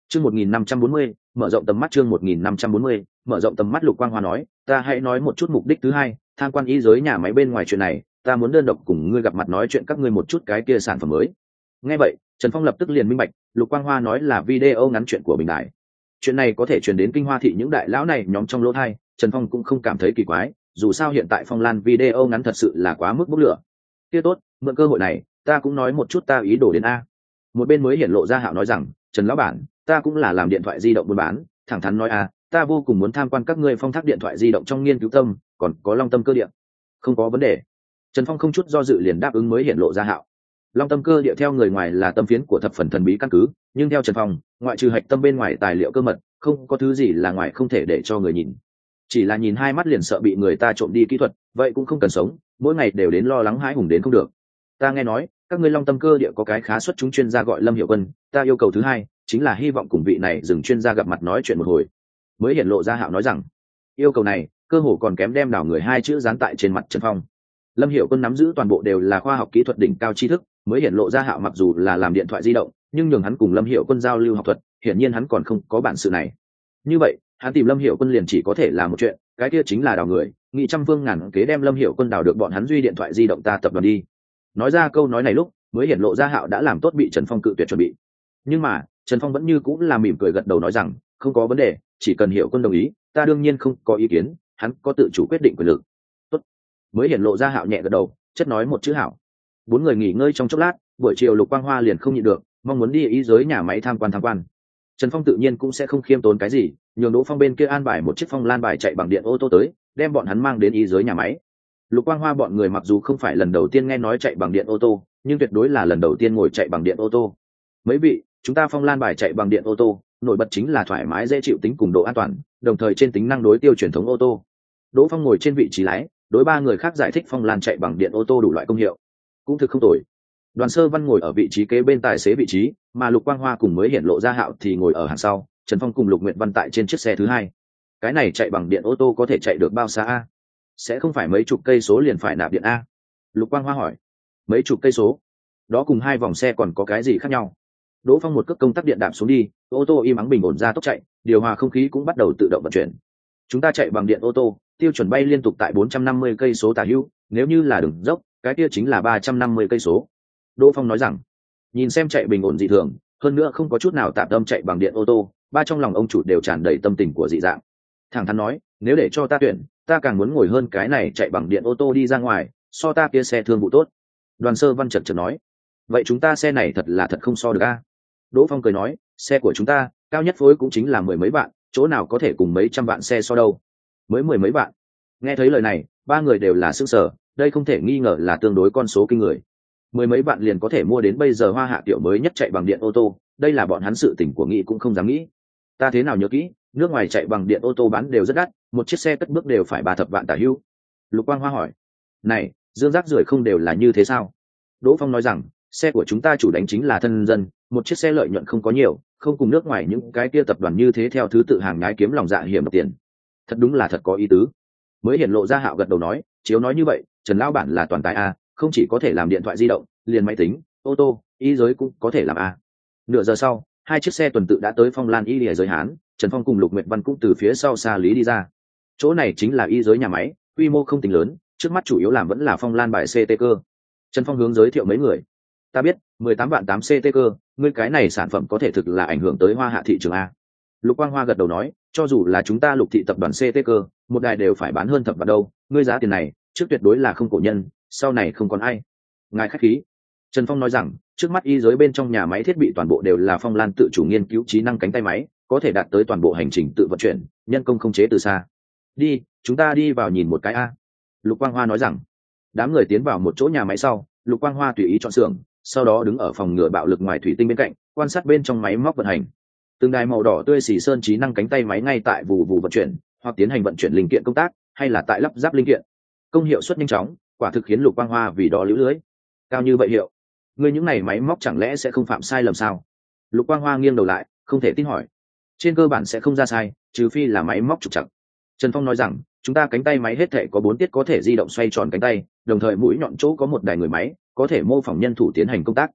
Chương 1540, mở rộng tầm mắt. Chương 1540, mở rộng tầm mắt. Lục Quang Hoa nói, ta hãy nói một chút mục đích thứ hai, tham quan y giới nhà máy bên ngoài chuyện này, ta muốn đơn độc cùng ngươi gặp mặt nói chuyện các ngươi một chút cái kia sản phẩm mới. Nghe vậy, Trần Phong lập tức liền minh bạch, Lục Quang Hoa nói là video ngắn chuyện của Bình Đại. Chuyện này có thể truyền đến Kinh Hoa thị những đại lão này nhóm trong lỗ tai, Trần Phong cũng không cảm thấy kỳ quái, dù sao hiện tại Phong Lan video ngắn thật sự là quá mức bốc lửa. Kia tốt, mượn cơ hội này, ta cũng nói một chút ta ý đồ đến a. Một bên mới hiện lộ ra Hạo nói rằng, Trần lão bản, ta cũng là làm điện thoại di động buôn bán, thẳng thắn nói a, ta vô cùng muốn tham quan các ngươi Phong Thác điện thoại di động trong nghiên cứu tâm, còn có Long Tâm cơ địa. Không có vấn đề. Trần Phong không chút do dự liền đáp ứng mới hiện lộ ra Hạo. Long Tâm cơ địa theo người ngoài là tâm phiến của thập phần thần bí căn cứ, nhưng theo Trần Phong, ngoại trừ hạch tâm bên ngoài tài liệu cơ mật, không có thứ gì là ngoài không thể để cho người nhìn. Chỉ là nhìn hai mắt liền sợ bị người ta trộm đi kỹ thuật, vậy cũng không cần sống, mỗi ngày đều đến lo lắng hãi hùng đến không được. Ta nghe nói, các ngươi Long Tâm cơ địa có cái khá xuất chúng chuyên gia gọi Lâm Hiểu Quân, ta yêu cầu thứ hai chính là hy vọng cùng vị này dừng chuyên gia gặp mặt nói chuyện một hồi. Mới hiện lộ ra Hạo nói rằng, yêu cầu này cơ hồ còn kém đem đảo người hai chữ dán tại trên mặt Trần Phong. Lâm Hiểu Quân nắm giữ toàn bộ đều là khoa học kỹ thuật đỉnh cao tri thức, mới hiện lộ ra Hạo mặc dù là làm điện thoại di động, nhưng nhường hắn cùng Lâm Hiểu Quân giao lưu học thuật, hiển nhiên hắn còn không có bản sự này. Như vậy, hắn tìm Lâm Hiểu Quân liền chỉ có thể là một chuyện, cái kia chính là đào người, nghị trăm phương ngàn kế đem Lâm Hiểu Quân đào được bọn hắn duy điện thoại di động ta tập đoàn đi. Nói ra câu nói này lúc, mới hiện lộ ra Hạo đã làm tốt bị Trần Phong cự tuyệt chuẩn bị. Nhưng mà, Trần Phong vẫn như cũng là mỉm cười gật đầu nói rằng, không có vấn đề, chỉ cần Hiểu Quân đồng ý, ta đương nhiên không có ý kiến, hắn có tự chủ quyết định quyền lực. Tốt. Mới hiện lộ ra Hạo nhẹ gật đầu, chất nói một chữ hảo. Bốn người nghỉ ngơi trong chốc lát, buổi chiều Lục Quang Hoa liền không nhịn được, mong muốn đi ý giới nhà máy tham quan. Trần Phong tự nhiên cũng sẽ không khiêm tốn cái gì, nhường Đỗ Phong bên kia an bài một chiếc Phong Lan bài chạy bằng điện ô tô tới, đem bọn hắn mang đến ý giới nhà máy. Lục Quang Hoa bọn người mặc dù không phải lần đầu tiên nghe nói chạy bằng điện ô tô, nhưng tuyệt đối là lần đầu tiên ngồi chạy bằng điện ô tô. Mấy vị, chúng ta Phong Lan bài chạy bằng điện ô tô, nổi bật chính là thoải mái dễ chịu tính cùng độ an toàn, đồng thời trên tính năng đối tiêu truyền thống ô tô. Đỗ Phong ngồi trên vị trí lái, đối ba người khác giải thích Phong Lan chạy bằng điện ô tô đủ loại công hiệu, cũng thực không tồi. Đoàn Sơ Văn ngồi ở vị trí kế bên tài xế vị trí, mà Lục Quang Hoa cùng mới hiện lộ ra Hạo thì ngồi ở hàng sau, Trần Phong cùng Lục Nguyệt Văn tại trên chiếc xe thứ hai. Cái này chạy bằng điện ô tô có thể chạy được bao xa a? Sẽ không phải mấy chục cây số liền phải nạp điện a? Lục Quang Hoa hỏi. Mấy chục cây số? Đó cùng hai vòng xe còn có cái gì khác nhau? Đỗ Phong một cước công tắc điện đạp xuống đi, ô tô im ắng bình ổn ra tốc chạy, điều hòa không khí cũng bắt đầu tự động vận chuyển. Chúng ta chạy bằng điện ô tô, tiêu chuẩn bay liên tục tại 450 cây số tả hữu, nếu như là đường dốc, cái kia chính là 350 cây số. Đỗ Phong nói rằng, nhìn xem chạy bình ổn dị thường, hơn nữa không có chút nào tạm tâm chạy bằng điện ô tô, ba trong lòng ông chủ đều tràn đầy tâm tình của dị dạng. Thẳng thắn nói, nếu để cho ta tuyển, ta càng muốn ngồi hơn cái này chạy bằng điện ô tô đi ra ngoài, so ta kia xe thương vụ tốt. Đoàn Sơ Văn chợt nói, vậy chúng ta xe này thật là thật không so được a. Đỗ Phong cười nói, xe của chúng ta cao nhất phối cũng chính là mười mấy vạn, chỗ nào có thể cùng mấy trăm vạn xe so đâu. Mới mười mấy vạn. Nghe thấy lời này, ba người đều là sững sờ, đây không thể nghi ngờ là tương đối con số kinh người. Mười mấy vạn liền có thể mua đến bây giờ Hoa Hạ tiểu mới nhất chạy bằng điện ô tô, đây là bọn hắn sự tỉnh của nghĩ cũng không dám nghĩ. Ta thế nào nhớ kỹ, nước ngoài chạy bằng điện ô tô bán đều rất đắt, một chiếc xe cất bước đều phải 3 thập vạn tả hữu. Lục Quang Hoa hỏi, này, dương rác rưởi không đều là như thế sao? Đỗ Phong nói rằng, xe của chúng ta chủ đánh chính là thân dân, một chiếc xe lợi nhuận không có nhiều, không cùng nước ngoài những cái kia tập đoàn như thế theo thứ tự hàng nhái kiếm lòng dạ hiểm độc tiền. Thật đúng là thật có ý tứ. Mới hiện lộ ra Hạo gật đầu nói, chiếu nói như vậy, Trần lão bản là toàn tài a, không chỉ có thể làm điện thoại di động, liền máy tính, ô tô, y giới cũng có thể làm a. Nửa giờ sau, hai chiếc xe tuần tự đã tới Phong Lan y lìa giới Hán, Trần Phong cùng Lục Nguyệt Văn cũng từ phía sau xa lý đi ra. Chỗ này chính là y giới nhà máy, quy mô không tính lớn, trước mắt chủ yếu làm vẫn là Phong Lan bài CT cơ. Trần Phong hướng giới thiệu mấy người. Ta biết, 18 vạn 8 CT cơ, ngươi cái này sản phẩm có thể thực là ảnh hưởng tới Hoa Hạ thị trường a. Lục Quang Hoa gật đầu nói, cho dù là chúng ta Lục thị tập đoàn CT cơ, một đài đều phải bán hơn thập vạn đâu, ngươi giá tiền này, trước tuyệt đối là không cổ nhân, sau này không còn ai. Ngài khách khí. Trần Phong nói rằng, trước mắt y giới bên trong nhà máy thiết bị toàn bộ đều là Phong Lan tự chủ nghiên cứu trí năng cánh tay máy, có thể đạt tới toàn bộ hành trình tự vận chuyển, nhân công không chế từ xa. Đi, chúng ta đi vào nhìn một cái a. Lục Quang Hoa nói rằng. Đám người tiến vào một chỗ nhà máy sau, Lục Quang Hoa tùy ý chọn xưởng, sau đó đứng ở phòng ngừa bạo lực ngoài thủy tinh bên cạnh, quan sát bên trong máy móc vận hành. Từng đài màu đỏ tươi xì sơn trí năng cánh tay máy ngay tại vụ vận chuyển, hoặc tiến hành vận chuyển linh kiện công tác, hay là tại lắp ráp linh kiện. Công hiệu suất nhanh chóng, quả thực khiến Lục Quang Hoa vì đó liễu lưới. Cao như vậy hiệu, ngươi những này máy móc chẳng lẽ sẽ không phạm sai lầm sao? Lục Quang Hoa nghiêng đầu lại, không thể tin hỏi. Trên cơ bản sẽ không ra sai, trừ phi là máy móc trục trặc. Trần Phong nói rằng, chúng ta cánh tay máy hết thể có 4 tiết có thể di động xoay tròn cánh tay, đồng thời mũi nhọn chỗ có một đài người máy, có thể mô phỏng nhân thủ tiến hành công tác.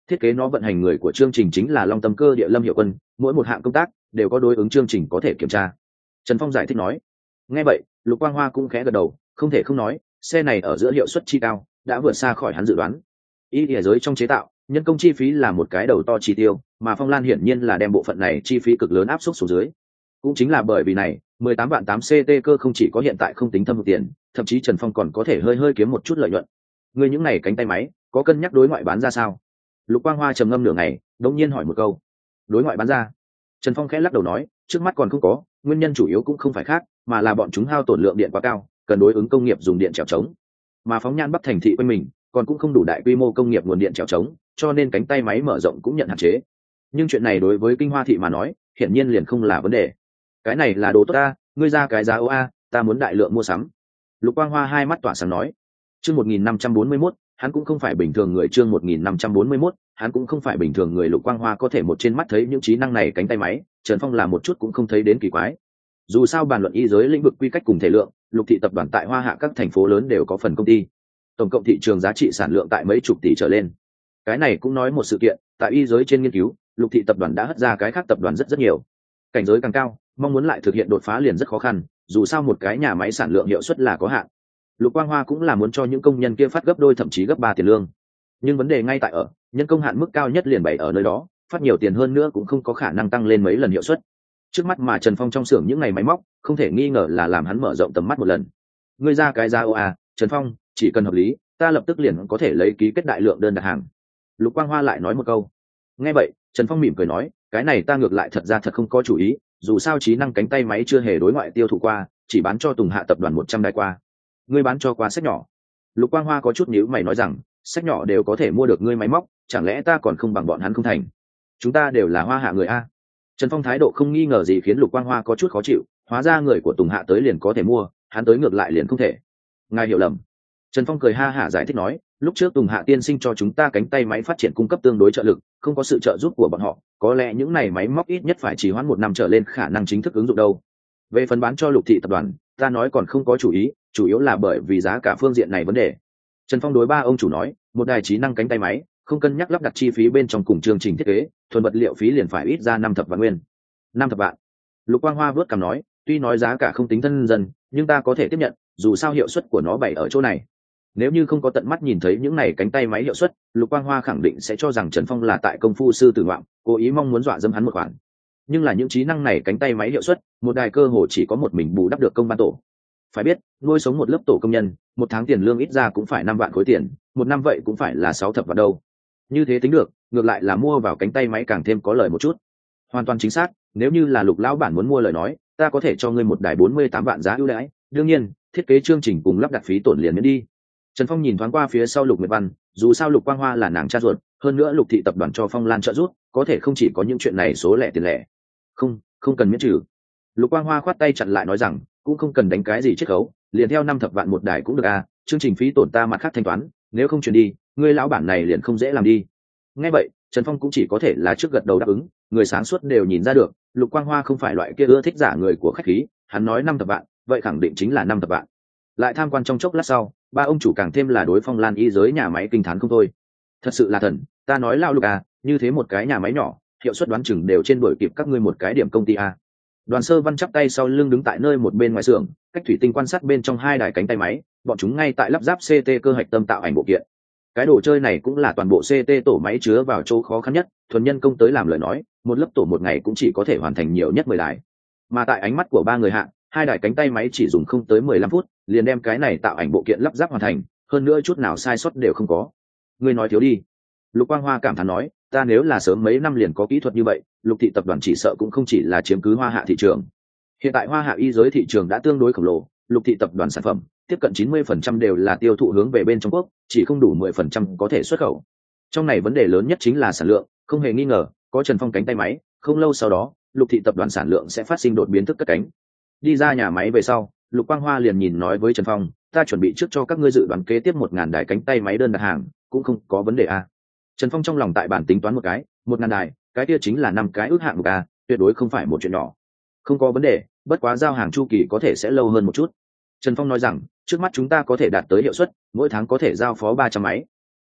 Thiết kế nó vận hành người của chương trình chính là Long Tâm Cơ Địa Lâm Hiệu Quân, mỗi một hạng công tác đều có đối ứng chương trình có thể kiểm tra. Trần Phong giải thích nói. Nghe vậy, Lục Quang Hoa cũng khẽ gật đầu, không thể không nói, xe này ở giữa hiệu suất chi cao, đã vượt xa khỏi hắn dự đoán. Y địa giới trong chế tạo, nhân công chi phí là một cái đầu to chi tiêu, mà Phong Lan hiển nhiên là đem bộ phận này chi phí cực lớn áp suất xuống dưới. Cũng chính là bởi vì này, 18 vạn 8 CT cơ không chỉ có hiện tại không tính thâm hụt tiền, thậm chí Trần Phong còn có thể hơi kiếm một chút lợi nhuận. Người những này cánh tay máy, có cân nhắc đối ngoại bán ra sao? Lục Quang Hoa trầm ngâm nửa ngày, đống nhiên hỏi một câu. Đối ngoại bán ra? Trần Phong khẽ lắc đầu nói, trước mắt còn không có, nguyên nhân chủ yếu cũng không phải khác, mà là bọn chúng hao tổn lượng điện quá cao, cần đối ứng công nghiệp dùng điện trèo trống. Mà phóng nhan Bắc thành thị quanh mình, còn cũng không đủ đại quy mô công nghiệp nguồn điện trèo trống, cho nên cánh tay máy mở rộng cũng nhận hạn chế. Nhưng chuyện này đối với Kinh Hoa thị mà nói, hiển nhiên liền không là vấn đề. Cái này là đồ tốt ta, ngươi ra cái giá OA, ta muốn đại lượng mua sắm. Lục Quang Hoa hai mắt tỏa sáng nói. Chương 1541, hắn cũng không phải bình thường người. Chương 1541, hắn cũng không phải bình thường người. Lục Quang Hoa có thể một trên mắt thấy những trí năng này cánh tay máy, Trần Phong là một chút cũng không thấy đến kỳ quái. Dù sao bàn luận y giới lĩnh vực quy cách cùng thể lượng, Lục thị tập đoàn tại Hoa Hạ các thành phố lớn đều có phần công ty. Tổng cộng thị trường giá trị sản lượng tại mấy chục tỷ trở lên. Cái này cũng nói một sự kiện, tại y giới trên nghiên cứu, Lục thị tập đoàn đã hất ra cái khác tập đoàn rất nhiều. Cảnh giới càng cao, mong muốn lại thực hiện đột phá liền rất khó khăn, dù sao một cái nhà máy sản lượng hiệu suất là có hạn. Lục Quang Hoa cũng là muốn cho những công nhân kia phát gấp đôi thậm chí gấp 3 tiền lương. Nhưng vấn đề ngay tại ở, nhân công hạn mức cao nhất liền bày ở nơi đó, phát nhiều tiền hơn nữa cũng không có khả năng tăng lên mấy lần hiệu suất. Trước mắt mà Trần Phong trong xưởng những ngày máy móc, không thể nghi ngờ là làm hắn mở rộng tầm mắt một lần. Ngươi ra cái giá OA, Trần Phong, chỉ cần hợp lý, ta lập tức liền có thể lấy ký kết đại lượng đơn đặt hàng. Lục Quang Hoa lại nói một câu. Nghe vậy, Trần Phong mỉm cười nói, cái này ta ngược lại thật ra thật không có chủ ý, dù sao trí năng cánh tay máy chưa hề đối ngoại tiêu thụ qua, chỉ bán cho Tùng Hạ tập đoàn 100 đài qua. Ngươi bán cho qua sách nhỏ? Lục Quang Hoa có chút nhíu mày nói rằng, sách nhỏ đều có thể mua được ngươi máy móc, chẳng lẽ ta còn không bằng bọn hắn không thành? Chúng ta đều là Hoa Hạ người a. Trần Phong thái độ không nghi ngờ gì khiến Lục Quang Hoa có chút khó chịu, hóa ra người của Tùng Hạ tới liền có thể mua, hắn tới ngược lại liền không thể. Ngài hiểu lầm. Trần Phong cười ha hả giải thích nói, lúc trước Tùng Hạ tiên sinh cho chúng ta cánh tay máy phát triển cung cấp tương đối trợ lực, không có sự trợ giúp của bọn họ, có lẽ những này máy móc ít nhất phải trì hoãn 1 năm trở lên khả năng chính thức ứng dụng đâu. Về phần bán cho Lục thị tập đoàn, ta nói còn không có chủ ý, chủ yếu là bởi vì giá cả phương diện này vấn đề. Trần Phong đối ba ông chủ nói, một đài trí năng cánh tay máy, không cân nhắc lắp đặt chi phí bên trong cùng chương trình thiết kế, thuần vật liệu phí liền phải ít ra 5 thập vạn nguyên. 5 thập vạn. Lục Quang Hoa vớt cằm nói, tuy nói giá cả không tính thân dân, nhưng ta có thể tiếp nhận, dù sao hiệu suất của nó bày ở chỗ này. Nếu như không có tận mắt nhìn thấy những này cánh tay máy hiệu suất, Lục Quang Hoa khẳng định sẽ cho rằng Trần Phong là tại công phu sư tử ngoạm, cố ý mong muốn dọa dẫm hắn một khoản. Nhưng là những trí năng này cánh tay máy hiệu suất, một đài cơ hồ chỉ có một mình bù đắp được công ban tổ. Phải biết, nuôi sống một lớp tổ công nhân, 1 tháng tiền lương ít ra cũng phải 5 vạn khối tiền, 1 năm vậy cũng phải là 6 thập vạn đâu. Như thế tính được, ngược lại là mua vào cánh tay máy càng thêm có lời một chút. Hoàn toàn chính xác, nếu như là Lục lão bản muốn mua lời nói, ta có thể cho ngươi một đài 48 vạn giá ưu đãi, đương nhiên, thiết kế chương trình cùng lắp đặt phí tổn liền miễn đi. Trần Phong nhìn thoáng qua phía sau Lục Nguyệt Văn, dù sao Lục Quang Hoa là nàng cha ruột, hơn nữa Lục thị tập đoàn cho Phong Lan trợ giúp, có thể không chỉ có những chuyện này số lẻ tiền lẻ. Không cần miễn trừ. Lục Quang Hoa khoát tay chặn lại nói rằng, cũng không cần đánh cái gì chiết khấu, liền theo 5 thập vạn một đài cũng được à, chương trình phí tổn ta mặt khác thanh toán, nếu không chuyển đi, ngươi lão bản này liền không dễ làm đi. Nghe vậy, Trần Phong cũng chỉ có thể là trước gật đầu đáp ứng, người sáng suốt đều nhìn ra được, Lục Quang Hoa không phải loại kia ưa thích giả người của khách khí, hắn nói 5 thập vạn, vậy khẳng định chính là 5 thập vạn. Lại tham quan trong chốc lát sau, ba ông chủ càng thêm là đối Phong Lan y giới nhà máy kinh thán không thôi. Thật sự là thần, ta nói lao Lục à, như thế một cái nhà máy nhỏ, hiệu suất đoán chừng đều trên đuổi kịp các ngươi một cái điểm công ty a. Đoàn Sơ Văn chắp tay sau lưng đứng tại nơi một bên ngoài xưởng, cách thủy tinh quan sát bên trong 2 đài cánh tay máy, bọn chúng ngay tại lắp ráp CT cơ hạch tâm tạo ảnh bộ kiện. Cái đồ chơi này cũng là toàn bộ CT tổ máy chứa vào chỗ khó khăn nhất, thuần nhân công tới làm lời nói, một lớp tổ một ngày cũng chỉ có thể hoàn thành nhiều nhất 10 đài. Mà tại ánh mắt của 3 người hạ, 2 đài cánh tay máy chỉ dùng không tới 15 phút, liền đem cái này tạo ảnh bộ kiện lắp ráp hoàn thành, hơn nữa chút nào sai sót đều không có. Ngươi nói thiếu đi. Lục Quang Hoa cảm thán nói, ta nếu là sớm mấy năm liền có kỹ thuật như vậy, Lục thị tập đoàn chỉ sợ cũng không chỉ là chiếm cứ Hoa Hạ thị trường. Hiện tại Hoa Hạ y giới thị trường đã tương đối khổng lồ, Lục thị tập đoàn sản phẩm tiếp cận 90% đều là tiêu thụ hướng về bên trong quốc, chỉ không đủ 10% có thể xuất khẩu. Trong này vấn đề lớn nhất chính là sản lượng, không hề nghi ngờ, có Trần Phong cánh tay máy, không lâu sau đó, Lục thị tập đoàn sản lượng sẽ phát sinh đột biến thức cất cánh. Đi ra nhà máy về sau, Lục Quang Hoa liền nhìn nói với Trần Phong, ta chuẩn bị trước cho các ngươi dự đoán kế tiếp 1000 đài cánh tay máy đơn đặt hàng, cũng không có vấn đề a. Trần Phong trong lòng tại bản tính toán một cái, 1000 đài, cái kia chính là 5 cái ước hạng mục a, tuyệt đối không phải một chuyện nhỏ. Không có vấn đề, bất quá giao hàng chu kỳ có thể sẽ lâu hơn một chút. Trần Phong nói rằng, trước mắt chúng ta có thể đạt tới hiệu suất, mỗi tháng có thể giao phó 300 máy.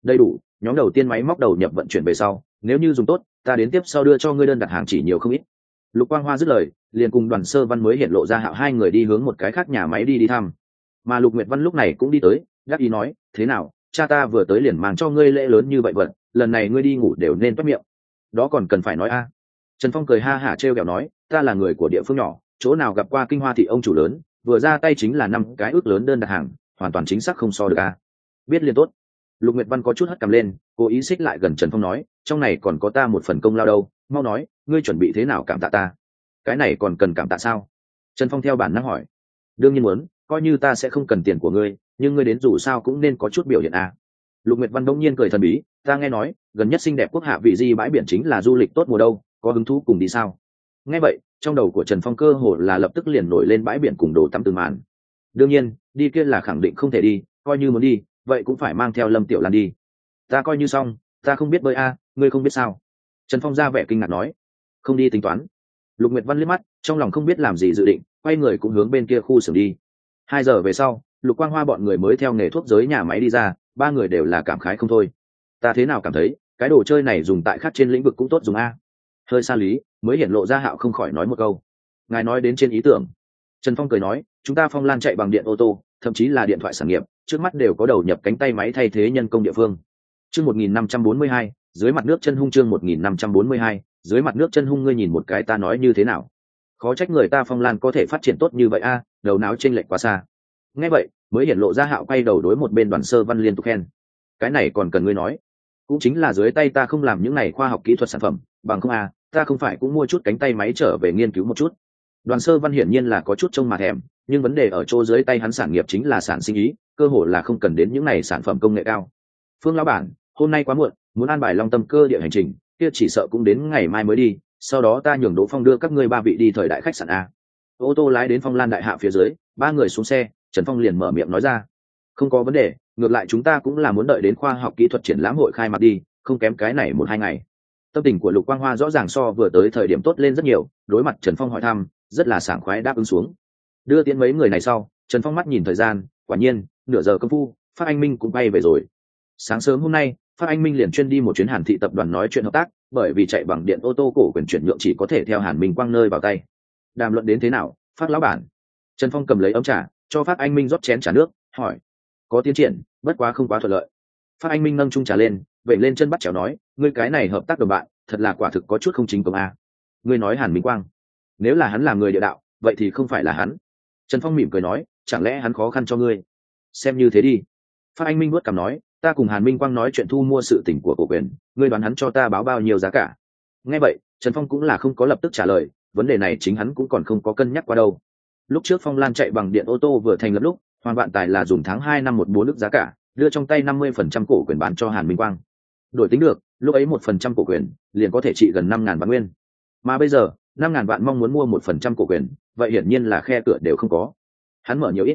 Đầy đủ, nhóm đầu tiên máy móc đầu nhập vận chuyển về sau, nếu như dùng tốt, ta đến tiếp sau đưa cho ngươi đơn đặt hàng chỉ nhiều không ít. Lục Quang Hoa dứt lời, liền cùng Đoàn Sơ Văn mới hiện lộ ra Hạo hai người đi hướng một cái khác nhà máy đi thăm. Mà Lục Nguyệt Văn lúc này cũng đi tới, đáp ý nói, thế nào, cha ta vừa tới liền mang cho ngươi lễ lớn như vậy vật, lần này ngươi đi ngủ đều nên toét miệng. Đó còn cần phải nói a. Trần Phong cười ha hả trêu ghẹo nói, ta là người của địa phương nhỏ, chỗ nào gặp qua Kinh Hoa thị ông chủ lớn, vừa ra tay chính là 5 cái ước lớn đơn đặt hàng, hoàn toàn chính xác không so được a. Biết liền tốt. Lục Nguyệt Văn có chút hất cằm lên, cố ý xích lại gần Trần Phong nói, trong này còn có ta một phần công lao đâu, mau nói, ngươi chuẩn bị thế nào cảm tạ ta? Cái này còn cần cảm tạ sao? Trần Phong theo bản năng hỏi. Đương nhiên muốn, coi như ta sẽ không cần tiền của ngươi, nhưng ngươi đến dù sao cũng nên có chút biểu hiện a. Lục Nguyệt Văn bỗng nhiên cười thần bí, ta nghe nói, gần nhất xinh đẹp quốc hạ vị di bãi biển chính là du lịch tốt mùa đâu, có hứng thú cùng đi sao? Nghe vậy, trong đầu của Trần Phong cơ hồ là lập tức liền nổi lên bãi biển cùng đồ tắm từng màn. Đương nhiên, đi kia là khẳng định không thể đi, coi như muốn đi, vậy cũng phải mang theo Lâm Tiểu Lan đi. Ta coi như xong, ta không biết bơi a, ngươi không biết sao? Trần Phong ra vẻ kinh ngạc nói, không đi tính toán. Lục Nguyệt Văn liếc mắt, trong lòng không biết làm gì dự định, quay người cũng hướng bên kia khu xưởng đi. 2 giờ về sau, Lục Quang Hoa bọn người mới theo nghề thuốc giới nhà máy đi ra, 3 người đều là cảm khái không thôi. Ta thế nào cảm thấy, cái đồ chơi này dùng tại khác trên lĩnh vực cũng tốt dùng a. Hơi xa lý, mới hiện lộ ra Hạo không khỏi nói một câu. Ngài nói đến trên ý tưởng. Trần Phong cười nói, chúng ta Phong Lan chạy bằng điện ô tô, thậm chí là điện thoại sản nghiệp, trước mắt đều có đầu nhập cánh tay máy thay thế nhân công địa phương. Chương 1542, dưới mặt nước chân hung chương 1542, dưới mặt nước chân hung ngươi nhìn một cái ta nói như thế nào? Khó trách người ta Phong Lan có thể phát triển tốt như vậy a, đầu não chênh lệch quá xa. Nghe vậy, mới hiện lộ ra Hạo quay đầu đối một bên Đoàn Sơ Văn liên tục khen. Cái này còn cần ngươi nói, cũng chính là dưới tay ta không làm những này khoa học kỹ thuật sản phẩm, bằng không a, ta không phải cũng mua chút cánh tay máy trở về nghiên cứu một chút. Đoàn Sơ Văn hiển nhiên là có chút trông mà thèm, nhưng vấn đề ở chỗ dưới tay hắn sản nghiệp chính là sản sinh ý, cơ hội là không cần đến những này sản phẩm công nghệ cao. Phương lão bản, hôm nay quá muộn, muốn an bài Long Tâm cơ địa hành trình, kia chỉ sợ cũng đến ngày mai mới đi, sau đó ta nhường Đỗ Phong đưa các ngươi 3 vị đi thời đại khách sạn a. Ô tô lái đến Phong Lan đại hạ phía dưới, 3 người xuống xe, Trần Phong liền mở miệng nói ra, không có vấn đề, ngược lại chúng ta cũng là muốn đợi đến khoa học kỹ thuật triển lãm hội khai mạc đi, không kém cái này 1-2 ngày. Tâm tình của Lục Quang Hoa rõ ràng so vừa tới thời điểm tốt lên rất nhiều, đối mặt Trần Phong hỏi thăm, rất là sảng khoái đáp ứng xuống. Đưa tiễn mấy người này sau, Trần Phong mắt nhìn thời gian, quả nhiên, nửa giờ công phu, Phát Anh Minh cũng bay về rồi. Sáng sớm hôm nay, Phát Anh Minh liền chuyên đi một chuyến Hàn Thị tập đoàn nói chuyện hợp tác, bởi vì chạy bằng điện ô tô cổ quyền chuyển nhượng chỉ có thể theo Hàn Minh Quang nơi vào tay. Đàm luận đến thế nào, Phát lão bản? Trần Phong cầm lấy ấm trà, cho Phát Anh Minh rót chén trà nước, hỏi. Có tiến triển, bất quá không quá thuận lợi. Phát Anh Minh nâng chung trà lên, vậy lên chân bắt chéo nói, ngươi cái này hợp tác đồng bạn, thật là quả thực có chút không chính công a. Ngươi nói Hàn Minh Quang, nếu là hắn là người địa đạo, vậy thì không phải là hắn. Trần Phong mỉm cười nói, chẳng lẽ hắn khó khăn cho ngươi? Xem như thế đi. Phát Anh Minh vuốt cằm nói, ta cùng Hàn Minh Quang nói chuyện thu mua sự tỉnh của cổ quyền, ngươi đoán hắn cho ta báo bao nhiêu giá cả? Nghe vậy, Trần Phong cũng là không có lập tức trả lời, vấn đề này chính hắn cũng còn không có cân nhắc qua đâu. Lúc trước Phong Lan chạy bằng điện ô tô vừa thành lập lúc, Hoàng Vạn Tài là dùng tháng 2 năm 14 nước giá cả, đưa trong tay 50% cổ quyền bán cho Hàn Minh Quang. Đổi tính được, lúc ấy 1% cổ quyền liền có thể trị gần 5.000 vạn nguyên. Mà bây giờ, 5.000 vạn mong muốn mua 1% cổ quyền, vậy hiển nhiên là khe cửa đều không có. Hắn mở nhiều ít?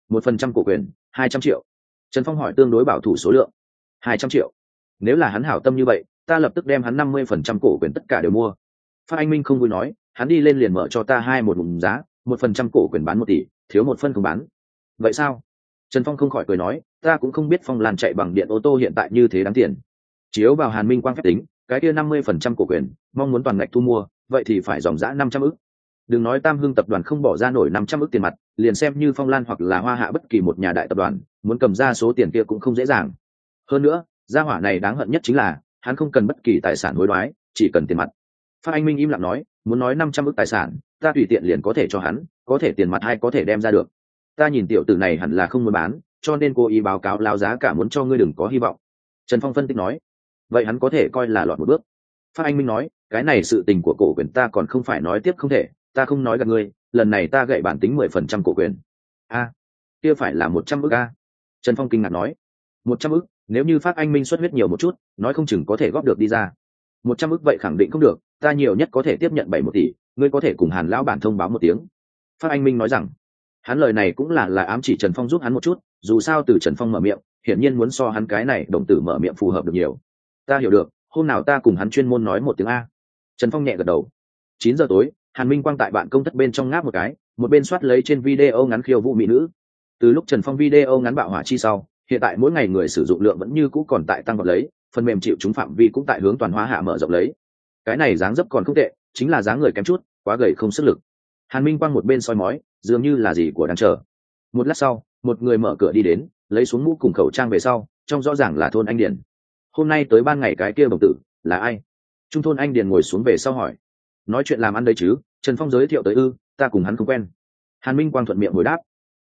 1% cổ quyền, 200 triệu. Trần Phong hỏi tương đối bảo thủ số lượng. 200 triệu. Nếu là hắn hảo tâm như vậy, ta lập tức đem hắn 50% cổ quyền tất cả đều mua. Phát Anh Minh không vui nói, hắn đi lên liền mở cho ta 2 một vùng giá, 1% cổ quyền bán 1 tỷ, thiếu 1 phân không bán. Vậy sao? Trần Phong không khỏi cười nói, ta cũng không biết Phong Lan chạy bằng điện ô tô hiện tại như thế đáng tiền. Chiếu vào Hàn Minh Quang phép tính, cái kia 50% cổ quyền, mong muốn toàn ngạch thu mua, vậy thì phải dòng dã 500 ức. Đừng nói Tam Hưng tập đoàn không bỏ ra nổi 500 ức tiền mặt, liền xem như Phong Lan hoặc là Hoa Hạ bất kỳ một nhà đại tập đoàn, muốn cầm ra số tiền kia cũng không dễ dàng. Hơn nữa, gia hỏa này đáng hận nhất chính là, hắn không cần bất kỳ tài sản hối đoái, chỉ cần tiền mặt. Phát Anh Minh im lặng nói, muốn nói 500 ức tài sản, ta tùy tiện liền có thể cho hắn, có thể tiền mặt hay có thể đem ra được. Ta nhìn tiểu tử này hẳn là không muốn bán, cho nên cố ý báo cáo lao giá cả muốn cho ngươi đừng có hy vọng. Trần Phong phân tích nói, vậy hắn có thể coi là lọt một bước. Phát Anh Minh nói, cái này sự tình của cổ quyền ta còn không phải nói tiếp không thể, ta không nói gặp ngươi, lần này ta gậy bản tính 10% cổ quyền. Kia phải là 100 ức a. Trần Phong kinh ngạc nói, 100 ức, nếu như Phát Anh Minh xuất huyết nhiều một chút, nói không chừng có thể góp được đi ra. 100 ức vậy khẳng định không được, ta nhiều nhất có thể tiếp nhận 7 tỷ, ngươi có thể cùng Hàn lão bản thông báo một tiếng. Phát Anh Minh nói rằng, hắn lời này cũng là ám chỉ Trần Phong giúp hắn một chút, dù sao từ Trần Phong mở miệng, hiển nhiên muốn so hắn cái này đồng tử mở miệng phù hợp được nhiều. Ta hiểu được, hôm nào ta cùng hắn chuyên môn nói một tiếng a. Trần Phong nhẹ gật đầu. 9 giờ tối, Hàn Minh Quang tại bạn công thất bên trong ngáp một cái, một bên soát lấy trên video ngắn khiêu vũ mỹ nữ. Từ lúc Trần Phong video ngắn bạo hỏa chi sau, hiện tại mỗi ngày người sử dụng lượng vẫn như cũ còn tại tăng vọt lấy, phần mềm chịu chúng phạm vi cũng tại hướng toàn hoa hạ mở rộng lấy. Cái này dáng dấp còn không tệ, chính là dáng người kém chút, quá gầy không sức lực. Hàn Minh Quang một bên soi mói, dường như là gì của đang chờ. Một lát sau, một người mở cửa đi đến, lấy xuống mũ cùng khẩu trang về sau, trông rõ ràng là thôn anh Điền. Hôm nay tới ban ngày cái kia đồng tử là ai? Trung thôn anh Điền ngồi xuống về sau hỏi. Nói chuyện làm ăn đây chứ? Trần Phong giới thiệu tới ư? Ta cùng hắn không quen. Hàn Minh Quang thuận miệng hồi đáp.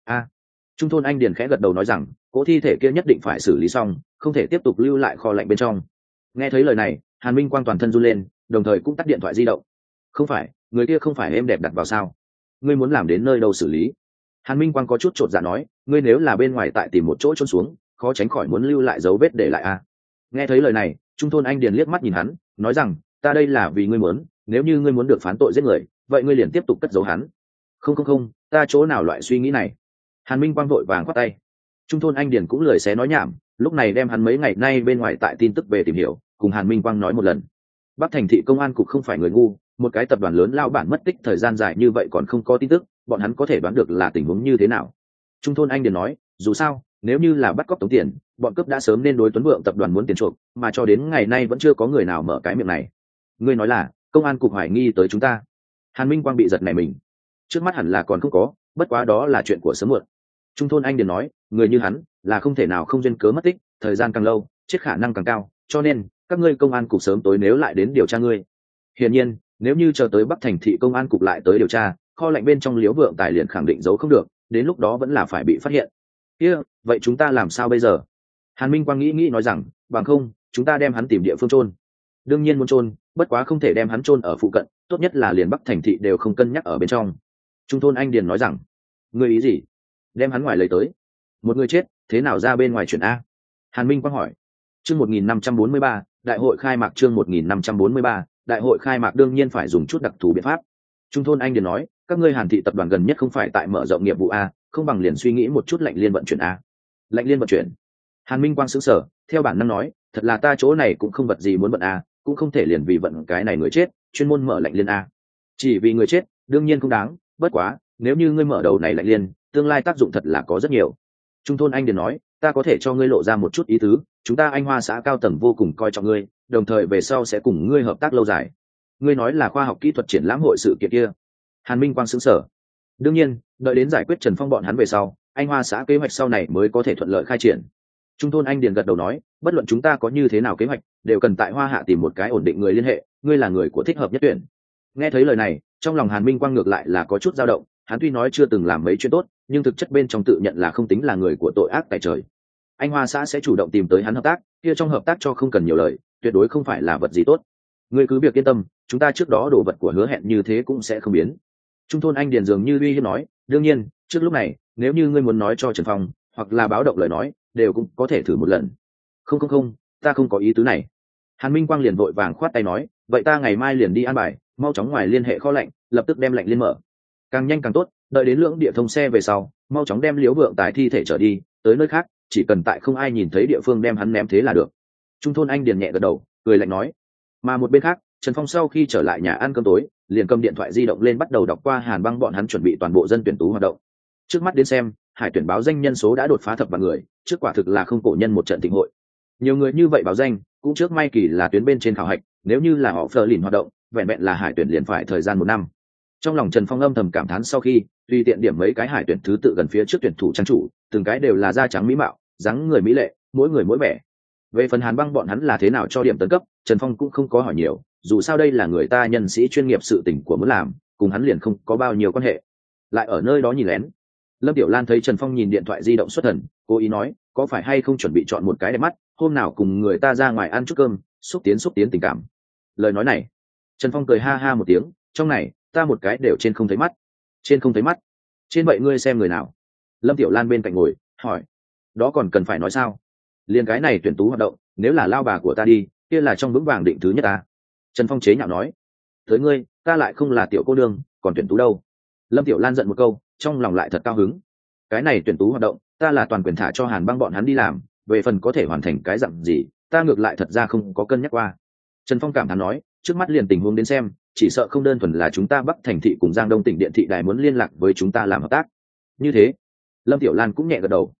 Trung thôn anh Điền khẽ gật đầu nói rằng, cỗ thi thể kia nhất định phải xử lý xong, không thể tiếp tục lưu lại kho lạnh bên trong. Nghe thấy lời này, Hàn Minh Quang toàn thân run lên, đồng thời cũng tắt điện thoại di động. Không phải, người kia không phải em đẹp đặt vào sao? Ngươi muốn làm đến nơi đâu xử lý? Hàn Minh Quang có chút chột dạ nói, ngươi nếu là bên ngoài tại tìm một chỗ trốn xuống, khó tránh khỏi muốn lưu lại dấu vết để lại à? Nghe thấy lời này, Trung thôn anh Điền liếc mắt nhìn hắn, nói rằng, ta đây là vì ngươi muốn, nếu như ngươi muốn được phán tội giết người, vậy ngươi liền tiếp tục cất giấu hắn. Không, ta chỗ nào loại suy nghĩ này? Hàn Minh Quang vội vàng khoát tay. Trung thôn anh Điền cũng lười xé nói nhảm, lúc này đem hắn mấy ngày nay bên ngoài tại tin tức về tìm hiểu, cùng Hàn Minh Quang nói một lần. Bắc Thành thị công an cục không phải người ngu, một cái tập đoàn lớn lao bản mất tích thời gian dài như vậy còn không có tin tức, bọn hắn có thể đoán được là tình huống như thế nào. Trung thôn anh Điền nói, dù sao, nếu như là bắt cóc tống tiền, bọn cướp đã sớm nên đối Tuấn Vượng tập đoàn muốn tiền chuộc, mà cho đến ngày nay vẫn chưa có người nào mở cái miệng này. Ngươi nói là công an cục hoài nghi tới chúng ta? Hàn Minh Quang bị giật nảy mình. Trước mắt hẳn là còn không có, bất quá đó là chuyện của sớm muộn. Trung thôn anh Điền nói, người như hắn là không thể nào không duyên cớ mất tích, thời gian càng lâu chết khả năng càng cao, cho nên các ngươi công an cục sớm tối nếu lại đến điều tra ngươi. Hiển nhiên, nếu như chờ tới Bắc Thành thị công an cục lại tới điều tra, kho lạnh bên trong Liễu Vượng tài liền khẳng định giấu không được, đến lúc đó vẫn là phải bị phát hiện. Vậy chúng ta làm sao bây giờ? Hàn Minh Quang nghĩ nói rằng, bằng không chúng ta đem hắn tìm địa phương chôn. Đương nhiên muốn chôn, bất quá không thể đem hắn chôn ở phụ cận, tốt nhất là liền Bắc Thành thị đều không cân nhắc ở bên trong. Trung thôn anh Điền nói rằng, ngươi ý gì? Đem hắn ngoài lấy tới? Một người chết, thế nào ra bên ngoài chuyển a? Hàn Minh Quang hỏi. Chương 1543, đại hội khai mạc. Chương 1543, đại hội khai mạc đương nhiên phải dùng chút đặc thù biện pháp. Trung thôn anh Điền nói, các ngươi Hàn thị tập đoàn gần nhất không phải tại mở rộng nghiệp vụ a, không bằng liền suy nghĩ một chút lạnh liên vận chuyển a. Lạnh liên vận chuyển? Hàn Minh Quang sững sờ, theo bản năng nói, thật là ta chỗ này cũng không vật gì muốn vận a, cũng không thể liền vì vận cái này người chết, chuyên môn mở lạnh liên a. Chỉ vì người chết, đương nhiên không đáng, bất quá, nếu như ngươi mở đầu này lạnh liên, tương lai tác dụng thật là có rất nhiều. Trung thôn anh Điền nói, ta có thể cho ngươi lộ ra một chút ý tứ, chúng ta Anh Hoa xã cao tầng vô cùng coi trọng ngươi, đồng thời về sau sẽ cùng ngươi hợp tác lâu dài. Ngươi nói là khoa học kỹ thuật triển lãm hội sự kiện kia? Hàn Minh Quang sững sờ. Đương nhiên, đợi đến giải quyết Trần Phong bọn hắn về sau, Anh Hoa xã kế hoạch sau này mới có thể thuận lợi khai triển. Trung thôn anh Điền gật đầu nói, bất luận chúng ta có như thế nào kế hoạch, đều cần tại Hoa Hạ tìm một cái ổn định người liên hệ, ngươi là người của thích hợp nhất tuyển. Nghe thấy lời này, trong lòng Hàn Minh Quang ngược lại là có chút dao động, hắn tuy nói chưa từng làm mấy chuyện tốt, nhưng thực chất bên trong tự nhận là không tính là người của tội ác tại trời. Anh Hoa xã sẽ chủ động tìm tới hắn hợp tác, kia trong hợp tác cho không cần nhiều lời, tuyệt đối không phải là vật gì tốt. Ngươi cứ việc yên tâm, chúng ta trước đó đồ vật của hứa hẹn như thế cũng sẽ không biến. Trung thôn anh Điền dường như uy hiếp nói, đương nhiên, trước lúc này, nếu như ngươi muốn nói cho Trần Phong, hoặc là báo động lời nói, đều cũng có thể thử một lần. Không, ta không có ý tứ này. Hàn Minh Quang liền vội vàng khoát tay nói, vậy ta ngày mai liền đi an bài, mau chóng ngoài liên hệ kho lạnh, lập tức đem lạnh liên mở. Càng nhanh càng tốt, đợi đến lưỡng địa thông xe về sau, mau chóng đem Liễu Vượng tài thi thể trở đi, tới nơi khác, chỉ cần tại không ai nhìn thấy địa phương đem hắn ném thế là được. Trung thôn anh Điền nhẹ gật đầu, cười lạnh nói. Mà một bên khác, Trần Phong sau khi trở lại nhà ăn cơm tối, liền cầm điện thoại di động lên bắt đầu đọc qua Hàn Băng bọn hắn chuẩn bị toàn bộ dân tuyển tú hoạt động. Trước mắt đến xem, hải tuyển báo danh nhân số đã đột phá thập vạn người, trước quả thực là không cổ nhân một trận thịnh hội. Nhiều người như vậy báo danh, cũng trước may kỳ là tuyến bên trên khảo hạch, nếu như là họ phờ lìn hoạt động, vẹn vẹn là hải tuyển liền phải thời gian 1 năm. Trong lòng Trần Phong âm thầm cảm thán sau khi, tùy tiện điểm mấy cái hải tuyển thứ tự gần phía trước tuyển thủ trang chủ, từng cái đều là da trắng mỹ mạo, dáng người mỹ lệ, mỗi người mỗi vẻ. Về phần Hàn Băng bọn hắn là thế nào cho điểm tấn cấp, Trần Phong cũng không có hỏi nhiều, dù sao đây là người ta nhân sĩ chuyên nghiệp sự tình của muốn làm, cùng hắn liền không có bao nhiêu quan hệ. Lại ở nơi đó nhìn lén. Lâm Tiểu Lan thấy Trần Phong nhìn điện thoại di động xuất thần, cố ý nói, có phải hay không chuẩn bị chọn một cái đẹp mắt, hôm nào cùng người ta ra ngoài ăn chút cơm, xúc tiến tình cảm. Lời nói này, Trần Phong cười ha ha một tiếng, trong này, ta một cái đều trên không thấy mắt. Trên không thấy mắt? Trên vậy ngươi xem người nào? Lâm Tiểu Lan bên cạnh ngồi, hỏi. Đó còn cần phải nói sao? Liên cái này tuyển tú hoạt động, nếu là lao bà của ta đi, kia là trong vững vàng định thứ nhất ta. Trần Phong chế nhạo nói. Tới ngươi, ta lại không là tiểu cô nương, còn tuyển tú đâu? Lâm Tiểu Lan giận một câu, trong lòng lại thật cao hứng. Cái này tuyển tú hoạt động, ta là toàn quyền thả cho Hàn Băng bọn hắn đi làm, về phần có thể hoàn thành cái dặn gì, ta ngược lại thật ra không có cân nhắc qua. Trần Phong cảm thán nói, trước mắt liền tình huống đến xem, chỉ sợ không đơn thuần là chúng ta Bắc Thành thị cùng Giang Đông tỉnh điện thị đài muốn liên lạc với chúng ta làm hợp tác. Như thế, Lâm Tiểu Lan cũng nhẹ gật đầu.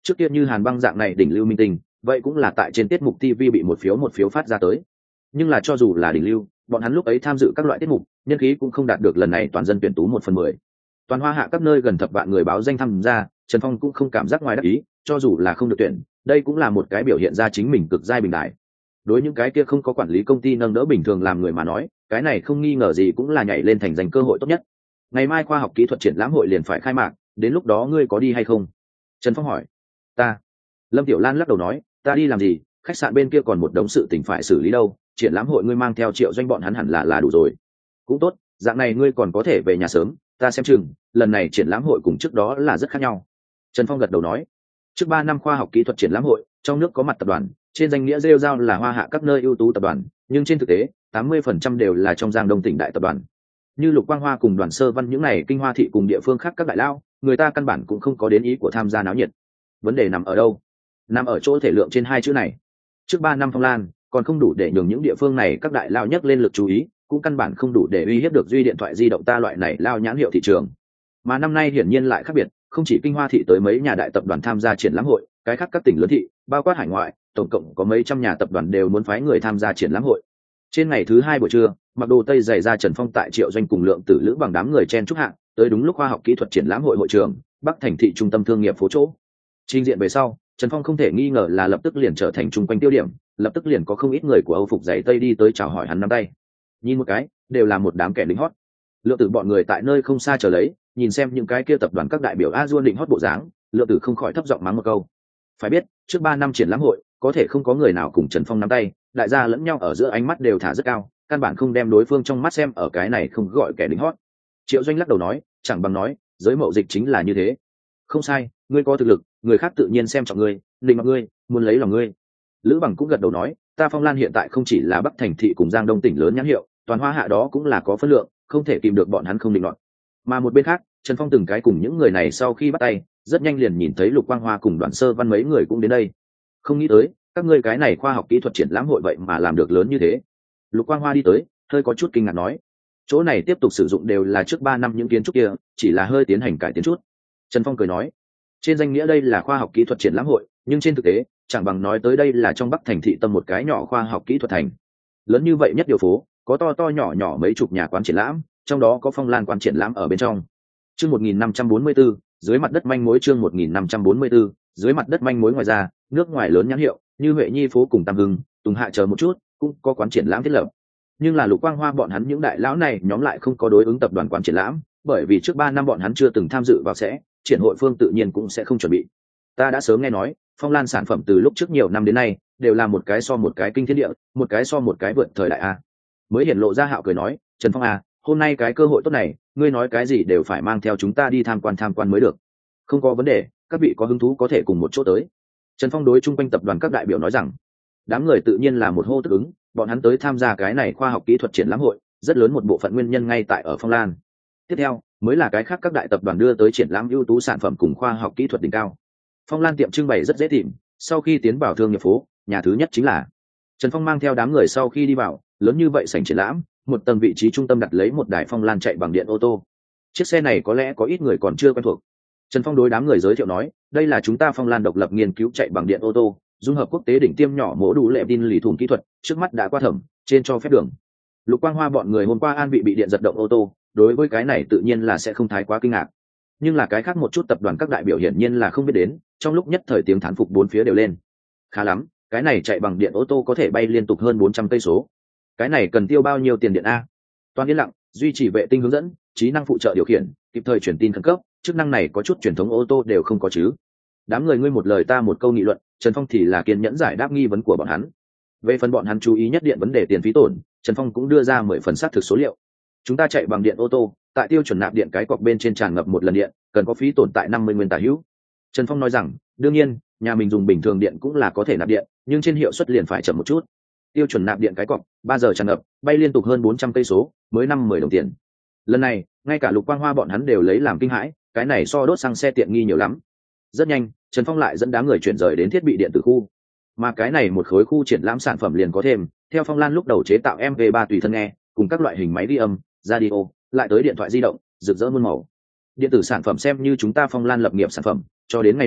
Trước kia như Hàn Băng dạng này đỉnh lưu minh tinh, vậy cũng là tại trên tiết mục TV bị một phiếu phát ra tới. Nhưng là cho dù là đỉnh lưu, bọn hắn lúc ấy tham dự các loại tiết mục, nhân khí cũng không đạt được lần này toàn dân tuyển tú 1/10. Toàn Hoa Hạ các nơi gần thập vạn người báo danh tham gia, Trần Phong cũng không cảm giác ngoài đắc ý, cho dù là không được tuyển, đây cũng là một cái biểu hiện ra chính mình cực giai bình đại. Đối những cái kia không có quản lý công ty nâng đỡ bình thường làm người mà nói, cái này không nghi ngờ gì cũng là nhảy lên thành giành cơ hội tốt nhất. Ngày mai khoa học kỹ thuật triển lãm hội liền phải khai mạc, đến lúc đó ngươi có đi hay không? Trần Phong hỏi. Ta. Lâm Tiểu Lan lắc đầu nói, ta đi làm gì, khách sạn bên kia còn một đống sự tình phải xử lý đâu, triển lãm hội ngươi mang theo Triệu Doanh bọn hắn hẳn là đủ rồi. Cũng tốt, dạng này ngươi còn có thể về nhà sớm, ta xem chừng lần này triển lãm hội cùng trước đó là rất khác nhau. Trần Phong gật đầu nói. Trước 3 năm khoa học kỹ thuật triển lãm hội, trong nước có mặt tập đoàn, trên danh nghĩa rêu rao là Hoa Hạ các nơi ưu tú tập đoàn, nhưng trên thực tế 80% đều là trong Giang Đông tỉnh đại tập đoàn. Như Lục Quang Hoa cùng Đoàn Sơ Văn những này kinh hoa thị cùng địa phương khác các đại lao, người ta căn bản cũng không có đến ý của tham gia náo nhiệt. Vấn đề nằm ở đâu? Nằm ở chỗ thể lượng trên hai chữ này. Trước 3 năm Phong Lan còn không đủ để nhường những địa phương này các đại lao nhấc lên lực chú ý, cũng căn bản không đủ để uy hiếp được Duy điện thoại di động ta loại này lao nhãn hiệu thị trường. Mà năm nay hiển nhiên lại khác biệt, không chỉ kinh hoa thị tới mấy nhà đại tập đoàn tham gia triển lãm hội, cái khác các tỉnh lớn thị, bao quát hải ngoại, tổng cộng có mấy trăm nhà tập đoàn đều muốn phái người tham gia triển lãm hội. Trên ngày thứ 2 buổi trưa, mặc đồ tây dày ra Trần Phong tại Triệu Doanh cùng Lượng Tử Lữ bằng đám người chen chúc hạng, tới đúng lúc khoa học kỹ thuật triển lãm hội hội trường, Bắc thành thị trung tâm thương nghiệp phố chỗ. Trình diện về sau, Trần Phong không thể nghi ngờ là lập tức liền trở thành trung quanh tiêu điểm, lập tức liền có không ít người của Âu phục giày tây đi tới chào hỏi hắn nắm tay. Nhìn một cái, đều là một đám kẻ lính hót. Lượng Tử bọn người tại nơi không xa chờ lấy, nhìn xem những cái kia tập đoàn các đại biểu a duôn định hót bộ dáng, Lượng Tử không khỏi thấp giọng mắng một câu. Phải biết, trước 3 năm triển lãm hội, có thể không có người nào cùng Trần Phong nắm tay, đại gia lẫn nhau ở giữa ánh mắt đều thả rất cao, căn bản không đem đối phương trong mắt xem ở cái này không gọi kẻ lính hót. Triệu Doanh lắc đầu nói, chẳng bằng nói, giới mậu dịch chính là như thế. Không sai, ngươi có thực lực, người khác tự nhiên xem trọng ngươi, định mặc ngươi, muốn lấy lòng ngươi. Lữ Bằng cũng gật đầu nói, ta Phong Lan hiện tại không chỉ là Bắc thành thị cùng Giang Đông tỉnh lớn nhãn hiệu, toàn Hoa Hạ đó cũng là có phân lượng, không thể kìm được bọn hắn không định nọt. Mà một bên khác, Trần Phong từng cái cùng những người này sau khi bắt tay, rất nhanh liền nhìn thấy Lục Quang Hoa cùng Đoàn Sơ Văn mấy người cũng đến đây. Không nghĩ tới, các ngươi cái này khoa học kỹ thuật triển lãm hội vậy mà làm được lớn như thế. Lục Quang Hoa đi tới, hơi có chút kinh ngạc nói, chỗ này tiếp tục sử dụng đều là trước 3 năm những kiến trúc kia, chỉ là hơi tiến hành cải tiến chút. Trần Phong cười nói, trên danh nghĩa đây là khoa học kỹ thuật triển lãm hội, nhưng trên thực tế chẳng bằng nói tới đây là trong Bắc thành thị tâm một cái nhỏ khoa học kỹ thuật thành. Lớn như vậy nhất điều phố, có to to nhỏ nhỏ mấy chục nhà quán triển lãm, trong đó có Phong Lan quán triển lãm ở bên trong. Chương 1544, dưới mặt đất manh mối. Chương 1544, dưới mặt đất manh mối. Ngoài ra, nước ngoài lớn nhãn hiệu như Huệ Nhi phố cùng Tam Hưng, Tùng Hạ chờ một chút, cũng có quán triển lãm thiết lập. Nhưng là Lục Quang Hoa bọn hắn những đại lão này nhóm lại không có đối ứng tập đoàn quán triển lãm, bởi vì trước 3 năm bọn hắn chưa từng tham dự vào triển hội phương tự nhiên cũng sẽ không chuẩn bị. Ta đã sớm nghe nói, Phong Lan sản phẩm từ lúc trước nhiều năm đến nay đều là một cái so một cái kinh thiên địa, một cái so một cái vượt thời đại a. Mới hiển lộ ra Hạo cười nói, Trần Phong à, hôm nay cái cơ hội tốt này, ngươi nói cái gì đều phải mang theo chúng ta đi tham quan mới được. Không có vấn đề, các vị có hứng thú có thể cùng một chỗ tới. Trần Phong đối chung quanh tập đoàn các đại biểu nói rằng, đám người tự nhiên là một hô tức ứng, bọn hắn tới tham gia cái này khoa học kỹ thuật triển lãm hội, rất lớn một bộ phận nguyên nhân ngay tại ở Phong Lan. Tiếp theo mới là cái khác các đại tập đoàn đưa tới triển lãm ưu tú sản phẩm cùng khoa học kỹ thuật đỉnh cao. Phong Lan tiệm trưng bày rất dễ tìm, sau khi tiến vào thương nghiệp phố, nhà thứ nhất chính là Trần Phong mang theo đám người sau khi đi vào, lớn như vậy sảnh triển lãm, một tầng vị trí trung tâm đặt lấy một đài Phong Lan chạy bằng điện ô tô. Chiếc xe này có lẽ có ít người còn chưa quen thuộc. Trần Phong đối đám người giới thiệu nói, đây là chúng ta Phong Lan độc lập nghiên cứu chạy bằng điện ô tô, dung hợp quốc tế đỉnh tiêm nhỏ mổ đủ lệ tin lì thùng kỹ thuật, trước mắt đã qua thẩm, trên cho phép đường. Lục Quang Hoa bọn người hôm qua an bị điện giật động ô tô, đối với cái này tự nhiên là sẽ không thái quá kinh ngạc. Nhưng là cái khác một chút tập đoàn các đại biểu hiển nhiên là không biết đến, trong lúc nhất thời tiếng thán phục bốn phía đều lên. Khá lắm, cái này chạy bằng điện ô tô có thể bay liên tục hơn 400 cây số. Cái này cần tiêu bao nhiêu tiền điện a? Toàn yên lặng, duy trì vệ tinh hướng dẫn, trí năng phụ trợ điều khiển, kịp thời truyền tin khẩn cấp, chức năng này có chút truyền thống ô tô đều không có chứ. Đám người ngươi một lời ta một câu nghị luận, Trần Phong thì là kiên nhẫn giải đáp nghi vấn của bọn hắn. Về phần bọn hắn chú ý nhất điện vấn đề tiền phí tổn, Trần Phong cũng đưa ra 10 phần xác thực số liệu. Chúng ta chạy bằng điện ô tô, tại tiêu chuẩn nạp điện cái cọc bên trên tràn ngập một lần điện, cần có phí tổn tại 50 nguyên tả hữu. Trần Phong nói rằng, đương nhiên, nhà mình dùng bình thường điện cũng là có thể nạp điện, nhưng trên hiệu suất liền phải chậm một chút. Tiêu chuẩn nạp điện cái cọc, 3 giờ tràn ngập, bay liên tục hơn 400 cây số, mới 5-10 đồng tiền. Lần này, ngay cả Lục Quang Hoa bọn hắn đều lấy làm kinh hãi, cái này so đốt xăng xe tiện nghi nhiều lắm. Rất nhanh, Trần Phong lại dẫn đám người chuyển rời đến thiết bị điện tử khu. Mà cái này một khối khu triển lãm sản phẩm liền có thêm, theo Phong Lan lúc đầu chế tạo MP3 tùy thân nghe, cùng các loại hình máy ghi âm, radio, lại tới điện thoại di động, rực rỡ muôn màu. Điện tử sản phẩm xem như chúng ta Phong Lan lập nghiệp sản phẩm, cho đến ngày nay,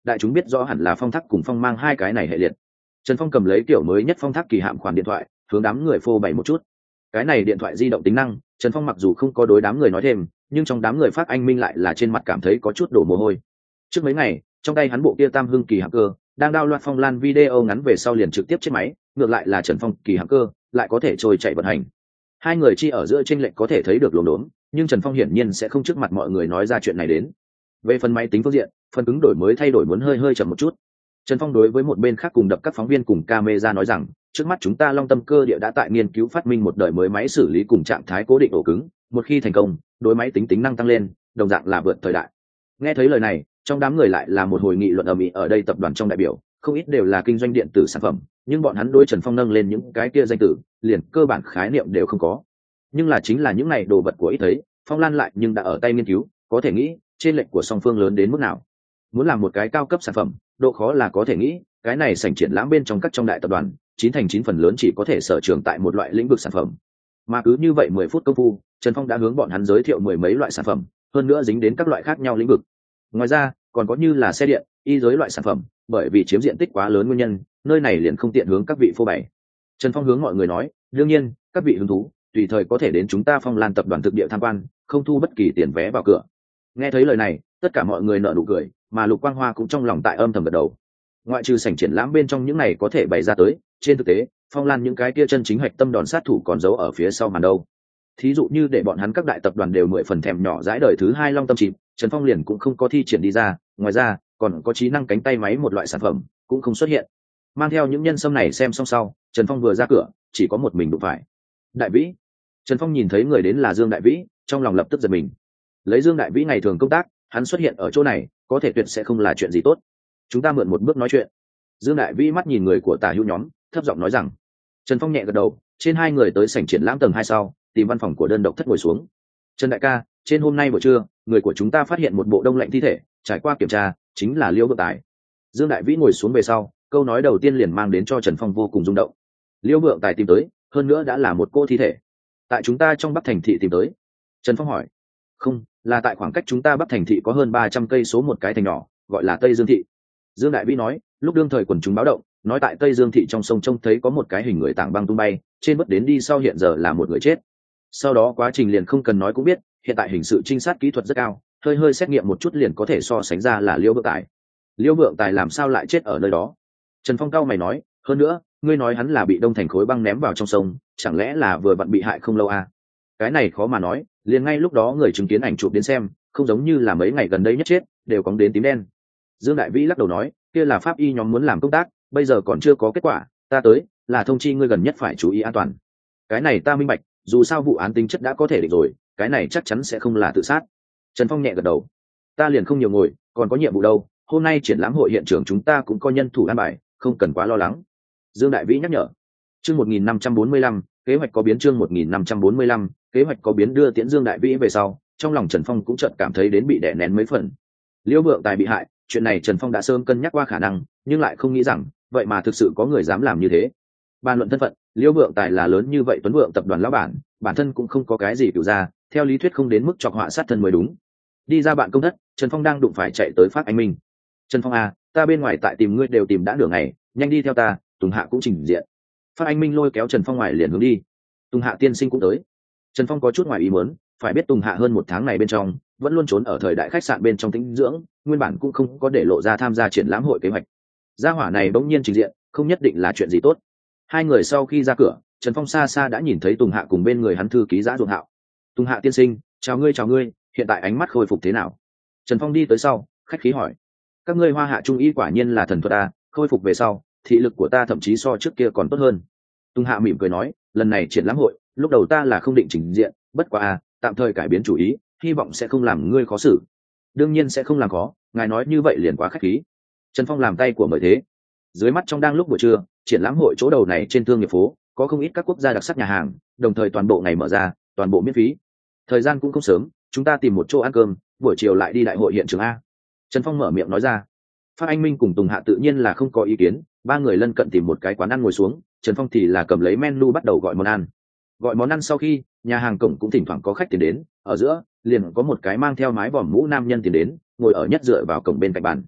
đại chúng biết rõ hẳn là phong thác cùng phong mang hai cái này hệ liệt. Trần Phong cầm lấy kiểu mới nhất phong thác kỳ hạm khoản điện thoại, hướng đám người phô bày một chút. Cái này điện thoại di động tính năng, Trần Phong mặc dù không có đối đám người nói thêm, nhưng trong đám người phát anh minh lại là trên mặt cảm thấy có chút đổ mồ hôi. Trước mấy ngày, trong tay hắn bộ kia Tam Hưng kỳ hạm cơ, đang download phong lan video ngắn về sau liền trực tiếp chết máy, ngược lại là Trần Phong kỳ hạm cơ lại có thể trôi chạy vận hành. Hai người chi ở giữa chênh lệch có thể thấy được lồn đốn, nhưng Trần Phong hiển nhiên sẽ không trước mặt mọi người nói ra chuyện này đến. Về phần máy tính phương diện, phần cứng đổi mới thay đổi muốn hơi chậm một chút. Trần Phong đối với một bên khác cùng đập các phóng viên cùng camera nói rằng, trước mắt chúng ta Long Tâm Cơ Địa đã tại nghiên cứu phát minh một đời mới máy xử lý cùng trạng thái cố định ổ cứng, một khi thành công, đối máy tính tính năng tăng lên, đồng dạng là vượt thời đại. Nghe thấy lời này, trong đám người lại là một hồi nghị luận ầm ĩ. Ở đây tập đoàn trong đại biểu, không ít đều là kinh doanh điện tử sản phẩm, nhưng bọn hắn đối Trần Phong nâng lên những cái kia danh tử, liền cơ bản khái niệm đều không có. Nhưng là chính là những này đồ vật của ít thấy, Phong Lan lại nhưng đã ở tay nghiên cứu, có thể nghĩ, trên lệch của song phương lớn đến mức nào. Muốn làm một cái cao cấp sản phẩm, độ khó là có thể nghĩ, cái này sảnh triển lãm bên trong các trong đại tập đoàn, 9 thành 9 phần lớn chỉ có thể sở trường tại một loại lĩnh vực sản phẩm. Mà cứ như vậy 10 phút công phu, Trần Phong đã hướng bọn hắn giới thiệu mười mấy loại sản phẩm, hơn nữa dính đến các loại khác nhau lĩnh vực. Ngoài ra, còn có như là xe điện, y giới loại sản phẩm, bởi vì chiếm diện tích quá lớn nguyên nhân, nơi này liền không tiện hướng các vị phô bày. Trần Phong hướng mọi người nói, đương nhiên, các vị hứng thú, tùy thời có thể đến chúng ta Phong Lan tập đoàn thực địa tham quan, không thu bất kỳ tiền vé vào cửa. Nghe thấy lời này, tất cả mọi người nở nụ cười, mà Lục Quang Hoa cũng trong lòng tại âm thầm gật đầu. Ngoại trừ sảnh triển lãm bên trong những này có thể bày ra tới, trên thực tế, Phong Lan những cái kia chân chính hạch tâm đòn sát thủ còn giấu ở phía sau màn đâu. Thí dụ như để bọn hắn các đại tập đoàn đều 10 phần thèm nhỏ dãi đời thứ hai Long Tâm chìm, Trần Phong liền cũng không có thi triển đi ra, ngoài ra, còn có trí năng cánh tay máy một loại sản phẩm cũng không xuất hiện. Mang theo những nhân sâm này xem xong sau, Trần Phong vừa ra cửa, chỉ có một mình đụng phải. Đại Vĩ. Trần Phong nhìn thấy người đến là Dương Đại Vĩ, trong lòng lập tức giật mình. Lấy Dương Đại Vĩ ngày thường công tác, hắn xuất hiện ở chỗ này, có thể tuyệt sẽ không là chuyện gì tốt. Chúng ta mượn một bước nói chuyện. Dương Đại Vĩ mắt nhìn người của Tả Hữu nhóm, thấp giọng nói rằng. Trần Phong nhẹ gật đầu, trên hai người tới sảnh triển lãm tầng 2 sau, tìm văn phòng của đơn độc thất ngồi xuống. Trần đại ca, trên hôm nay buổi trưa, người của chúng ta phát hiện một bộ đông lạnh thi thể, trải qua kiểm tra, chính là Liễu Vượng Tài. Dương Đại Vĩ ngồi xuống về sau, câu nói đầu tiên liền mang đến cho Trần Phong vô cùng rung động. Liễu Vượng Tài tìm tới, hơn nữa đã là một cô thi thể. Tại chúng ta trong Bắc Thành thị tìm tới. Trần Phong hỏi. Không, là tại khoảng cách chúng ta Bắc Thành thị có hơn 300 cây số một cái thành nhỏ, gọi là Tây Dương thị. Dương Đại Vĩ nói, lúc đương thời quần chúng báo động, nói tại Tây Dương thị trong sông trông thấy có một cái hình người tảng băng tung bay, trên mất đến đi sau hiện giờ là một người chết. Sau đó quá trình liền không cần nói cũng biết, hiện tại hình sự trinh sát kỹ thuật rất cao, hơi xét nghiệm một chút liền có thể so sánh ra là Liễu Vượng Tài. Liễu Vượng Tài làm sao lại chết ở nơi đó? Trần Phong cao mày nói, hơn nữa, ngươi nói hắn là bị đông thành khối băng ném vào trong sông, chẳng lẽ là vừa vặn bị hại không lâu à? Cái này khó mà nói, liền ngay lúc đó người chứng kiến ảnh chụp đến xem, không giống như là mấy ngày gần đây nhất chết, đều cóng đến tím đen. Dương Đại Vĩ lắc đầu nói, kia là pháp y nhóm muốn làm công tác, bây giờ còn chưa có kết quả, ta tới là thông chi ngươi gần nhất phải chú ý an toàn. Cái này ta minh bạch, dù sao vụ án tính chất đã có thể định rồi, cái này chắc chắn sẽ không là tự sát. Trần Phong nhẹ gật đầu, ta liền không nhiều ngồi, còn có nhiệm vụ đâu, hôm nay triển lãm hội hiện trường chúng ta cũng có nhân thủ an bài, không cần quá lo lắng. Dương Đại Vĩ nhắc nhở. Chương 1545, kế hoạch có biến. Chương 1545, kế hoạch có biến. Đưa tiễn Dương Đại Vĩ về sau, trong lòng Trần Phong cũng chợt cảm thấy đến bị đè nén mấy phần. Liễu Vượng Tài bị hại, chuyện này Trần Phong đã sớm cân nhắc qua khả năng, nhưng lại không nghĩ rằng, vậy mà thực sự có người dám làm như thế. Bàn luận thân phận, Liễu Vượng Tài là lớn như vậy Tuấn Vượng tập đoàn lão bản thân cũng không có cái gì cửu ra, theo lý thuyết không đến mức chọc họa sát thân mới đúng. Đi ra bạn công thất, Trần Phong đang đụng phải chạy tới Phát Anh Minh. Trần Phong à, ta bên ngoài tại tìm ngươi đều tìm đã nửa ngày, nhanh đi theo ta, Tùng Hạ cũng trình diện. Phát Anh Minh lôi kéo Trần Phong ngoài liền hướng đi. Tùng Hạ tiên sinh cũng tới. Trần Phong có chút ngoài ý muốn, phải biết Tùng Hạ hơn một tháng này bên trong vẫn luôn trốn ở thời đại khách sạn bên trong tĩnh dưỡng, nguyên bản cũng không có để lộ ra tham gia triển lãm hội kế hoạch. Gia hỏa này bỗng nhiên trình diện, không nhất định là chuyện gì tốt. Hai người sau khi ra cửa, Trần Phong xa xa đã nhìn thấy Tùng Hạ cùng bên người hắn thư ký Giã Ruộng Hạo. Tùng Hạ tiên sinh, chào ngươi, hiện tại ánh mắt khôi phục thế nào? Trần Phong đi tới sau, khách khí hỏi. Các ngươi Hoa Hạ Trung y quả nhiên là thần thuật à, khôi phục về sau, thị lực của ta thậm chí so trước kia còn tốt hơn. Tùng Hạ mỉm cười nói, lần này triển lãm hội, lúc đầu ta là không định trình diện, bất quá à, tạm thời cải biến chủ ý, hy vọng sẽ không làm ngươi khó xử. Đương nhiên sẽ không làm khó, ngài nói như vậy liền quá khách khí. Trần Phong làm tay của mời thế. Dưới mắt trong đang lúc buổi trưa, triển lãm hội chỗ đầu này trên thương nghiệp phố, có không ít các quốc gia đặc sắc nhà hàng, đồng thời toàn bộ ngày mở ra, toàn bộ miễn phí. Thời gian cũng không sớm, chúng ta tìm một chỗ ăn cơm, buổi chiều lại đi đại hội hiện trường a. Trần Phong mở miệng nói ra. Phát Anh Minh cùng Tùng Hạ tự nhiên là không có ý kiến, ba người lân cận tìm một cái quán ăn ngồi xuống, Trần Phong thì là cầm lấy menu bắt đầu gọi món ăn. Gọi món ăn sau khi, nhà hàng cổng cũng thỉnh thoảng có khách tiến đến, ở giữa liền có một cái mang theo mái vòm mũ nam nhân tiến đến, ngồi ở nhất dựa vào cổng bên cạnh bàn.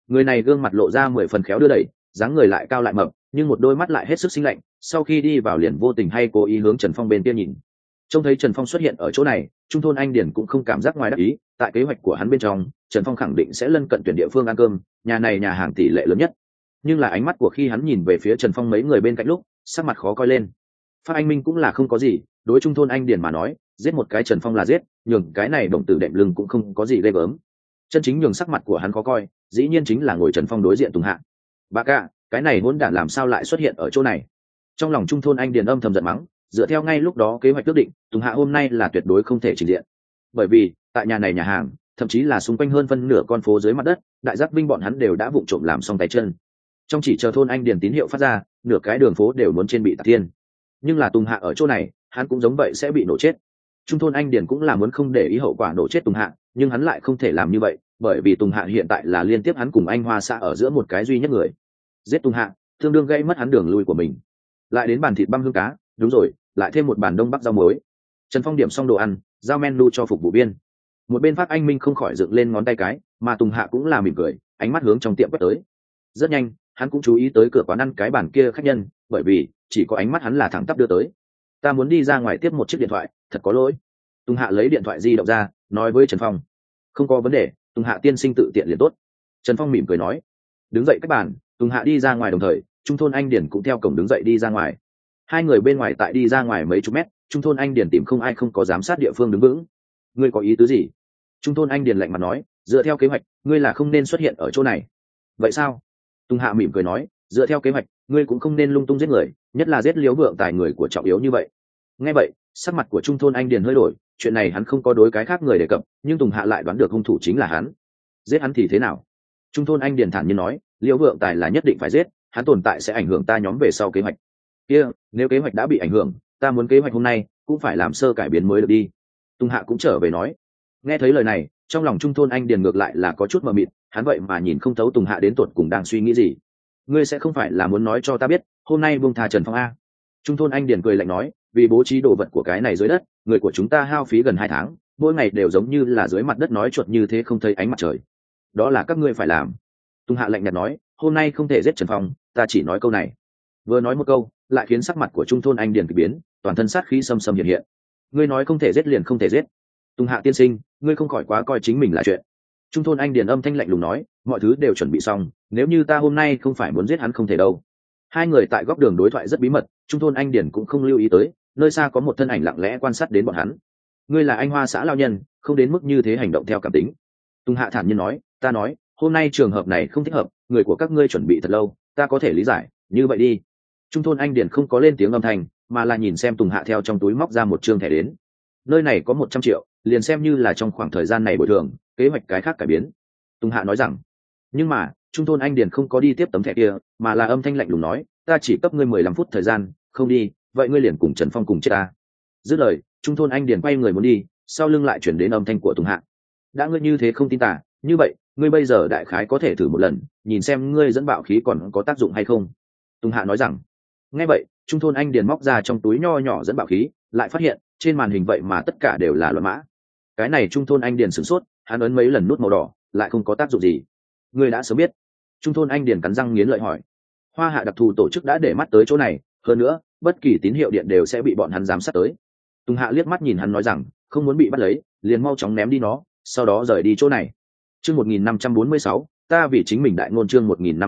Người này gương mặt lộ ra 10 phần khéo đưa đẩy, dáng người lại cao lại mập, nhưng một đôi mắt lại hết sức sinh lạnh, sau khi đi vào liền vô tình hay cố ý hướng Trần Phong bên kia nhìn. Trông thấy Trần Phong xuất hiện ở chỗ này, Trung thôn Anh Điển cũng không cảm giác ngoài đắc ý, tại kế hoạch của hắn bên trong, Trần Phong khẳng định sẽ lân cận tuyển địa phương ăn cơm, nhà này nhà hàng tỷ lệ lớn nhất. Nhưng là ánh mắt của khi hắn nhìn về phía Trần Phong mấy người bên cạnh lúc, sắc mặt khó coi lên. Pháp Anh Minh cũng là không có gì, đối Trung thôn Anh Điển mà nói, giết một cái Trần Phong là giết, nhường cái này đồng tử đệm lưng cũng không có gì ghê gớm. Chân chính nhường sắc mặt của hắn khó coi, dĩ nhiên chính là ngồi Trần Phong đối diện Tùng Hạ. Bà cả, cái này hỗn đản làm sao lại xuất hiện ở chỗ này? Trong lòng Trung thôn Anh Điền âm thầm giận mắng, dựa theo ngay lúc đó kế hoạch quyết định, Tùng Hạ hôm nay là tuyệt đối không thể trình diện. Bởi vì, tại nhà này nhà hàng, thậm chí là xung quanh hơn phân nửa con phố dưới mặt đất, đại giác binh bọn hắn đều đã vụng trộm làm xong tay chân. Trong chỉ chờ thôn Anh Điền tín hiệu phát ra, nửa cái đường phố đều muốn trên bị tạc thiên. Nhưng là Tùng Hạ ở chỗ này, hắn cũng giống vậy sẽ bị nổ chết. Trung thôn Anh Điền cũng là muốn không để ý hậu quả nổ chết Tùng Hạ, nhưng hắn lại không thể làm như vậy, bởi vì Tùng Hạ hiện tại là liên tiếp hắn cùng anh Hoa xã ở giữa một cái duy nhất người. Giết Tùng Hạ, tương đương gây mất hắn đường lui của mình. Lại đến bàn thịt băm hương cá, đúng rồi, lại thêm một bàn đông bắc rau muối. Trần Phong điểm xong đồ ăn, giao menu cho phục vụ viên. Một bên Phát Anh Minh không khỏi dựng lên ngón tay cái, mà Tùng Hạ cũng là mỉm cười, ánh mắt hướng trong tiệm quét tới. Rất nhanh, hắn cũng chú ý tới cửa quán ăn cái bàn kia khách nhân, bởi vì chỉ có ánh mắt hắn là thẳng tắp đưa tới. Ta muốn đi ra ngoài tiếp một chiếc điện thoại, thật có lỗi. Tùng Hạ lấy điện thoại di động ra, nói với Trần Phong. Không có vấn đề, Tùng Hạ tiên sinh tự tiện liền tốt. Trần Phong mỉm cười nói. Đứng dậy cách bàn, Tùng Hạ đi ra ngoài đồng thời, Trung thôn Anh Điển cũng theo cổng đứng dậy đi ra ngoài. Hai người bên ngoài tại đi ra ngoài mấy chục mét, Trung thôn Anh Điển tìm không ai không có giám sát địa phương đứng vững. Ngươi có ý tứ gì? Trung thôn Anh Điển lạnh mặt nói, dựa theo kế hoạch, ngươi là không nên xuất hiện ở chỗ này. Vậy sao? Tùng Hạ mỉm cười nói, dựa theo kế hoạch, ngươi cũng không nên lung tung giết người, nhất là giết Liễu Vượng Tài người của trọng yếu như vậy. Nghe vậy, sắc mặt của Trung thôn Anh Điền hơi đổi, chuyện này hắn không có đối cái khác người đề cập, nhưng Tùng Hạ lại đoán được hung thủ chính là hắn. Giết hắn thì thế nào? Trung thôn Anh Điền thản nhiên nói, Liễu Vượng Tài là nhất định phải giết, hắn tồn tại sẽ ảnh hưởng ta nhóm về sau kế hoạch. Kia, nếu kế hoạch đã bị ảnh hưởng, ta muốn kế hoạch hôm nay cũng phải làm sơ cải biến mới được đi. Tùng Hạ cũng trở về nói. Nghe thấy lời này, trong lòng Trung thôn Anh Điền ngược lại là có chút mờ mịt, hắn vậy mà nhìn không thấu Tùng Hạ đến tột cùng đang suy nghĩ gì. Ngươi sẽ không phải là muốn nói cho ta biết, hôm nay buông tha Trần Phong a? Trung thôn Anh Điền cười lạnh nói, vì bố trí đồ vật của cái này dưới đất, người của chúng ta hao phí gần 2 tháng, mỗi ngày đều giống như là dưới mặt đất nói chuột như thế không thấy ánh mặt trời. Đó là các ngươi phải làm. Tùng Hạ lạnh nhạt nói, hôm nay không thể giết Trần Phong, ta chỉ nói câu này. Vừa nói một câu, lại khiến sắc mặt của Trung thôn Anh Điền kỳ biến, toàn thân sát khí xâm xâm hiện hiện. Ngươi nói không thể giết liền không thể giết. Tùng Hạ tiên sinh, ngươi không khỏi quá coi chính mình là chuyện. Trung thôn Anh Điền âm thanh lạnh lùng nói, mọi thứ đều chuẩn bị xong, nếu như ta hôm nay không phải muốn giết hắn không thể đâu. Hai người tại góc đường đối thoại rất bí mật, Trung thôn Anh Điền cũng không lưu ý tới, nơi xa có một thân ảnh lặng lẽ quan sát đến bọn hắn. Ngươi là anh Hoa xã lao nhân, không đến mức như thế hành động theo cảm tính. Tùng Hạ thản nhiên nói, ta nói, hôm nay trường hợp này không thích hợp, người của các ngươi chuẩn bị thật lâu, ta có thể lý giải, như vậy đi. Trung thôn Anh Điền không có lên tiếng âm thanh, mà là nhìn xem Tùng Hạ theo trong túi móc ra một trương thẻ đến. Nơi này có 100 triệu, liền xem như là trong khoảng thời gian này bồi thường, kế hoạch cái khác cải biến. Tùng Hạ nói rằng, nhưng mà Trung thôn Anh Điền không có đi tiếp tấm thẻ kia, mà là âm thanh lạnh lùng nói, ta chỉ cấp ngươi 15 phút thời gian, không đi, vậy ngươi liền cùng Trần Phong cùng chết ta. Dứt lời, Trung thôn Anh Điền quay người muốn đi, sau lưng lại chuyển đến âm thanh của Tùng Hạ. Đã ngươi như thế không tin ta, như vậy, ngươi bây giờ đại khái có thể thử một lần, nhìn xem ngươi dẫn bạo khí còn có tác dụng hay không. Tùng Hạ nói rằng. Nghe vậy, Trung thôn Anh Điền móc ra trong túi nho nhỏ dẫn bạo khí, lại phát hiện trên màn hình vậy mà tất cả đều là luận mã. Cái này Trung thôn Anh Điền sửng sốt, hắn ấn mấy lần nút màu đỏ, lại không có tác dụng gì. Ngươi đã sớm biết. Trung thôn Anh Điền cắn răng nghiến lợi hỏi. Hoa Hạ đặc thù tổ chức đã để mắt tới chỗ này, hơn nữa, bất kỳ tín hiệu điện đều sẽ bị bọn hắn giám sát tới. Tùng Hạ liếc mắt nhìn hắn nói rằng, không muốn bị bắt lấy, liền mau chóng ném đi nó, sau đó rời đi chỗ này. Chương 1546, ta vì chính mình đại ngôn. Chương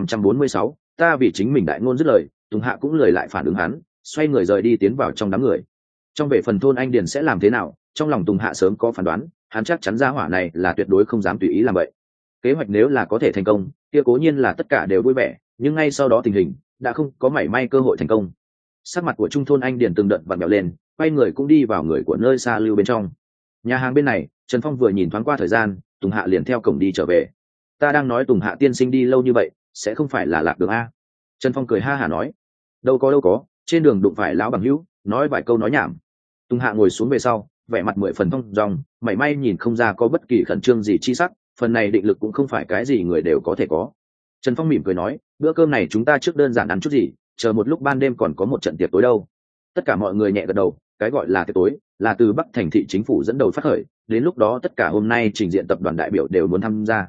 1546, ta vì chính mình đại ngôn. Dứt lời, Tùng Hạ cũng lời lại phản ứng hắn, xoay người rời đi tiến vào trong đám người. Trong về phần thôn Anh Điền sẽ làm thế nào, trong lòng Tùng Hạ sớm có phán đoán, hắn chắc chắn gia hỏa này là tuyệt đối không dám tùy ý làm vậy. Kế hoạch nếu là có thể thành công, kia cố nhiên là tất cả đều vui vẻ, nhưng ngay sau đó tình hình đã không có mảy may cơ hội thành công. Sắc mặt của Trung thôn Anh Điền từng đợt vặn vẹo lên, quay người cũng đi vào người của nơi xa lưu bên trong. Nhà hàng bên này, Trần Phong vừa nhìn thoáng qua thời gian, Tùng Hạ liền theo cổng đi trở về. Ta đang nói Tùng Hạ tiên sinh đi lâu như vậy, sẽ không phải là lạc đường a? Trần Phong cười ha hả nói. Đâu có, trên đường đụng phải lão bằng hữu, nói vài câu nói nhảm. Tùng Hạ ngồi xuống về sau, vẻ mặt 10 phần thong dong, mảy may nhìn không ra có bất kỳ khẩn trương gì chi sắc, phần này định lực cũng không phải cái gì người đều có thể có. Trần Phong mỉm cười nói, bữa cơm này chúng ta trước đơn giản ăn chút gì, chờ một lúc ban đêm còn có một trận tiệc tối đâu. Tất cả mọi người nhẹ gật đầu, cái gọi là tiệc tối là từ Bắc thành thị chính phủ dẫn đầu phát khởi, đến lúc đó tất cả hôm nay trình diện tập đoàn đại biểu đều muốn tham gia.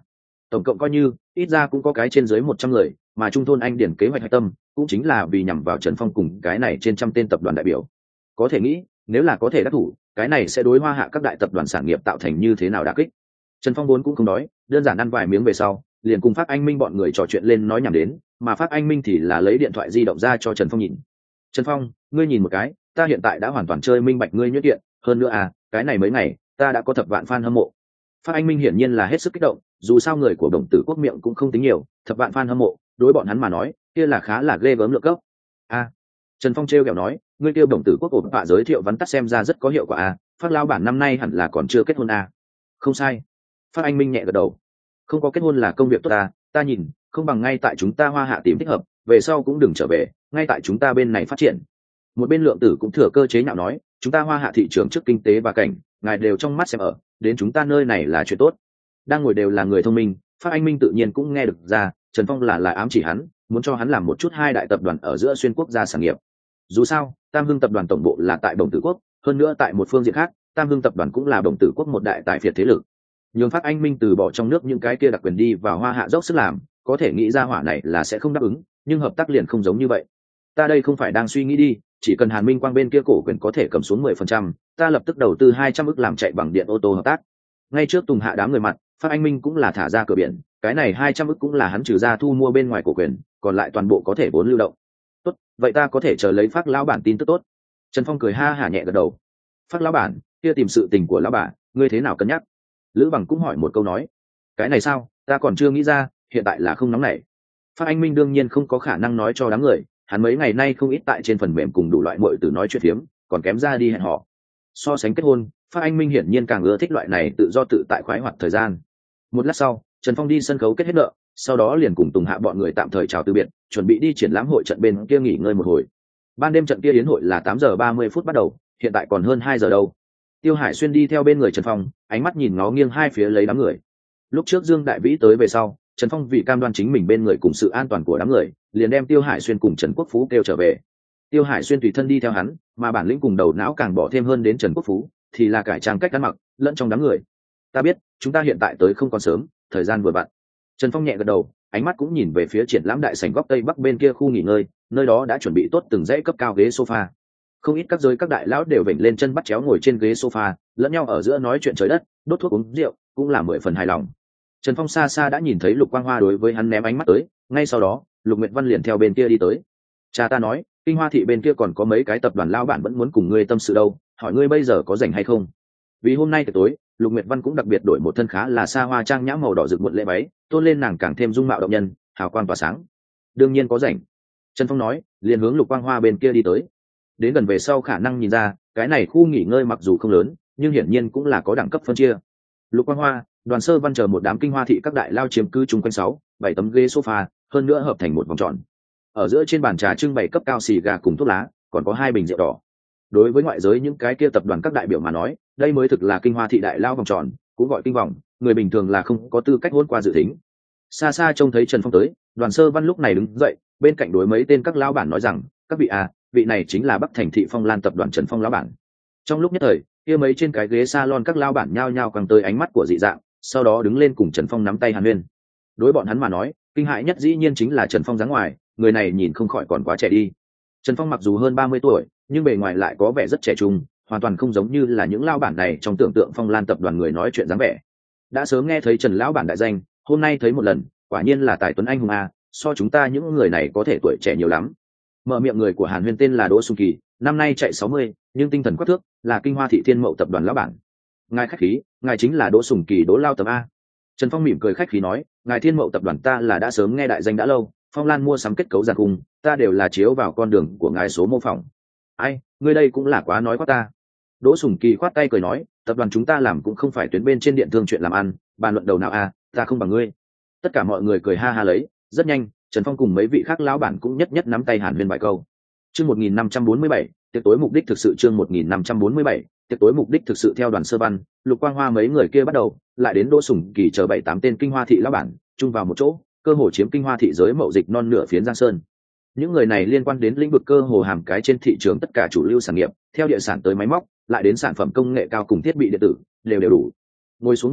tổng cộng coi như ít ra cũng có cái trên dưới 100 người, mà trung thôn anh điển kế hoạch hạch tâm cũng chính là vì nhằm vào Trần Phong cùng cái này trên trăm tên tập đoàn đại biểu. Có thể nghĩ, nếu là có thể đắc thủ, cái này sẽ đối Hoa Hạ các đại tập đoàn sản nghiệp tạo thành như thế nào đả kích. Trần Phong vốn cũng không đói, đơn giản ăn vài miếng về sau, liền cùng Phác Anh Minh bọn người trò chuyện lên nói nhảm đến, mà Phác Anh Minh thì là lấy điện thoại di động ra cho Trần Phong nhìn. Trần Phong, ngươi nhìn một cái, ta hiện tại đã hoàn toàn chơi minh bạch ngươi nhuyễn kiện, hơn nữa à, cái này mấy ngày, ta đã có thập vạn fan hâm mộ. Phác Anh Minh hiển nhiên là hết sức kích động, dù sao người của Đồng Tử Quốc miệng cũng không tính nhiều, thập vạn fan hâm mộ, đối bọn hắn mà nói, kia là khá là ghê gớm lượng cấp. A, Trần Phong trêu ghẹo nói, ngươi kêu Đồng Tử Quốc ổn bạ giới thiệu vắn tắt xem ra rất có hiệu quả a, Phác lão bản năm nay hẳn là còn chưa kết hôn a. Không sai. Phác Anh Minh nhẹ gật đầu. Không có kết hôn là công việc tốt ta nhìn, không bằng ngay tại chúng ta Hoa Hạ tìm thích hợp, về sau cũng đừng trở về, ngay tại chúng ta bên này phát triển. Một bên Lượng Tử cũng thừa cơ chế nhạo nói, chúng ta Hoa Hạ thị trường trước kinh tế và cảnh, ngài đều trong mắt xem ở, đến chúng ta nơi này là chuyện tốt. Đang ngồi đều là người thông minh, Phác Anh Minh tự nhiên cũng nghe được ra, Trần Phong là ám chỉ hắn, muốn cho hắn làm một chút hai đại tập đoàn ở giữa xuyên quốc gia sản nghiệp. Dù sao, Tam Hưng tập đoàn tổng bộ là tại Đồng Tử Quốc, hơn nữa tại một phương diện khác, Tam Hưng tập đoàn cũng là Đồng Tử Quốc một đại tài phiệt thế lực. Nhường Phác Anh Minh từ bỏ trong nước những cái kia đặc quyền đi vào Hoa Hạ dốc sức làm, có thể nghĩ ra hỏa này là sẽ không đáp ứng, nhưng hợp tác liền không giống như vậy. Ta đây không phải đang suy nghĩ đi, chỉ cần Hàn Minh Quang bên kia cổ quyền có thể cầm xuống 10%, ta lập tức đầu tư 200 ức làm chạy bằng điện ô tô hợp tác. Ngay trước Tùng Hạ đám người mặt, Phác Anh Minh cũng là thả ra cửa biển, cái này 200 ức cũng là hắn trừ ra thu mua bên ngoài cổ quyền, còn lại toàn bộ có thể vốn lưu động. Tốt, vậy ta có thể chờ lấy Phác lão bản tin tức tốt. Trần Phong cười ha hả nhẹ gật đầu. Phác lão bản, kia tìm sự tình của lão bà, ngươi thế nào cân nhắc? Lữ Bằng cũng hỏi một câu nói. Cái này sao, ta còn chưa nghĩ ra, hiện tại là không nóng nảy. Phác Anh Minh đương nhiên không có khả năng nói cho đám người, hắn mấy ngày nay không ít tại trên phần mềm cùng đủ loại muội tử nói chuyện phiếm, còn kém ra đi hẹn hò. So sánh kết hôn, Phác Anh Minh hiển nhiên càng ưa thích loại này tự do tự tại khoái hoạt thời gian. Một lát sau, Trần Phong đi sân khấu kết hết nợ, sau đó liền cùng Tùng Hạ bọn người tạm thời chào từ biệt, chuẩn bị đi triển lãm hội trận bên kia nghỉ ngơi một hồi. Ban đêm trận kia yến hội là 8:30 bắt đầu, hiện tại còn hơn 2 giờ đâu. Tiêu Hải Xuyên đi theo bên người Trần Phong, ánh mắt nhìn ngó nghiêng hai phía lấy đám người. Lúc trước Dương Đại Vĩ tới về sau, Trần Phong vì cam đoan chính mình bên người cùng sự an toàn của đám người, liền đem Tiêu Hải Xuyên cùng Trần Quốc Phú kêu trở về. Tiêu Hải Xuyên tùy thân đi theo hắn, mà bản lĩnh cùng đầu não càng bỏ thêm hơn đến Trần Quốc Phú, thì là cải trang cách ăn mặc, lẫn trong đám người. Ta biết, chúng ta hiện tại tới không còn sớm, thời gian vừa vặn. Trần Phong nhẹ gật đầu, ánh mắt cũng nhìn về phía triển lãm đại sảnh góc tây bắc bên kia khu nghỉ ngơi, nơi đó đã chuẩn bị tốt từng dãy cấp cao ghế sofa. Không ít các giới các đại lão đều vểnh lên chân bắt chéo ngồi trên ghế sofa, lẫn nhau ở giữa nói chuyện trời đất, đốt thuốc uống rượu, cũng là 10 phần hài lòng. Trần Phong xa xa đã nhìn thấy Lục Quang Hoa đối với hắn ném ánh mắt tới, ngay sau đó, Lục Nguyệt Văn liền theo bên kia đi tới. Cha ta nói, Kinh Hoa thị bên kia còn có mấy cái tập đoàn lao bản vẫn muốn cùng ngươi tâm sự đâu, hỏi ngươi bây giờ có rảnh hay không? Vì hôm nay tối, Lục Nguyệt Văn cũng đặc biệt đổi một thân khá là xa hoa trang nhã màu đỏ rực muộn lễ váy, tôn lên nàng càng thêm dung mạo động nhân, hào quang tỏa sáng. Đương nhiên có rảnh. Trần Phong nói, liền hướng Lục Quang Hoa bên kia đi tới. Đến gần về sau khả năng nhìn ra, cái này khu nghỉ ngơi mặc dù không lớn, nhưng hiển nhiên cũng là có đẳng cấp phân chia. Lục Quang Hoa, Đoàn Sơ Văn chờ một đám Kinh Hoa thị các đại lao chiếm cứ chung quanh 6-7 tấm ghế sofa, hơn nữa hợp thành một vòng tròn. Ở giữa trên bàn trà trưng bày cấp cao xì gà cùng thuốc lá, còn có 2 bình rượu đỏ. Đối với ngoại giới những cái kia tập đoàn các đại biểu mà nói, đây mới thực là Kinh Hoa thị đại lao vòng tròn, cũng gọi kinh vòng, người bình thường là không có tư cách hôn qua dự tính. Xa xa trông thấy Trần Phong tới, Đoàn Sơ Văn lúc này đứng dậy, bên cạnh đối mấy tên các lao bản nói rằng, các vị vị này chính là Bắc Thành thị Phong Lan tập đoàn Trần Phong lão bản. Trong lúc nhất thời, kia mấy trên cái ghế salon các lao bản nhao nhao quăng tới ánh mắt của dị dạng, sau đó đứng lên cùng Trần Phong nắm tay hàn huyên. Đối bọn hắn mà nói, kinh hãi nhất dĩ nhiên chính là Trần Phong dáng ngoài, người này nhìn không khỏi còn quá trẻ đi. Trần Phong mặc dù hơn 30 tuổi, nhưng bề ngoài lại có vẻ rất trẻ trung, hoàn toàn không giống như là những lao bản này trong tưởng tượng Phong Lan tập đoàn người nói chuyện dáng vẻ. Đã sớm nghe thấy Trần lão bản đại danh, hôm nay thấy một lần, quả nhiên là tài tuấn anh hùng so chúng ta những người này có thể tuổi trẻ nhiều lắm. Mở miệng người của Hàn Huyên tên là Đỗ Sùng Kỳ, năm nay chạy 60, nhưng tinh thần quắc thước, là Kinh Hoa thị Thiên Mậu tập đoàn lão bản. Ngài khách khí, ngài chính là Đỗ Sùng Kỳ Đỗ lao tầm a. Trần Phong mỉm cười khách khí nói, ngài Thiên Mậu tập đoàn ta là đã sớm nghe đại danh đã lâu, Phong Lan mua sắm kết cấu giàn khung, ta đều là chiếu vào con đường của ngài số mô phỏng. Ai, ngươi đây cũng là quá nói quá ta. Đỗ Sùng Kỳ khoát tay cười nói, tập đoàn chúng ta làm cũng không phải tuyến bên trên điện thương chuyện làm ăn, bàn luận đầu nào ta không bằng ngươi. Tất cả mọi người cười ha ha lấy, rất nhanh, Trần Phong cùng mấy vị khác lão bản cũng nhất nhất nắm tay Hàn Huyên vài câu. Chương 1547, tiệc tối mục đích thực sự chương 1547, tiệc tối mục đích thực sự theo Đoàn Sơ Văn, Lục Quang Hoa mấy người kia bắt đầu, lại đến Đỗ Sùng Kỳ chờ 7-8 tên Kinh Hoa thị lão bản, chung vào một chỗ, cơ hồ chiếm Kinh Hoa thị giới mậu dịch non nửa phiến Giang Sơn. Những người này liên quan đến lĩnh vực cơ hồ hàm cái trên thị trường tất cả chủ lưu sản nghiệp, theo địa sản tới máy móc, lại đến sản phẩm công nghệ cao cùng thiết bị điện tử, đều đủ. Ngồi xuống về sau,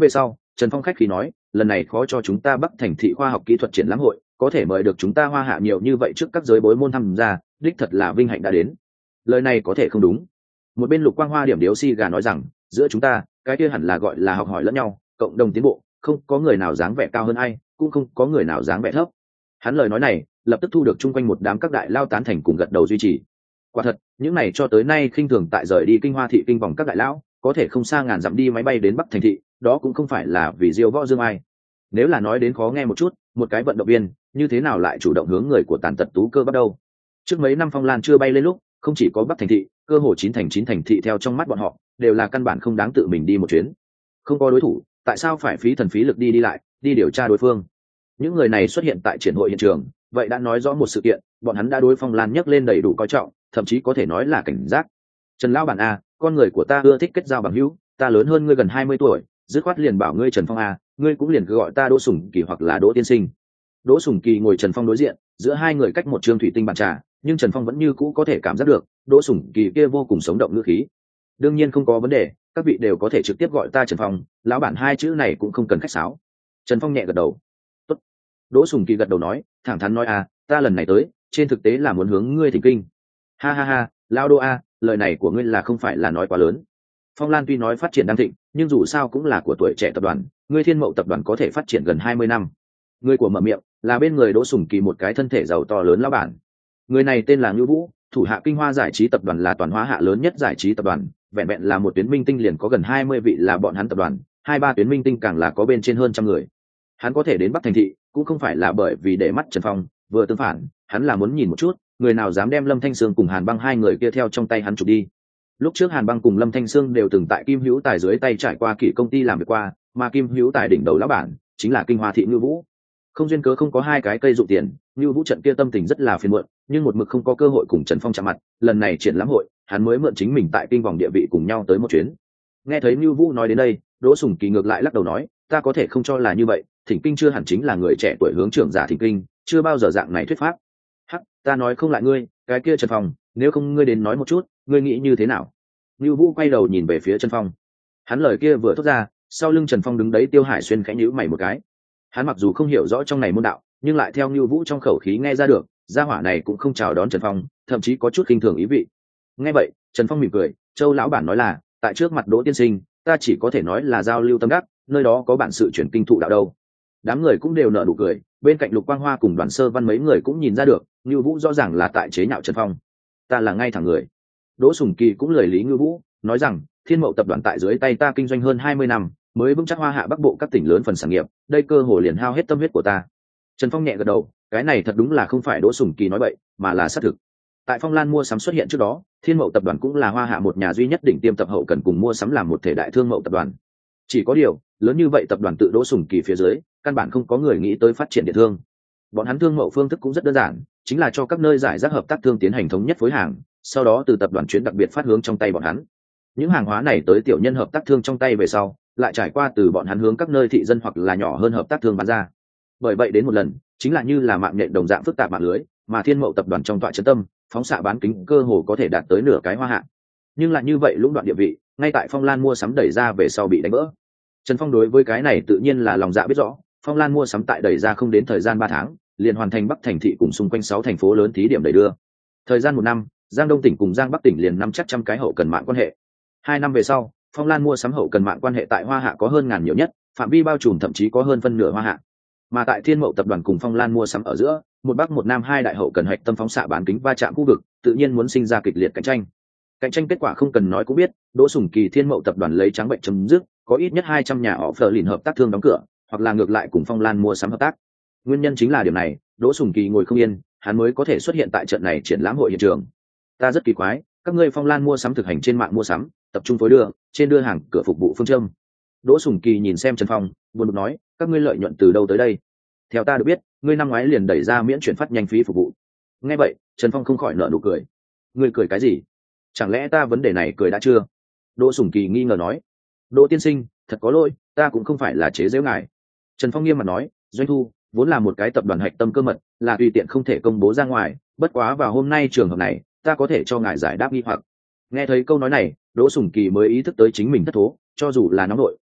Trần Phong khách khí nói, lần này khó cho chúng ta Bắc Thành thị khoa học kỹ thuật triển lãm hội, có thể mời được chúng ta Hoa Hạ nhiều như vậy trước các giới bối môn tham gia, đích thật là vinh hạnh đã đến. Lời này có thể không đúng. Một bên Lục Quang Hoa điểm điếu xi gà nói rằng, giữa chúng ta, cái kia hẳn là gọi là học hỏi lẫn nhau, cộng đồng tiến bộ, không có người nào dáng vẻ cao hơn ai, cũng không có người nào dáng vẻ thấp. Hắn lời nói này, lập tức thu được chung quanh một đám các đại lao tán thành cùng gật đầu duy trì. Quả thật, những này cho tới nay khinh thường tại rời đi Kinh Hoa thị kinh vòng các đại lão, có thể không xa ngàn dặm đi máy bay đến Bắc Thành thị, đó cũng không phải là vì diêu võ dương ai. Nếu là nói đến khó nghe một chút, một cái vận động viên như thế nào lại chủ động hướng người của tàn tật tú cơ bắt đầu. Trước mấy năm Phong Lan chưa bay lên lúc, không chỉ có Bắc Thành thị, cơ hồ chín thành thị theo trong mắt bọn họ đều là căn bản không đáng tự mình đi một chuyến. Không có đối thủ, tại sao phải phí thần phí lực đi lại, đi điều tra đối phương? Những người này xuất hiện tại triển hội hiện trường, vậy đã nói rõ một sự kiện, bọn hắn đã đối Phong Lan nhấc lên đầy đủ coi trọng, thậm chí có thể nói là cảnh giác. Trần lão bản a, con người của ta ưa thích kết giao bằng hữu, ta lớn hơn ngươi gần 20 tuổi, dứt khoát liền bảo ngươi Trần Phong a, ngươi cũng liền cứ gọi ta Đỗ Sùng Kỳ hoặc là Đỗ tiên sinh. Đỗ Sùng Kỳ ngồi Trần Phong đối diện, giữa hai người cách một trương thủy tinh bàn trà, nhưng Trần Phong vẫn như cũ có thể cảm giác được Đỗ Sùng Kỳ kia vô cùng sống động ngữ khí. Đương nhiên không có vấn đề, các vị đều có thể trực tiếp gọi ta Trần Phong, lão bản hai chữ này cũng không cần khách sáo. Trần Phong nhẹ gật đầu. Tốt. Đỗ Sùng Kỳ gật đầu nói, thẳng thắn nói a, ta lần này tới, trên thực tế là muốn hướng ngươi thỉnh kinh. Ha ha ha, lão Đỗ a, lời này của ngươi là không phải là nói quá lớn. Phong Lan tuy nói phát triển đang thịnh, nhưng dù sao cũng là của tuổi trẻ tập đoàn, ngươi Thiên Mậu tập đoàn có thể phát triển gần 20 năm. Người của mở miệng là bên người Đỗ Sùng Kỳ một cái thân thể giàu to lớn lão bản. Người này tên là Ngưu Vũ, thủ hạ Kinh Hoa giải trí tập đoàn là toàn Hoa Hạ lớn nhất giải trí tập đoàn, vẹn vẹn là một tuyến minh tinh liền có gần 20 vị là bọn hắn tập đoàn, hai ba tuyến minh tinh càng là có bên trên hơn trăm người. Hắn có thể đến Bắc Thành thị, cũng không phải là bởi vì để mắt Trần Phong, vừa tương phản, hắn là muốn nhìn một chút, người nào dám đem Lâm Thanh Sương cùng Hàn Băng hai người kia theo trong tay hắn chụp đi. Lúc trước Hàn Băng cùng Lâm Thanh Sương đều từng tại Kim Hữu Tài dưới tay trải qua kỷ công ty làm việc qua, mà Kim Hữu Tài đỉnh đầu lão bản chính là Kinh Hoa thị Ngưu Vũ. Không duyên cớ không có hai cái cây dụ tiền, Ngưu Vũ trận kia tâm tình rất là phiền muộn, nhưng một mực không có cơ hội cùng Trần Phong chạm mặt, lần này triển lãm hội, hắn mới mượn chính mình tại kinh vòng địa vị cùng nhau tới một chuyến. Nghe thấy Ngưu Vũ nói đến đây, Đỗ Sùng Kỳ ngược lại lắc đầu nói, ta có thể không cho là như vậy, thỉnh kinh chưa hẳn chính là người trẻ tuổi hướng trưởng giả thỉnh kinh, chưa bao giờ dạng này thuyết pháp. Hắc, ta nói không lại ngươi, cái kia Trần Phong, nếu không ngươi đến nói một chút, ngươi nghĩ như thế nào? Ngưu Vũ quay đầu nhìn về phía Trần Phong. Hắn lời kia vừa thốt ra, sau lưng Trần Phong đứng đấy Tiêu Hải Xuyên khẽ nhíu mày một cái. Hắn mặc dù không hiểu rõ trong này môn đạo, nhưng lại theo Ngưu Vũ trong khẩu khí nghe ra được, gia hỏa này cũng không chào đón Trần Phong, thậm chí có chút khinh thường ý vị. Nghe vậy, Trần Phong mỉm cười, Châu lão bản nói là, tại trước mặt Đỗ tiên sinh, ta chỉ có thể nói là giao lưu tâm đắc, nơi đó có bản sự chuyển kinh thụ đạo đâu. Đám người cũng đều nở nụ cười, bên cạnh Lục Quang Hoa cùng Đoàn Sơ Văn mấy người cũng nhìn ra được, Ngưu Vũ rõ ràng là tại chế nhạo Trần Phong. Ta là ngay thẳng người. Đỗ Sùng Kỳ cũng lời lý Ngưu Vũ, nói rằng, Thiên Mậu tập đoàn tại dưới tay ta kinh doanh hơn 20 năm, mới vững chắc Hoa Hạ Bắc Bộ các tỉnh lớn phần sản nghiệp, đây cơ hồ liền hao hết tâm huyết của ta. Trần Phong nhẹ gật đầu, cái này thật đúng là không phải Đỗ Sùng Kỳ nói bậy, mà là xác thực. Tại Phong Lan mua sắm xuất hiện trước đó, Thiên Mậu tập đoàn cũng là Hoa Hạ một nhà duy nhất đỉnh tiêm tập hậu cần cùng mua sắm làm một thể đại thương mậu tập đoàn. Chỉ có điều, lớn như vậy tập đoàn tự Đỗ Sùng Kỳ phía dưới, căn bản không có người nghĩ tới phát triển điện thương. Bọn hắn thương mậu phương thức cũng rất đơn giản, chính là cho các nơi giải rác hợp tác thương tiến hành thống nhất phối hàng, sau đó từ tập đoàn chuyến đặc biệt phát hướng trong tay bọn hắn. Những hàng hóa này tới tiểu nhân hợp tác thương trong tay về sau, lại trải qua từ bọn hắn hướng các nơi thị dân hoặc là nhỏ hơn hợp tác thương bán ra. Bởi vậy đến một lần, chính là như là mạng nhện đồng dạng phức tạp mạng lưới, mà Thiên Mậu tập đoàn trong tọa trấn tâm, phóng xạ bán kính cơ hồ có thể đạt tới nửa cái Hoa Hạ. Nhưng lại như vậy lũng đoạn địa vị, ngay tại Phong Lan mua sắm đẩy ra về sau bị đánh vỡ. Trần Phong đối với cái này tự nhiên là lòng dạ biết rõ, Phong Lan mua sắm tại đẩy ra không đến thời gian 3 tháng, liền hoàn thành Bắc Thành thị cùng xung quanh 6 thành phố lớn thí điểm đẩy đưa. Thời gian 1 năm, Giang Đông tỉnh cùng Giang Bắc tỉnh liền nắm chắc trăm cái hậu cần mạng quan hệ. 2 năm về sau, Phong Lan mua sắm hậu cần mạng quan hệ tại Hoa Hạ có hơn ngàn nhiều nhất, phạm vi bao trùm thậm chí có hơn phân nửa Hoa Hạ. Mà tại Thiên Mậu tập đoàn cùng Phong Lan mua sắm ở giữa, một Bắc một Nam hai đại hậu cần hạch tâm phóng xạ bán kính va chạm khu vực, tự nhiên muốn sinh ra kịch liệt cạnh tranh. Cạnh tranh kết quả không cần nói cũng biết, Đỗ Sùng Kỳ Thiên Mậu tập đoàn lấy trắng bệnh chấm dứt, có ít nhất 200 nhà họ Phở liền hợp tác thương đóng cửa, hoặc là ngược lại cùng Phong Lan mua sắm hợp tác. Nguyên nhân chính là điều này, Đỗ Sùng Kỳ ngồi không yên, hắn mới có thể xuất hiện tại trận này triển lãm hội hiện trường. Ta rất kỳ quái, các ngươi Phong Lan mua sắm thực hành trên mạng mua sắm, tập trung phối đưa, trên đưa hàng cửa phục vụ phương châm. Đỗ Sùng Kỳ nhìn xem Trần Phong, buồn bực nói, các ngươi lợi nhuận từ đâu tới đây? Theo ta được biết, ngươi năm ngoái liền đẩy ra miễn chuyển phát nhanh phí phục vụ. Nghe vậy, Trần Phong không khỏi nở nụ cười. Ngươi cười cái gì? Chẳng lẽ ta vấn đề này cười đã chưa? Đỗ Sùng Kỳ nghi ngờ nói. Đỗ tiên sinh, thật có lỗi, ta cũng không phải là chế giễu ngài. Trần Phong nghiêm mặt nói, doanh thu vốn là một cái tập đoàn hạch tâm cơ mật, là tùy tiện không thể công bố ra ngoài, bất quá vào hôm nay trường hợp này, ta có thể cho ngài giải đáp nghi hoặc. Nghe thấy câu nói này, Đỗ Sùng Kỳ mới ý thức tới chính mình thất thố, cho dù là nóng nội,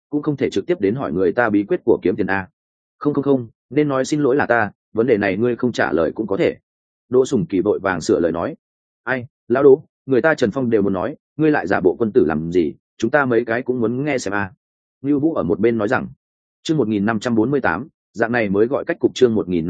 cũng không thể trực tiếp đến hỏi người ta bí quyết của kiếm tiền a. Không, nên nói xin lỗi là ta, vấn đề này ngươi không trả lời cũng có thể. Đỗ Sùng Kỳ vội vàng sửa lời nói. Ai, lão Đỗ, người ta Trần Phong đều muốn nói, ngươi lại giả bộ quân tử làm gì, chúng ta mấy cái cũng muốn nghe xem a. Lưu Vũ ở một bên nói rằng, chương 1548, dạng này mới gọi cách cục, chương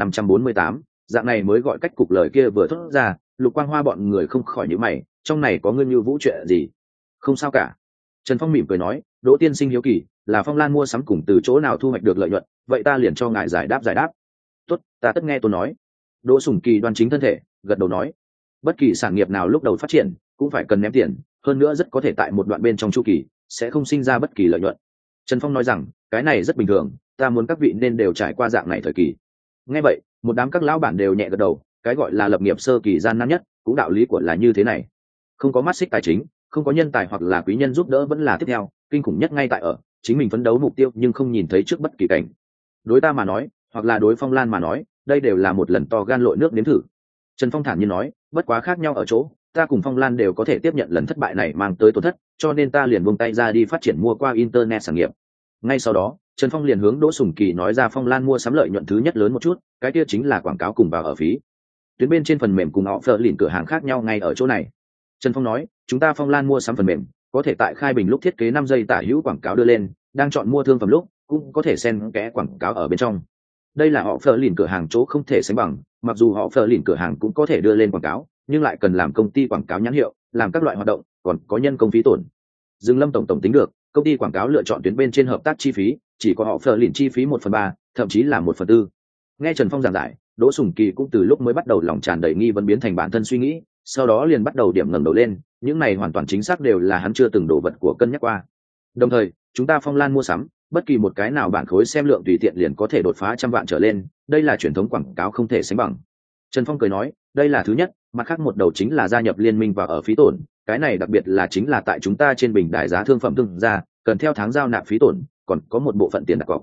1548, dạng này mới gọi cách cục. Lời kia vừa thốt ra, Lục Quang Hoa bọn người không khỏi nhíu mày, trong này có ngươi Lưu Vũ chuyện gì? Không sao cả. Trần Phong mỉm cười nói, Đỗ tiên sinh hiếu kỳ, là Phong Lan mua sắm cùng từ chỗ nào thu hoạch được lợi nhuận, vậy ta liền cho ngài giải đáp. Tốt, ta tất nghe tôi nói. Đỗ Sùng Kỳ đoan chính thân thể, gật đầu nói, bất kỳ sản nghiệp nào lúc đầu phát triển cũng phải cần ném tiền, hơn nữa rất có thể tại một đoạn bên trong chu kỳ sẽ không sinh ra bất kỳ lợi nhuận. Trần Phong nói rằng, cái này rất bình thường, ta muốn các vị nên đều trải qua dạng này thời kỳ. Nghe vậy, một đám các lão bản đều nhẹ gật đầu, cái gọi là lập nghiệp sơ kỳ gian nan nhất, cũng đạo lý của là như thế này. Không có mắt xích tài chính, không có nhân tài hoặc là quý nhân giúp đỡ vẫn là tiếp theo, kinh khủng nhất ngay tại ở chính mình phấn đấu mục tiêu nhưng không nhìn thấy trước bất kỳ cảnh. Đối ta mà nói, hoặc là đối Phong Lan mà nói, đây đều là một lần to gan lội nước nếm thử. Trần Phong thản nhiên nói, bất quá khác nhau ở chỗ, ta cùng Phong Lan đều có thể tiếp nhận lần thất bại này mang tới tổn thất, cho nên ta liền buông tay ra đi phát triển mua qua internet sản nghiệp. Ngay sau đó, Trần Phong liền hướng Đỗ Sùng Kỳ nói ra Phong Lan mua sắm lợi nhuận thứ nhất lớn một chút, cái kia chính là quảng cáo cùng vào ở phí. Tuyến bên trên phần mềm cùng họ phở lìn cửa hàng khác nhau ngay ở chỗ này. Trần Phong nói, chúng ta Phong Lan mua sắm phần mềm, có thể tại khai bình lúc thiết kế 5 giây tả hữu quảng cáo đưa lên, đang chọn mua thương phẩm lúc, cũng có thể xen kẽ quảng cáo ở bên trong. Đây là họ phở lìn cửa hàng chỗ không thể sánh bằng, mặc dù họ phở lìn cửa hàng cũng có thể đưa lên quảng cáo, nhưng lại cần làm công ty quảng cáo nhãn hiệu, làm các loại hoạt động, còn có nhân công phí tổn. Dương Lâm tổng tính được, công ty quảng cáo lựa chọn tuyến bên trên hợp tác chi phí, chỉ có họ phở lìn chi phí 1/3, thậm chí là 1/4. Nghe Trần Phong giảng giải, Đỗ Sùng Kỳ cũng từ lúc mới bắt đầu lòng tràn đầy nghi vấn biến thành bản thân suy nghĩ, sau đó liền bắt đầu điểm ngẩng đầu lên, những này hoàn toàn chính xác đều là hắn chưa từng đổ vật của cân nhắc qua. Đồng thời, chúng ta Phong Lan mua sắm, bất kỳ một cái nào bản khối xem lượng tùy tiện liền có thể đột phá 100 vạn trở lên, đây là truyền thống quảng cáo không thể sánh bằng. Trần Phong cười nói, đây là thứ nhất, mặt khác một đầu chính là gia nhập liên minh và ở phí tổn, cái này đặc biệt là chính là tại chúng ta trên bình đài giá thương phẩm tương ra, cần theo tháng giao nạp phí tổn, còn có một bộ phận tiền đặt cọc.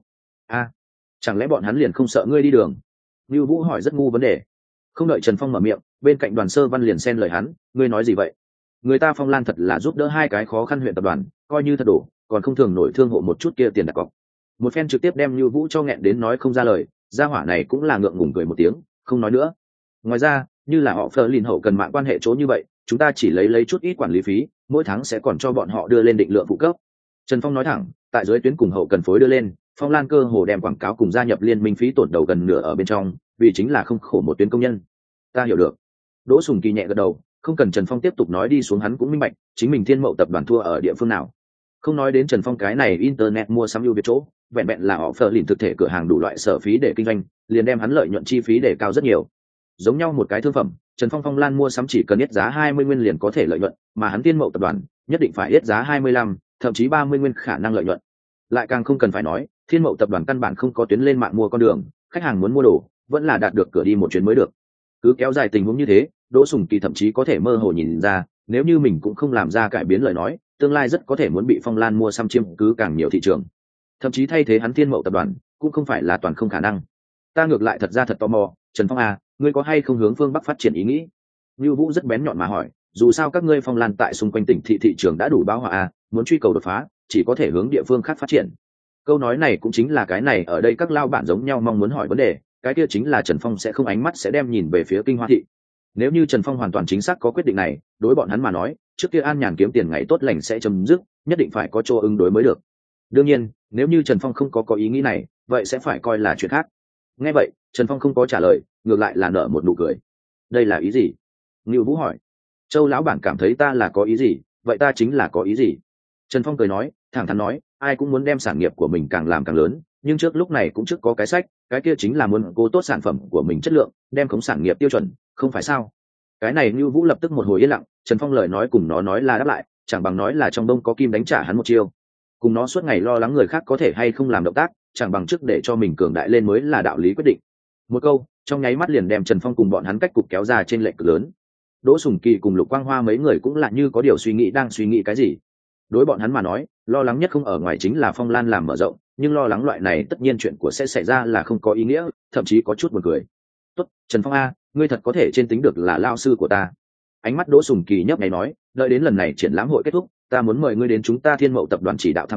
Chẳng lẽ bọn hắn liền không sợ ngươi đi đường? Lưu Vũ hỏi rất ngu vấn đề. Không đợi Trần Phong mở miệng, bên cạnh Đoàn Sơ Văn liền xen lời hắn, ngươi nói gì vậy? Người ta Phong Lan thật là giúp đỡ hai cái khó khăn huyện tập đoàn, coi như thật đổ, còn không thường nổi thương hộ một chút kia tiền đặt cọc. Một phen trực tiếp đem Lưu Vũ cho nghẹn đến nói không ra lời, gia hỏa này cũng là ngượng ngùng cười một tiếng, không nói nữa. Ngoài ra, như là họ Fleur lìn hậu cần mạng quan hệ chỗ như vậy, chúng ta chỉ lấy chút ít quản lý phí, mỗi tháng sẽ còn cho bọn họ đưa lên định lượng phụ cấp. Trần Phong nói thẳng, tại dưới tuyến cùng hậu cần phối đưa lên, Phong Lan cơ hồ đem quảng cáo cùng gia nhập liên minh phí tổn đầu gần nửa ở bên trong, vì chính là không khổ một tuyến công nhân. Ta hiểu được. Đỗ Sùng Kỳ nhẹ gật đầu, không cần Trần Phong tiếp tục nói đi xuống, hắn cũng minh bạch, chính mình Thiên Mậu tập đoàn thua ở địa phương nào. Không nói đến Trần Phong cái này internet mua sắm ưu việt chỗ, vẹn vẹn là họ phở lìn thực thể cửa hàng đủ loại sở phí để kinh doanh, liền đem hắn lợi nhuận chi phí để cao rất nhiều. Giống nhau một cái thương phẩm, Trần Phong Phong Lan mua sắm chỉ cần yết giá 20 nguyên liền có thể lợi nhuận, mà hắn Thiên Mậu tập đoàn nhất định phải yết giá 25, thậm chí 30 nguyên khả năng lợi nhuận. Lại càng không cần phải nói, Thiên Mậu tập đoàn căn bản không có tuyến lên mạng mua con đường, khách hàng muốn mua đồ, vẫn là đạt được cửa đi một chuyến mới được. Cứ kéo dài tình huống như thế, Đỗ Sùng Kỳ thậm chí có thể mơ hồ nhìn ra, nếu như mình cũng không làm ra cải biến lời nói, tương lai rất có thể muốn bị Phong Lan mua xăm chiếm cứ càng nhiều thị trường, thậm chí thay thế hắn Thiên Mậu tập đoàn cũng không phải là toàn không khả năng. Ta ngược lại thật ra thật tò mò, Trần Phong à, ngươi có hay không hướng phương Bắc phát triển ý nghĩ? Lưu Vũ rất bén nhọn mà hỏi, dù sao các ngươi Phong Lan tại xung quanh tỉnh thị trường đã đủ bão hòa à, muốn truy cầu đột phá, chỉ có thể hướng địa phương khác phát triển. Câu nói này cũng chính là cái này ở đây các lao bản giống nhau mong muốn hỏi vấn đề, cái kia chính là Trần Phong sẽ không ánh mắt sẽ đem nhìn về phía Kinh Hoa thị. Nếu như Trần Phong hoàn toàn chính xác có quyết định này, đối bọn hắn mà nói, trước kia an nhàn kiếm tiền ngày tốt lành sẽ chấm dứt, nhất định phải có chỗ ứng đối mới được. Đương nhiên, nếu như Trần Phong không có ý nghĩ này, vậy sẽ phải coi là chuyện khác. Nghe vậy, Trần Phong không có trả lời, ngược lại là nở một nụ cười. Đây là ý gì? Ngưu Vũ hỏi. Châu lão bản cảm thấy ta là có ý gì, vậy ta chính là có ý gì. Trần Phong cười nói, thẳng thắn nói, ai cũng muốn đem sản nghiệp của mình càng làm càng lớn, nhưng trước lúc này cũng trước có cái sách, cái kia chính là muốn cố tốt sản phẩm của mình chất lượng, đem khống sản nghiệp tiêu chuẩn, không phải sao? Cái này Ngưu Vũ lập tức một hồi yên lặng, Trần Phong lời nói cùng nó nói là đáp lại, chẳng bằng nói là trong đông có kim đánh trả hắn một chiêu. Cùng nó suốt ngày lo lắng người khác có thể hay không làm động tác, chẳng bằng trước để cho mình cường đại lên mới là đạo lý quyết định. Một câu, trong nháy mắt liền đem Trần Phong cùng bọn hắn cách cục kéo ra trên lệch cực lớn. Đỗ Sùng Kỳ cùng Lục Quang Hoa mấy người cũng là như có điều suy nghĩ đang suy nghĩ cái gì. Đối bọn hắn mà nói, lo lắng nhất không ở ngoài chính là Phong Lan làm mở rộng, nhưng lo lắng loại này tất nhiên chuyện của sẽ xảy ra là không có ý nghĩa, thậm chí có chút buồn cười. Tốt, Trần Phong a, ngươi thật có thể trên tính được là lao sư của ta. Ánh mắt Đỗ Sùng Kỳ nhấp nháy nói, đợi đến lần này triển lãm hội kết thúc, ta muốn mời ngươi đến chúng ta Thiên Mậu tập đoàn chỉ đạo tham quan,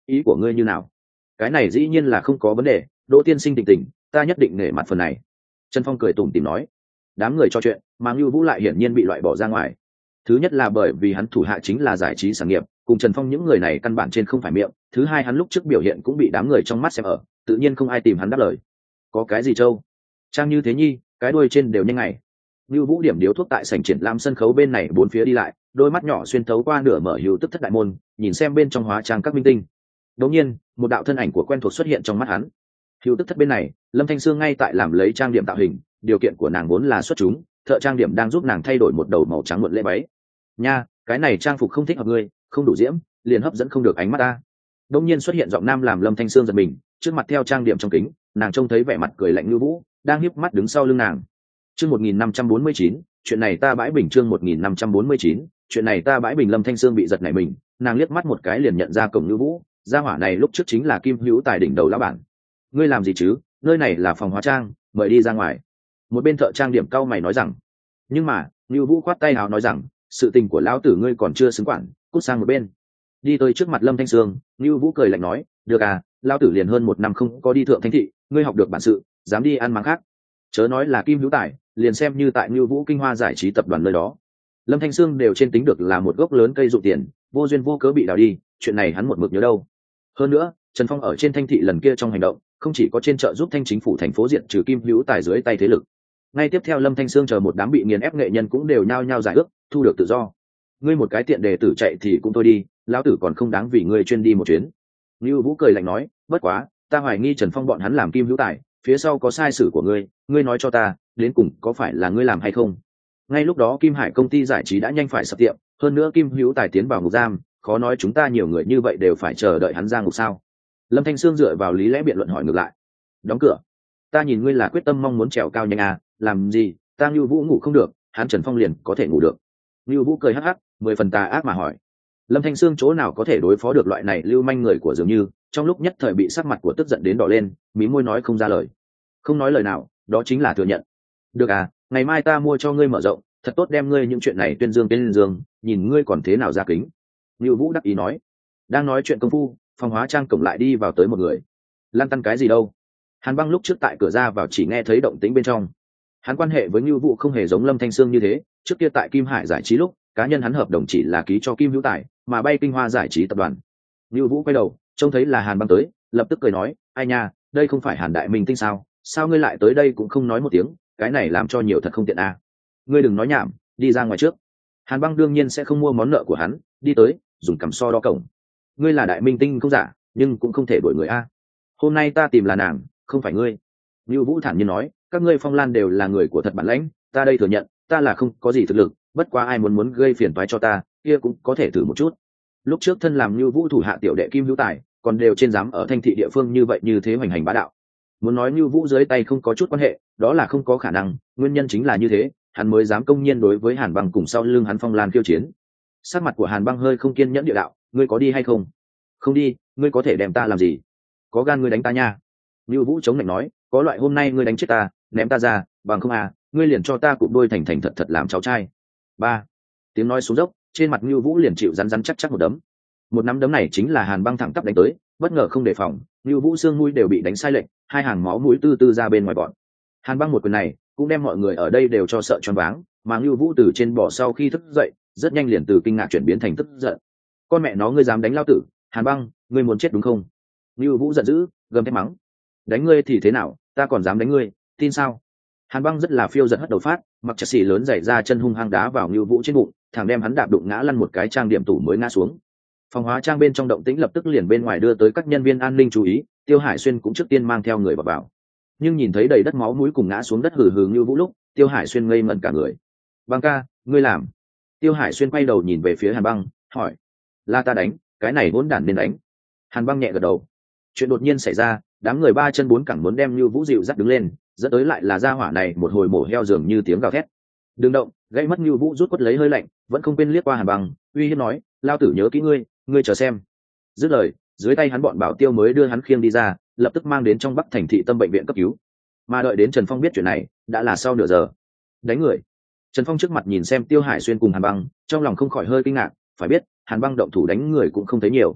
ý của ngươi như nào? Cái này dĩ nhiên là không có vấn đề, Đỗ tiên sinh tỉnh tỉnh, ta nhất định nể mặt phần này. Trần Phong cười tủm tỉm nói. Đám người trò chuyện, mà Ngưu Vũ lại hiển nhiên bị loại bỏ ra ngoài. Thứ nhất là bởi vì hắn thủ hạ chính là giải trí sản nghiệp, cùng Trần Phong những người này căn bản trên không phải miệng. Thứ hai, hắn lúc trước biểu hiện cũng bị đám người trong mắt xem ở, tự nhiên không ai tìm hắn đáp lời. Có cái gì Châu? Trang Như Thế Nhi, cái đuôi trên đều nhanh ngày. Ngưu Vũ điểm điếu thuốc tại sảnh triển lãm sân khấu bên này bốn phía đi lại, đôi mắt nhỏ xuyên thấu qua nửa mở hữu tức thất đại môn, nhìn xem bên trong hóa trang các minh tinh. Đột nhiên, một đạo thân ảnh của quen thuộc xuất hiện trong mắt hắn. Hữu tức thất bên này, Lâm Thanh Sương ngay tại làm lấy trang điểm tạo hình, điều kiện của nàng vốn là xuất chúng, thợ trang điểm đang giúp nàng thay đổi một đầu màu trắng muộn lễ váy. Nha, cái này trang phục không thích hợp ngươi, không đủ diễm, liền hấp dẫn không được ánh mắt ta. Đột nhiên xuất hiện giọng nam làm Lâm Thanh Sương giật mình, trước mặt theo trang điểm trong kính, nàng trông thấy vẻ mặt cười lạnh Ngưu Vũ, đang híp mắt đứng sau lưng nàng. Chương 1549, chuyện này ta bãi bình. Chương 1549, chuyện này ta bãi bình. Lâm Thanh Sương bị giật nảy mình, nàng liếc mắt một cái liền nhận ra cổng Ngưu Vũ, gia hỏa này lúc trước chính là Kim Hữu Tài đỉnh đầu lão bản. Ngươi làm gì chứ? Nơi này là phòng hóa trang, mời đi ra ngoài. Một bên thợ trang điểm cau mày nói rằng. Nhưng mà, Ngưu Vũ khoát tay áo nói rằng, sự tình của lão tử ngươi còn chưa xứng quản, cút sang một bên. Đi tới trước mặt Lâm Thanh Sương, Ngưu Vũ cười lạnh nói, được à, lão tử liền hơn 1 năm không có đi thượng thanh thị, ngươi học được bản sự, dám đi ăn máng khác. Chớ nói là Kim Hữu Tài, liền xem như tại Ngưu Vũ Kinh Hoa giải trí tập đoàn nơi đó, Lâm Thanh Sương đều trên tính được là một gốc lớn cây dụ tiền, vô duyên vô cớ bị đào đi, chuyện này hắn một mực nhớ đâu. Hơn nữa, Trần Phong ở trên thanh thị lần kia trong hành động, không chỉ có trên trợ giúp thanh chính phủ thành phố diện trừ Kim Hữu Tài dưới tay thế lực. Ngay tiếp theo Lâm Thanh Sương chờ một đám bị nghiền ép nghệ nhân cũng đều nhao nhao giải ước, thu được tự do. Ngươi một cái tiện đề tử chạy thì cũng thôi đi, lão tử còn không đáng vì ngươi chuyên đi một chuyến. Lưu Vũ cười lạnh nói, bất quá, ta hoài nghi Trần Phong bọn hắn làm Kim Hữu Tài, phía sau có sai sử của ngươi nói cho ta, đến cùng có phải là ngươi làm hay không? Ngay lúc đó Kim Hải công ty giải trí đã nhanh phải sập tiệm, hơn nữa Kim Hữu Tài tiến vào ngục giam, khó nói chúng ta nhiều người như vậy đều phải chờ đợi hắn ra ngục sao? Lâm Thanh Sương dựa vào lý lẽ biện luận hỏi ngược lại. Đóng cửa. Ta nhìn ngươi là quyết tâm mong muốn trèo cao nhanh à, làm gì? Ta Lưu Vũ ngủ không được, hắn Trần Phong liền có thể ngủ được. Lưu Vũ cười hắc hắc, 10 phần tà ác mà hỏi. Lâm Thanh Sương chỗ nào có thể đối phó được loại này lưu manh người của dường như, trong lúc nhất thời bị sắc mặt của tức giận đến đỏ lên, mí môi nói không ra lời. Không nói lời nào, đó chính là thừa nhận. Được à, ngày mai ta mua cho ngươi mở rộng, thật tốt đem ngươi những chuyện này tuyên dương tên dương, nhìn ngươi còn thế nào ra kính. Lưu Vũ đắc ý nói. Đang nói chuyện công phu, phòng hóa trang cổng lại đi vào tới một người. Lăn tăn cái gì đâu? Hàn Băng lúc trước tại cửa ra vào chỉ nghe thấy động tĩnh bên trong. Hắn quan hệ với Lưu Vũ không hề giống Lâm Thanh Sương như thế, trước kia tại Kim Hải giải trí lúc, cá nhân hắn hợp đồng chỉ là ký cho Kim Hữu Tài, mà bay Kinh Hoa giải trí tập đoàn. Lưu Vũ quay đầu, trông thấy là Hàn Băng tới, lập tức cười nói, ai nha, đây không phải Hàn Đại Minh Tinh sao? Sao ngươi lại tới đây cũng không nói một tiếng, cái này làm cho nhiều thật không tiện à. Ngươi đừng nói nhảm, đi ra ngoài trước. Hàn Băng đương nhiên sẽ không mua món nợ của hắn, đi tới, dùng cằm so đo cổng. Ngươi là Đại Minh Tinh không giả, nhưng cũng không thể đuổi người a. Hôm nay ta tìm là nàng, không phải ngươi. Lưu Vũ thản nhiên nói, các ngươi Phong Lan đều là người của thật bản lãnh, ta đây thừa nhận, ta là không có gì thực lực, bất quá ai muốn gây phiền toái cho ta, kia cũng có thể thử một chút. Lúc trước thân làm Lưu Vũ thủ hạ tiểu đệ Kim Hữu Tài, còn đều trên dám ở thanh thị địa phương như vậy như thế hoành hành bá đạo. Muốn nói Lưu Vũ dưới tay không có chút quan hệ, đó là không có khả năng, nguyên nhân chính là như thế, hắn mới dám công nhiên đối với Hàn Băng cùng sau lưng hắn Phong Lan khiêu chiến. Sắc mặt của Hàn Băng hơi không kiên nhẫn địa đạo, ngươi có đi hay không? Không đi, ngươi có thể đem ta làm gì? Có gan ngươi đánh ta nha. Lưu Vũ chống lạnh nói, có loại hôm nay ngươi đánh chết ta, ném ta ra, bằng không à, ngươi liền cho ta cụm đôi thành thành thật thật làm cháu trai. Ba. Tiếng nói xuống dốc, trên mặt Lưu Vũ liền chịu rắn rắn chắc chắc một đấm. Một nắm đấm này chính là Hàn Băng thẳng tắp đánh tới, bất ngờ không đề phòng, Lưu Vũ xương mũi đều bị đánh sai lệch, hai hàng máu mũi tư tư ra bên ngoài bọn. Hàn Băng một quyền này, cũng đem mọi người ở đây đều cho sợ choáng váng, mà Lưu Vũ từ trên bò sau khi thức dậy, rất nhanh liền từ kinh ngạc chuyển biến thành tức giận. Con mẹ nó ngươi dám đánh lao tử, Hàn Băng, ngươi muốn chết đúng không? Lưu Vũ giận dữ, gầm thét mắng. Đánh ngươi thì thế nào, ta còn dám đánh ngươi, tin sao? Hàn Băng rất là phiêu giật hất đầu phát, mặc chặt xì lớn giày ra chân hung hăng đá vào Lưu Vũ trên bụng, thẳng đem hắn đạp đụng ngã lăn một cái trang điểm tủ mới ngã xuống. Phòng hóa trang bên trong động tĩnh lập tức liền bên ngoài đưa tới các nhân viên an ninh chú ý, Tiêu Hải Xuyên cũng trước tiên mang theo người vào. Nhưng nhìn thấy đầy đất máu mũi cùng ngã xuống đất hừ hừ Lưu Vũ lúc, Tiêu Hải Xuyên ngây ngẩn cả người. Băng ca, ngươi làm? Tiêu Hải Xuyên quay đầu nhìn về phía Hàn Băng, hỏi. Là ta đánh, cái này hỗn đản nên đánh. Hàn Băng nhẹ gật đầu. Chuyện đột nhiên xảy ra, đám người ba chân bốn cẳng muốn đem Lưu Vũ dịu dắt đứng lên, dẫn tới lại là gia hỏa này một hồi mổ heo dường như tiếng gào thét. Đừng động, gãy mất Lưu Vũ rút quất lấy hơi lạnh, vẫn không quên liếc qua Hàn Băng, uy hiếp nói, lao tử nhớ kỹ ngươi, ngươi chờ xem. Dứt lời, dưới tay hắn bọn bảo tiêu mới đưa hắn khiêng đi ra, lập tức mang đến trong Bắc thành thị tâm bệnh viện cấp cứu. Mà đợi đến Trần Phong biết chuyện này, đã là sau nửa giờ. Đánh người. Trần Phong trước mặt nhìn xem Tiêu Hải Xuyên cùng Hàn Băng, trong lòng không khỏi hơi kinh ngạc, phải biết, Hàn Băng động thủ đánh người cũng không thấy nhiều.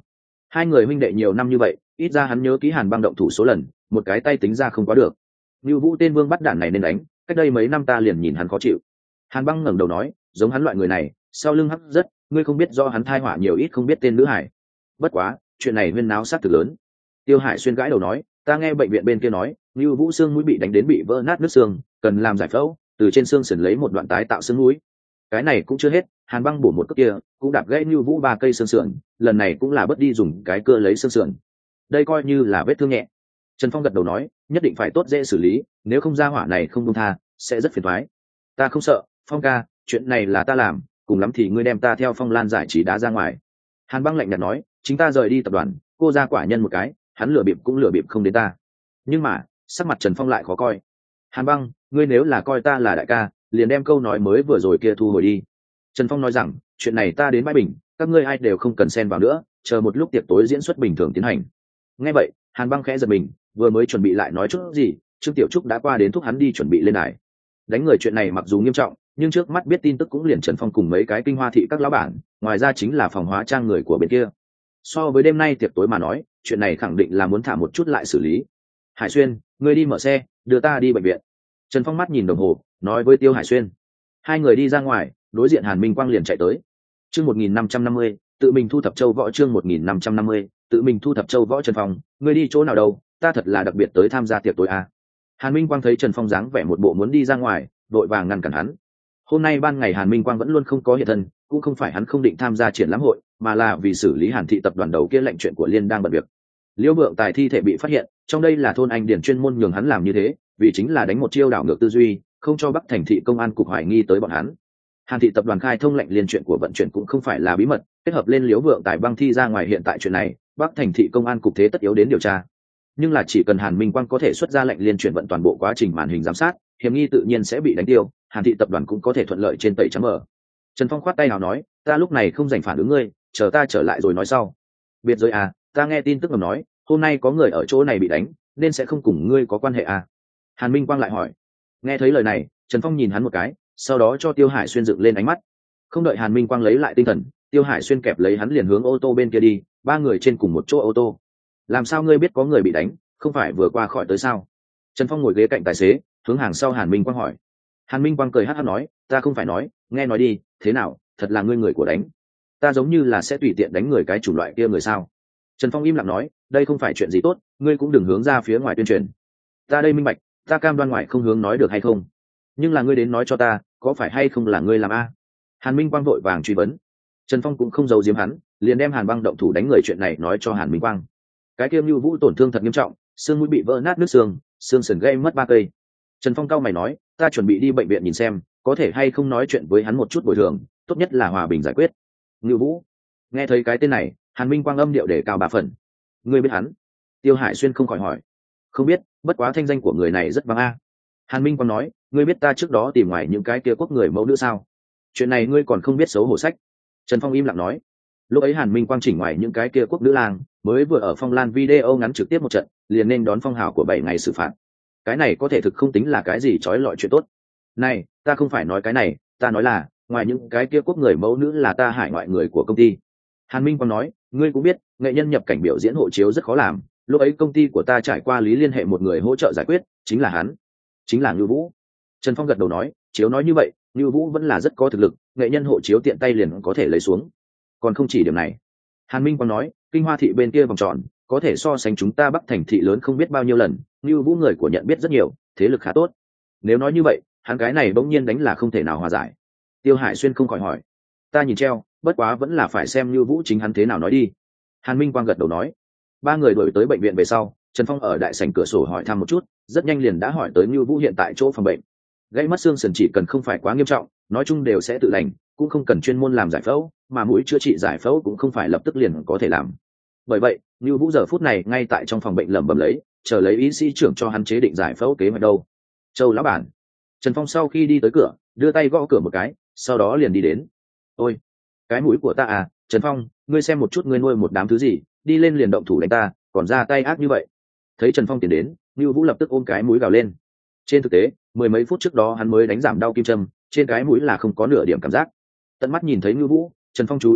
Hai người huynh đệ nhiều năm như vậy, ít ra hắn nhớ kỹ Hàn Băng động thủ số lần, một cái tay tính ra không quá được. Nưu Vũ tên vương bắt đản này nên đánh, cách đây mấy năm ta liền nhìn hắn khó chịu. Hàn Băng ngẩng đầu nói, giống hắn loại người này, sau lưng hấp rất, ngươi không biết do hắn thai họa nhiều ít không biết tên nữ hải. Bất quá, chuyện này huyên náo sát thực lớn. Tiêu Hải Xuyên gãi đầu nói, ta nghe bệnh viện bên kia nói, Nưu Vũ xương mũi bị đánh đến bị vỡ nát nứt xương, cần làm giải phẫu, từ trên xương sườn lấy một đoạn tái tạo xương mũi. Cái này cũng chưa hết, Hàn Băng bổ một cước kia, cũng đạp gãy Nưu Vũ 3 cây xương sườn, lần này cũng là bất đi dùng cái cưa lấy xương sườn. Đây coi như là vết thương nhẹ. Trần Phong gật đầu nói, nhất định phải tốt dễ xử lý, nếu không ra hỏa này không buông tha, sẽ rất phiền toái. Ta không sợ, Phong ca, chuyện này là ta làm, cùng lắm thì ngươi đem ta theo Phong Lan giải trí đá ra ngoài. Hàn Băng lạnh nhạt nói, chính ta rời đi tập đoàn, cô ra quả nhân một cái, hắn lừa bịp cũng lừa bịp không đến ta. Nhưng mà, sắc mặt Trần Phong lại khó coi. Hàn Băng, ngươi nếu là coi ta là đại ca, liền đem câu nói mới vừa rồi kia thu hồi đi. Trần Phong nói rằng, chuyện này ta đến bãi bình, các ngươi ai đều không cần xen vào nữa, chờ một lúc tiệc tối diễn xuất bình thường tiến hành. Nghe vậy, Hàn Băng khẽ giật mình, vừa mới chuẩn bị lại nói chút gì, Trương Tiểu Trúc đã qua đến thúc hắn đi chuẩn bị lên đài. Đánh người chuyện này mặc dù nghiêm trọng, nhưng trước mắt biết tin tức cũng liền Trần Phong cùng mấy cái kinh hoa thị các lão bản, ngoài ra chính là phòng hóa trang người của bên kia. So với đêm nay tiệc tối mà nói, chuyện này khẳng định là muốn thả một chút lại xử lý. Hải Xuyên, ngươi đi mở xe, đưa ta đi bệnh viện. Trần Phong mắt nhìn đồng hồ, nói với Tiêu Hải Xuyên. Hai người đi ra ngoài, đối diện Hàn Minh Quang liền chạy tới. Chương 1550, tự mình thu thập châu võ. Chương 1550, tự mình thu thập châu võ. Trần Phong, ngươi đi chỗ nào đâu? Ta thật là đặc biệt tới tham gia tiệc tối à. Hàn Minh Quang thấy Trần Phong dáng vẻ một bộ muốn đi ra ngoài, vội vàng ngăn cản hắn. Hôm nay ban ngày Hàn Minh Quang vẫn luôn không có hiện thân, cũng không phải hắn không định tham gia triển lãm hội, mà là vì xử lý Hàn thị tập đoàn đầu kia lệnh chuyện của Liên đang bận việc. Liễu Vượng Tài thi thể bị phát hiện, trong đây là thôn anh điển chuyên môn nhường hắn làm như thế, vì chính là đánh một chiêu đảo ngược tư duy, không cho Bắc Thành thị công an cục hoài nghi tới bọn hắn. Hàn thị tập đoàn khai thông lệnh liên chuyện của vận chuyển cũng không phải là bí mật, kết hợp lên Liễu Vượng Tài băng thi ra ngoài hiện tại chuyện này, Bắc Thành thị công an cục thế tất yếu đến điều tra. Nhưng là chỉ cần Hàn Minh Quang có thể xuất ra lệnh liên chuyển vận toàn bộ quá trình màn hình giám sát, hiểm nghi tự nhiên sẽ bị đánh tiêu, Hàn thị tập đoàn cũng có thể thuận lợi trên tẩy trắng mở. Trần Phong khoát tay nào nói, ta lúc này không dành phản ứng ngươi, chờ ta trở lại rồi nói sau. Biệt rồi à, ta nghe tin tức ngầm nói, hôm nay có người ở chỗ này bị đánh, nên sẽ không cùng ngươi có quan hệ à. Hàn Minh Quang lại hỏi. Nghe thấy lời này, Trần Phong nhìn hắn một cái, sau đó cho Tiêu Hải Xuyên dựng lên ánh mắt. Không đợi Hàn Minh Quang lấy lại tinh thần, Tiêu Hải Xuyên kẹp lấy hắn liền hướng ô tô bên kia đi, ba người trên cùng một chỗ ô tô. Làm sao ngươi biết có người bị đánh, không phải vừa qua khỏi tới sao? Trần Phong ngồi ghế cạnh tài xế, hướng hàng sau Hàn Minh Quang hỏi. Hàn Minh Quang cười hắt hắt nói, ta không phải nói, nghe nói đi, thế nào, thật là ngươi người của đánh. Ta giống như là sẽ tùy tiện đánh người cái chủng loại kia người sao? Trần Phong im lặng nói, đây không phải chuyện gì tốt, ngươi cũng đừng hướng ra phía ngoài tuyên truyền. Ta đây minh bạch, ta cam đoan ngoài không hướng nói được hay không? Nhưng là ngươi đến nói cho ta, có phải hay không là ngươi làm a? Hàn Minh Quang vội vàng truy vấn. Trần Phong cũng không giấu giếm hắn, liền đem Hàn Băng động thủ đánh người chuyện này nói cho Hàn Minh Quang. Cái kia Nưu Vũ tổn thương thật nghiêm trọng, xương mũi bị vỡ nát nứt xương, xương sườn gãy mất 3 cây. Trần Phong cau mày nói, ta chuẩn bị đi bệnh viện nhìn xem, có thể hay không nói chuyện với hắn một chút bồi thường, tốt nhất là hòa bình giải quyết. Nưu Vũ. Nghe thấy cái tên này, Hàn Minh Quang âm điệu để cao 3 phần. Ngươi biết hắn? Tiêu Hải Xuyên không khỏi hỏi. Không biết, bất quá thanh danh của người này rất vang a. Hàn Minh Quang nói, ngươi biết ta trước đó tìm ngoài những cái kia quốc người mẫu nữ sao? Chuyện này ngươi còn không biết xấu hổ sách. Trần Phong im lặng nói. Lúc ấy Hàn Minh Quang chỉnh ngoài những cái kia quốc nữ lang, mới vừa ở Phong Lan video ngắn trực tiếp một trận, liền nên đón phong hào của 7 ngày xử phạt. Cái này có thể thực không tính là cái gì trói lọi chuyện tốt. Này, ta không phải nói cái này, ta nói là, ngoài những cái kia quốc người mẫu nữ là ta hải ngoại người của công ty. Hàn Minh Quang nói, ngươi cũng biết, nghệ nhân nhập cảnh biểu diễn hộ chiếu rất khó làm, lúc ấy công ty của ta trải qua lý liên hệ một người hỗ trợ giải quyết, chính là hắn, chính là Ngưu Vũ. Trần Phong gật đầu nói, chiếu nói như vậy, Ngưu Vũ vẫn là rất có thực lực, nghệ nhân hộ chiếu tiện tay liền có thể lấy xuống. Còn không chỉ điểm này. Hàn Minh Quang nói, kinh hoa thị bên kia vòng tròn, có thể so sánh chúng ta Bắc Thành thị lớn không biết bao nhiêu lần, Ngưu Vũ người của nhận biết rất nhiều, thế lực khá tốt. Nếu nói như vậy, hắn cái này bỗng nhiên đánh là không thể nào hòa giải. Tiêu Hải Xuyên không khỏi hỏi, ta nhìn treo, bất quá vẫn là phải xem Ngưu Vũ chính hắn thế nào nói đi. Hàn Minh Quang gật đầu nói. Ba người đuổi tới bệnh viện về sau, Trần Phong ở đại sảnh cửa sổ hỏi thăm một chút, rất nhanh liền đã hỏi tới Ngưu Vũ hiện tại chỗ phòng bệnh. Gãy mất xương sườn chỉ cần không phải quá nghiêm trọng, nói chung đều sẽ tự lành, cũng không cần chuyên môn làm giải phẫu, mà mũi chữa trị giải phẫu cũng không phải lập tức liền có thể làm. Bởi vậy, Ngưu Vũ giờ phút này ngay tại trong phòng bệnh lẩm bẩm lấy, chờ lấy y sĩ trưởng cho hắn chế định giải phẫu kế hoạch đâu. Châu lão bản. Trần Phong sau khi đi tới cửa, đưa tay gõ cửa một cái, sau đó liền đi đến. Ôi, cái mũi của ta à, Trần Phong, ngươi xem một chút ngươi nuôi một đám thứ gì, đi lên liền động thủ đánh ta, còn ra tay ác như vậy. Thấy Trần Phong tiến đến, Ngưu Vũ lập tức ôm cái mũi gào lên. Trên thực tế, mười mấy phút trước đó hắn mới đánh giảm đau kim châm, trên cái mũi là không có nửa điểm cảm giác. Tận mắt nhìn thấy Ngưu Vũ, Trần Phong chú ý tới,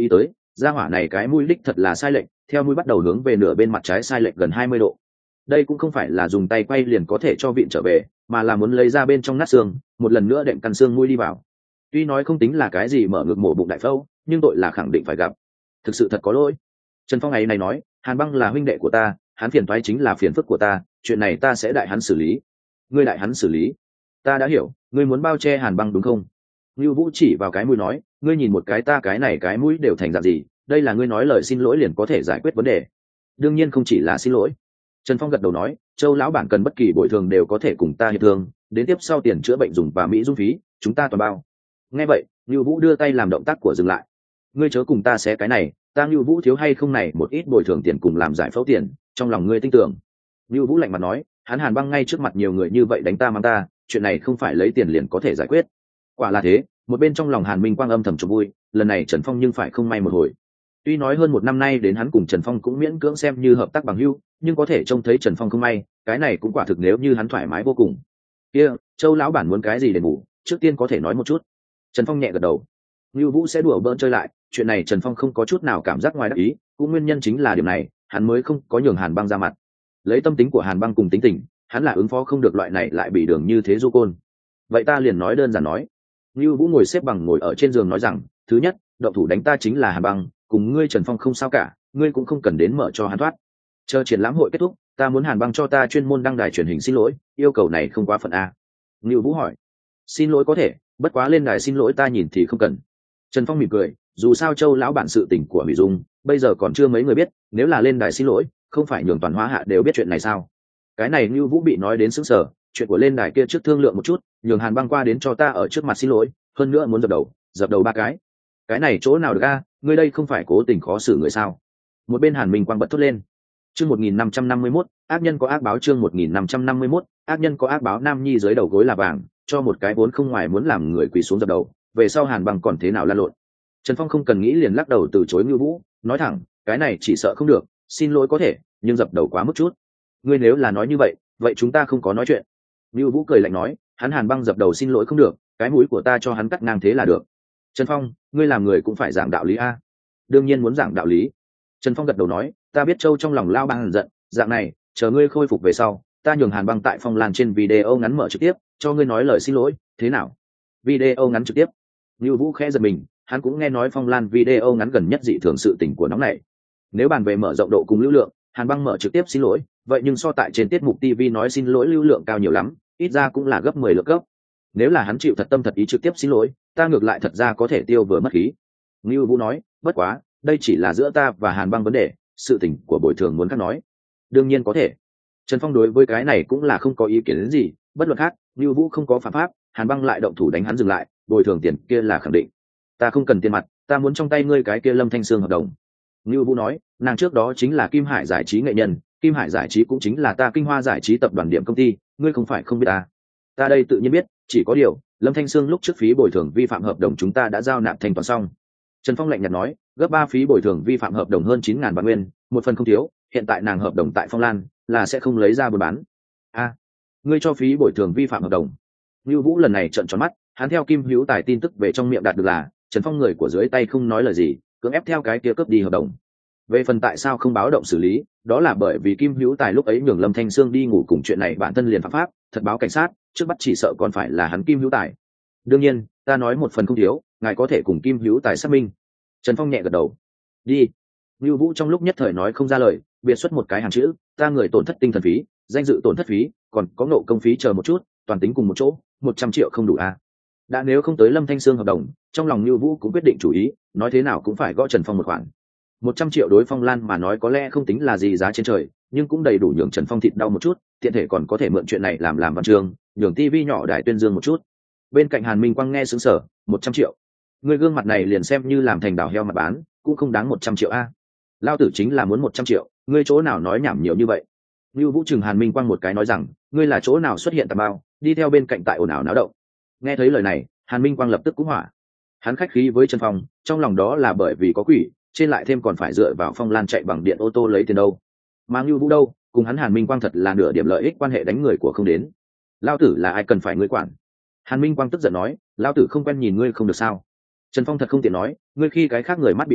gia hỏa này cái mũi đích thật là sai lệch, theo mũi bắt đầu hướng về nửa bên mặt trái sai lệch gần 20 độ. Đây cũng không phải là dùng tay quay liền có thể cho vịn trở về, mà là muốn lấy ra bên trong nát xương, một lần nữa đệm căn xương mũi đi vào. Tuy nói không tính là cái gì mở ngực mổ bụng đại phẫu, nhưng tội là khẳng định phải gặp. Thực sự thật có lỗi. Trần Phong ngày này nói, Hàn Băng là huynh đệ của ta, hắn phiền toái chính là phiền phức của ta, chuyện này ta sẽ đại hắn xử lý. Ngươi đại hắn xử lý? Ta đã hiểu, ngươi muốn bao che Hàn Băng đúng không? Lưu Vũ chỉ vào cái mũi nói, ngươi nhìn một cái ta cái này cái mũi đều thành dạng gì, đây là ngươi nói lời xin lỗi liền có thể giải quyết vấn đề. Đương nhiên không chỉ là xin lỗi. Trần Phong gật đầu nói, Châu lão bản cần bất kỳ bồi thường đều có thể cùng ta hiệp thương, đến tiếp sau tiền chữa bệnh dùng và mỹ dung phí, chúng ta toàn bao. Nghe vậy, Lưu Vũ đưa tay làm động tác của dừng lại. Ngươi chớ cùng ta xé cái này, ta Lưu Vũ thiếu hay không này một ít bồi thường tiền cùng làm giải phẫu tiền, trong lòng ngươi tin tưởng. Lưu Vũ lạnh mặt nói, hắn Hàn Băng ngay trước mặt nhiều người như vậy đánh ta mang ta, chuyện này không phải lấy tiền liền có thể giải quyết. Quả là thế, một bên trong lòng Hàn Minh Quang âm thầm chụp vui, lần này Trần Phong nhưng phải không may một hồi. Tuy nói hơn một năm nay đến hắn cùng Trần Phong cũng miễn cưỡng xem như hợp tác bằng hữu, nhưng có thể trông thấy Trần Phong không may, cái này cũng quả thực nếu như hắn thoải mái vô cùng. Kia, Châu lão bản muốn cái gì để ngủ, trước tiên có thể nói một chút. Trần Phong nhẹ gật đầu. Lưu Vũ sẽ đùa bỡn chơi lại, chuyện này Trần Phong không có chút nào cảm giác ngoài đắc ý, cũng nguyên nhân chính là điểm này, hắn mới không có nhường Hàn Băng ra mặt. Lấy tâm tính của Hàn Băng cùng tính tình, hắn là ứng phó không được loại này lại bị đường như thế du côn. Vậy ta liền nói đơn giản nói. Lưu Vũ ngồi xếp bằng ngồi ở trên giường nói rằng, thứ nhất, động thủ đánh ta chính là Hàn Băng, cùng ngươi Trần Phong không sao cả, ngươi cũng không cần đến mở cho hắn thoát. Chờ triển lãm hội kết thúc, ta muốn Hàn Băng cho ta chuyên môn đăng đài truyền hình xin lỗi, yêu cầu này không quá phận a. Lưu Vũ hỏi. Xin lỗi có thể, bất quá lên đài xin lỗi ta nhìn thì không cần. Trần Phong mỉm cười, dù sao Châu lão bản sự tình của Hủy Dung, bây giờ còn chưa mấy người biết, nếu là lên đài xin lỗi, không phải nhường toàn Hóa Hạ đều biết chuyện này sao? Cái này Lưu Vũ bị nói đến sững sờ, chuyện của lên đài kia trước thương lượng một chút, nhường Hàn Băng qua đến cho ta ở trước mặt xin lỗi, hơn nữa muốn dập đầu ba cái. Cái này chỗ nào được a, ngươi đây không phải cố tình khó xử người sao? Một bên Hàn Minh Quang bật thốt lên. Chương 1551, ác nhân có ác báo, chương 1551, ác nhân có ác báo. Nam Nhi dưới đầu gối là vàng, cho một cái vốn không ngoài muốn làm người quỳ xuống dập đầu, về sau Hàn Băng còn thế nào lăn lộn. Trần Phong không cần nghĩ liền lắc đầu từ chối Ngưu Vũ, nói thẳng, cái này chỉ sợ không được, xin lỗi có thể, nhưng dập đầu quá mức chút. Ngươi nếu là nói như vậy, vậy chúng ta không có nói chuyện. Ngưu Vũ cười lạnh nói, hắn Hàn Băng dập đầu xin lỗi không được, cái mũi của ta cho hắn cắt ngang thế là được. Trần Phong, ngươi làm người cũng phải giảng đạo lý a. Đương nhiên muốn giảng đạo lý. Trần Phong gật đầu nói, ta biết Châu trong lòng lao băng giận, dạng này, chờ ngươi khôi phục về sau, ta nhường Hàn Băng tại Phong Lan trên video ngắn mở trực tiếp, cho ngươi nói lời xin lỗi, thế nào? Video ngắn trực tiếp. Lưu Vũ khẽ giật mình, hắn cũng nghe nói Phong Lan video ngắn gần nhất dị thường sự tình của nóng này. Nếu bàn về mở rộng độ cùng lưu lượng, Hàn Băng mở trực tiếp xin lỗi, vậy nhưng so tại trên tiết mục TV nói xin lỗi lưu lượng cao nhiều lắm, ít ra cũng là gấp 10 lượng cấp. Nếu là hắn chịu thật tâm thật ý trực tiếp xin lỗi, ta ngược lại thật ra có thể tiêu vừa mất khí. Lưu Vũ nói, bất quá, đây chỉ là giữa ta và Hàn Băng vấn đề, sự tình của bồi thường muốn khác nói. Đương nhiên có thể. Trần Phong đối với cái này cũng là không có ý kiến đến gì, bất luận khác, Lưu Vũ không có phạm pháp, Hàn Băng lại động thủ đánh hắn dừng lại, bồi thường tiền kia là khẳng định. Ta không cần tiền mặt, ta muốn trong tay ngươi cái kia Lâm Thanh Sương hợp đồng. Lưu Vũ nói, nàng trước đó chính là Kim Hải giải trí nghệ nhân, Kim Hải giải trí cũng chính là ta Kinh Hoa giải trí tập đoàn điểm công ty, ngươi không phải không biết ta. Ta đây tự nhiên biết, chỉ có điều, Lâm Thanh Sương lúc trước phí bồi thường vi phạm hợp đồng chúng ta đã giao nạp thanh toán xong. Trần Phong lạnh nhạt nói, gấp 3 phí bồi thường vi phạm hợp đồng hơn 9.000 vạn nguyên, một phần không thiếu, hiện tại nàng hợp đồng tại Phong Lan là sẽ không lấy ra buôn bán. A, ngươi cho phí bồi thường vi phạm hợp đồng. Lưu Vũ lần này trợn tròn mắt, hắn theo Kim Hữu Tài tin tức về trong miệng đạt được là Trần Phong người của dưới tay không nói lời gì, cưỡng ép theo cái kia cướp đi hợp đồng. Về phần tại sao không báo động xử lý, đó là bởi vì Kim Hữu Tài lúc ấy nhường Lâm Thanh Sương đi ngủ cùng chuyện này bản thân liền phạm pháp, thật báo cảnh sát, trước bắt chỉ sợ còn phải là hắn Kim Hữu Tài. Đương nhiên, ta nói một phần không thiếu, ngài có thể cùng Kim Hữu Tài xác minh. Trần Phong nhẹ gật đầu. Đi. Lưu Vũ trong lúc nhất thời nói không ra lời, biệt xuất một cái hàng chữ, ta người tổn thất tinh thần phí, danh dự tổn thất phí, còn có nộ công phí chờ một chút, toàn tính cùng một chỗ, 100 triệu không đủ à? Đã nếu không tới Lâm Thanh Sương hợp đồng, trong lòng Lưu Vũ cũng quyết định chủ ý, nói thế nào cũng phải gõ Trần Phong một khoản. 100 triệu đối Phong Lan mà nói có lẽ không tính là gì giá trên trời, nhưng cũng đầy đủ nhường Trần Phong thịt đau một chút, tiện thể còn có thể mượn chuyện này làm văn chương, nhường TV nhỏ đài tuyên dương một chút. Bên cạnh Hàn Minh Quang nghe sững sờ, 100 triệu. Người gương mặt này liền xem như làm thành đảo heo mà bán, cũng không đáng 100 triệu a. Lao tử chính là muốn 100 triệu, ngươi chỗ nào nói nhảm nhiều như vậy? Lưu Vũ trừng Hàn Minh Quang một cái nói rằng, ngươi là chỗ nào xuất hiện tà bao, đi theo bên cạnh tại ồn ào náo động. Nghe thấy lời này, Hàn Minh Quang lập tức cũng hỏa. Hắn khách khí với Trần Phong, trong lòng đó là bởi vì có quỷ, trên lại thêm còn phải dựa vào Phong Lan chạy bằng điện ô tô lấy tiền đâu. Mà Lưu Vũ đâu, cùng hắn Hàn Minh Quang thật là nửa điểm lợi ích quan hệ đánh người của không đến. Lao tử là ai cần phải ngươi quản? Hàn Minh Quang tức giận nói, lao tử không quen nhìn ngươi không được sao? Trần Phong thật không tiện nói, ngươi khi cái khác người mắt bị mù,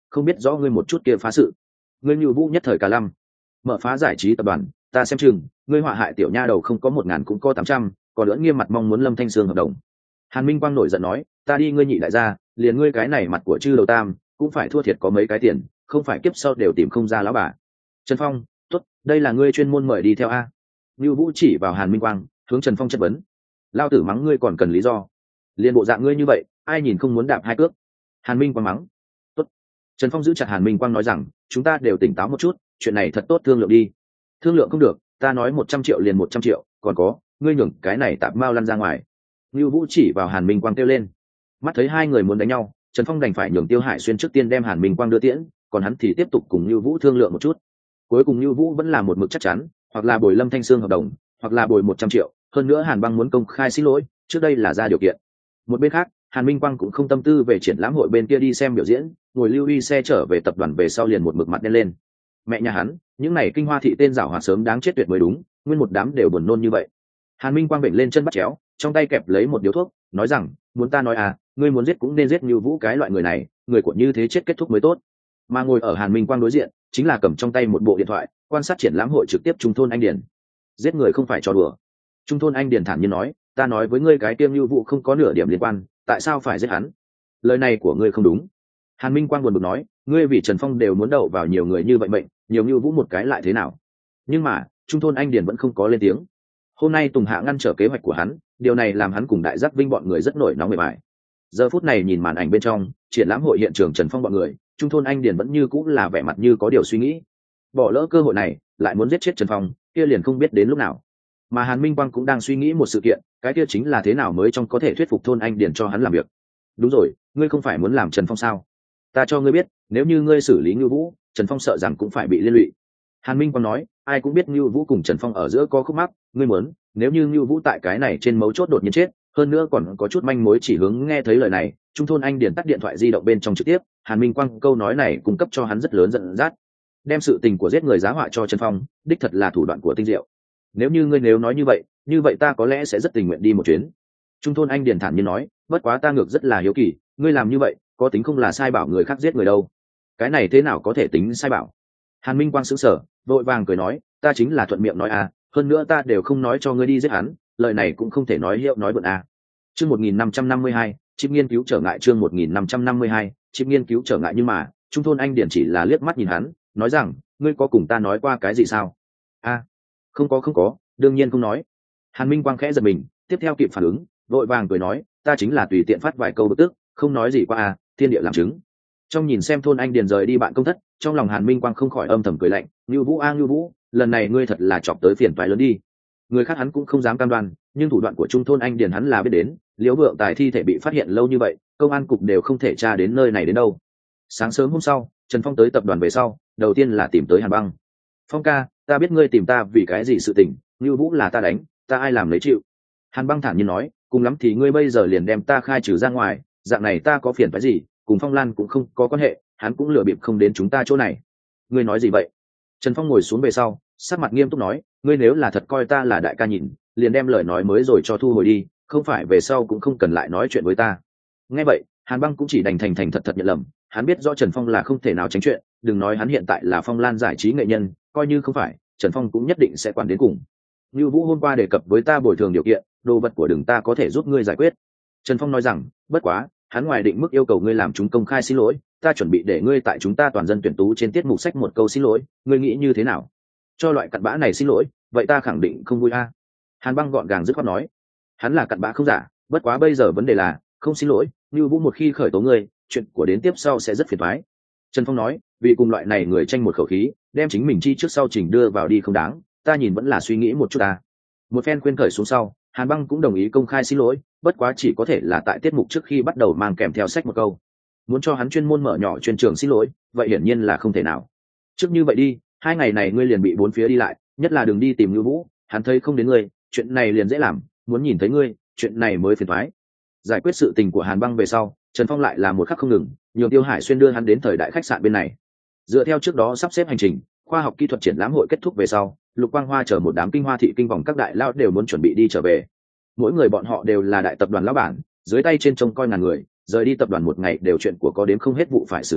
không biết rõ ngươi một chút kia phá sự. Ngươi Nưu Vũ nhất thời cả lăm. Mở phá giải trí tập đoàn, ta xem chừng ngươi họa hại tiểu nha đầu không có 1.000 cũng có 800, còn lưỡng nghiêm mặt mong muốn Lâm Thanh Sương hợp đồng. Hàn Minh Quang nổi giận nói, ta đi ngươi nhị đại gia, liền ngươi cái này mặt của chư đầu tam cũng phải thua thiệt có mấy cái tiền, không phải kiếp sau đều tìm không ra lão bà. Trần Phong, tốt, đây là ngươi chuyên môn mời đi theo a. Nưu Vũ chỉ vào Hàn Minh Quang, hướng Trần Phong chất vấn. Lao tử mắng ngươi còn cần lý do? Liên bộ dạng ngươi như vậy, ai nhìn không muốn đạp hai cước. Hàn Minh Quang mắng. Tốt. Trần Phong giữ chặt Hàn Minh Quang nói rằng, chúng ta đều tỉnh táo một chút, chuyện này thật tốt thương lượng đi. Thương lượng không được, ta nói 100 triệu liền 100 triệu, còn có, ngươi nhường cái này tạp mao lăn ra ngoài. Nưu Vũ chỉ vào Hàn Minh Quang kêu lên. Mắt thấy hai người muốn đánh nhau, Trần Phong đành phải nhường Tiêu Hải Xuyên trước tiên đem Hàn Minh Quang đưa tiễn, còn hắn thì tiếp tục cùng Nưu Vũ thương lượng một chút. Cuối cùng Nưu Vũ vẫn là một mực chắc chắn, hoặc là bồi Lâm Thanh Sương hợp đồng, hoặc là bồi 100 triệu, hơn nữa Hàn Băng muốn công khai xin lỗi, trước đây là ra điều kiện. Một bên khác, Hàn Minh Quang cũng không tâm tư về triển lãm hội bên kia đi xem biểu diễn, ngồi lưu huy xe trở về tập đoàn về sau liền một mực mặt đen lên. Mẹ nhà hắn, những này Kinh Hoa thị tên giảo hoạt sớm đáng chết tuyệt mới đúng, nguyên một đám đều buồn nôn như vậy. Hàn Minh Quang bệnh lên chân bắt chéo, trong tay kẹp lấy một điếu thuốc, nói rằng, muốn ta nói à, ngươi muốn giết cũng nên giết Nưu Vũ cái loại người này, người của như thế chết kết thúc mới tốt. Mà ngồi ở Hàn Minh Quang đối diện, chính là cầm trong tay một bộ điện thoại, quan sát triển lãm hội trực tiếp Trung thôn Anh Điền. Giết người không phải trò đùa. Trung thôn Anh Điền thản nhiên nói, ta nói với ngươi cái tiêm Nưu Vũ không có nửa điểm liên quan, tại sao phải giết hắn? Lời này của ngươi không đúng. Hàn Minh Quang buồn bực nói, ngươi vì Trần Phong đều muốn đậu vào nhiều người như vậy mệnh, nhiều Nưu Vũ một cái lại thế nào? Nhưng mà, Trung thôn Anh Điền vẫn không có lên tiếng. Hôm nay Tùng Hạ ngăn trở kế hoạch của hắn, điều này làm hắn cùng Đại Giác Vinh bọn người rất nổi nóng bề bài. Giờ phút này nhìn màn ảnh bên trong triển lãm hội hiện trường Trần Phong bọn người, Trung thôn Anh Điền vẫn như cũng là vẻ mặt như có điều suy nghĩ. Bỏ lỡ cơ hội này, lại muốn giết chết Trần Phong, kia liền không biết đến lúc nào. Mà Hàn Minh Quang cũng đang suy nghĩ một sự kiện, cái kia chính là thế nào mới trong có thể thuyết phục thôn Anh Điền cho hắn làm việc. Đúng rồi, ngươi không phải muốn làm Trần Phong sao? Ta cho ngươi biết, nếu như ngươi xử lý Nưu Vũ, Trần Phong sợ rằng cũng phải bị liên lụy. Hàn Minh Quang nói, ai cũng biết Nưu Vũ cùng Trần Phong ở giữa có khúc mắc, ngươi muốn, nếu như Nưu Vũ tại cái này trên mấu chốt đột nhiên chết, hơn nữa còn có chút manh mối chỉ hướng nghe thấy lời này, Trung thôn Anh Điền tắt điện thoại di động bên trong trực tiếp, Hàn Minh Quang câu nói này cung cấp cho hắn rất lớn giận dắt. Đem sự tình của giết người giá họa cho Trần Phong, đích thật là thủ đoạn của tinh diệu. Nếu như ngươi nếu nói như vậy ta có lẽ sẽ rất tình nguyện đi một chuyến. Trung thôn Anh Điền thản nhiên nói, bất quá ta ngược rất là hiếu kỳ, ngươi làm như vậy, có tính không là sai bảo người khác giết người đâu? Cái này thế nào có thể tính sai bảo? Hàn Minh Quang sững sờ, vội vàng cười nói, ta chính là thuận miệng nói à, hơn nữa ta đều không nói cho ngươi đi giết hắn, lời này cũng không thể nói hiệu nói bận à. Chương 1552, chip nghiên cứu trở ngại chương 1552, chip nghiên cứu trở ngại nhưng mà, Trung thôn Anh Điền chỉ là liếc mắt nhìn hắn, nói rằng, ngươi có cùng ta nói qua cái gì sao? A, không có, đương nhiên không nói. Hàn Minh Quang khẽ giật mình, tiếp theo kịp phản ứng, vội vàng cười nói, ta chính là tùy tiện phát vài câu bực tức, không nói gì qua à, thiên địa làm chứng. Trong nhìn xem thôn Anh Điền rời đi bạn công thất, trong lòng Hàn Minh Quang không khỏi âm thầm cười lạnh, Nưu Vũ a Nưu Vũ, lần này ngươi thật là chọc tới phiền toái lớn đi. Người khác hắn cũng không dám cam đoan, nhưng thủ đoạn của Trung thôn Anh Điền hắn là biết đến, Liễu Vượng Tài thi thể bị phát hiện lâu như vậy, công an cục đều không thể tra đến nơi này đến đâu. Sáng sớm hôm sau, Trần Phong tới tập đoàn về sau, đầu tiên là tìm tới Hàn Băng. Phong ca, ta biết ngươi tìm ta vì cái gì sự tình, Nưu Vũ là ta đánh, ta ai làm lấy chịu. Hàn Băng thản nhiên nói, cùng lắm thì ngươi bây giờ liền đem ta khai trừ ra ngoài, dạng này ta có phiền phái gì, cùng Phong Lan cũng không có quan hệ, hắn cũng lừa bịp không đến chúng ta chỗ này. Ngươi nói gì vậy? Trần Phong ngồi xuống về sau, sắc mặt nghiêm túc nói, ngươi nếu là thật coi ta là đại ca nhìn, liền đem lời nói mới rồi cho thu hồi đi, không phải về sau cũng không cần lại nói chuyện với ta. Nghe vậy, Hàn Băng cũng chỉ đành thành thật nhận lầm, hắn biết rõ Trần Phong là không thể nào tránh chuyện, đừng nói hắn hiện tại là Phong Lan giải trí nghệ nhân, coi như không phải, Trần Phong cũng nhất định sẽ quản đến cùng. Như Vũ hôm qua đề cập với ta bồi thường điều kiện, đồ vật của đừng ta có thể giúp ngươi giải quyết. Trần Phong nói rằng, bất quá, hắn ngoài định mức yêu cầu ngươi làm chúng công khai xin lỗi, ta chuẩn bị để ngươi tại chúng ta toàn dân tuyển tú trên tiết mục sách một câu xin lỗi, ngươi nghĩ như thế nào? Cho loại cặn bã này xin lỗi, vậy ta khẳng định không vui a. Hàn Băng gọn gàng dứt khoát nói, hắn là cặn bã không giả, bất quá bây giờ vấn đề là, không xin lỗi, Như Vũ một khi khởi tố ngươi, chuyện của đến tiếp sau sẽ rất phiền toái. Trần Phong nói, vì cùng loại này người tranh một khẩu khí, đem chính mình chi trước sau trình đưa vào đi không đáng, ta nhìn vẫn là suy nghĩ một chút ta. Một phen khuyên khởi xuống sau, Hàn Băng cũng đồng ý công khai xin lỗi, bất quá chỉ có thể là tại tiết mục trước khi bắt đầu mang kèm theo sách một câu. Muốn cho hắn chuyên môn mở nhỏ chuyên trường xin lỗi, vậy hiển nhiên là không thể nào. Trước như vậy đi, 2 ngày này ngươi liền bị bốn phía đi lại, nhất là đừng đi tìm Như Vũ, hắn thấy không đến ngươi, chuyện này liền dễ làm, muốn nhìn thấy ngươi, chuyện này mới phiền toái. Giải quyết sự tình của Hàn Băng về sau, Trần Phong lại là một khắc không ngừng, nhường Tiêu Hải Xuyên đưa hắn đến thời đại khách sạn bên này. Dựa theo trước đó sắp xếp hành trình, khoa học kỹ thuật triển lãm hội kết thúc về sau, Lục Quang Hoa chờ một đám Kinh Hoa thị kinh vòng các đại lao đều muốn chuẩn bị đi trở về. Mỗi người bọn họ đều là đại tập đoàn lão bản, dưới tay trên trông coi ngàn người, rời đi tập đoàn một ngày đều chuyện của có đến không hết vụ phải xử lý,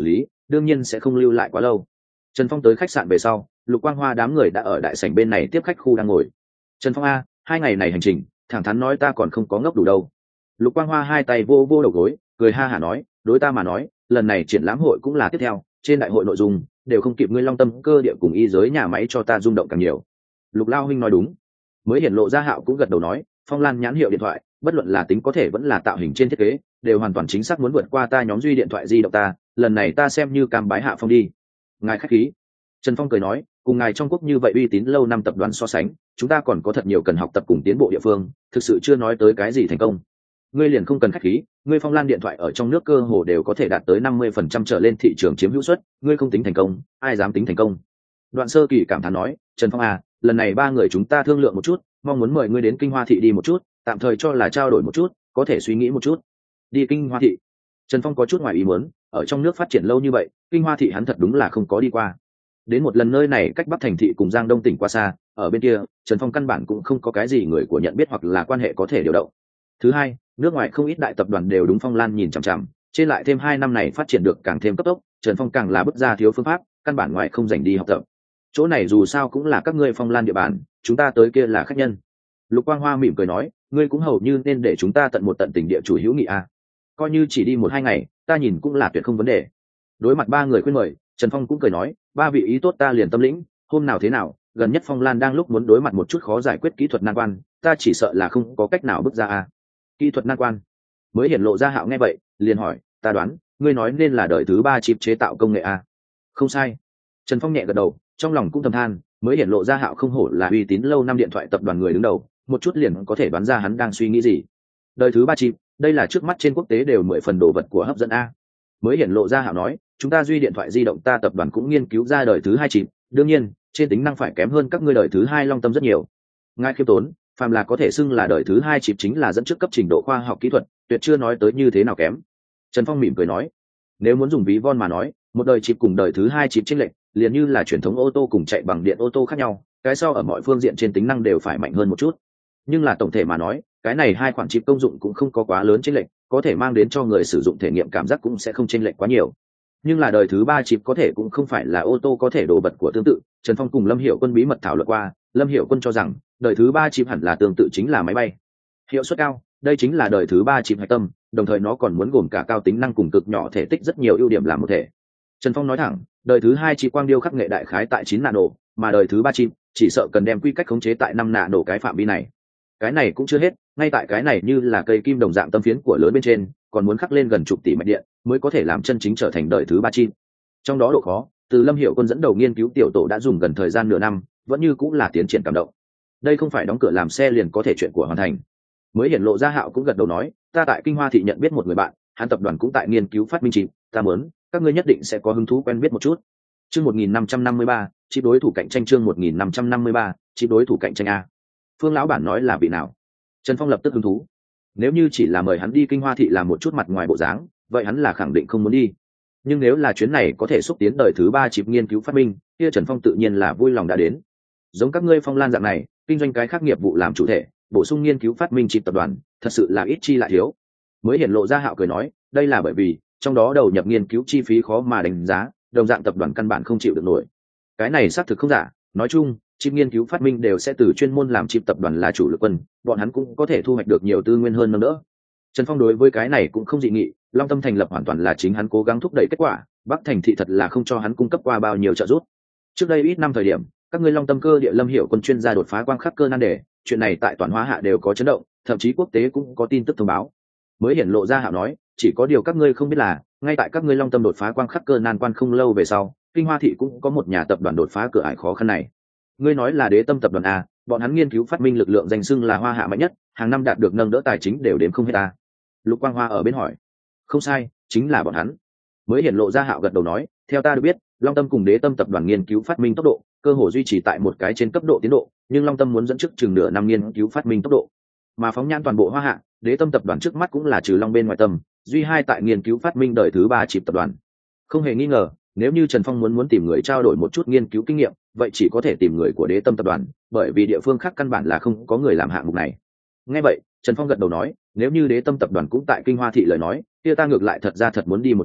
đương nhiên sẽ không lưu lại quá lâu. Trần Phong tới khách sạn về sau, Lục Quang Hoa đám người đã ở đại sảnh bên này tiếp khách khu đang ngồi. Trần Phong a, 2 ngày này hành trình, thẳng thắn nói ta còn không có ngốc đủ đâu. Lục Quang Hoa hai tay vô vô đầu gối, cười ha hả nói, đối ta mà nói, lần này triển lãm hội cũng là tiếp theo, trên đại hội nội dung đều không kịp ngươi Long Tâm cơ địa cùng y giới nhà máy cho ta rung động càng nhiều. Lục Lao huynh nói đúng. Mới hiển lộ ra Hạo cũng gật đầu nói, Phong Lan nhãn hiệu điện thoại, bất luận là tính có thể vẫn là tạo hình trên thiết kế, đều hoàn toàn chính xác muốn vượt qua ta nhóm duy điện thoại di động ta, lần này ta xem như cam bái Hạ Phong đi. Ngài khách khí. Trần Phong cười nói, cùng ngài trong quốc như vậy uy tín lâu năm tập đoàn so sánh, chúng ta còn có thật nhiều cần học tập cùng tiến bộ địa phương, thực sự chưa nói tới cái gì thành công. Ngươi liền không cần khách khí, ngươi Phong Lan điện thoại ở trong nước cơ hồ đều có thể đạt tới 50% trở lên thị trường chiếm hữu suất, ngươi không tính thành công, ai dám tính thành công. Đoạn Sơ Kỳ cảm thán nói, Trần Phong à, lần này 3 người chúng ta thương lượng một chút, mong muốn mời ngươi đến Kinh Hoa thị đi một chút, tạm thời cho là trao đổi một chút, có thể suy nghĩ một chút. Đi Kinh Hoa thị. Trần Phong có chút ngoài ý muốn, ở trong nước phát triển lâu như vậy, Kinh Hoa thị hắn thật đúng là không có đi qua. Đến một lần nơi này cách Bắc thành thị cùng Giang Đông tỉnh qua xa, ở bên kia, Trần Phong căn bản cũng không có cái gì người của nhận biết hoặc là quan hệ có thể điều động. Thứ hai, nước ngoài không ít đại tập đoàn đều đúng Phong Lan nhìn chằm chằm, trên lại thêm 2 năm này phát triển được càng thêm cấp tốc, Trần Phong càng là bứt ra thiếu phương pháp, căn bản ngoài không dành đi học tập. Chỗ này dù sao cũng là các ngươi Phong Lan địa bàn, chúng ta tới kia là khách nhân. Lục Quang Hoa mỉm cười nói, ngươi cũng hầu như nên để chúng ta tận một tận tình địa chủ hữu nghị a. Coi như chỉ đi 1-2 ngày, ta nhìn cũng là tuyệt không vấn đề. Đối mặt 3 người khuyên mời, Trần Phong cũng cười nói, 3 vị ý tốt ta liền tâm lĩnh, hôm nào thế nào, gần nhất Phong Lan đang lúc muốn đối mặt một chút khó giải quyết kỹ thuật nan quan, ta chỉ sợ là không có cách nào bước ra a. Kỹ thuật nan quan. Mới hiển lộ ra Hạo nghe vậy, liền hỏi, ta đoán, ngươi nói nên là đời thứ 3 chip chế tạo công nghệ a. Không sai. Trần Phong nhẹ gật đầu, trong lòng cũng thầm than, mới hiển lộ ra Hạo không hổ là uy tín lâu năm điện thoại tập đoàn người đứng đầu, một chút liền có thể đoán ra hắn đang suy nghĩ gì. Đời thứ 3 chip, đây là trước mắt trên quốc tế đều 10 phần đồ vật của hấp dẫn a. Mới hiển lộ ra Hạo nói, chúng ta duy điện thoại di động ta tập đoàn cũng nghiên cứu ra đời thứ 2 chip, đương nhiên, trên tính năng phải kém hơn các ngươi đời thứ 2 Long Tâm rất nhiều. Ngài khiêm tốn, phàm là có thể xưng là đời thứ 2 chip chính là dẫn trước cấp trình độ khoa học kỹ thuật, tuyệt chưa nói tới như thế nào kém. Trần Phong mỉm cười nói, nếu muốn dùng ví von mà nói, một đời chip cùng đời thứ 2 chip chênh lệch, liền như là truyền thống ô tô cùng chạy bằng điện ô tô khác nhau, cái sau ở mọi phương diện trên tính năng đều phải mạnh hơn một chút. Nhưng là tổng thể mà nói, cái này 2 khoản chip công dụng cũng không có quá lớn chênh lệch, có thể mang đến cho người sử dụng thể nghiệm cảm giác cũng sẽ không chênh lệch quá nhiều. Nhưng là đời thứ 3 chip có thể cũng không phải là ô tô có thể đồ vật của tương tự. Trần Phong cùng Lâm Hiểu Quân bí mật thảo luận qua, Lâm Hiểu Quân cho rằng đời thứ 3 chip hẳn là tương tự chính là máy bay. Hiệu suất cao, đây chính là đời thứ 3 chip hạch tâm, đồng thời nó còn muốn gồm cả cao tính năng cùng cực nhỏ thể tích rất nhiều ưu điểm làm một thể. Trần Phong nói thẳng, đời thứ 2 chip quang điêu khắc nghệ đại khái tại 9 nano, mà đời thứ 3 chip chỉ sợ cần đem quy cách khống chế tại 5 nano cái phạm vi này. Cái này cũng chưa hết, ngay tại cái này như là cây kim đồng dạng tâm phiến của lớn bên trên, còn muốn khắc lên gần chục tỷ mạch điện, mới có thể làm chân chính trở thành đời thứ 3 chip. Trong đó độ khó, từ Lâm Hiểu Quân dẫn đầu nghiên cứu tiểu tổ đã dùng gần thời gian nửa năm, vẫn như cũng là tiến triển cảm động. Đây không phải đóng cửa làm xe liền có thể chuyện của hoàn thành. Mới hiển lộ ra Hạo cũng gật đầu nói, ta tại Kinh Hoa thị nhận biết một người bạn, hắn tập đoàn cũng tại nghiên cứu phát minh chip, ta muốn, các ngươi nhất định sẽ có hứng thú quen biết một chút. Chương 1553, chip đối thủ cạnh tranh chương 1553, chip đối thủ cạnh tranh a. Phương lão bản nói là vị nào? Trần Phong lập tức hứng thú. Nếu như chỉ là mời hắn đi Kinh Hoa thị làm một chút mặt ngoài bộ dáng, vậy hắn là khẳng định không muốn đi. Nhưng nếu là chuyến này có thể xúc tiến đời thứ 3 chip nghiên cứu phát minh, kia Trần Phong tự nhiên là vui lòng đã đến. Giống các ngươi Phong Lan dạng này, kinh doanh cái khác nghiệp vụ làm chủ thể, bổ sung nghiên cứu phát minh chip tập đoàn, thật sự là ít chi lại thiếu. Mới hiển lộ ra Hạo cười nói, đây là bởi vì trong đó đầu nhập nghiên cứu chi phí khó mà đánh giá, đồng dạng tập đoàn căn bản không chịu được nổi. Cái này xác thực không giả, nói chung, chip nghiên cứu phát minh đều sẽ từ chuyên môn làm chip tập đoàn là chủ lực quân, bọn hắn cũng có thể thu hoạch được nhiều tư nguyên hơn nữa. Trần Phong đối với cái này cũng không dị nghị, Long Tâm thành lập hoàn toàn là chính hắn cố gắng thúc đẩy kết quả, Bắc thành thị thật là không cho hắn cung cấp qua bao nhiêu trợ giúp. Trước đây ít năm thời điểm, các ngươi Long Tâm cơ địa Lâm Hiểu Quân chuyên gia đột phá quang khắc cơ nan đề, chuyện này tại toàn hóa hạ đều có chấn động, thậm chí quốc tế cũng có tin tức thông báo. Mới hiển lộ ra Hạo nói, chỉ có điều các ngươi không biết là, ngay tại các ngươi Long Tâm đột phá quang khắc cơ nan quan không lâu về sau, Kinh Hoa thị cũng có một nhà tập đoàn đột phá cửa ải khó khăn này. Ngươi nói là Đế Tâm tập đoàn a, bọn hắn nghiên cứu phát minh lực lượng danh xưng là hoa hạ mạnh nhất, hàng năm đạt được nâng đỡ tài chính đều đếm không hết ta. Lục Quang Hoa ở bên hỏi, không sai, chính là bọn hắn. Mới hiển lộ ra Hạo gật đầu nói, theo ta được biết, Long Tâm cùng Đế Tâm tập đoàn nghiên cứu phát minh tốc độ cơ hồ duy trì tại một cái trên cấp độ tiến độ, nhưng Long Tâm muốn dẫn trước chừng nửa năm nghiên cứu phát minh tốc độ, mà phóng nhãn toàn bộ hoa hạ, Đế Tâm tập đoàn trước mắt cũng là trừ Long bên ngoài tâm, duy hai tại nghiên cứu phát minh đời thứ 3 chip tập đoàn. Không hề nghi ngờ, nếu như Trần Phong muốn tìm người trao đổi một chút nghiên cứu kinh nghiệm, vậy chỉ có thể tìm người của Đế Tâm tập đoàn, bởi vì địa phương khác căn bản là không có người làm hạng mục này. Nghe vậy, Trần Phong gật đầu nói, nếu như Đế Tâm tập đoàn cũng tại Kinh Hoa thị lời nói, kia ta ngược lại thật ra thật muốn đi một chuyến,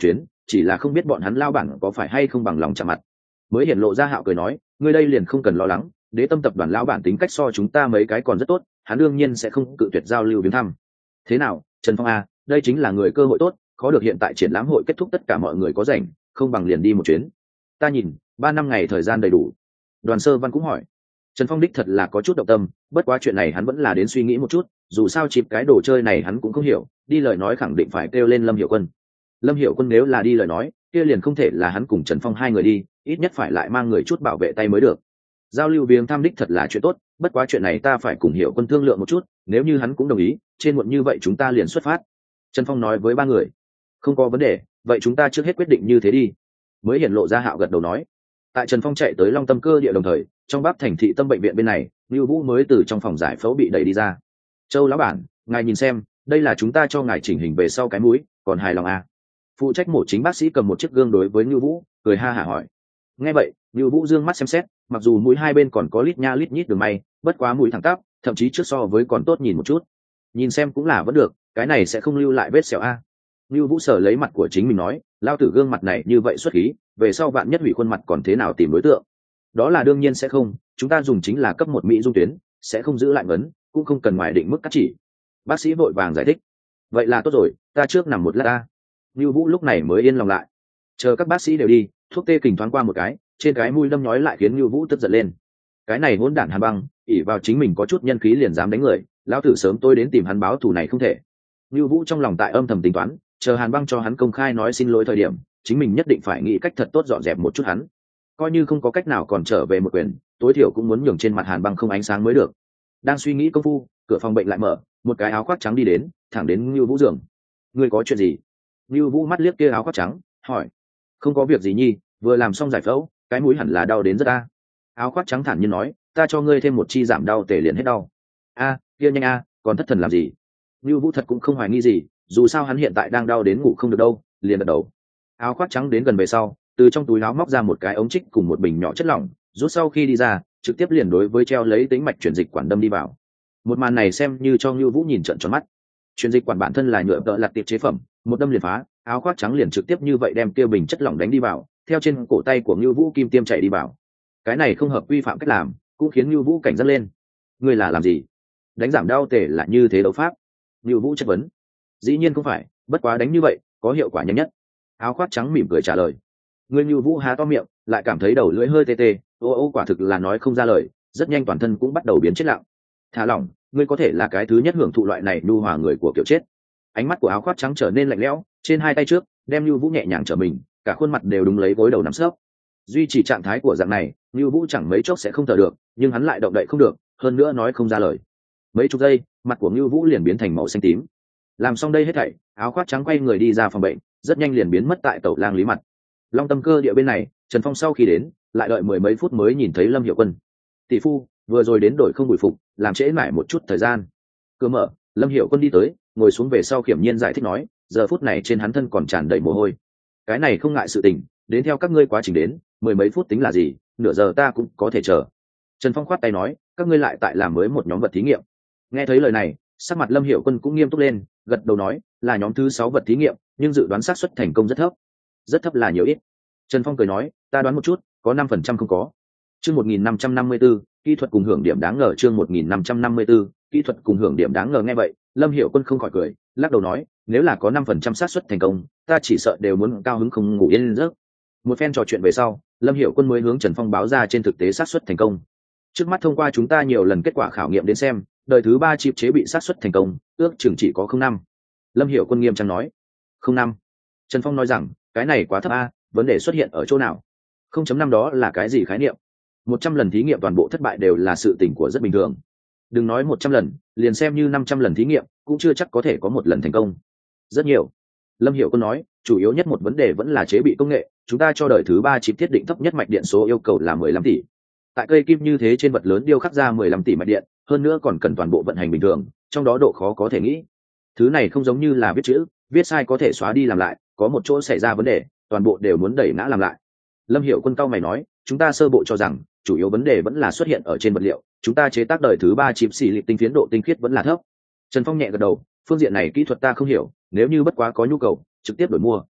chỉ là không biết bọn hắn lao bản có phải hay không bằng lòng chạm mặt. Mới hiển lộ ra Hạo cười nói, ngươi đây liền không cần lo lắng, Đế Tâm tập đoàn lao bản tính cách so chúng ta mấy cái còn rất tốt, hắn đương nhiên sẽ không cự tuyệt giao lưu viếng thăm. Thế nào, Trần Phong a, đây chính là người cơ hội tốt, khó được hiện tại triển lãm hội kết thúc tất cả mọi người có rảnh, không bằng liền đi một chuyến. Ta nhìn 3 năm ngày thời gian đầy đủ. Đoàn Sơ Văn cũng hỏi. Trần Phong đích thật là có chút động tâm, bất quá chuyện này hắn vẫn là đến suy nghĩ một chút, dù sao chịp cái đồ chơi này hắn cũng không hiểu, đi lời nói khẳng định phải kêu lên Lâm Hiểu Quân. Lâm Hiểu Quân nếu là đi lời nói, kia liền không thể là hắn cùng Trần Phong hai người đi, ít nhất phải lại mang người chút bảo vệ tay mới được. Giao lưu viếng thăm đích thật là chuyện tốt, bất quá chuyện này ta phải cùng Hiểu Quân thương lượng một chút, nếu như hắn cũng đồng ý, trên muộn như vậy chúng ta liền xuất phát. Trần Phong nói với 3 người. Không có vấn đề, vậy chúng ta trước hết quyết định như thế đi. Mới hiển lộ ra Hạo gật đầu nói. Tại Trần Phong chạy tới Long Tâm Cơ địa đồng thời, trong Bắc thành thị tâm bệnh viện bên này, Lưu Vũ mới từ trong phòng giải phẫu bị đẩy đi ra. Châu lão bản, ngài nhìn xem, đây là chúng ta cho ngài chỉnh hình về sau cái mũi, còn hài lòng à? Phụ trách mổ chính bác sĩ cầm một chiếc gương đối với Lưu Vũ, cười ha hả hỏi. Nghe vậy, Lưu Vũ dương mắt xem xét, mặc dù mũi hai bên còn có lít nha lít nhít đường may, bất quá mũi thẳng tắp, thậm chí trước so với còn tốt nhìn một chút. Nhìn xem cũng là vẫn được, cái này sẽ không lưu lại vết sẹo a. Lưu Vũ sở lấy mặt của chính mình nói, lao tử gương mặt này như vậy xuất khí, về sau bạn nhất hủy khuôn mặt còn thế nào tìm đối tượng? Đó là đương nhiên sẽ không, chúng ta dùng chính là cấp 1 mỹ dung tuyến, sẽ không giữ lại ngấn, cũng không cần ngoài định mức cắt chỉ. Bác sĩ vội vàng giải thích. Vậy là tốt rồi, ta trước nằm một lát ta. Lưu Vũ lúc này mới yên lòng lại. Chờ các bác sĩ đều đi, thuốc tê kình thoáng qua một cái, trên cái mũi đâm nhói lại khiến Lưu Vũ tức giận lên. Cái này hỗn đản Hàn Băng, ỷ vào chính mình có chút nhân khí liền dám đánh người, lão tử sớm tôi đến tìm hắn báo thù này không thể. Lưu Vũ trong lòng tại âm thầm tính toán, chờ Hàn Băng cho hắn công khai nói xin lỗi thời điểm, chính mình nhất định phải nghĩ cách thật tốt dọn dẹp một chút hắn. Coi như không có cách nào còn trở về một quyền, tối thiểu cũng muốn nhường trên mặt Hàn Băng không ánh sáng mới được. Đang suy nghĩ công phu, cửa phòng bệnh lại mở, một cái áo khoác trắng đi đến, thẳng đến Lưu Vũ giường. Ngươi có chuyện gì? Lưu Vũ mắt liếc kia áo khoác trắng, hỏi. Không có việc gì nhi, vừa làm xong giải phẫu, cái mũi hẳn là đau đến rất a. Áo khoác trắng thản nhiên nói, ta cho ngươi thêm một chi giảm đau tề liền hết đau. A, kia nhanh a, còn thất thần làm gì? Lưu Vũ thật cũng không hoài nghi gì, dù sao hắn hiện tại đang đau đến ngủ không được đâu, liền gật đầu. Áo khoác trắng đến gần về sau, từ trong túi áo móc ra một cái ống trích cùng một bình nhỏ chất lỏng, rút sau khi đi ra, trực tiếp liền đối với treo lấy tính mạch chuyển dịch quản đâm đi vào. Một màn này xem như cho Lưu Vũ nhìn trợn tròn mắt. Chuyển dịch quản bản thân là nhựa tợ lặt tiệp chế phẩm, một đâm liền phá, áo khoác trắng liền trực tiếp như vậy đem kia bình chất lỏng đánh đi vào, theo trên cổ tay của Lưu Vũ kim tiêm chạy đi vào. Cái này không hợp quy phạm cách làm, cũng khiến Lưu Vũ cảnh giác lên. Ngươi là làm gì? Đánh giảm đau tề là như thế đấu pháp? Lưu Vũ chất vấn. Dĩ nhiên không phải, bất quá đánh như vậy có hiệu quả nhanh nhất. Áo khoác trắng mỉm cười trả lời. Ngươi Lưu Vũ há to miệng, lại cảm thấy đầu lưỡi hơi tê tê, quả thực là nói không ra lời, rất nhanh toàn thân cũng bắt đầu biến chết lặng. Thả lỏng, ngươi có thể là cái thứ nhất hưởng thụ loại này nhu hòa người của kiểu chết. Ánh mắt của áo khoác trắng trở nên lạnh lẽo, trên hai tay trước đem Lưu Vũ nhẹ nhàng trở mình, cả khuôn mặt đều đúng lấy gối đầu nằm sấp. Duy trì trạng thái của dạng này, Lưu Vũ chẳng mấy chốc sẽ không thở được, nhưng hắn lại động đậy không được, hơn nữa nói không ra lời. Mấy chục giây, mặt của Lưu Vũ liền biến thành màu xanh tím. Làm xong đây hết thảy, áo khoác trắng quay người đi ra phòng bệnh, rất nhanh liền biến mất tại tẩu lang lý mặt. Long Tâm Cơ địa bên này, Trần Phong sau khi đến, lại đợi 10 mấy phút mới nhìn thấy Lâm Hiểu Quân. Tỷ phu, vừa rồi đến đổi không bùi phục, làm trễ mãi một chút thời gian. Cửa mở, Lâm Hiểu Quân đi tới, ngồi xuống về sau khiểm nhiên giải thích nói, giờ phút này trên hắn thân còn tràn đầy mồ hôi. Cái này không ngại sự tình, đến theo các ngươi quá trình đến, 10 mấy phút tính là gì, nửa giờ ta cũng có thể chờ. Trần Phong khoát tay nói, các ngươi lại tại làm mới một nhóm vật thí nghiệm. Nghe thấy lời này, sắc mặt Lâm Hiểu Quân cũng nghiêm túc lên, gật đầu nói, là nhóm thứ 6 vật thí nghiệm, nhưng dự đoán xác suất thành công rất thấp. Rất thấp là nhiều ít? Trần Phong cười nói, ta đoán một chút, có 5% không có. Chương 1554, kỹ thuật cùng hưởng điểm đáng ngờ. Chương 1554, kỹ thuật cùng hưởng điểm đáng ngờ. Nghe vậy, Lâm Hiểu Quân không khỏi cười, lắc đầu nói, nếu là có 5% xác suất thành công, ta chỉ sợ đều muốn cao hứng không ngủ yên giấc. Một phen trò chuyện về sau, Lâm Hiểu Quân mới hướng Trần Phong báo ra trên thực tế xác suất thành công. Trước mắt thông qua chúng ta nhiều lần kết quả khảo nghiệm đến xem, đời thứ 3 chip chế bị xác suất thành công, ước chừng chỉ có 0,5. Lâm Hiểu Quân nghiêm trang nói. 0,5. Trần Phong nói rằng, cái này quá thấp a, vấn đề xuất hiện ở chỗ nào? 0,5 đó là cái gì khái niệm? 100 lần thí nghiệm toàn bộ thất bại đều là sự tình của rất bình thường. Đừng nói 100 lần, liền xem như 500 lần thí nghiệm, cũng chưa chắc có thể có một lần thành công. Rất nhiều. Lâm Hiểu Quân nói, chủ yếu nhất một vấn đề vẫn là chế bị công nghệ, chúng ta cho đời thứ 3 chip thiết định thấp nhất mạch điện số yêu cầu là 15 tỷ. Tại cây kim như thế trên vật lớn điêu khắc ra 15 tỷ mạch điện, hơn nữa còn cần toàn bộ vận hành bình thường, trong đó độ khó có thể nghĩ. Thứ này không giống như là viết chữ, viết sai có thể xóa đi làm lại, có một chỗ xảy ra vấn đề, toàn bộ đều muốn đẩy ngã làm lại. Lâm Hiểu Quân cao mày nói, chúng ta sơ bộ cho rằng, chủ yếu vấn đề vẫn là xuất hiện ở trên vật liệu, chúng ta chế tác đời thứ 3 chip xì lịp tinh phiến độ tinh khiết vẫn là thấp. Trần Phong nhẹ gật đầu, phương diện này kỹ thuật ta không hiểu, nếu như bất quá có nhu cầu, trực tiếp đổi mua,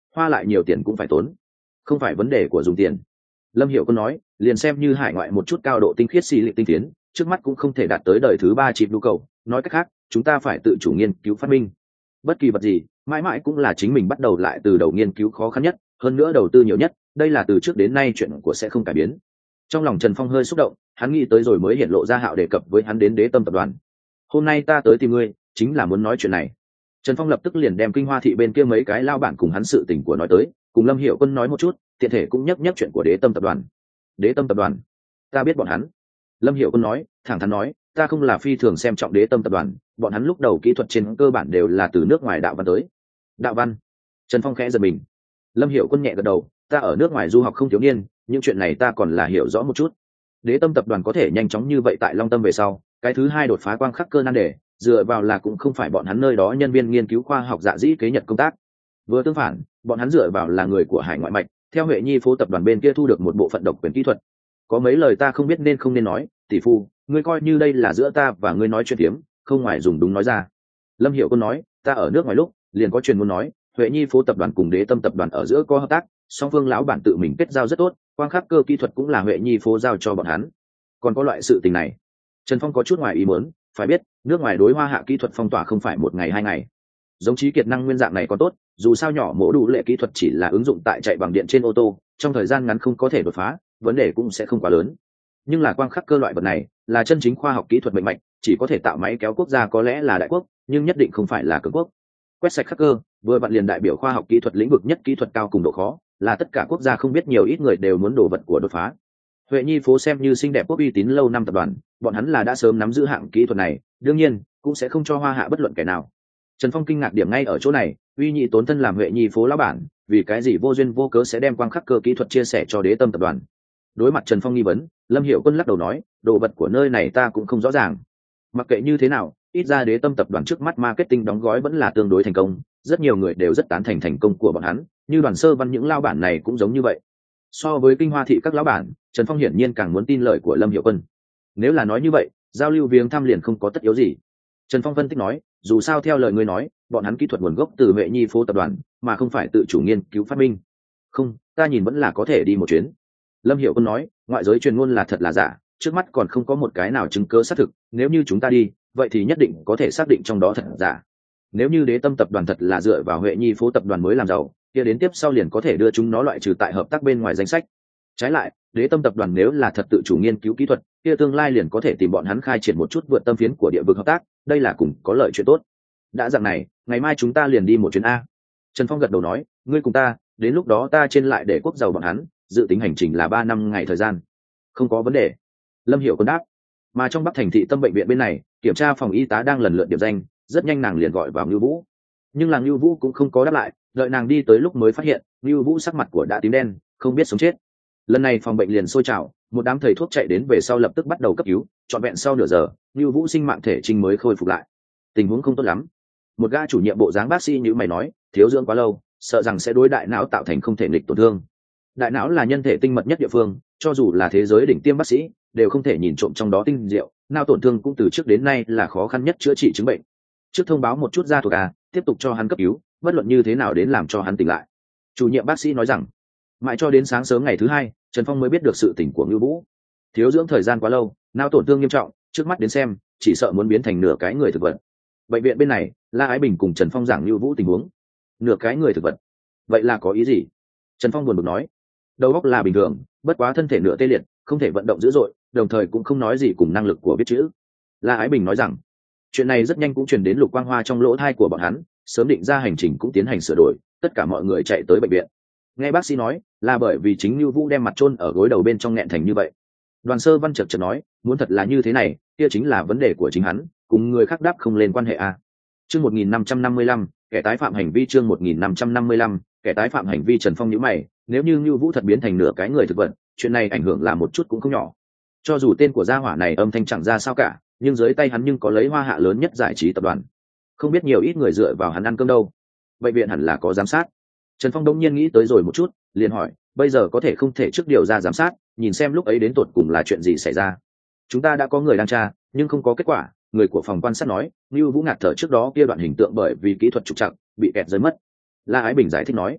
hoa lại nhiều tiền cũng phải tốn, không phải vấn đề của dùng tiền. Lâm Hiểu Quân nói, liền xem như hải ngoại một chút cao độ tinh khiết xì lị tinh tiến, trước mắt cũng không thể đạt tới đời thứ 3 chip nhu cầu. Nói cách khác, chúng ta phải tự chủ nghiên cứu phát minh. Bất kỳ vật gì, mãi mãi cũng là chính mình bắt đầu lại từ đầu nghiên cứu khó khăn nhất, hơn nữa đầu tư nhiều nhất, đây là từ trước đến nay chuyện của sẽ không cải biến. Trong lòng Trần Phong hơi xúc động, hắn nghĩ tới rồi mới hiện lộ ra Hạo đề cập với hắn đến Đế Tâm tập đoàn. Hôm nay ta tới tìm ngươi, chính là muốn nói chuyện này. Trần Phong lập tức liền đem Kinh Hoa thị bên kia mấy cái lao bản cùng hắn sự tình của nói tới, cùng Lâm Hiểu Quân nói một chút, tiện thể cũng nhắc chuyện của Đế Tâm tập đoàn. Đế Tâm tập đoàn, ta biết bọn hắn. Lâm Hiểu Quân nói, thẳng thắn nói, ta không là phi thường xem trọng Đế Tâm tập đoàn, bọn hắn lúc đầu kỹ thuật trên cơ bản đều là từ nước ngoài đạo văn tới. Đạo văn? Trần Phong khẽ giật mình. Lâm Hiểu Quân nhẹ gật đầu, ta ở nước ngoài du học không thiếu niên, những chuyện này ta còn là hiểu rõ một chút. Đế Tâm tập đoàn có thể nhanh chóng như vậy tại Long Tâm về sau, cái thứ hai đột phá quang khắc cơ nan đề, dựa vào là cũng không phải bọn hắn nơi đó nhân viên nghiên cứu khoa học dạ dĩ kế nhật công tác. Vừa tương phản, bọn hắn dựa vào là người của hải ngoại mạch, theo Huệ Nhi phố tập đoàn bên kia thu được một bộ phận độc quyền kỹ thuật. Có mấy lời ta không biết nên không nên nói, tỷ phu, ngươi coi như đây là giữa ta và ngươi nói chuyện tiếm, không ngoài dùng đúng nói ra. Lâm Hiểu Quân nói, ta ở nước ngoài lúc, liền có truyền muốn nói, Huệ Nhi phố tập đoàn cùng Đế Tâm tập đoàn ở giữa có hợp tác, song phương lão bản tự mình kết giao rất tốt, quang khắc cơ kỹ thuật cũng là Huệ Nhi phố giao cho bọn hắn. Còn có loại sự tình này, Trần Phong có chút ngoài ý muốn, phải biết, nước ngoài đối Hoa Hạ kỹ thuật phong tỏa không phải một ngày hai ngày. Giống Chí Kiệt năng nguyên dạng này còn tốt, dù sao nhỏ mỗ đủ lệ kỹ thuật chỉ là ứng dụng tại chạy bằng điện trên ô tô, trong thời gian ngắn không có thể đột phá, vấn đề cũng sẽ không quá lớn. Nhưng là quang khắc cơ loại vật này, là chân chính khoa học kỹ thuật mạnh mạnh, chỉ có thể tạo máy kéo quốc gia có lẽ là đại quốc, nhưng nhất định không phải là cường quốc. Quét sạch khắc cơ, vừa vặn liền đại biểu khoa học kỹ thuật lĩnh vực nhất kỹ thuật cao cùng độ khó, là tất cả quốc gia không biết nhiều ít người đều muốn đổ vật của đột phá. Huệ Nhi phố xem như xinh đẹp quốc uy tín lâu năm tập đoàn, bọn hắn là đã sớm nắm giữ hạng kỹ thuật này, đương nhiên cũng sẽ không cho Hoa Hạ bất luận kẻ nào. Trần Phong kinh ngạc điểm ngay ở chỗ này, uy nhị tốn thân làm Huệ Nhi phố lão bản, vì cái gì vô duyên vô cớ sẽ đem quang khắc cơ kỹ thuật chia sẻ cho Đế Tâm tập đoàn. Đối mặt Trần Phong nghi vấn, Lâm Hiểu Quân lắc đầu nói, đồ vật của nơi này ta cũng không rõ ràng. Mặc kệ như thế nào, ít ra Đế Tâm tập đoàn trước mắt marketing đóng gói vẫn là tương đối thành công, rất nhiều người đều rất tán thành thành công của bọn hắn, như Đoàn Sơ Văn những lao bản này cũng giống như vậy. So với Kinh Hoa thị các lão bản, Trần Phong hiển nhiên càng muốn tin lời của Lâm Hiểu Quân. Nếu là nói như vậy, giao lưu viếng thăm liền không có tất yếu gì. Trần Phong phân tích nói, dù sao theo lời ngươi nói, bọn hắn kỹ thuật nguồn gốc từ Huệ Nhi phố tập đoàn, mà không phải tự chủ nghiên cứu phát minh. Không, ta nhìn vẫn là có thể đi một chuyến. Lâm Hiểu Quân nói, ngoại giới truyền ngôn là thật là giả, trước mắt còn không có một cái nào chứng cứ xác thực, nếu như chúng ta đi, vậy thì nhất định có thể xác định trong đó thật giả. Nếu như Đế Tâm tập đoàn thật là dựa vào Huệ Nhi phố tập đoàn mới làm giàu, kia đến tiếp sau liền có thể đưa chúng nó loại trừ tại hợp tác bên ngoài danh sách. Trái lại, Đế Tâm tập đoàn nếu là thật tự chủ nghiên cứu kỹ thuật, kia tương lai liền có thể tìm bọn hắn khai triển một chút vượt tâm phiến của địa vực hợp tác, đây là cùng có lợi chuyện tốt. Đã dạng này, ngày mai chúng ta liền đi một chuyến a. Trần Phong gật đầu nói, ngươi cùng ta, đến lúc đó ta trên lại để quốc giàu bọn hắn, dự tính hành trình là 3 năm ngày thời gian. Không có vấn đề. Lâm Hiểu Quân đáp. Mà trong Bắc thành thị tâm bệnh viện bên này, kiểm tra phòng y tá đang lần lượt điểm danh, rất nhanh nàng liền gọi vào Nưu Vũ. Nhưng là Nưu Vũ cũng không có đáp lại, đợi nàng đi tới lúc mới phát hiện, Nưu Vũ sắc mặt của đã tím đen, không biết sống chết. Lần này phòng bệnh liền sôi trào, một đám thầy thuốc chạy đến về sau lập tức bắt đầu cấp cứu, trọn vẹn sau nửa giờ, Nưu Vũ sinh mạng thể trình mới khôi phục lại. Tình huống không tốt lắm. Một gã chủ nhiệm bộ dáng bác sĩ như mày nói, thiếu dưỡng quá lâu, sợ rằng sẽ đối đại não tạo thành không thể nghịch tổn thương. Đại não là nhân thể tinh mật nhất địa phương, cho dù là thế giới đỉnh tiêm bác sĩ đều không thể nhìn trộm trong đó tinh diệu, não tổn thương cũng từ trước đến nay là khó khăn nhất chữa trị chứng bệnh. Trước thông báo một chút ra thuộc tiếp tục cho hắn cấp cứu, bất luận như thế nào đến làm cho hắn tỉnh lại. Chủ nhiệm bác sĩ nói rằng, mãi cho đến sáng sớm ngày thứ hai, Trần Phong mới biết được sự tỉnh của Ngưu Vũ. Thiếu dưỡng thời gian quá lâu, não tổn thương nghiêm trọng, trước mắt đến xem, chỉ sợ muốn biến thành nửa cái người thực vật. Bệnh viện bên này, La Ái Bình cùng Trần Phong giảng Ngưu Vũ tình huống. Nửa cái người thực vật, vậy là có ý gì? Trần Phong buồn bực nói, đầu óc là bình thường, bất quá thân thể nửa tê liệt, không thể vận động dữ dội, đồng thời cũng không nói gì cùng năng lực của viết chữ. La Ái Bình nói rằng, chuyện này rất nhanh cũng truyền đến Lục Quang Hoa trong lỗ tai của bọn hắn, sớm định ra hành trình cũng tiến hành sửa đổi, tất cả mọi người chạy tới bệnh viện. Nghe bác sĩ nói, là bởi vì chính Nưu Vũ đem mặt chôn ở gối đầu bên trong nghẹn thành như vậy. Đoàn Sơ Văn chợt nói, muốn thật là như thế này, kia chính là vấn đề của chính hắn, cùng người khác đáp không lên quan hệ a. Chương 1555, kẻ tái phạm hành vi chương 1555, kẻ tái phạm hành vi. Trần Phong nhíu mày, nếu như Nưu Vũ thật biến thành nửa cái người thực vật, chuyện này ảnh hưởng là một chút cũng không nhỏ. Cho dù tên của gia hỏa này âm thanh chẳng ra sao cả, nhưng dưới tay hắn nhưng có lấy Hoa Hạ lớn nhất giải trí tập đoàn, không biết nhiều ít người dựa vào hắn ăn cơm đâu. Bệnh viện hẳn là có giám sát. Trần Phong đông nhiên nghĩ tới rồi một chút, liền hỏi, bây giờ có thể không thể trước điều ra giám sát, nhìn xem lúc ấy đến tột cùng là chuyện gì xảy ra. Chúng ta đã có người đang tra, nhưng không có kết quả. Người của phòng quan sát nói, Nưu Vũ ngạt thở trước đó kia đoạn hình tượng bởi vì kỹ thuật trục trặc bị kẹt rơi mất. La Ái Bình giải thích nói,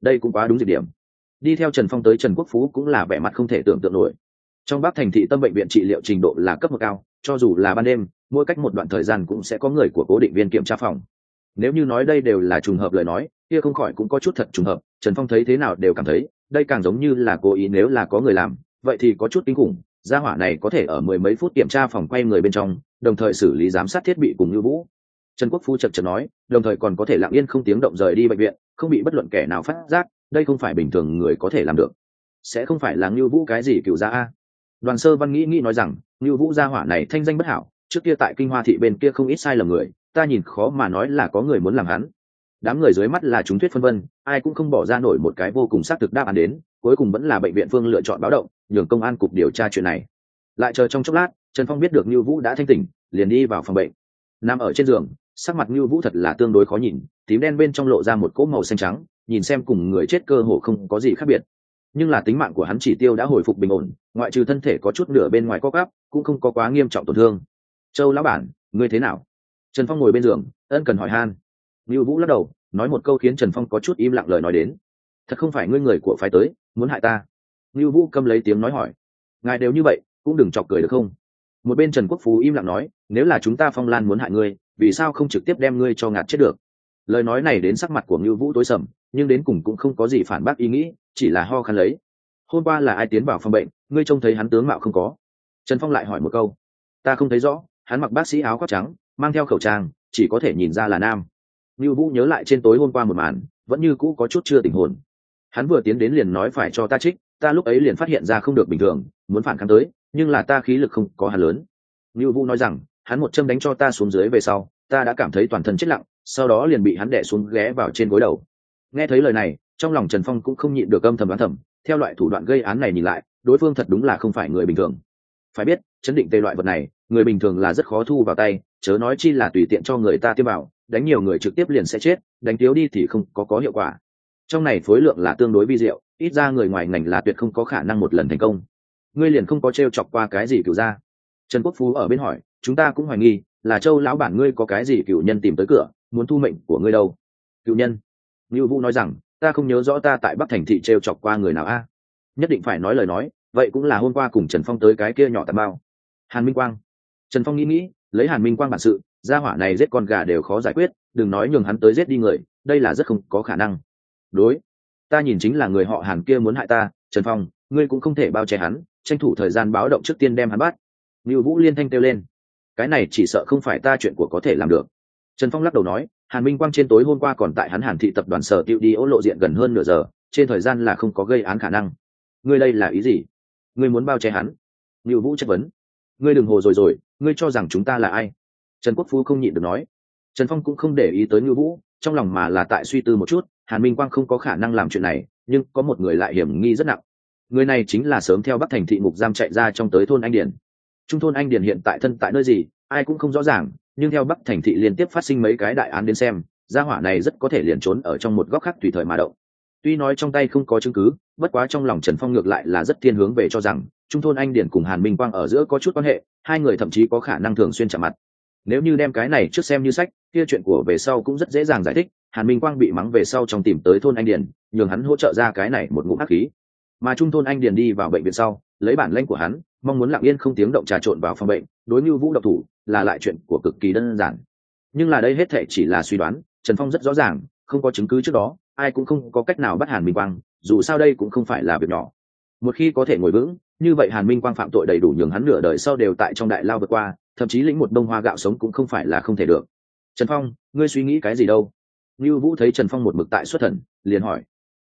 đây cũng quá đúng dịp điểm. Đi theo Trần Phong tới Trần Quốc Phú cũng là vẻ mặt không thể tưởng tượng nổi. Trong Bắc Thành thị tâm bệnh viện trị liệu trình độ là cấp một cao, cho dù là ban đêm, mỗi cách một đoạn thời gian cũng sẽ có người của cố định viên kiểm tra phòng. Nếu như nói đây đều là trùng hợp lời nói, kia không khỏi cũng có chút thật trùng hợp. Trần Phong thấy thế nào đều cảm thấy đây càng giống như là cố ý, nếu là có người làm vậy thì có chút kinh khủng. Gia hỏa này có thể ở mười mấy phút kiểm tra phòng quay người bên trong, đồng thời xử lý giám sát thiết bị cùng Như Vũ. Trần Quốc Phú chật chật nói, đồng thời còn có thể lặng yên không tiếng động rời đi bệnh viện, không bị bất luận kẻ nào phát giác, đây không phải bình thường người có thể làm được. Sẽ không phải là Như Vũ cái gì cựu gia a? Đoàn Sơ Văn nghĩ nói rằng, Như Vũ gia hỏa này thanh danh bất hảo, trước kia tại Kinh Hoa thị bên kia không ít sai lầm người, ta nhìn khó mà nói là có người muốn làm hắn. Đám người dưới mắt là chúng thuyết phân vân, ai cũng không bỏ ra nổi một cái vô cùng xác thực đáp án đến, cuối cùng vẫn là bệnh viện Phương lựa chọn báo động, nhường công an cục điều tra chuyện này. Lại chờ trong chốc lát, Trần Phong biết được Như Vũ đã thanh tỉnh, liền đi vào phòng bệnh. Nằm ở trên giường, sắc mặt Như Vũ thật là tương đối khó nhìn, tím đen bên trong lộ ra một cỗ màu xanh trắng, nhìn xem cùng người chết cơ hồ không có gì khác biệt. Nhưng là tính mạng của hắn chỉ tiêu đã hồi phục bình ổn, ngoại trừ thân thể có chút nửa bên ngoài co quắp, cũng không có quá nghiêm trọng tổn thương. Châu lão bản, ngươi thế nào? Trần Phong ngồi bên giường, ân cần hỏi han. Như Vũ lắc đầu, nói một câu khiến Trần Phong có chút im lặng lời nói đến. Thật không phải ngươi người của phái tới, muốn hại ta? Như Vũ câm lấy tiếng nói hỏi. Ngài đều như vậy, cũng đừng chọc cười được không? Một bên Trần Quốc Phú im lặng nói, nếu là chúng ta Phong Lan muốn hại ngươi, vì sao không trực tiếp đem ngươi cho ngạt chết được? Lời nói này đến sắc mặt của Như Vũ tối sầm, nhưng đến cùng cũng không có gì phản bác ý nghĩ, chỉ là ho khan lấy. Hôm qua là ai tiến vào phòng bệnh, ngươi trông thấy hắn tướng mạo không có? Trần Phong lại hỏi một câu. Ta không thấy rõ, hắn mặc bác sĩ áo khoác trắng, mang theo khẩu trang, chỉ có thể nhìn ra là nam. Như Vũ nhớ lại trên tối hôm qua một màn, vẫn như cũ có chút chưa tỉnh hồn. Hắn vừa tiến đến liền nói phải cho ta trích, ta lúc ấy liền phát hiện ra không được bình thường, muốn phản kháng tới, nhưng là ta khí lực không có hắn lớn. Như Vũ nói rằng, hắn một châm đánh cho ta xuống dưới về sau, ta đã cảm thấy toàn thân chết lặng, sau đó liền bị hắn đè xuống ghé vào trên gối đầu. Nghe thấy lời này, trong lòng Trần Phong cũng không nhịn được âm thầm đoán thầm, theo loại thủ đoạn gây án này nhìn lại, đối phương thật đúng là không phải người bình thường. Phải biết, chấn định tê loại vật này, người bình thường là rất khó thu vào tay, chớ nói chi là tùy tiện cho người ta tiêm vào, đánh nhiều người trực tiếp liền sẽ chết, đánh thiếu đi thì không có hiệu quả. Trong này phối lượng là tương đối vi diệu, ít ra người ngoài ngành là tuyệt không có khả năng một lần thành công. Ngươi liền không có trêu chọc qua cái gì cửu gia? Trần Quốc Phú ở bên hỏi, chúng ta cũng hoài nghi là Châu lão bản ngươi có cái gì cửu nhân tìm tới cửa, muốn thu mệnh của ngươi đâu? Cửu nhân? Như Vũ nói rằng, ta không nhớ rõ ta tại Bắc Thành thị trêu chọc qua người nào a. Nhất định phải nói lời nói, vậy cũng là hôm qua cùng Trần Phong tới cái kia nhỏ tạm bao. Hàn Minh Quang. Trần Phong nghĩ, lấy Hàn Minh Quang bản sự, gia hỏa này giết con gà đều khó giải quyết, đừng nói nhường hắn tới giết đi người, đây là rất không có khả năng. Đối, ta nhìn chính là người họ Hàn kia muốn hại ta. Trần Phong, ngươi cũng không thể bao che hắn, tranh thủ thời gian báo động trước tiên đem hắn bắt. Như Vũ liên thanh kêu lên, cái này chỉ sợ không phải ta chuyện của có thể làm được. Trần Phong lắc đầu nói, Hàn Minh Quang trên tối hôm qua còn tại hắn Hàn thị tập đoàn Sở Tiêu đi ố lộ diện gần hơn nửa giờ, trên thời gian là không có gây án khả năng. Ngươi đây là ý gì? Ngươi muốn bao che hắn? Như Vũ chất vấn. Ngươi đừng hồ rồi, ngươi cho rằng chúng ta là ai? Trần Quốc Phú không nhịn được nói. Trần Phong cũng không để ý tới Như Vũ, trong lòng mà là tại suy tư một chút, Hàn Minh Quang không có khả năng làm chuyện này, nhưng có một người lại hiểm nghi rất nặng. Người này chính là sớm theo Bắc Thành thị ngục giam chạy ra trong tới thôn Anh Điền. Trung thôn Anh Điền hiện tại thân tại nơi gì, ai cũng không rõ ràng, nhưng theo Bắc Thành thị liên tiếp phát sinh mấy cái đại án đến xem, gia hỏa này rất có thể liền trốn ở trong một góc khác tùy thời mà động. Tuy nói trong tay không có chứng cứ, bất quá trong lòng Trần Phong ngược lại là rất thiên hướng về cho rằng Trung thôn Anh Điền cùng Hàn Minh Quang ở giữa có chút quan hệ, hai người thậm chí có khả năng thường xuyên chạm mặt. Nếu như đem cái này trước xem như sách, kia chuyện của về sau cũng rất dễ dàng giải thích. Hàn Minh Quang bị mắng về sau trong tìm tới thôn Anh Điền, nhường hắn hỗ trợ ra cái này một ngụm ác khí. Mà Trung thôn Anh Điền đi vào bệnh viện sau, lấy bản lĩnh của hắn, mong muốn lặng yên không tiếng động trà trộn vào phòng bệnh, đối Như Vũ độc thủ là lại chuyện của cực kỳ đơn giản. Nhưng là đây hết thảy chỉ là suy đoán, Trần Phong rất rõ ràng, không có chứng cứ trước đó, ai cũng không có cách nào bắt Hàn Minh Quang, dù sao đây cũng không phải là việc nhỏ. Một khi có thể ngồi vững, như vậy Hàn Minh Quang phạm tội đầy đủ nhường hắn nửa đời sau đều tại trong đại lao vượt qua, thậm chí lĩnh một bông hoa gạo sống cũng không phải là không thể được. Trần Phong, ngươi suy nghĩ cái gì đâu? Như Vũ thấy Trần Phong một mực tại xuất thần, liền hỏi.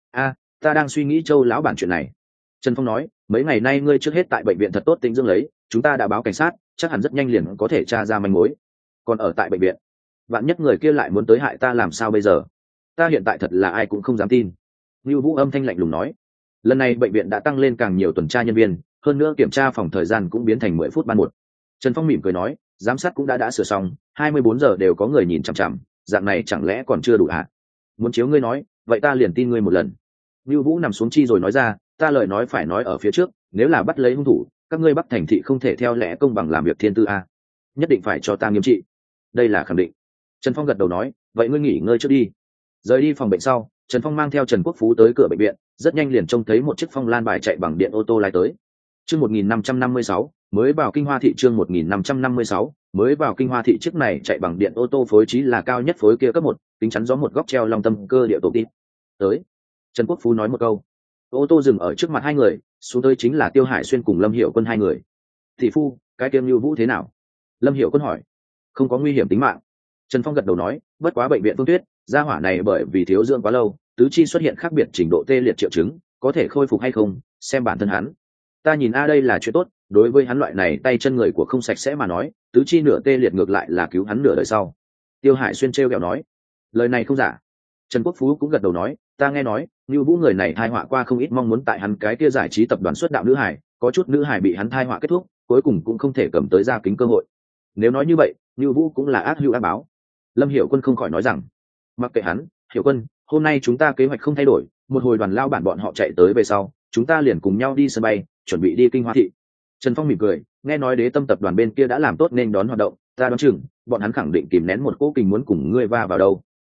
Ta đang suy nghĩ Châu lão bản chuyện này. Trần Phong nói, mấy ngày nay ngươi trước hết tại bệnh viện thật tốt tĩnh dưỡng lấy, chúng ta đã báo cảnh sát, chắc hẳn rất nhanh liền có thể tra ra manh mối. Còn ở tại bệnh viện, vạn nhất người kia lại muốn tới hại ta làm sao bây giờ? Ta hiện tại thật là ai cũng không dám tin. Như Vũ âm thanh lạnh lùng nói. Lần này bệnh viện đã tăng lên càng nhiều tuần tra nhân viên, hơn nữa kiểm tra phòng thời gian cũng biến thành 10 phút ban một. Trần Phong mỉm cười nói, giám sát cũng đã sửa xong, 24 giờ đều có người nhìn chằm chằm, dạng này chẳng lẽ còn chưa đủ hả? Muốn chiếu ngươi nói, vậy ta liền tin ngươi một lần. Như Vũ nằm xuống chi rồi nói ra, ta lời nói phải nói ở phía trước, nếu là bắt lấy hung thủ, các ngươi Bắc Thành thị không thể theo lẽ công bằng làm việc thiên tư a, nhất định phải cho ta nghiêm trị. Đây là khẳng định. Trần Phong gật đầu nói, vậy ngươi nghỉ ngơi trước đi. Rời đi phòng bệnh sau, Trần Phong mang theo Trần Quốc Phú tới cửa bệnh viện, rất nhanh liền trông thấy một chiếc phong lan bài chạy bằng điện ô tô lái tới. Chương 1556, mới vào Kinh Hoa thị. Chương 1556, mới vào Kinh Hoa thị. Chiếc này chạy bằng điện ô tô phối trí là cao nhất phối kia cấp 1, kính chắn gió một góc treo long tâm cơ địa tổ tít. Tới. Trần Quốc Phú nói một câu. Ô tô dừng ở trước mặt hai người, xuống tới chính là Tiêu Hải Xuyên cùng Lâm Hiểu Quân hai người. Thị phu, cái kiêm Lưu Vũ thế nào? Lâm Hiểu Quân hỏi. Không có nguy hiểm tính mạng. Trần Phong gật đầu nói, bất quá bệnh viện Phương Tuyết, gia hỏa này bởi vì thiếu dưỡng quá lâu, tứ chi xuất hiện khác biệt trình độ tê liệt triệu chứng, có thể khôi phục hay không, xem bản thân hắn. Ta nhìn đây là chuyện tốt, đối với hắn loại này tay chân người của không sạch sẽ mà nói, tứ chi nửa tê liệt ngược lại là cứu hắn nửa đời sau. Tiêu Hải Xuyên trêu ghẹo nói, lời này không giả. Trần Quốc Phú cũng gật đầu nói, ta nghe nói, Lưu Vũ người này thai họa qua không ít, mong muốn tại hắn cái kia giải trí tập đoàn xuất đạo nữ hải, có chút nữ hải bị hắn thai họa kết thúc, cuối cùng cũng không thể cầm tới ra kính cơ hội. Nếu nói như vậy, Lưu Vũ cũng là ác hữu ác báo. Lâm Hiểu Quân không khỏi nói rằng, mặc kệ hắn, Hiểu Quân, hôm nay chúng ta kế hoạch không thay đổi, một hồi đoàn lao bản bọn họ chạy tới về sau, chúng ta liền cùng nhau đi sân bay, chuẩn bị đi Kinh Hoa thị. Trần Phong mỉm cười, nghe nói Đế Tâm tập đoàn bên kia đã làm tốt nên đón hoạt động, ta đoán chừng bọn hắn khẳng định kìm nén một cỗ kình muốn cùng ngươi va vào đâu.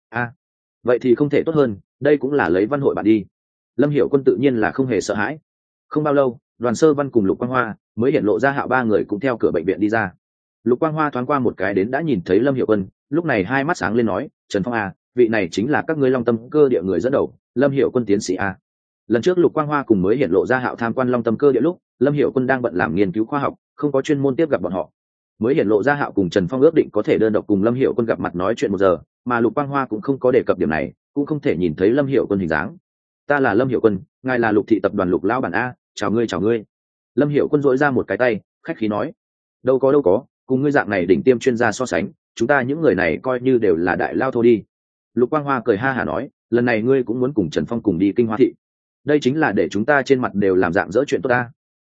Vậy thì không thể tốt hơn, đây cũng là lấy văn hội bạn đi. Lâm Hiểu Quân tự nhiên là không hề sợ hãi. Không bao lâu, Đoàn Sơ Văn cùng Lục Quang Hoa mới hiện lộ ra Hạo ba người cũng theo cửa bệnh viện đi ra. Lục Quang Hoa thoáng qua một cái đến đã nhìn thấy Lâm Hiểu Quân, lúc này hai mắt sáng lên nói, Trần Phong vị này chính là các ngươi Long Tâm cơ địa người dẫn đầu, Lâm Hiểu Quân tiến sĩ Lần trước Lục Quang Hoa cùng mới hiện lộ ra Hạo tham quan Long Tâm cơ địa lúc, Lâm Hiểu Quân đang bận làm nghiên cứu khoa học, không có chuyên môn tiếp gặp bọn họ. Mới hiện lộ ra Hạo cùng Trần Phong ước định có thể đơn độc cùng Lâm Hiểu Quân gặp mặt nói chuyện 1 giờ, mà Lục Quang Hoa cũng không có đề cập điểm này, cũng không thể nhìn thấy Lâm Hiểu Quân hình dáng. Ta là Lâm Hiểu Quân, ngài là Lục thị tập đoàn Lục lão bản chào ngươi chào ngươi. Lâm Hiểu Quân dỗi ra một cái tay, khách khí nói, đâu có, cùng ngươi dạng này đỉnh tiêm chuyên gia so sánh, chúng ta những người này coi như đều là đại lao thôi đi. Lục Quang Hoa cười ha hả nói, lần này ngươi cũng muốn cùng Trần Phong cùng đi Kinh Hoa thị, đây chính là để chúng ta trên mặt đều làm dạng dỡ chuyện tốt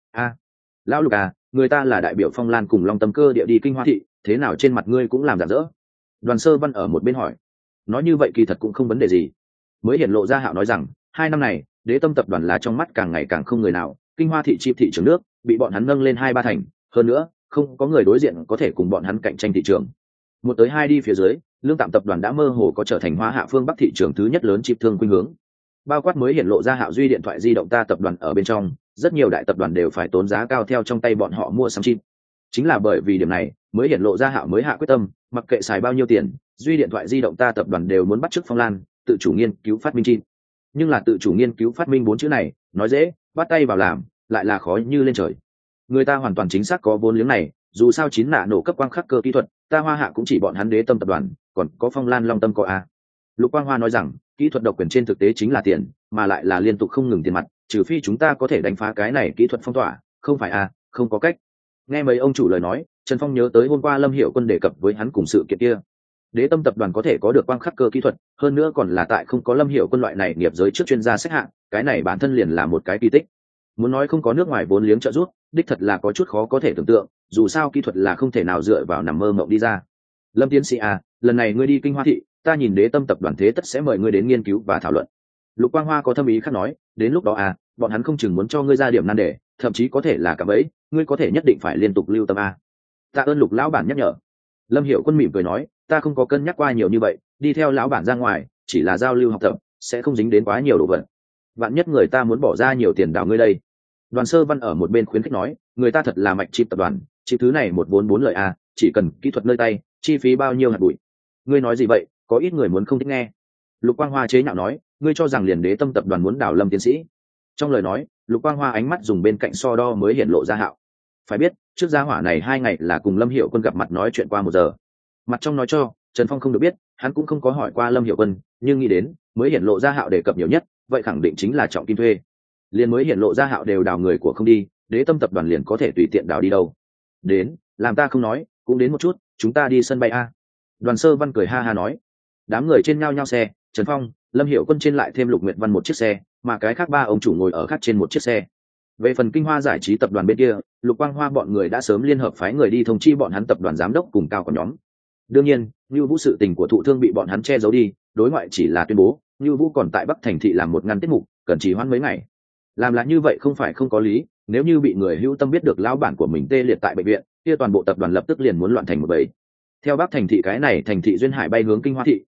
lão Lục người ta là đại biểu Phong Lan cùng Long Tâm cơ địa đi Kinh Hoa thị, thế nào trên mặt ngươi cũng làm dạng dỡ? Đoàn Sơ Văn ở một bên hỏi. Nói như vậy kỳ thật cũng không vấn đề gì. Mới hiện lộ ra Hạo nói rằng, 2 năm này Đế Tâm tập đoàn là trong mắt càng ngày càng không người nào, Kinh Hoa thị chip thị trường nước bị bọn hắn nâng lên 2-3 thành, hơn nữa không có người đối diện có thể cùng bọn hắn cạnh tranh thị trường. 1 tới 2 đi phía dưới, Lương Tạm tập đoàn đã mơ hồ có trở thành Hoa Hạ phương Bắc thị trường thứ nhất lớn chip thương khuynh hướng. Bao quát mới hiện lộ ra Hạo duy điện thoại di động ta tập đoàn ở bên trong, rất nhiều đại tập đoàn đều phải tốn giá cao theo trong tay bọn họ mua sắm chip. Chính là bởi vì điểm này, mới hiện lộ ra Hạo mới hạ quyết tâm, mặc kệ xài bao nhiêu tiền, duy điện thoại di động ta tập đoàn đều muốn bắt chước Phong Lan, tự chủ nghiên cứu phát minh chip. Nhưng là tự chủ nghiên cứu phát minh 4 chữ này, nói dễ, bắt tay vào làm, lại là khó như lên trời. Người ta hoàn toàn chính xác có vốn liếng này, dù sao 9 nạ nổ cấp quang khắc cơ kỹ thuật, ta Hoa Hạ cũng chỉ bọn hắn Đế Tâm tập đoàn, còn có Phong Lan Long Tâm có Lục Quang Hoa nói rằng, kỹ thuật độc quyền trên thực tế chính là tiền, mà lại là liên tục không ngừng tiền mặt, trừ phi chúng ta có thể đánh phá cái này kỹ thuật phong tỏa, không phải không có cách. Nghe mấy ông chủ lời nói, Trần Phong nhớ tới hôm qua Lâm Hiểu Quân đề cập với hắn cùng sự kiện kia. Đế Tâm tập đoàn có thể có được quang khắc cơ kỹ thuật, hơn nữa còn là tại không có Lâm Hiểu Quân loại này nghiệp giới trước chuyên gia xếp hạng, cái này bản thân liền là một cái kỳ tích. Muốn nói không có nước ngoài vốn liếng trợ giúp, đích thật là có chút khó có thể tưởng tượng, dù sao kỹ thuật là không thể nào dựa vào nằm mơ mộng đi ra. Lâm tiến sĩ lần này ngươi đi Kinh Hoa thị, ta nhìn Đế Tâm tập đoàn thế tất sẽ mời ngươi đến nghiên cứu và thảo luận. Lục Quang Hoa có thâm ý khác nói, đến lúc đó bọn hắn không chừng muốn cho ngươi ra điểm nan đề, thậm chí có thể là cả bẫy, ngươi có thể nhất định phải liên tục lưu tâm Tạ ơn Lục lão bản nhắc nhở. Lâm Hiểu Quân mỉm cười nói, ta không có cân nhắc qua nhiều như vậy, đi theo lão bản ra ngoài chỉ là giao lưu học tập, sẽ không dính đến quá nhiều đồ vật. Vạn nhất người ta muốn bỏ ra nhiều tiền đào ngươi đây. Đoàn Sơ Văn ở một bên khuyến khích nói, người ta thật là mạch chip tập đoàn, chip thứ này một vốn 4 lời chỉ cần kỹ thuật nơi tay, chi phí bao nhiêu hạt bụi. Ngươi nói gì vậy, có ít người muốn không thích nghe. Lục Quang Hoa chế nhạo nói, ngươi cho rằng liền Đế Tâm tập đoàn muốn đào Lâm tiến sĩ? Trong lời nói, Lục Quang Hoa ánh mắt dùng bên cạnh so đo mới hiện lộ ra Hạo. Phải biết, trước gia hỏa này 2 ngày là cùng Lâm Hiểu Quân gặp mặt nói chuyện qua 1 giờ. Mặt trong nói cho, Trần Phong không được biết, hắn cũng không có hỏi qua Lâm Hiểu Quân, nhưng nghĩ đến, mới hiện lộ ra Hạo đề cập nhiều nhất, vậy khẳng định chính là trọng kim thuê. Liền mới hiện lộ ra Hạo đều đào người của không đi, Đế Tâm tập đoàn liền có thể tùy tiện đào đi đâu. Đến, làm ta không nói, cũng đến một chút, chúng ta đi sân bay Đoàn Sơ Văn cười ha ha nói. Đám người trên nhau xe, Trần Phong, Lâm Hiểu Quân trên lại thêm Lục Nguyệt Văn một chiếc xe, mà cái khác 3 ông chủ ngồi ở khác trên một chiếc xe. Về phần Kinh Hoa giải trí tập đoàn bên kia, Lục Quang Hoa bọn người đã sớm liên hợp phái người đi thông chi bọn hắn tập đoàn giám đốc cùng cao quản nhóm. Đương nhiên, Nưu Vũ sự tình của thụ thương bị bọn hắn che giấu đi, đối ngoại chỉ là tuyên bố, Nưu Vũ còn tại Bắc Thành thị làm một ngăn tiết mục, cần trì hoãn mấy ngày. Làm là như vậy không phải không có lý, nếu như bị người hữu tâm biết được lão bản của mình tê liệt tại bệnh viện, kia toàn bộ tập đoàn lập tức liền muốn loạn thành một bầy. Theo Bắc Thành thị cái này thành thị duyên hải bay hướng Kinh Hoa thị,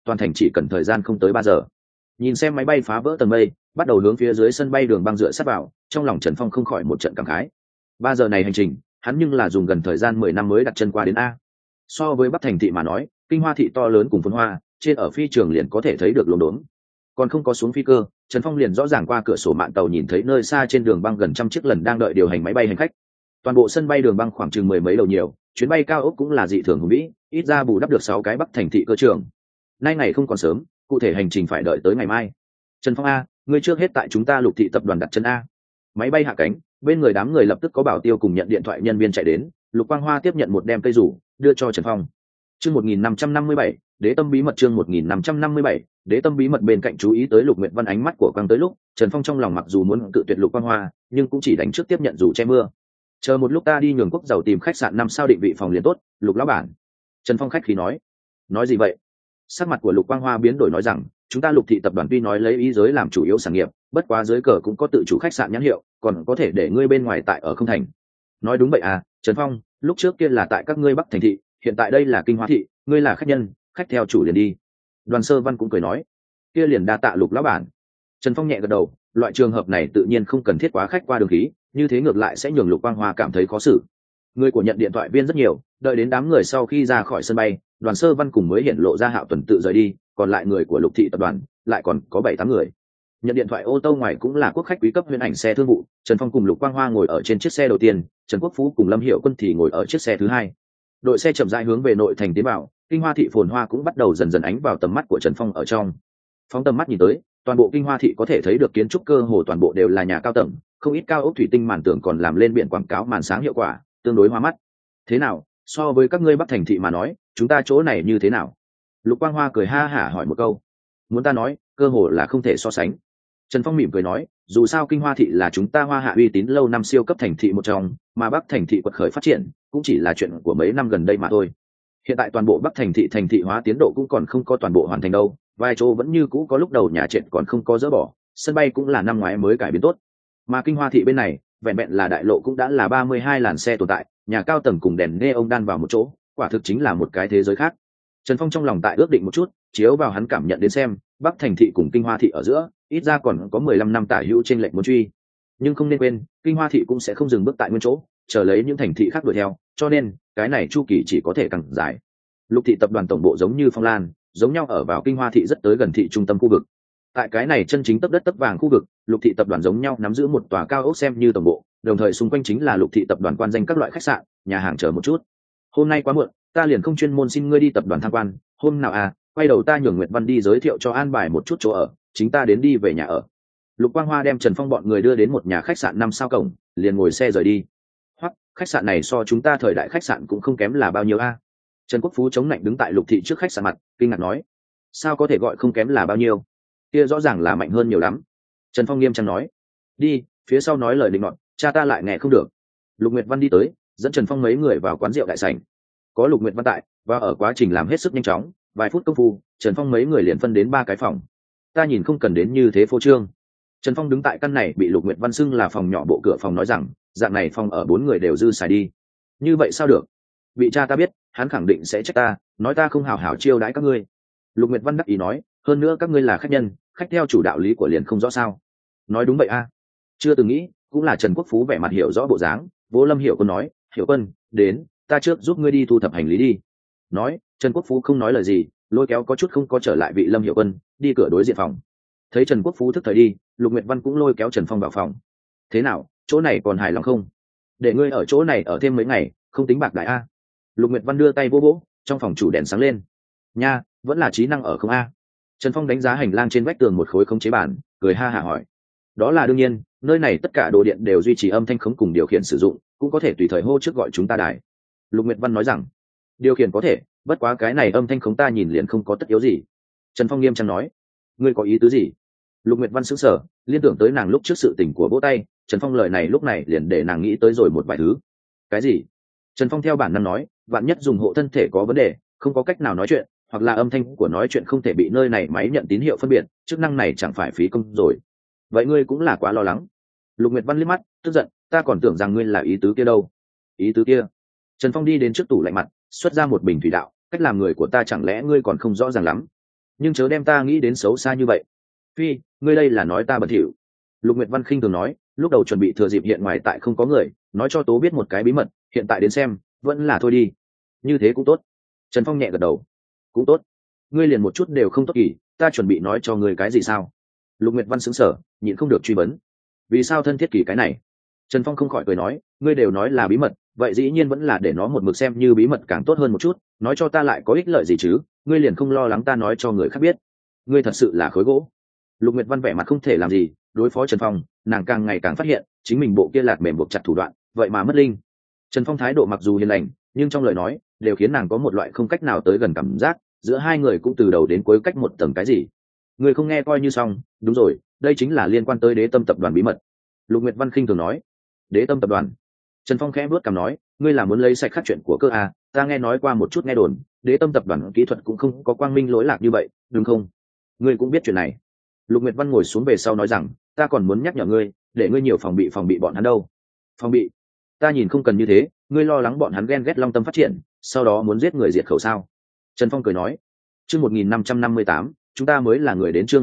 toàn thành chỉ cần thời gian không tới 3 giờ. Nhìn xem máy bay phá vỡ tầng mây bắt đầu hướng phía dưới sân bay đường băng dựa sát vào, trong lòng Trần Phong không khỏi một trận cảm khái. 3 giờ này hành trình hắn nhưng là dùng gần thời gian 10 năm mới đặt chân qua đến a. So với Bắc Thành thị mà nói, Kinh Hoa thị to lớn cùng phồn hoa, trên ở phi trường liền có thể thấy được luống đốm. Còn không có xuống phi cơ, Trần Phong liền rõ ràng qua cửa sổ mạn tàu nhìn thấy nơi xa trên đường băng gần trăm chiếc lần đang đợi điều hành máy bay hành khách. Toàn bộ sân bay đường băng khoảng chừng 10 mấy đầu nhiều, chuyến bay cao ốc cũng là dị thường hùng vĩ, ít ra bù đắp được 6 cái Bắc Thành thị cơ trường. Nay ngày không còn sớm, cụ thể hành trình phải đợi tới ngày mai. Trần Phong a, ngươi trước hết tại chúng ta Lục thị tập đoàn đặt chân a. Máy bay hạ cánh, bên người đám người lập tức có bảo tiêu cùng nhận điện thoại nhân viên chạy đến, Lục Quang Hoa tiếp nhận một đem cây rủ, đưa cho Trần Phong. Chương 1557, Đế tâm bí mật chương 1557, Đế tâm bí mật bên cạnh chú ý tới Lục Nguyệt Văn ánh mắt của Quang tới lúc, Trần Phong trong lòng mặc dù muốn cự tuyệt Lục Quang Hoa, nhưng cũng chỉ đánh trước tiếp nhận dù che mưa. Chờ một lúc ta đi nhường quốc giàu tìm khách sạn 5 sao định vị phòng liền tốt, Lục lão bản. Trần Phong khách khí nói. Nói gì vậy? Sắc mặt của Lục Quang Hoa biến đổi nói rằng, chúng ta Lục thị tập đoàn tuy nói lấy ý giới làm chủ yếu sản nghiệp, bất quá dưới cờ cũng có tự chủ khách sạn nhãn hiệu, còn có thể để ngươi bên ngoài tại ở không thành. Nói đúng vậy à, Trần Phong, lúc trước kia là tại các ngươi Bắc Thành thị, hiện tại đây là Kinh Hoa thị, ngươi là khách nhân, khách theo chủ liền đi. Đoàn Sơ Văn cũng cười nói, kia liền đa tạ Lục lão bản. Trần Phong nhẹ gật đầu, loại trường hợp này tự nhiên không cần thiết quá khách qua đường khí, như thế ngược lại sẽ nhường Lục Quang Hoa cảm thấy khó xử. Người của nhận điện thoại viên rất nhiều, đợi đến đám người sau khi ra khỏi sân bay, Đoàn Sơ Văn cùng mới hiện lộ ra Hạo Tuần tự rời đi, còn lại người của Lục thị tập đoàn lại còn có 7-8 người. Nhận điện thoại ô tô ngoài cũng là quốc khách quý cấp huyền ảnh xe thương vụ, Trần Phong cùng Lục Quang Hoa ngồi ở trên chiếc xe đầu tiên, Trần Quốc Phú cùng Lâm Hiểu Quân thì ngồi ở chiếc xe thứ hai. Đội xe chậm rãi hướng về nội thành tiến vào, Kinh Hoa thị phồn hoa cũng bắt đầu dần dần ánh vào tầm mắt của Trần Phong ở trong. Phóng tầm mắt nhìn tới, toàn bộ Kinh Hoa thị có thể thấy được kiến trúc cơ hồ toàn bộ đều là nhà cao tầng, không ít cao ốc thủy tinh màn tường còn làm lên biển quảng cáo màn sáng hiệu quả, tương đối hoa mắt. Thế nào, so với các ngươi Bắc Thành thị mà nói, chúng ta chỗ này như thế nào? Lục Quang Hoa cười ha hả hỏi một câu. Muốn ta nói, cơ hồ là không thể so sánh. Trần Phong mỉm cười nói, dù sao Kinh Hoa thị là chúng ta Hoa Hạ uy tín lâu năm siêu cấp thành thị một trong, mà Bắc Thành thị quật khởi phát triển cũng chỉ là chuyện của mấy năm gần đây mà thôi. Hiện tại toàn bộ Bắc Thành thị hóa tiến độ cũng còn không có toàn bộ hoàn thành đâu, vài chỗ vẫn như cũ có lúc đầu nhà trệt còn không có dỡ bỏ, sân bay cũng là năm ngoái mới cải biến tốt. Mà Kinh Hoa thị bên này, vẹn vẹn là đại lộ cũng đã là 32 làn xe tồn tại, nhà cao tầng cùng đèn neon đan vào một chỗ, quả thực chính là một cái thế giới khác. Trần Phong trong lòng tại ước định một chút, chiếu vào hắn cảm nhận đến xem, Bắc Thành thị cùng Kinh Hoa thị ở giữa, ít ra còn có 15 năm tả hữu trên lệnh muốn truy. Nhưng không nên quên, Kinh Hoa thị cũng sẽ không dừng bước tại nguyên chỗ, chờ lấy những thành thị khác đuổi theo, cho nên cái này chu kỳ chỉ có thể càng dài. Lục thị tập đoàn tổng bộ giống như Phong Lan, giống nhau ở vào Kinh Hoa thị rất tới gần thị trung tâm khu vực. Tại cái này chân chính tấp đất tấp vàng khu vực, Lục thị tập đoàn giống nhau nắm giữ một tòa cao ốc xem như tổng bộ, đồng thời xung quanh chính là Lục thị tập đoàn quan danh các loại khách sạn, nhà hàng chờ một chút. Hôm nay quá muộn, ta liền không chuyên môn xin ngươi đi tập đoàn tham quan, hôm nào à, quay đầu ta nhường Nguyệt Văn đi giới thiệu cho an bài một chút chỗ ở, chính ta đến đi về nhà ở. Lục Quang Hoa đem Trần Phong bọn người đưa đến một nhà khách sạn 5 sao cổng, liền ngồi xe rời đi. Hoặc, khách sạn này so chúng ta thời đại khách sạn cũng không kém là bao nhiêu a? Trần Quốc Phú chống lạnh đứng tại Lục thị trước khách sạn mặt, kinh ngạc nói, sao có thể gọi không kém là bao nhiêu? Kia rõ ràng là mạnh hơn nhiều lắm. Trần Phong nghiêm trang nói, đi, phía sau nói lời định nọt, cha ta lại nghe không được. Lục Nguyệt Văn đi tới, dẫn Trần Phong mấy người vào quán rượu đại sảnh. Có Lục Nguyệt Văn tại, và ở quá trình làm hết sức nhanh chóng, vài phút công phu, Trần Phong mấy người liền phân đến 3 cái phòng. Ta nhìn không cần đến như thế phô trương. Trần Phong đứng tại căn này bị Lục Nguyệt Văn xưng là phòng nhỏ bộ cửa phòng nói rằng, dạng này phòng ở 4 người đều dư xài đi. Như vậy sao được? Bị cha ta biết, hắn khẳng định sẽ trách ta, nói ta không hào hảo chiêu đãi các ngươi. Lục Nguyệt Văn đắc ý nói, hơn nữa các ngươi là khách nhân, khách theo chủ đạo lý của liền không rõ sao? Nói đúng vậy a. Chưa từng nghĩ, cũng là Trần Quốc Phú vẻ mặt hiểu rõ bộ dáng, Vô Lâm Hiểu Quân nói, Hiểu Quân, đến, ta trước giúp ngươi đi thu thập hành lý đi. Nói, Trần Quốc Phú không nói lời gì, lôi kéo có chút không có trở lại vị Lâm Hiểu Quân, đi cửa đối diện phòng. Thấy Trần Quốc Phú thức thời đi, Lục Nguyệt Văn cũng lôi kéo Trần Phong vào phòng. Thế nào, chỗ này còn hài lòng không? Để ngươi ở chỗ này ở thêm mấy ngày, không tính bạc đại a. Lục Nguyệt Văn đưa tay vô vỗ, trong phòng chủ đèn sáng lên. Nha, vẫn là trí năng ở không a? Trần Phong đánh giá hành lang trên vách tường một khối khống chế bàn, cười ha hả hỏi. Đó là đương nhiên, nơi này tất cả đồ điện đều duy trì âm thanh khống cùng điều khiển sử dụng, cũng có thể tùy thời hô trước gọi chúng ta đài. Lục Nguyệt Văn nói rằng, điều khiển có thể, bất quá cái này âm thanh khống ta nhìn liền không có tất yếu gì. Trần Phong nghiêm trang nói, ngươi có ý tứ gì? Lục Nguyệt Văn sững sờ, liên tưởng tới nàng lúc trước sự tình của vỗ tay, Trần Phong lời này lúc này liền để nàng nghĩ tới rồi một vài thứ. Cái gì? Trần Phong theo bản năng nói, vạn nhất dùng hộ thân thể có vấn đề, không có cách nào nói chuyện, hoặc là âm thanh của nói chuyện không thể bị nơi này máy nhận tín hiệu phân biệt, chức năng này chẳng phải phí công rồi. Vậy ngươi cũng là quá lo lắng. Lục Nguyệt Văn liếc mắt, tức giận, ta còn tưởng rằng ngươi là ý tứ kia đâu. Ý tứ kia? Trần Phong đi đến trước tủ lạnh mặt, xuất ra một bình thủy đạo, cách làm người của ta chẳng lẽ ngươi còn không rõ ràng lắm? nhưng chớ đem ta nghĩ đến xấu xa như vậy. Phi, ngươi đây là nói ta bẩn thỉu. Lục Nguyệt Văn khinh thường nói, lúc đầu chuẩn bị thừa dịp hiện ngoài tại không có người, nói cho Tố biết một cái bí mật, hiện tại đến xem, vẫn là thôi đi. Như thế cũng tốt. Trần Phong nhẹ gật đầu. Cũng tốt. Ngươi liền một chút đều không tốt kỳ, ta chuẩn bị nói cho ngươi cái gì sao? Lục Nguyệt Văn sững sờ, nhịn không được truy vấn. Vì sao thân thiết kỳ cái này? Trần Phong không khỏi cười nói, ngươi đều nói là bí mật, vậy dĩ nhiên vẫn là để nó một mực xem như bí mật càng tốt hơn một chút, nói cho ta lại có ích lợi gì chứ? Ngươi liền không lo lắng ta nói cho người khác biết. Ngươi thật sự là khối gỗ. Lục Nguyệt Văn vẻ mặt không thể làm gì, đối phó Trần Phong, nàng càng ngày càng phát hiện, chính mình bộ kia lạt mềm buộc chặt thủ đoạn, vậy mà mất linh. Trần Phong thái độ mặc dù hiền lành, nhưng trong lời nói đều khiến nàng có một loại không cách nào tới gần cảm giác, giữa hai người cũng từ đầu đến cuối cách một tầng cái gì. Người không nghe coi như xong, đúng rồi, đây chính là liên quan tới Đế Tâm tập đoàn bí mật. Lục Nguyệt Văn khinh thường nói. Đế Tâm tập đoàn? Trần Phong khẽ bước cằm nói, ngươi là muốn lấy sạch khắc chuyện của cơ à? Ta nghe nói qua một chút nghe đồn, Đế Tâm tập đoàn kỹ thuật cũng không có quang minh lỗi lạc như vậy, đúng không? Ngươi cũng biết chuyện này. Lục Nguyệt Văn ngồi xuống về sau nói rằng, ta còn muốn nhắc nhở ngươi, để ngươi nhiều phòng bị bọn hắn đâu. Phòng bị? Ta nhìn không cần như thế, ngươi lo lắng bọn hắn ghen ghét Long Tâm phát triển, sau đó muốn giết người diệt khẩu sao? Trần Phong cười nói. Chương 1558, chúng ta mới là người đến. Chương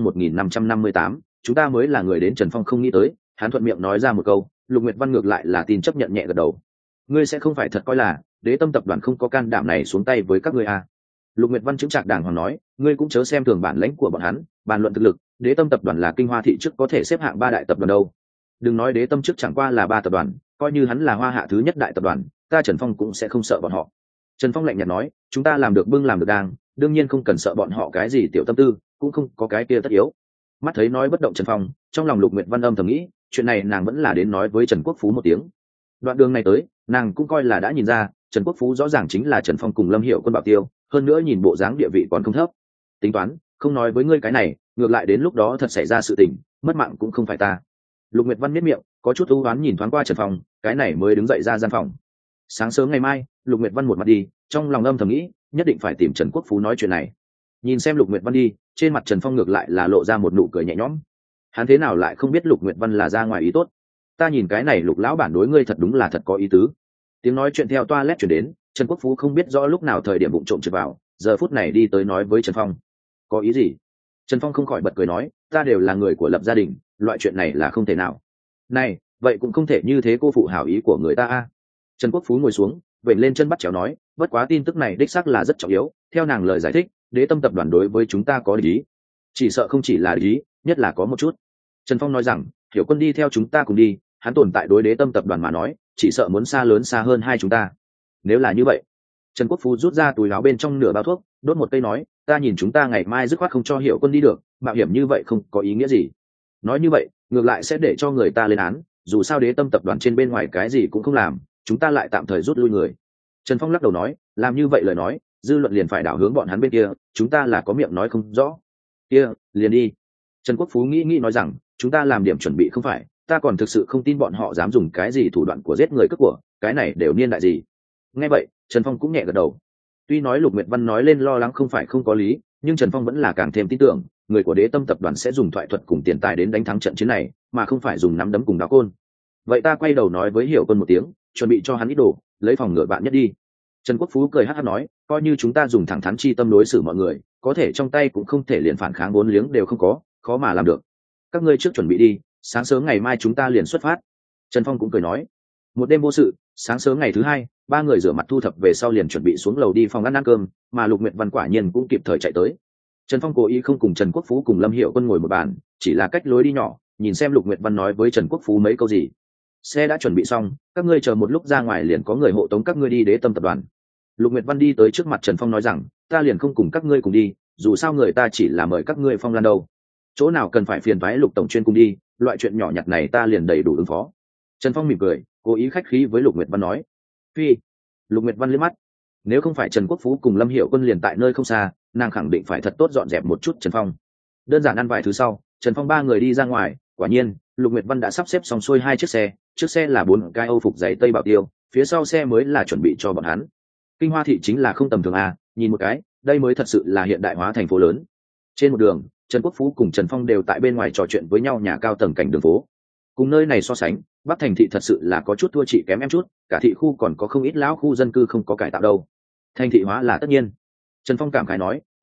1558, chúng ta mới là người đến. Trần Phong không nghĩ tới, hắn thuận miệng nói ra một câu, Lục Nguyệt Văn ngược lại là tin chấp nhận nhẹ gật đầu. Ngươi sẽ không phải thật coi là Đế Tâm tập đoàn không có can đảm này xuống tay với các ngươi à? Lục Nguyệt Văn chứng trạc đàng hoàng nói, ngươi cũng chớ xem thường bản lãnh của bọn hắn, bàn luận thực lực, Đế Tâm tập đoàn là Kinh Hoa thị trước có thể xếp hạng 3 đại tập đoàn đâu. Đừng nói Đế Tâm trước chẳng qua là 3 tập đoàn, coi như hắn là Hoa Hạ thứ nhất đại tập đoàn, ta Trần Phong cũng sẽ không sợ bọn họ. Trần Phong lạnh nhạt nói, chúng ta làm được bưng làm được đang, đương nhiên không cần sợ bọn họ cái gì tiểu tâm tư, cũng không có cái kia tất yếu. Mắt thấy nói bất động Trần Phong, trong lòng Lục Nguyệt Văn âm thầm nghĩ, chuyện này nàng vẫn là đến nói với Trần Quốc Phú một tiếng. Đoạn đường này tới, nàng cũng coi là đã nhìn ra, Trần Quốc Phú rõ ràng chính là Trần Phong cùng Lâm Hiểu Quân bảo tiêu, hơn nữa nhìn bộ dáng địa vị còn không thấp. Tính toán, không nói với ngươi cái này, ngược lại đến lúc đó thật xảy ra sự tình, mất mạng cũng không phải ta. Lục Nguyệt Văn nhếch miệng, có chút u uất nhìn thoáng qua Trần Phong, cái này mới đứng dậy ra gian phòng. Sáng sớm ngày mai, Lục Nguyệt Văn một mặt đi, trong lòng âm thầm nghĩ, nhất định phải tìm Trần Quốc Phú nói chuyện này. Nhìn xem Lục Nguyệt Văn đi, trên mặt Trần Phong ngược lại là lộ ra một nụ cười nhẹ nhõm. Hắn thế nào lại không biết Lục Nguyệt Văn là ra ngoài ý tốt? Ta nhìn cái này Lục lão bản đối ngươi thật đúng là thật có ý tứ. Tiếng nói chuyện theo toilet truyền đến, Trần Quốc Phú không biết rõ lúc nào thời điểm vụng trộm trượt vào, giờ phút này đi tới nói với Trần Phong. Có ý gì? Trần Phong không khỏi bật cười nói, ta đều là người của lập gia đình, loại chuyện này là không thể nào. Này, vậy cũng không thể như thế cô phụ hảo ý của người ta a. Trần Quốc Phú ngồi xuống, vểnh lên chân bắt chéo nói, bất quá tin tức này đích xác là rất trọng yếu, theo nàng lời giải thích, Đế Tâm tập đoàn đối với chúng ta có ý, chỉ sợ không chỉ là ý, nhất là có một chút. Trần Phong nói rằng, Hiểu Quân đi theo chúng ta cùng đi, hắn tồn tại đối Đế Tâm tập đoàn mà nói, chỉ sợ muốn xa lớn xa hơn hai chúng ta. Nếu là như vậy, Trần Quốc Phú rút ra túi áo bên trong nửa bao thuốc, đốt một cây nói, ta nhìn chúng ta ngày mai dứt khoát không cho Hiểu Quân đi được, mạo hiểm như vậy không có ý nghĩa gì. Nói như vậy, ngược lại sẽ để cho người ta lên án, dù sao Đế Tâm tập đoàn trên bên ngoài cái gì cũng không làm, chúng ta lại tạm thời rút lui người. Trần Phong lắc đầu nói, làm như vậy lời nói, dư luận liền phải đảo hướng bọn hắn bên kia, chúng ta là có miệng nói không rõ. Kia, liền đi. Trần Quốc Phú nghĩ nói rằng, chúng ta làm điểm chuẩn bị không phải, ta còn thực sự không tin bọn họ dám dùng cái gì thủ đoạn của giết người cướp của, cái này đều niên đại gì. Nghe vậy, Trần Phong cũng nhẹ gật đầu. Tuy nói Lục Nguyệt Văn nói lên lo lắng không phải không có lý, nhưng Trần Phong vẫn là càng thêm tin tưởng, người của Đế Tâm tập đoàn sẽ dùng thoại thuật cùng tiền tài đến đánh thắng trận chiến này, mà không phải dùng nắm đấm cùng đá côn. Vậy ta quay đầu nói với Hiểu Quân một tiếng, chuẩn bị cho hắn ít đồ, lấy phòng ngừa bạn nhất đi. Trần Quốc Phú cười hắc hắc nói, coi như chúng ta dùng thẳng thắn chi tâm đối xử mọi người, có thể trong tay cũng không thể liền phản kháng vốn liếng đều không có, khó mà làm được. Các ngươi trước chuẩn bị đi, sáng sớm ngày mai chúng ta liền xuất phát. Trần Phong cũng cười nói. Một đêm vô sự, sáng sớm ngày thứ hai, ba người rửa mặt thu thập về sau liền chuẩn bị xuống lầu đi phòng ăn cơm, mà Lục Nguyệt Văn quả nhiên cũng kịp thời chạy tới. Trần Phong cố ý không cùng Trần Quốc Phú cùng Lâm Hiểu Quân ngồi một bàn, chỉ là cách lối đi nhỏ, nhìn xem Lục Nguyệt Văn nói với Trần Quốc Phú mấy câu gì. Xe đã chuẩn bị xong, các ngươi chờ một lúc ra ngoài liền có người hộ tống các ngươi đi Đế Tâm tập đoàn. Lục Nguyệt Văn đi tới trước mặt Trần Phong nói rằng, ta liền không cùng các ngươi cùng đi, dù sao người ta chỉ là mời các ngươi phong lan đâu. Chỗ nào cần phải phiền toái Lục tổng chuyên cùng đi, loại chuyện nhỏ nhặt này ta liền đầy đủ ứng phó. Trần Phong mỉm cười, cố ý khách khí với Lục Nguyệt Văn nói. Phi. Lục Nguyệt Văn liếc mắt. Nếu không phải Trần Quốc Phú cùng Lâm Hiểu Quân liền tại nơi không xa, nàng khẳng định phải thật tốt dọn dẹp một chút Trần Phong. Đơn giản ăn vài thứ sau, Trần Phong ba người đi ra ngoài, quả nhiên, Lục Nguyệt Văn đã sắp xếp xong xuôi hai chiếc xe, trước xe là 4 cái Âu phục giày tây bảo tiêu, phía sau xe mới là chuẩn bị cho bọn hắn. Kinh Hoa thị chính là không tầm thường à, nhìn một cái, đây mới thật sự là hiện đại hóa thành phố lớn. Trên một đường, Trần Quốc Phú cùng Trần Phong đều tại bên ngoài trò chuyện với nhau nhà cao tầng cảnh đường phố. Cùng nơi này so sánh, Bắc thành thị thật sự là có chút thua chị kém em chút, cả thị khu còn có không ít lão khu dân cư không có cải tạo đâu. Thành thị hóa là tất nhiên. Trần Phong cảm khái nói,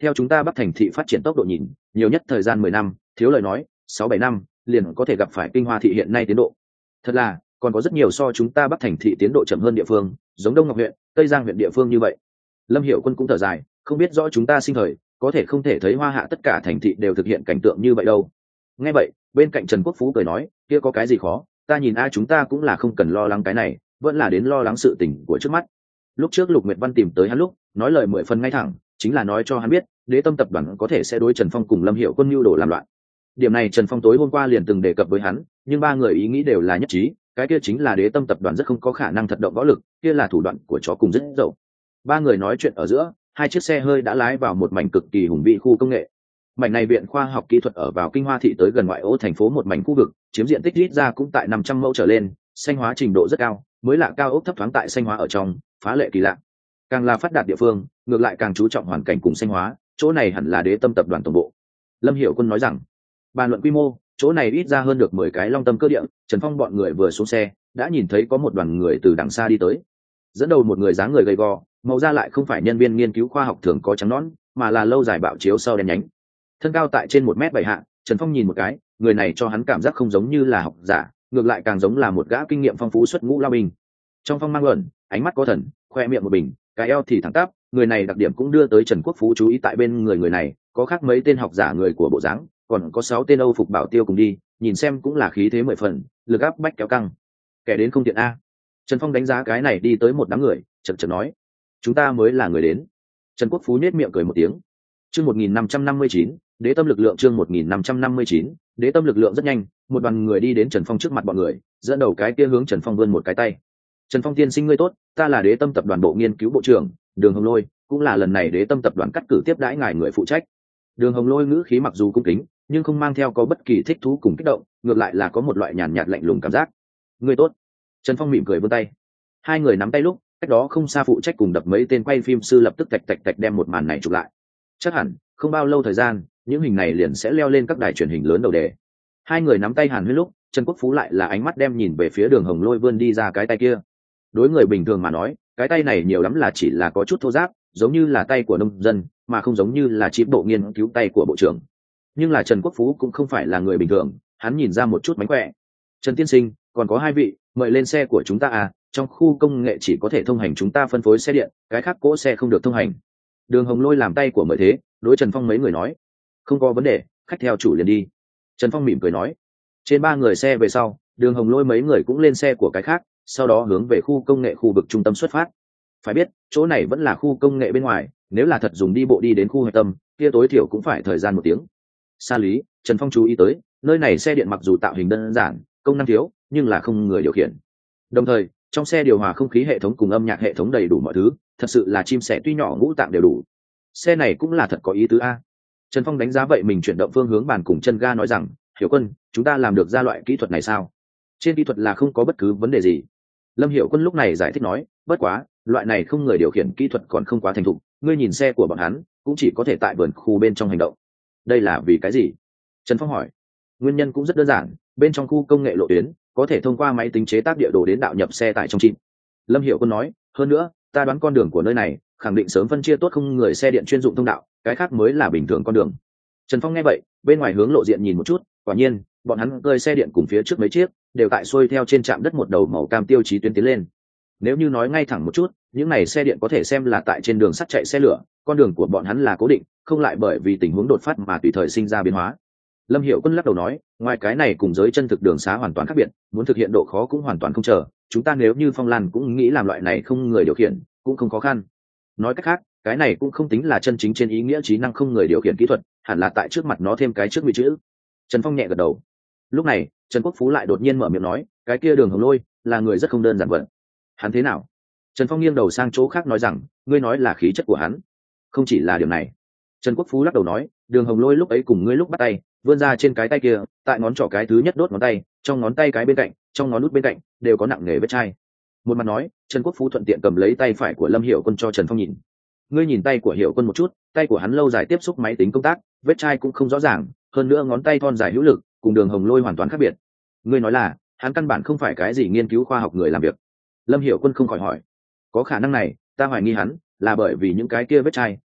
theo chúng ta Bắc thành thị phát triển tốc độ nhìn, nhiều nhất thời gian 10 năm, thiếu lời nói 6-7 năm liền có thể gặp phải Kinh Hoa thị hiện nay tiến độ. Thật là còn có rất nhiều so chúng ta Bắc thành thị tiến độ chậm hơn địa phương, giống Đông Ngọc huyện, Tây Giang huyện địa phương như vậy. Lâm Hiểu Quân cũng thở dài, không biết rõ chúng ta sinh thời có thể không thể thấy Hoa Hạ tất cả thành thị đều thực hiện cảnh tượng như vậy đâu. Nghe vậy, bên cạnh Trần Quốc Phú cười nói, kia có cái gì khó, ta nhìn chúng ta cũng là không cần lo lắng cái này, vẫn là đến lo lắng sự tình của trước mắt. Lúc trước Lục Nguyệt Văn tìm tới hắn lúc nói lời 10 phần ngay thẳng, chính là nói cho hắn biết Đế Tâm tập đoàn có thể sẽ đối Trần Phong cùng Lâm Hiểu Quân mưu đồ làm loạn. Điểm này Trần Phong tối hôm qua liền từng đề cập với hắn, nhưng ba người ý nghĩ đều là nhất trí, cái kia chính là Đế Tâm tập đoàn rất không có khả năng thật động võ lực, kia là thủ đoạn của chó cùng rất dậu. Ba người nói chuyện ở giữa, hai chiếc xe hơi đã lái vào một mảnh cực kỳ hùng vĩ khu công nghệ. Mảnh này viện khoa học kỹ thuật ở vào Kinh Hoa thị tới gần ngoại ô thành phố một mảnh khu vực, chiếm diện tích ít ra cũng tại 500 mẫu trở lên, xanh hóa trình độ rất cao, mới lạ cao ốc thấp thoáng tại xanh hóa ở trong, phá lệ kỳ lạ. Càng là phát đạt địa phương, ngược lại càng chú trọng hoàn cảnh cùng xanh hóa, chỗ này hẳn là Đế Tâm tập đoàn tổng bộ. Lâm Hiểu Quân nói rằng, bàn luận quy mô, chỗ này ít ra hơn được 10 cái long tâm cơ địa. Trần Phong bọn người vừa xuống xe đã nhìn thấy có một đoàn người từ đằng xa đi tới, dẫn đầu một người dáng người gầy gò, màu da lại không phải nhân viên nghiên cứu khoa học thường có trắng nõn, mà là lâu dài bạo chiếu sau đen nhánh, thân cao tại trên 1m7 hạ. Trần Phong nhìn một cái, người này cho hắn cảm giác không giống như là học giả, ngược lại càng giống là một gã kinh nghiệm phong phú xuất ngũ lao binh. Trong phong mang ẩn, ánh mắt có thần, khoe miệng một bình, cái eo thì thẳng tắp. Người này đặc điểm cũng đưa tới Trần Quốc Phú chú ý, tại bên người này có khác mấy tên học giả người của bộ dáng, còn có 6 tên Âu phục bảo tiêu cùng đi, nhìn xem cũng là khí thế 10 phần, lực áp bách kéo căng. Kẻ đến không tiện a. Trần Phong đánh giá cái này đi tới một đám người, chậm chậm nói, chúng ta mới là người đến. Trần Quốc Phú nhếch miệng cười một tiếng. Chương 1559, Đế Tâm lực lượng. Chương 1559, Đế Tâm lực lượng. Rất nhanh, một đoàn người đi đến Trần Phong trước mặt bọn người, dẫn đầu cái kia hướng Trần Phong vươn một cái tay. Trần Phong tiên sinh ngươi tốt, ta là Đế Tâm tập đoàn bộ nghiên cứu bộ trưởng Đường Hồng Lôi, cũng là lần này Đế Tâm tập đoàn cắt cử tiếp đãi ngài người phụ trách. Đường Hồng Lôi ngữ khí mặc dù cung kính, nhưng không mang theo có bất kỳ thích thú cùng kích động, ngược lại là có một loại nhàn nhạt lạnh lùng cảm giác. Ngươi tốt. Trần Phong mỉm cười vươn tay. Hai người nắm tay lúc, cách đó không xa phụ trách cùng đập mấy tên quay phim sư lập tức tạch tạch tạch đem một màn này chụp lại. Chắc hẳn không bao lâu thời gian, những hình này liền sẽ leo lên các đài truyền hình lớn đầu đề. Hai người nắm tay hàn huyên lúc, Trần Quốc Phú lại là ánh mắt đem nhìn về phía Đường Hồng Lôi vươn đi ra cái tay kia. Đối người bình thường mà nói, cái tay này nhiều lắm là chỉ là có chút thô ráp, giống như là tay của nông dân, mà không giống như là chỉ bộ nghiên cứu tay của bộ trưởng. Nhưng là Trần Quốc Phú cũng không phải là người bình thường, hắn nhìn ra một chút mánh khỏe. Trần tiên sinh, còn có hai vị, mời lên xe của chúng ta à, trong khu công nghệ chỉ có thể thông hành chúng ta phân phối xe điện, cái khác cỗ xe không được thông hành. Đường Hồng Lôi làm tay của mời thế, đối Trần Phong mấy người nói, không có vấn đề, khách theo chủ liền đi. Trần Phong mỉm cười nói. Trên ba người xe về sau, Đường Hồng Lôi mấy người cũng lên xe của cái khác, sau đó hướng về khu công nghệ khu vực trung tâm xuất phát. Phải biết, chỗ này vẫn là khu công nghệ bên ngoài, nếu là thật dùng đi bộ đi đến khu hạch tâm, kia tối thiểu cũng phải thời gian 1 tiếng. Xa lý, Trần Phong chú ý tới, nơi này xe điện mặc dù tạo hình đơn giản, công năng thiếu, nhưng là không người điều khiển. Đồng thời, trong xe điều hòa không khí hệ thống cùng âm nhạc hệ thống đầy đủ mọi thứ, thật sự là chim sẻ tuy nhỏ ngũ tạng đều đủ. Xe này cũng là thật có ý tứ a. Trần Phong đánh giá vậy mình chuyển động phương hướng bàn cùng chân ga nói rằng, Hiểu Quân, chúng ta làm được ra loại kỹ thuật này sao? Trên kỹ thuật là không có bất cứ vấn đề gì. Lâm Hiểu Quân lúc này giải thích nói, bất quá, loại này không người điều khiển kỹ thuật còn không quá thành thục, ngươi nhìn xe của bọn hắn cũng chỉ có thể tại vườn khu bên trong hành động. Đây là vì cái gì? Trần Phong hỏi. Nguyên nhân cũng rất đơn giản, bên trong khu công nghệ lộ tuyến có thể thông qua máy tính chế tác địa đồ đến đạo nhập xe tải trong chip. Lâm Hiểu Quân nói, hơn nữa, ta đoán con đường của nơi này khẳng định sớm phân chia tốt không người xe điện chuyên dụng thông đạo, cái khác mới là bình thường con đường. Trần Phong nghe vậy, bên ngoài hướng lộ diện nhìn một chút, quả nhiên, bọn hắn cơi xe điện cùng phía trước mấy chiếc đều tại xuôi theo trên trạm đất một đầu màu cam tiêu chí tuyến tiến lên. Nếu như nói ngay thẳng một chút, những này xe điện có thể xem là tại trên đường sắt chạy xe lửa, con đường của bọn hắn là cố định, không lại bởi vì tình huống đột phát mà tùy thời sinh ra biến hóa. Lâm Hiểu Quân lắc đầu nói, ngoài cái này cùng giới chân thực đường xá hoàn toàn khác biệt, muốn thực hiện độ khó cũng hoàn toàn không chờ, chúng ta nếu như Phong Lan cũng nghĩ làm loại này không người điều khiển, cũng không khó khăn. Nói cách khác, cái này cũng không tính là chân chính trên ý nghĩa trí năng không người điều khiển kỹ thuật, hẳn là tại trước mặt nó thêm cái trước ngụy chữ. Trần Phong nhẹ gật đầu. Lúc này, Trần Quốc Phú lại đột nhiên mở miệng nói, cái kia Đường Hồng Lôi là người rất không đơn giản vận. Hắn thế nào? Trần Phong nghiêng đầu sang chỗ khác nói rằng, ngươi nói là khí chất của hắn. Không chỉ là điều này. Trần Quốc Phú lắc đầu nói, Đường Hồng Lôi lúc ấy cùng ngươi lúc bắt tay, vươn ra trên cái tay kia, tại ngón trỏ cái thứ nhất đốt ngón tay, trong ngón tay cái bên cạnh, trong ngón út bên cạnh đều có nặng nề vết chai. Một mặt nói, Trần Quốc Phú thuận tiện cầm lấy tay phải của Lâm Hiểu Quân cho Trần Phong nhìn. Ngươi nhìn tay của Hiểu Quân một chút, tay của hắn lâu dài tiếp xúc máy tính công tác, vết chai cũng không rõ ràng, hơn nữa ngón tay thon dài hữu lực, cùng Đường Hồng Lôi hoàn toàn khác biệt. Ngươi nói là, hắn căn bản không phải cái gì nghiên cứu khoa học người làm việc. Lâm Hiểu Quân không khỏi hỏi, có khả năng này, ta hoài nghi hắn là bởi vì những cái kia vết chai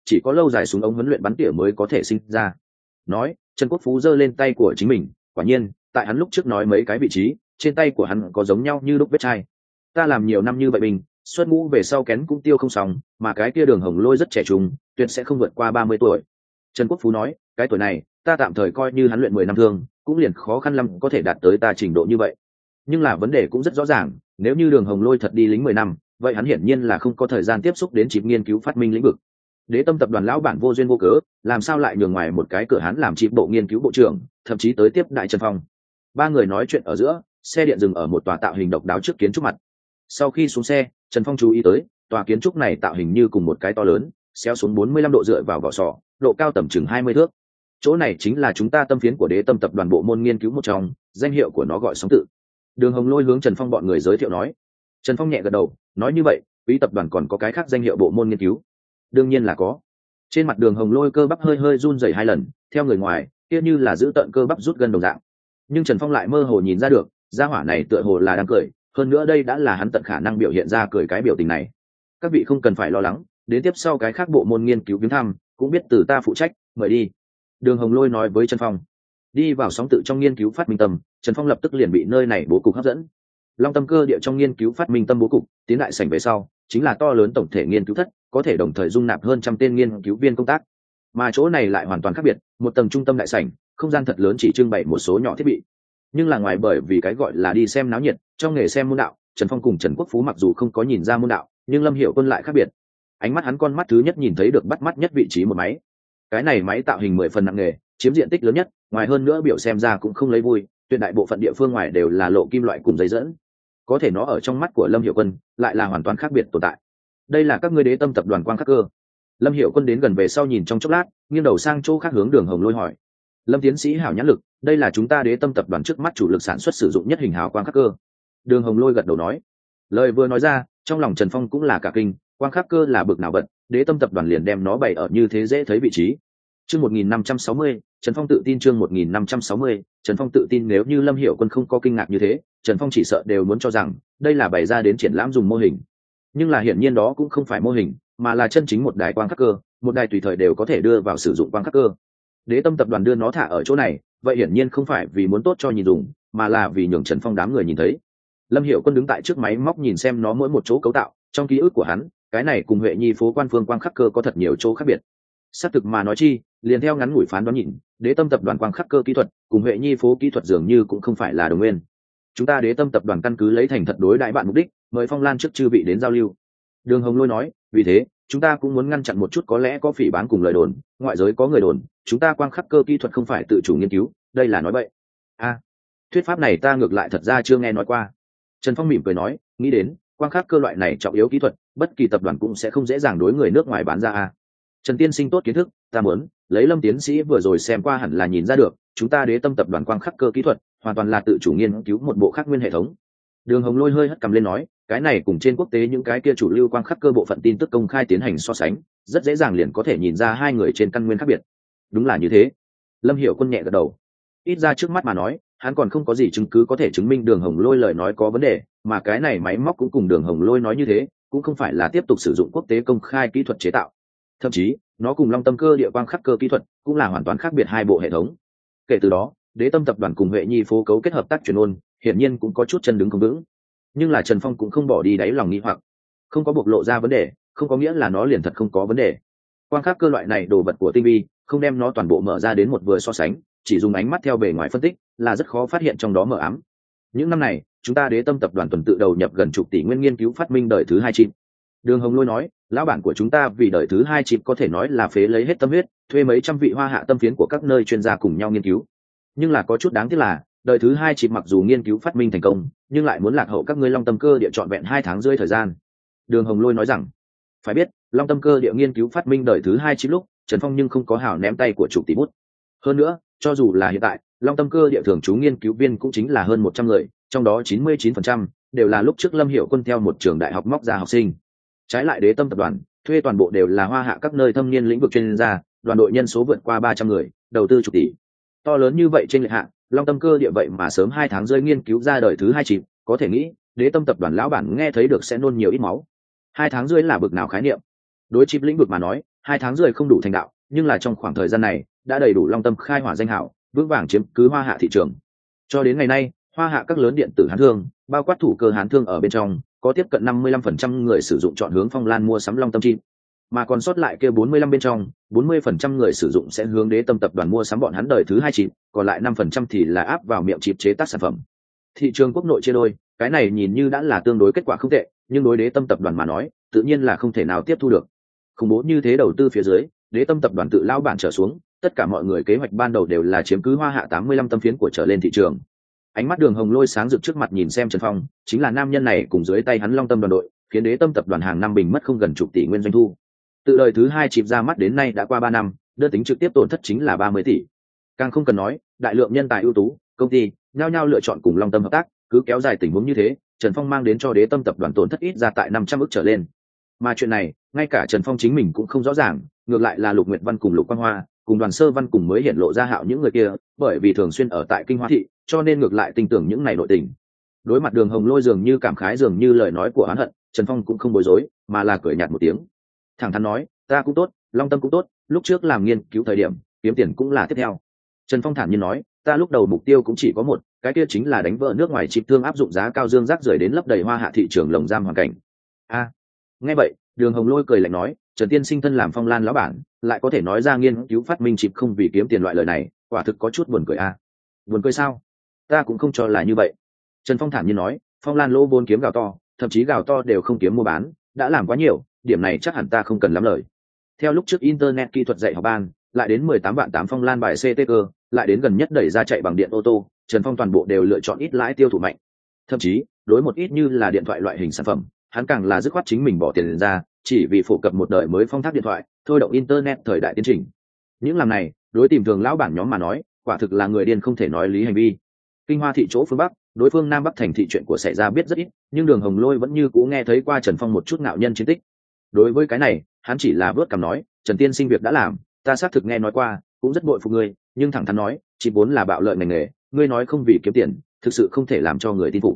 chỉ có lâu dài súng ống huấn luyện bắn tỉa mới có thể sinh ra. Nói, Trần Quốc Phú giơ lên tay của chính mình, quả nhiên tại hắn lúc trước nói mấy cái vị trí trên tay của hắn có giống nhau như lúc vết chai. Ta làm nhiều năm như vậy bình xuất ngũ về sau kén cũng tiêu không xong, mà cái kia Đường Hồng Lôi rất trẻ trung, tuyệt sẽ không vượt qua 30 tuổi. Trần Quốc Phú nói, cái tuổi này ta tạm thời coi như hắn luyện 10 năm thương cũng liền khó khăn lắm có thể đạt tới ta trình độ như vậy. Nhưng là vấn đề cũng rất rõ ràng, nếu như Đường Hồng Lôi thật đi lính 10 năm, vậy hắn hiển nhiên là không có thời gian tiếp xúc đến chip nghiên cứu phát minh lĩnh vực. Đế Tâm tập đoàn lão bản vô duyên vô cớ, làm sao lại nhường ngoài một cái cửa hắn làm chip bộ nghiên cứu bộ trưởng, thậm chí tới tiếp đại Trần Phong. Ba người nói chuyện ở giữa, xe điện dừng ở một tòa tạo hình độc đáo trước kiến trúc mặt. Sau khi xuống xe, Trần Phong chú ý tới, tòa kiến trúc này tạo hình như cùng một cái to lớn, xéo xuống 45 độ dựa vào vỏ sọ, độ cao tầm chừng 20 thước. Chỗ này chính là chúng ta tâm phiến của Đế Tâm tập đoàn bộ môn nghiên cứu một trong, danh hiệu của nó gọi Sóng Tự. Đường Hồng Lôi hướng Trần Phong bọn người giới thiệu nói. Trần Phong nhẹ gật đầu, nói như vậy, quý tập đoàn còn có cái khác danh hiệu bộ môn nghiên cứu? Đương nhiên là có. Trên mặt Đường Hồng Lôi cơ bắp hơi hơi run rẩy 2 lần, theo người ngoài, kia như là giữ tận cơ bắp rút gân đồng dạng. Nhưng Trần Phong lại mơ hồ nhìn ra được, gia hỏa này tựa hồ là đang cười, hơn nữa đây đã là hắn tận khả năng biểu hiện ra cười cái biểu tình này. Các vị không cần phải lo lắng, đến tiếp sau cái khác bộ môn nghiên cứu viếng thăm cũng biết từ ta phụ trách, mời đi. Đường Hồng Lôi nói với Trần Phong. Đi vào Sóng Tự trong nghiên cứu phát minh tâm, Trần Phong lập tức liền bị nơi này bố cục hấp dẫn. Long Tâm Cơ Địa trong nghiên cứu phát minh tâm bố cục, tiến đại sảnh về sau chính là to lớn tổng thể nghiên cứu thất, có thể đồng thời dung nạp hơn 100 tên nghiên cứu viên công tác. Mà chỗ này lại hoàn toàn khác biệt, một tầng trung tâm đại sảnh, không gian thật lớn chỉ trưng bày một số nhỏ thiết bị. Nhưng là ngoài bởi vì cái gọi là đi xem náo nhiệt, trong nghề xem môn đạo, Trần Phong cùng Trần Quốc Phú mặc dù không có nhìn ra môn đạo, nhưng Lâm Hiểu Quân lại khác biệt. Ánh mắt hắn con mắt thứ nhất nhìn thấy được bắt mắt nhất vị trí một máy. Cái này máy tạo hình 10 phần nặng nghề, chiếm diện tích lớn nhất, ngoài hơn nữa biểu xem ra cũng không lấy vui, tuyệt đại bộ phận địa phương ngoài đều là lộ kim loại cùng dây dẫn. Có thể nó ở trong mắt của Lâm Hiểu Quân lại là hoàn toàn khác biệt tồn tại. Đây là các ngươi Đế Tâm tập đoàn Quang Khắc Cơ. Lâm Hiểu Quân đến gần về sau nhìn trong chốc lát, nghiêng đầu sang chỗ khác hướng Đường Hồng Lôi hỏi. Lâm tiến sĩ hảo nhãn lực, đây là chúng ta Đế Tâm tập đoàn trước mắt chủ lực sản xuất sử dụng nhất hình hào quang khắc cơ. Đường Hồng Lôi gật đầu nói. Lời vừa nói ra, trong lòng Trần Phong cũng là cả kinh, quang khắc cơ là bực nào vật, Đế Tâm tập đoàn liền đem nó bày ở như thế dễ thấy vị trí. Chương 1560, Trần Phong tự tin. Chương 1560, Trần Phong tự tin. Nếu như Lâm Hiểu Quân không có kinh ngạc như thế, Trần Phong chỉ sợ đều muốn cho rằng đây là bày ra đến triển lãm dùng mô hình. Nhưng là hiển nhiên đó cũng không phải mô hình, mà là chân chính một đài quang khắc cơ, một đài tùy thời đều có thể đưa vào sử dụng quang khắc cơ. Đế Tâm tập đoàn đưa nó thả ở chỗ này, vậy hiển nhiên không phải vì muốn tốt cho nhìn dùng, mà là vì nhường Trần Phong đám người nhìn thấy. Lâm Hiểu Quân đứng tại trước máy móc nhìn xem nó mỗi một chỗ cấu tạo, trong ký ức của hắn, cái này cùng Huệ Nhi phố quan phương quang khắc cơ có thật nhiều chỗ khác biệt. Xác thực mà nói chi, liền theo ngắn ngủi phán đoán nhìn, Đế Tâm tập đoàn quang khắc cơ kỹ thuật cùng Huệ Nhi phố kỹ thuật dường như cũng không phải là đồng nguyên. Chúng ta Đế Tâm tập đoàn căn cứ lấy thành thật đối đại bạn mục đích, mời Phong Lan trước chư vị đến giao lưu. Đường Hồng Lôi nói, vì thế chúng ta cũng muốn ngăn chặn một chút có lẽ có phỉ báng cùng lời đồn, ngoại giới có người đồn chúng ta quang khắc cơ kỹ thuật không phải tự chủ nghiên cứu, đây là nói bậy. Thuyết pháp này ta ngược lại thật ra chưa nghe nói qua. Trần Phong mỉm cười nói, nghĩ đến quang khắc cơ loại này trọng yếu kỹ thuật, bất kỳ tập đoàn cũng sẽ không dễ dàng đối người nước ngoài bán ra. Trần tiên sinh tốt kiến thức, ta muốn lấy Lâm tiến sĩ vừa rồi xem qua hẳn là nhìn ra được, chúng ta Đế Tâm tập đoàn quang khắc cơ kỹ thuật hoàn toàn là tự chủ nghiên cứu một bộ khác nguyên hệ thống. Đường Hồng Lôi hơi hất cầm lên nói, cái này cùng trên quốc tế những cái kia chủ lưu quang khắc cơ bộ phận tin tức công khai tiến hành so sánh, rất dễ dàng liền có thể nhìn ra hai người trên căn nguyên khác biệt. Đúng là như thế. Lâm Hiểu Quân nhẹ gật đầu. Ít ra trước mắt mà nói, hắn còn không có gì chứng cứ có thể chứng minh Đường Hồng Lôi lời nói có vấn đề, mà cái này máy móc cũng cùng Đường Hồng Lôi nói như thế, cũng không phải là tiếp tục sử dụng quốc tế công khai kỹ thuật chế tạo. Thậm chí, nó cùng Long Tâm Cơ Địa quang khắc cơ kỹ thuật cũng là hoàn toàn khác biệt hai bộ hệ thống. Kể từ đó, Đế Tâm tập đoàn cùng Huệ Nhi phố cấu kết hợp tác truyền ôn, hiển nhiên cũng có chút chân đứng không vững. Nhưng là Trần Phong cũng không bỏ đi đáy lòng nghi hoặc, không có bộc lộ ra vấn đề không có nghĩa là nó liền thật không có vấn đề. Quang khắc cơ loại này đồ vật của tinh vi, không đem nó toàn bộ mở ra đến một vừa so sánh, chỉ dùng ánh mắt theo bề ngoài phân tích là rất khó phát hiện trong đó mờ ám. Những năm này chúng ta Đế Tâm tập đoàn tuần tự đầu nhập gần chục tỷ nguyên nghiên cứu phát minh đời thứ 2 chip. Đường Hồng Lôi nói, lão bản của chúng ta vì đời thứ 2 chip có thể nói là phế lấy hết tâm huyết, thuê mấy trăm vị hoa hạ tâm phiến của các nơi chuyên gia cùng nhau nghiên cứu. Nhưng là có chút đáng tiếc là đời thứ 2 chip mặc dù nghiên cứu phát minh thành công, nhưng lại muốn lạc hậu các ngươi Long Tâm Cơ Địa trọn vẹn 2 tháng rưỡi thời gian. Đường Hồng Lôi nói rằng, phải biết Long Tâm Cơ Địa nghiên cứu phát minh đời thứ 2 chip lúc, Trần Phong nhưng không có hảo ném tay của chủ tỷ bút. Hơn nữa, cho dù là hiện tại, Long Tâm Cơ Địa thường trú nghiên cứu viên cũng chính là hơn 100 người, trong đó 99% đều là lúc trước Lâm Hiểu Quân theo một trường đại học móc ra học sinh. Trái lại Đế Tâm tập đoàn thuê toàn bộ đều là hoa hạ các nơi thâm niên lĩnh vực chuyên gia, đoàn đội nhân số vượt qua 300 người, đầu tư chục tỷ. To lớn như vậy trên lệch hạ, Long Tâm Cơ Địa vậy mà sớm 2 tháng rơi nghiên cứu ra đời thứ 2 chip, có thể nghĩ Đế Tâm tập đoàn lão bản nghe thấy được sẽ nôn nhiều ít máu. 2 tháng rưỡi là bực nào khái niệm. Đối chip lĩnh vực mà nói, 2 tháng rưỡi không đủ thành đạo, nhưng là trong khoảng thời gian này đã đầy đủ long tâm khai hỏa danh hảo, vững vàng chiếm cứ hoa hạ thị trường. Cho đến ngày nay, hoa hạ các lớn điện tử hán thương, bao quát thủ cơ hán thương ở bên trong, có tiếp cận 55% người sử dụng chọn hướng Phong Lan mua sắm long tâm chim, mà còn sót lại kia 45 bên trong 40% người sử dụng sẽ hướng Đế Tâm tập đoàn mua sắm bọn hắn đời thứ 2 chip, còn lại 5% thì là áp vào miệng chip chế tác sản phẩm. Thị trường quốc nội chia đôi, cái này nhìn như đã là tương đối kết quả không tệ, nhưng đối Đế Tâm tập đoàn mà nói tự nhiên là không thể nào tiếp thu được. Khủng bố như thế đầu tư phía dưới, Đế Tâm tập đoàn tự lao bản trở xuống, tất cả mọi người kế hoạch ban đầu đều là chiếm cứ hoa hạ 85 tâm phiến của trở lên thị trường. Ánh mắt Đường Hồng Lôi sáng rực trước mặt nhìn xem Trần Phong, chính là nam nhân này cùng dưới tay hắn Long Tâm đoàn đội, khiến Đế Tâm tập đoàn hàng năm bình mất không gần chục tỷ nguyên doanh thu. Từ đời thứ 2 chip ra mắt đến nay đã qua 3 năm, đơn tính trực tiếp tổn thất chính là 30 tỷ. Càng không cần nói, đại lượng nhân tài ưu tú, công ty nhao nhao lựa chọn cùng Long Tâm hợp tác, cứ kéo dài tình huống như thế, Trần Phong mang đến cho Đế Tâm tập đoàn tổn thất ít ra tại 500 ức trở lên. Mà chuyện này, ngay cả Trần Phong chính mình cũng không rõ ràng, ngược lại là Lục Nguyệt Văn cùng Lục Quang Hoa, cùng Đoàn Sơ Văn cùng mới hiện lộ ra hạo những người kia, bởi vì thường xuyên ở tại Kinh Hoa thị, cho nên ngược lại tin tưởng những này nội tình. Đối mặt Đường Hồng Lôi dường như cảm khái dường như lời nói của oán hận, Trần Phong cũng không bối rối, mà là cười nhạt một tiếng. Thẳng thắn nói, ta cũng tốt, Long Tâm cũng tốt, lúc trước làm nghiên cứu thời điểm, kiếm tiền cũng là tiếp theo. Trần Phong thản nhiên nói, ta lúc đầu mục tiêu cũng chỉ có một, cái kia chính là đánh vỡ nước ngoài chip thương áp dụng giá cao dương rác rưởi đến lấp đầy hoa hạ thị trường lồng giam hoàn cảnh. Nghe vậy, Đường Hồng Lôi cười lạnh nói, Trần tiên sinh thân làm Phong Lan lão bản, lại có thể nói ra nghiên cứu phát minh chip không vì kiếm tiền loại lời này, quả thực có chút buồn cười a. Buồn cười sao? Ta cũng không cho là như vậy. Trần Phong thản nhiên nói, Phong Lan lỗ vốn kiếm gào to, thậm chí gào to đều không kiếm mua bán, đã làm quá nhiều, điểm này chắc hẳn ta không cần lắm lời. Theo lúc trước internet kỹ thuật dạy học ban, lại đến 18 vạn 8 Phong Lan bài CTG, lại đến gần nhất đẩy ra chạy bằng điện ô tô, Trần Phong toàn bộ đều lựa chọn ít lãi tiêu thụ mạnh. Thậm chí, đối một ít như là điện thoại loại hình sản phẩm, hắn càng là dứt khoát chính mình bỏ tiền ra, chỉ vì phổ cập một đời mới phong tháp điện thoại, thôi động internet thời đại tiến trình. Những làm này, đối tìm thường lão bản nhóm mà nói, quả thực là người điên không thể nói lý hành vi. Kinh Hoa thị chỗ phương Bắc, đối phương Nam Bắc thành thị chuyện của xảy ra biết rất ít, nhưng Đường Hồng Lôi vẫn như cũ nghe thấy qua Trần Phong một chút ngạo nhân chiến tích. Đối với cái này, hắn chỉ là vớt cằm nói, Trần tiên sinh việc đã làm, ta xác thực nghe nói qua, cũng rất bội phục ngươi, nhưng thẳng thắn nói, chỉ vốn là bạo lợi ngành nghề, ngươi nói không vì kiếm tiền, thực sự không thể làm cho người tin phục.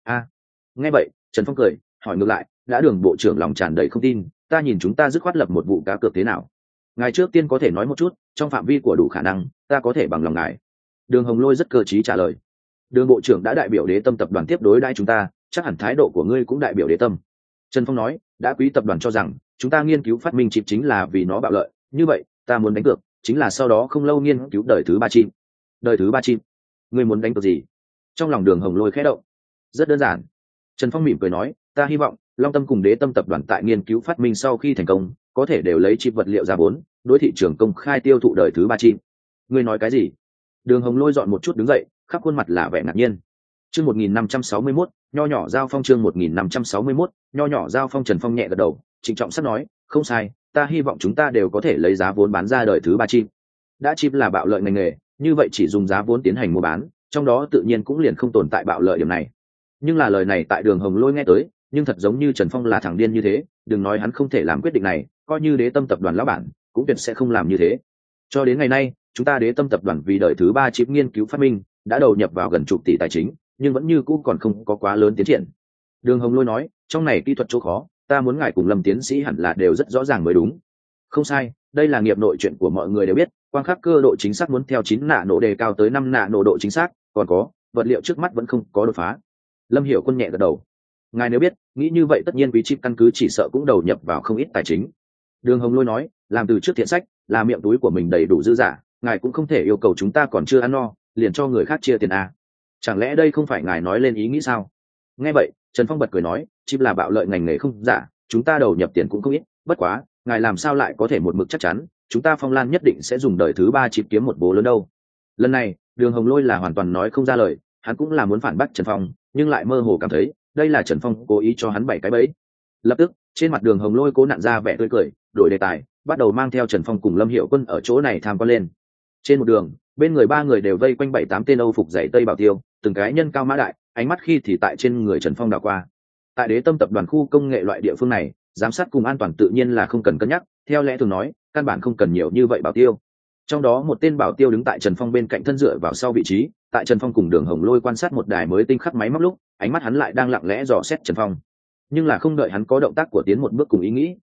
Nghe vậy, Trần Phong cười, hỏi ngược lại, đã Đường bộ trưởng lòng tràn đầy không tin, ta nhìn chúng ta dứt khoát lập một vụ cá cược thế nào? Ngài trước tiên có thể nói một chút, trong phạm vi của đủ khả năng, ta có thể bằng lòng ngài. Đường Hồng Lôi rất cơ trí trả lời. Đường bộ trưởng đã đại biểu Đế Tâm tập đoàn tiếp đối đãi chúng ta, chắc hẳn thái độ của ngươi cũng đại biểu Đế Tâm. Trần Phong nói, đã quý tập đoàn cho rằng chúng ta nghiên cứu phát minh chip chính là vì nó bạo lợi, như vậy ta muốn đánh cược chính là sau đó không lâu nghiên cứu đời thứ 3 chip. Đời thứ 3 chip? Ngươi muốn đánh cược gì? Trong lòng Đường Hồng Lôi khẽ động. Rất đơn giản. Trần Phong mỉm cười nói, ta hy vọng Long Tâm cùng Đế Tâm tập đoàn tại nghiên cứu phát minh sau khi thành công, có thể đều lấy chip vật liệu ra vốn, đối thị trường công khai tiêu thụ đời thứ 3 chip. Ngươi nói cái gì? Đường Hồng Lôi dọn một chút đứng dậy, khắp khuôn mặt là vẻ ngạc nhiên. Chương 1561, nho nhỏ giao phong chương 1561, nho nhỏ giao phong. Trần Phong nhẹ gật đầu, trịnh trọng sắp nói, không sai, ta hy vọng chúng ta đều có thể lấy giá vốn bán ra đời thứ 3 chip. Đã chip là bạo lợi ngành nghề, như vậy chỉ dùng giá vốn tiến hành mua bán, trong đó tự nhiên cũng liền không tồn tại bạo lợi điểm này. Nhưng là lời này tại Đường Hồng Lôi nghe tới, nhưng thật giống như Trần Phong là thằng điên như thế, đừng nói hắn không thể làm quyết định này, coi như Đế Tâm tập đoàn lão bản, cũng tuyệt sẽ không làm như thế. Cho đến ngày nay, chúng ta Đế Tâm tập đoàn vì đời thứ 3 chip nghiên cứu phát minh, đã đầu nhập vào gần chục tỷ tài chính, nhưng vẫn như cũ còn không có quá lớn tiến triển. Đường Hồng Lôi nói, trong này kỹ thuật chỗ khó, ta muốn ngài cùng Lâm tiến sĩ hẳn là đều rất rõ ràng mới đúng. Không sai, đây là nghiệp nội chuyện của mọi người đều biết, quang khắc cơ độ chính xác muốn theo 9 nạ nổ đề cao tới 5 nạ nổ độ chính xác, còn có, vật liệu trước mắt vẫn không có đột phá. Lâm Hiểu Quân nhẹ gật đầu. Ngài nếu biết, nghĩ như vậy tất nhiên quý chip căn cứ chỉ sợ cũng đầu nhập vào không ít tài chính. Đường Hồng Lôi nói, làm từ trước thiện sách, là miệng túi của mình đầy đủ dư giả, ngài cũng không thể yêu cầu chúng ta còn chưa ăn no, liền cho người khác chia tiền à. Chẳng lẽ đây không phải ngài nói lên ý nghĩ sao? Nghe vậy, Trần Phong bật cười nói, chip là bạo lợi ngành nghề không giả, chúng ta đầu nhập tiền cũng không ít, bất quá, ngài làm sao lại có thể một mực chắc chắn, chúng ta Phong Lan nhất định sẽ dùng đời thứ 3 chip kiếm một bố lớn đâu. Lần này, Đường Hồng Lôi là hoàn toàn nói không ra lời, hắn cũng là muốn phản bác Trần Phong, nhưng lại mơ hồ cảm thấy, đây là Trần Phong cố ý cho hắn bảy cái bẫy. Lập tức, trên mặt Đường Hồng Lôi cố nặn ra vẻ tươi cười, đổi đề tài, bắt đầu mang theo Trần Phong cùng Lâm Hiểu Quân ở chỗ này tham quan lên. Trên một đường, bên người 3 người đều vây quanh 7-8 tên Âu phục dày tây bảo tiêu, từng cái nhân cao mã đại, ánh mắt khi thì tại trên người Trần Phong đảo qua. Tại Đế Tâm tập đoàn khu công nghệ loại địa phương này, giám sát cùng an toàn tự nhiên là không cần cân nhắc, theo lẽ thường nói, căn bản không cần nhiều như vậy bảo tiêu. Trong đó một tên bảo tiêu đứng tại Trần Phong bên cạnh thân dựa vào sau vị trí, tại Trần Phong cùng Đường Hồng Lôi quan sát một đài mới tinh khắc máy móc lúc, ánh mắt hắn lại đang lặng lẽ dò xét Trần Phong. Nhưng là không đợi hắn có động tác của tiến một bước cùng ý nghĩ,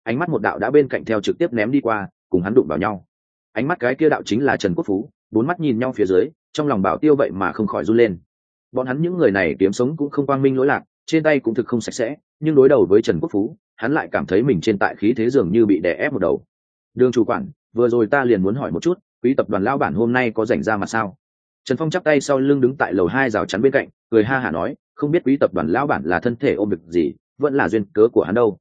ánh mắt một đạo đã bên cạnh theo trực tiếp ném đi qua, cùng hắn đụng vào nhau. Ánh mắt cái kia đạo chính là Trần Quốc Phú, bốn mắt nhìn nhau phía dưới, trong lòng Bảo Tiêu vậy mà không khỏi run lên. Bọn hắn những người này kiếm sống cũng không quang minh lỗi lạc, trên tay cũng thực không sạch sẽ, nhưng đối đầu với Trần Quốc Phú, hắn lại cảm thấy mình trên tại khí thế dường như bị đè ép một đầu. Đường chủ quản, vừa rồi ta liền muốn hỏi một chút, quý tập đoàn lão bản hôm nay có rảnh ra mặt sao? Trần Phong chắp tay sau lưng đứng tại lầu 2 rào chắn bên cạnh, cười ha hả nói, không biết quý tập đoàn lão bản là thân thể ôm việc gì, vẫn là duyên cớ của hắn đâu.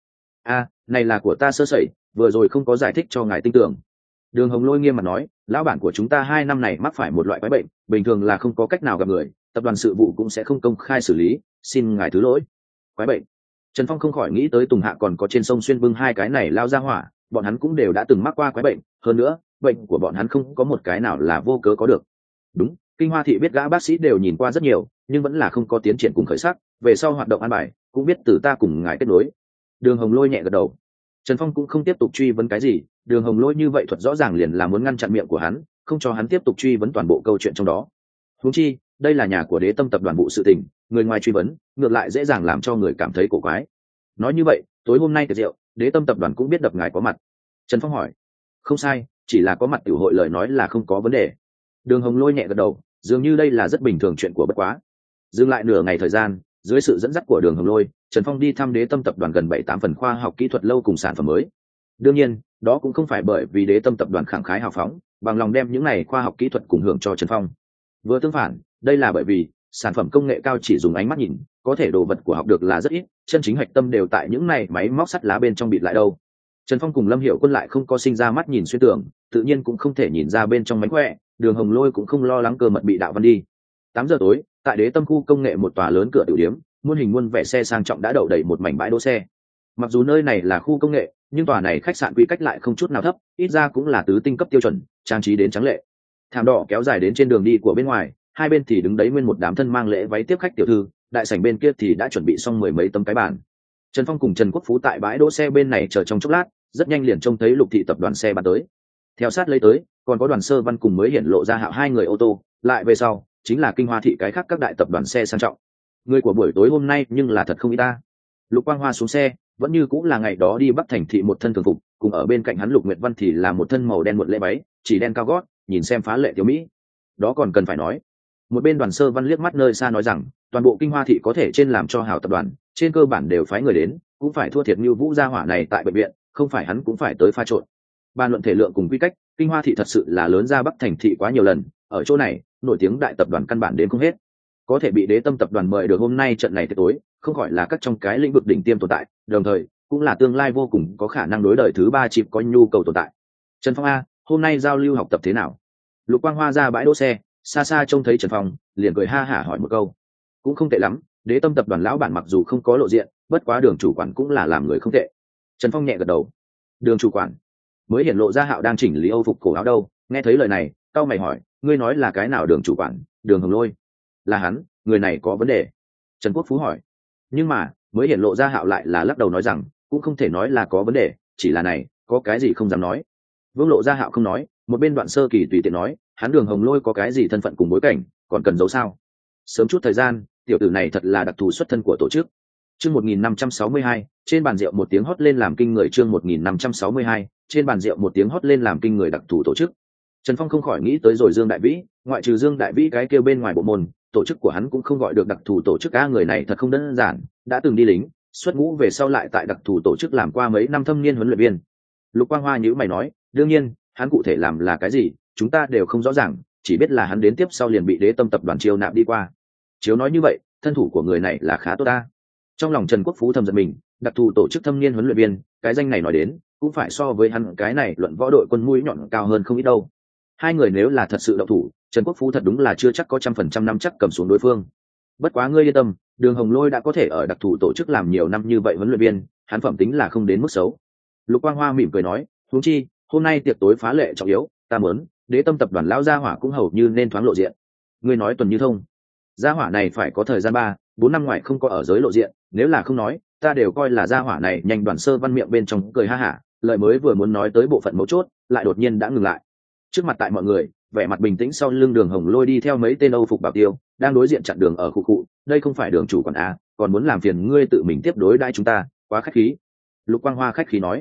Này là của ta sơ sẩy, vừa rồi không có giải thích cho ngài tin tưởng. Đường Hồng Lôi nghiêm mặt nói, lão bản của chúng ta 2 năm này mắc phải một loại quái bệnh, bình thường là không có cách nào gặp người, tập đoàn sự vụ cũng sẽ không công khai xử lý, xin ngài thứ lỗi. Quái bệnh? Trần Phong không khỏi nghĩ tới Tùng Hạ còn có trên sông Xuyên Bưng hai cái này lao ra hỏa, bọn hắn cũng đều đã từng mắc qua quái bệnh, hơn nữa, bệnh của bọn hắn không có một cái nào là vô cớ có được. Đúng, Kinh Hoa thị biết gã bác sĩ đều nhìn qua rất nhiều, nhưng vẫn là không có tiến triển cùng khởi sắc, về sau hoạt động an bài, cũng biết từ ta cùng ngài kết nối. Đường Hồng Lôi nhẹ gật đầu. Trần Phong cũng không tiếp tục truy vấn cái gì, Đường Hồng Lôi như vậy thuật rõ ràng liền là muốn ngăn chặn miệng của hắn, không cho hắn tiếp tục truy vấn toàn bộ câu chuyện trong đó. Huống chi, đây là nhà của Đế Tâm tập đoàn vụ sự tình, người ngoài truy vấn, ngược lại dễ dàng làm cho người cảm thấy cổ quái. Nói như vậy, tối hôm nay tiệc rượu, Đế Tâm tập đoàn cũng biết đập ngài có mặt. Trần Phong hỏi. Không sai, chỉ là có mặt tiểu hội lời nói là không có vấn đề. Đường Hồng Lôi nhẹ gật đầu, dường như đây là rất bình thường chuyện của bất quá. Dừng lại nửa ngày thời gian, dưới sự dẫn dắt của Đường Hồng Lôi, Trần Phong đi thăm Đế Tâm tập đoàn gần 7-8 phần khoa học kỹ thuật lâu cùng sản phẩm mới. Đương nhiên, đó cũng không phải bởi vì Đế Tâm tập đoàn khẳng khái hào phóng, bằng lòng đem những này khoa học kỹ thuật cùng hưởng cho Trần Phong. Vừa tương phản, đây là bởi vì sản phẩm công nghệ cao chỉ dùng ánh mắt nhìn, có thể đồ vật của học được là rất ít, chân chính hạch tâm đều tại những này máy móc sắt lá bên trong bịt lại đâu. Trần Phong cùng Lâm Hiểu Quân lại không có sinh ra mắt nhìn xuyên tường, tự nhiên cũng không thể nhìn ra bên trong mánh khỏe, Đường Hồng Lôi cũng không lo lắng cơ mật bị đạo văn đi. 8 giờ tối, tại Đế Tâm khu công nghệ một tòa lớn cửa tiểu điếm, muôn hình muôn vẻ xe sang trọng đã đậu đầy một mảnh bãi đỗ xe. Mặc dù nơi này là khu công nghệ, nhưng tòa này khách sạn quy cách lại không chút nào thấp, ít ra cũng là tứ tinh cấp tiêu chuẩn, trang trí đến trắng lệ. Thảm đỏ kéo dài đến trên đường đi của bên ngoài, hai bên thì đứng đấy nguyên một đám thân mang lễ váy tiếp khách tiểu thư, đại sảnh bên kia thì đã chuẩn bị xong 10 mấy tấm cái bàn. Trần Phong cùng Trần Quốc Phú tại bãi đỗ xe bên này chờ trong chốc lát, rất nhanh liền trông thấy Lục thị tập đoàn xe bán tới. Theo sát lấy tới, còn có Đoàn Sơ Văn cùng mới hiện lộ ra Hạo hai người ô tô, lại về sau chính là Kinh Hoa thị cái khác các đại tập đoàn xe sang trọng. Người của buổi tối hôm nay nhưng là thật không ít ta. Lục Quang Hoa xuống xe, vẫn như cũng là ngày đó đi Bắc Thành thị một thân thường phục, cùng ở bên cạnh hắn Lục Nguyệt Văn thì là một thân màu đen một lễ váy, chỉ đen cao gót, nhìn xem phá lệ tiểu mỹ. Đó còn cần phải nói. Một bên Đoàn Sơ Văn liếc mắt nơi xa nói rằng, toàn bộ Kinh Hoa thị có thể trên làm cho hảo tập đoàn, trên cơ bản đều phái người đến, cũng phải thua thiệt như Vũ gia hỏa này tại bệnh viện, không phải hắn cũng phải tới pha trộn. Bàn luận thể lượng cùng quy cách, Kinh Hoa thị thật sự là lớn ra Bắc Thành thị quá nhiều lần, ở chỗ này, nổi tiếng đại tập đoàn căn bản đến không hết. Có thể bị Đế Tâm tập đoàn mời được hôm nay trận này tới tối, không khỏi là các trong cái lĩnh vực đỉnh tiêm tồn tại, đồng thời cũng là tương lai vô cùng có khả năng đối đời thứ 3 chịp có nhu cầu tồn tại. Trần Phong a, hôm nay giao lưu học tập thế nào? Lục Quang Hoa ra bãi đỗ xe, xa xa trông thấy Trần Phong, liền cười ha hả hỏi một câu. Cũng không tệ lắm, Đế Tâm tập đoàn lão bản mặc dù không có lộ diện, bất quá Đường chủ quản cũng là làm người không tệ. Trần Phong nhẹ gật đầu. Đường chủ quản? Mới hiện lộ ra Hạo đang chỉnh lý Âu phục cổ áo đâu, nghe thấy lời này, cau mày hỏi, ngươi nói là cái nào Đường chủ quản? Đường Hồng Lôi? Là hắn, người này có vấn đề. Trần Quốc Phú hỏi. Nhưng mà mới hiện lộ ra Hạo lại là lắc đầu nói rằng, cũng không thể nói là có vấn đề, chỉ là này, có cái gì không dám nói. Vương lộ ra Hạo không nói, một bên Đoạn Sơ Kỳ tùy tiện nói, hắn Đường Hồng Lôi có cái gì thân phận cùng bối cảnh, còn cần giấu sao? Sớm chút thời gian, tiểu tử này thật là đặc thù xuất thân của tổ chức. Chương 1562, trên bàn rượu một tiếng hót lên làm kinh người. Chương 1562, trên bàn rượu một tiếng hót lên làm kinh người đặc thù tổ chức. Trần Phong không khỏi nghĩ tới rồi Dương Đại Vĩ, ngoại trừ Dương Đại Vĩ cái kêu bên ngoài bộ môn, tổ chức của hắn cũng không gọi được đặc thù tổ chức. Người này thật không đơn giản, đã từng đi lính, xuất ngũ về sau lại tại đặc thù tổ chức làm qua mấy năm thâm niên huấn luyện viên. Lục Quang Hoa nhíu mày nói, đương nhiên, hắn cụ thể làm là cái gì, chúng ta đều không rõ ràng, chỉ biết là hắn đến tiếp sau liền bị Đế Tâm tập đoàn chiêu nạp đi qua. Chiếu nói như vậy, thân thủ của người này là khá tốt ta. Trong lòng Trần Quốc Phú thầm giận mình, đặc thù tổ chức thâm niên huấn luyện viên, cái danh này nói đến, cũng phải so với hắn cái này luận võ đội quân mũi nhọn cao hơn không ít đâu. Hai người nếu là thật sự động thủ, Trần Quốc Phú thật đúng là chưa chắc có 100% năm chắc cầm xuống đối phương. Bất quá ngươi yên tâm, Đường Hồng Lôi đã có thể ở đặc thù tổ chức làm nhiều năm như vậy huấn luyện viên, hắn phẩm tính là không đến mức xấu. Lục Quang Hoa mỉm cười nói, huống chi, hôm nay tiệc tối phá lệ trọng yếu, ta muốn Đế Tâm tập đoàn lão gia hỏa cũng hầu như nên thoáng lộ diện. Ngươi nói tuần như thông, gia hỏa này phải có thời gian 3-4 năm ngoài không có ở giới lộ diện, nếu là không nói, ta đều coi là gia hỏa này nhanh. Đoàn Sơ Văn miệng bên trong cười ha hả, lời mới vừa muốn nói tới bộ phận mấu chốt, lại đột nhiên đã ngừng lại. Trước mặt tại mọi người, vẻ mặt bình tĩnh sau lưng Đường Hồng Lôi đi theo mấy tên Âu phục bảo tiêu, đang đối diện chặn đường ở khu cụ, đây không phải Đường chủ quản a, còn muốn làm phiền ngươi tự mình tiếp đối đãi chúng ta, quá khách khí. Lục Quang Hoa khách khí nói,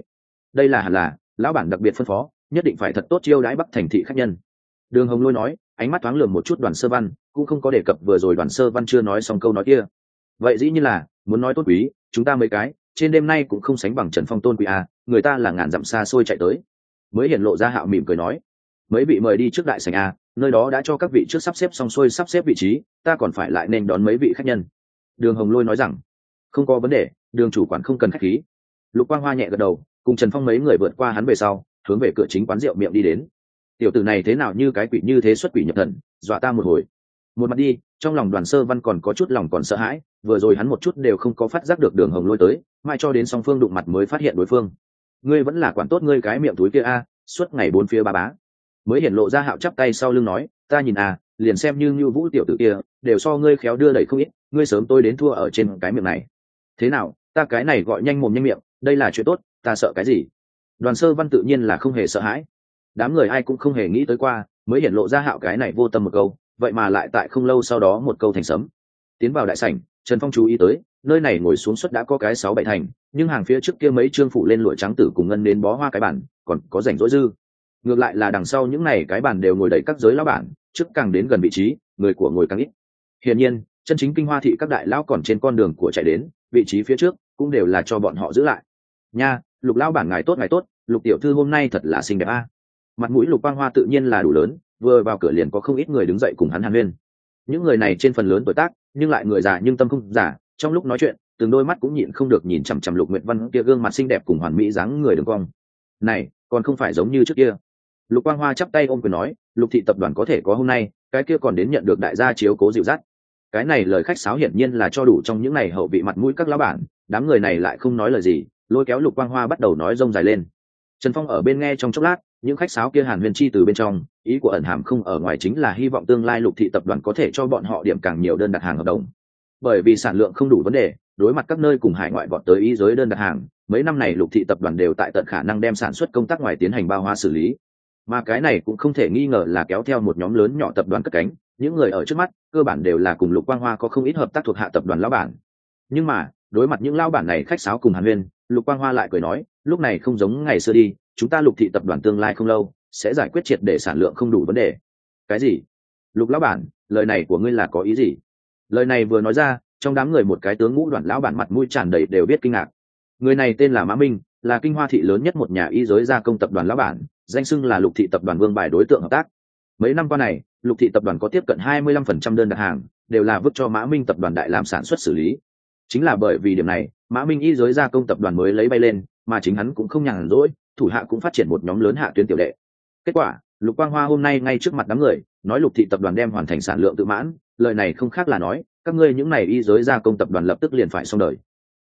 đây là hẳn là lão bản đặc biệt phân phó, nhất định phải thật tốt chiêu đãi Bắc thành thị khách nhân. Đường Hồng Lôi nói, ánh mắt thoáng lườm một chút Đoàn Sơ Văn, cũng không có đề cập vừa rồi Đoàn Sơ Văn chưa nói xong câu nói kia. Vậy dĩ nhiên là muốn nói tôn quý, chúng ta mấy cái trên đêm nay cũng không sánh bằng Trần Phong tôn quý à, người ta là ngàn dặm xa xôi chạy tới. Mới hiện lộ ra Hạo mỉm cười nói, mấy vị mời đi trước đại sảnh à, nơi đó đã cho các vị trước sắp xếp xong xuôi sắp xếp vị trí, ta còn phải lại nên đón mấy vị khách nhân. Đường Hồng Lôi nói rằng, không có vấn đề, Đường chủ quản không cần khách khí. Lục Quang Hoa nhẹ gật đầu, cùng Trần Phong mấy người vượt qua hắn về sau, hướng về cửa chính quán rượu miệng đi đến. Tiểu tử này thế nào như cái quỷ như thế, xuất quỷ nhập thần, dọa ta một hồi. Một mặt đi, trong lòng Đoàn Sơ Văn còn có chút lòng còn sợ hãi, vừa rồi hắn một chút đều không có phát giác được Đường Hồng Lôi tới, mai cho đến song phương đụng mặt mới phát hiện đối phương. Ngươi vẫn là quản tốt ngươi cái miệng túi kia a, suốt ngày bốn phía ba bá. Mới hiện lộ ra Hạo chắp tay sau lưng nói, ta nhìn à, liền xem như Nưu Vũ tiểu tử kia, đều so ngươi khéo đưa đẩy không ít, ngươi sớm tôi đến thua ở trên cái miệng này. Thế nào, ta cái này gọi nhanh mồm nhanh miệng, đây là chuyện tốt, ta sợ cái gì? Đoàn Sơ Văn tự nhiên là không hề sợ hãi. Đám người ai cũng không hề nghĩ tới qua, mới hiện lộ ra Hạo cái này vô tâm một câu, vậy mà lại tại không lâu sau đó một câu thành sấm. Tiến vào đại sảnh, Trần Phong chú ý tới, nơi này ngồi xuống suất đã có cái 6-7 thành, nhưng hàng phía trước kia mấy trương phụ lên lụa trắng tử cùng ngân đến bó hoa cái bản, còn có rảnh rỗi dư. Ngược lại là đằng sau những này cái bàn đều ngồi đầy các giới lão bản, trước càng đến gần vị trí, người của ngồi càng ít. Hiển nhiên, chân chính Kinh Hoa thị các đại lão còn trên con đường của chạy đến, vị trí phía trước cũng đều là cho bọn họ giữ lại. Nha, Lục lão bản ngài tốt, Lục tiểu thư hôm nay thật là xinh đẹp a. Mặt mũi Lục Quang Hoa tự nhiên là đủ lớn, vừa vào cửa liền có không ít người đứng dậy cùng hắn hàn huyên. Những người này trên phần lớn tuổi tác, nhưng lại người già nhưng tâm không giả, trong lúc nói chuyện, từng đôi mắt cũng nhịn không được nhìn chằm chằm Lục Nguyệt Văn kia gương mặt xinh đẹp cùng hoàn mỹ dáng người đường cong. Này, còn không phải giống như trước kia. Lục Quang Hoa chắp tay ôm quyền nói, Lục thị tập đoàn có thể có hôm nay, cái kia còn đến nhận được đại gia chiếu cố dịu dắt. Cái này lời khách sáo hiển nhiên là cho đủ trong những này hậu vị mặt mũi các lão bản, đám người này lại không nói lời gì, lôi kéo Lục Quang Hoa bắt đầu nói rông dài lên. Trần Phong ở bên nghe trong chốc lát, những khách sáo kia hàn huyên chi từ bên trong, ý của ẩn hàm không ở ngoài chính là hy vọng tương lai Lục thị tập đoàn có thể cho bọn họ điểm càng nhiều đơn đặt hàng hợp đồng. Bởi vì sản lượng không đủ vấn đề, đối mặt các nơi cùng hải ngoại vọt tới ý giới đơn đặt hàng, mấy năm này Lục thị tập đoàn đều tại tận khả năng đem sản xuất công tác ngoài tiến hành bao hóa xử lý. Mà cái này cũng không thể nghi ngờ là kéo theo một nhóm lớn nhỏ tập đoàn cất cánh, những người ở trước mắt cơ bản đều là cùng Lục Quang Hoa có không ít hợp tác thuộc hạ tập đoàn lão bản. Nhưng mà đối mặt những lão bản này khách sáo cùng hàn huyên, Lục Quang Hoa lại cười nói, lúc này không giống ngày xưa đi, chúng ta Lục thị tập đoàn tương lai không lâu sẽ giải quyết triệt để sản lượng không đủ vấn đề. Cái gì? Lục lão bản, lời này của ngươi là có ý gì? Lời này vừa nói ra, trong đám người một cái tướng ngũ đoàn lão bản mặt mũi tràn đầy đều biết kinh ngạc. Người này tên là Mã Minh, là Kinh Hoa thị lớn nhất một nhà y giới gia công tập đoàn lão bản, danh xưng là Lục thị tập đoàn vương bài đối tượng hợp tác. Mấy năm qua này, Lục thị tập đoàn có tiếp cận 25% đơn đặt hàng đều là vứt cho Mã Minh tập đoàn đại làm sản xuất xử lý. Chính là bởi vì điểm này, Mã Minh y giới gia công tập đoàn mới lấy bay lên, mà chính hắn cũng không nhàn rỗi, thủ hạ cũng phát triển một nhóm lớn hạ tuyến tiểu đệ. Kết quả, Lục Quang Hoa hôm nay ngay trước mặt đám người, nói Lục thị tập đoàn đem hoàn thành sản lượng tự mãn, lời này không khác là nói, các ngươi những này y giới gia công tập đoàn lập tức liền phải xong đời.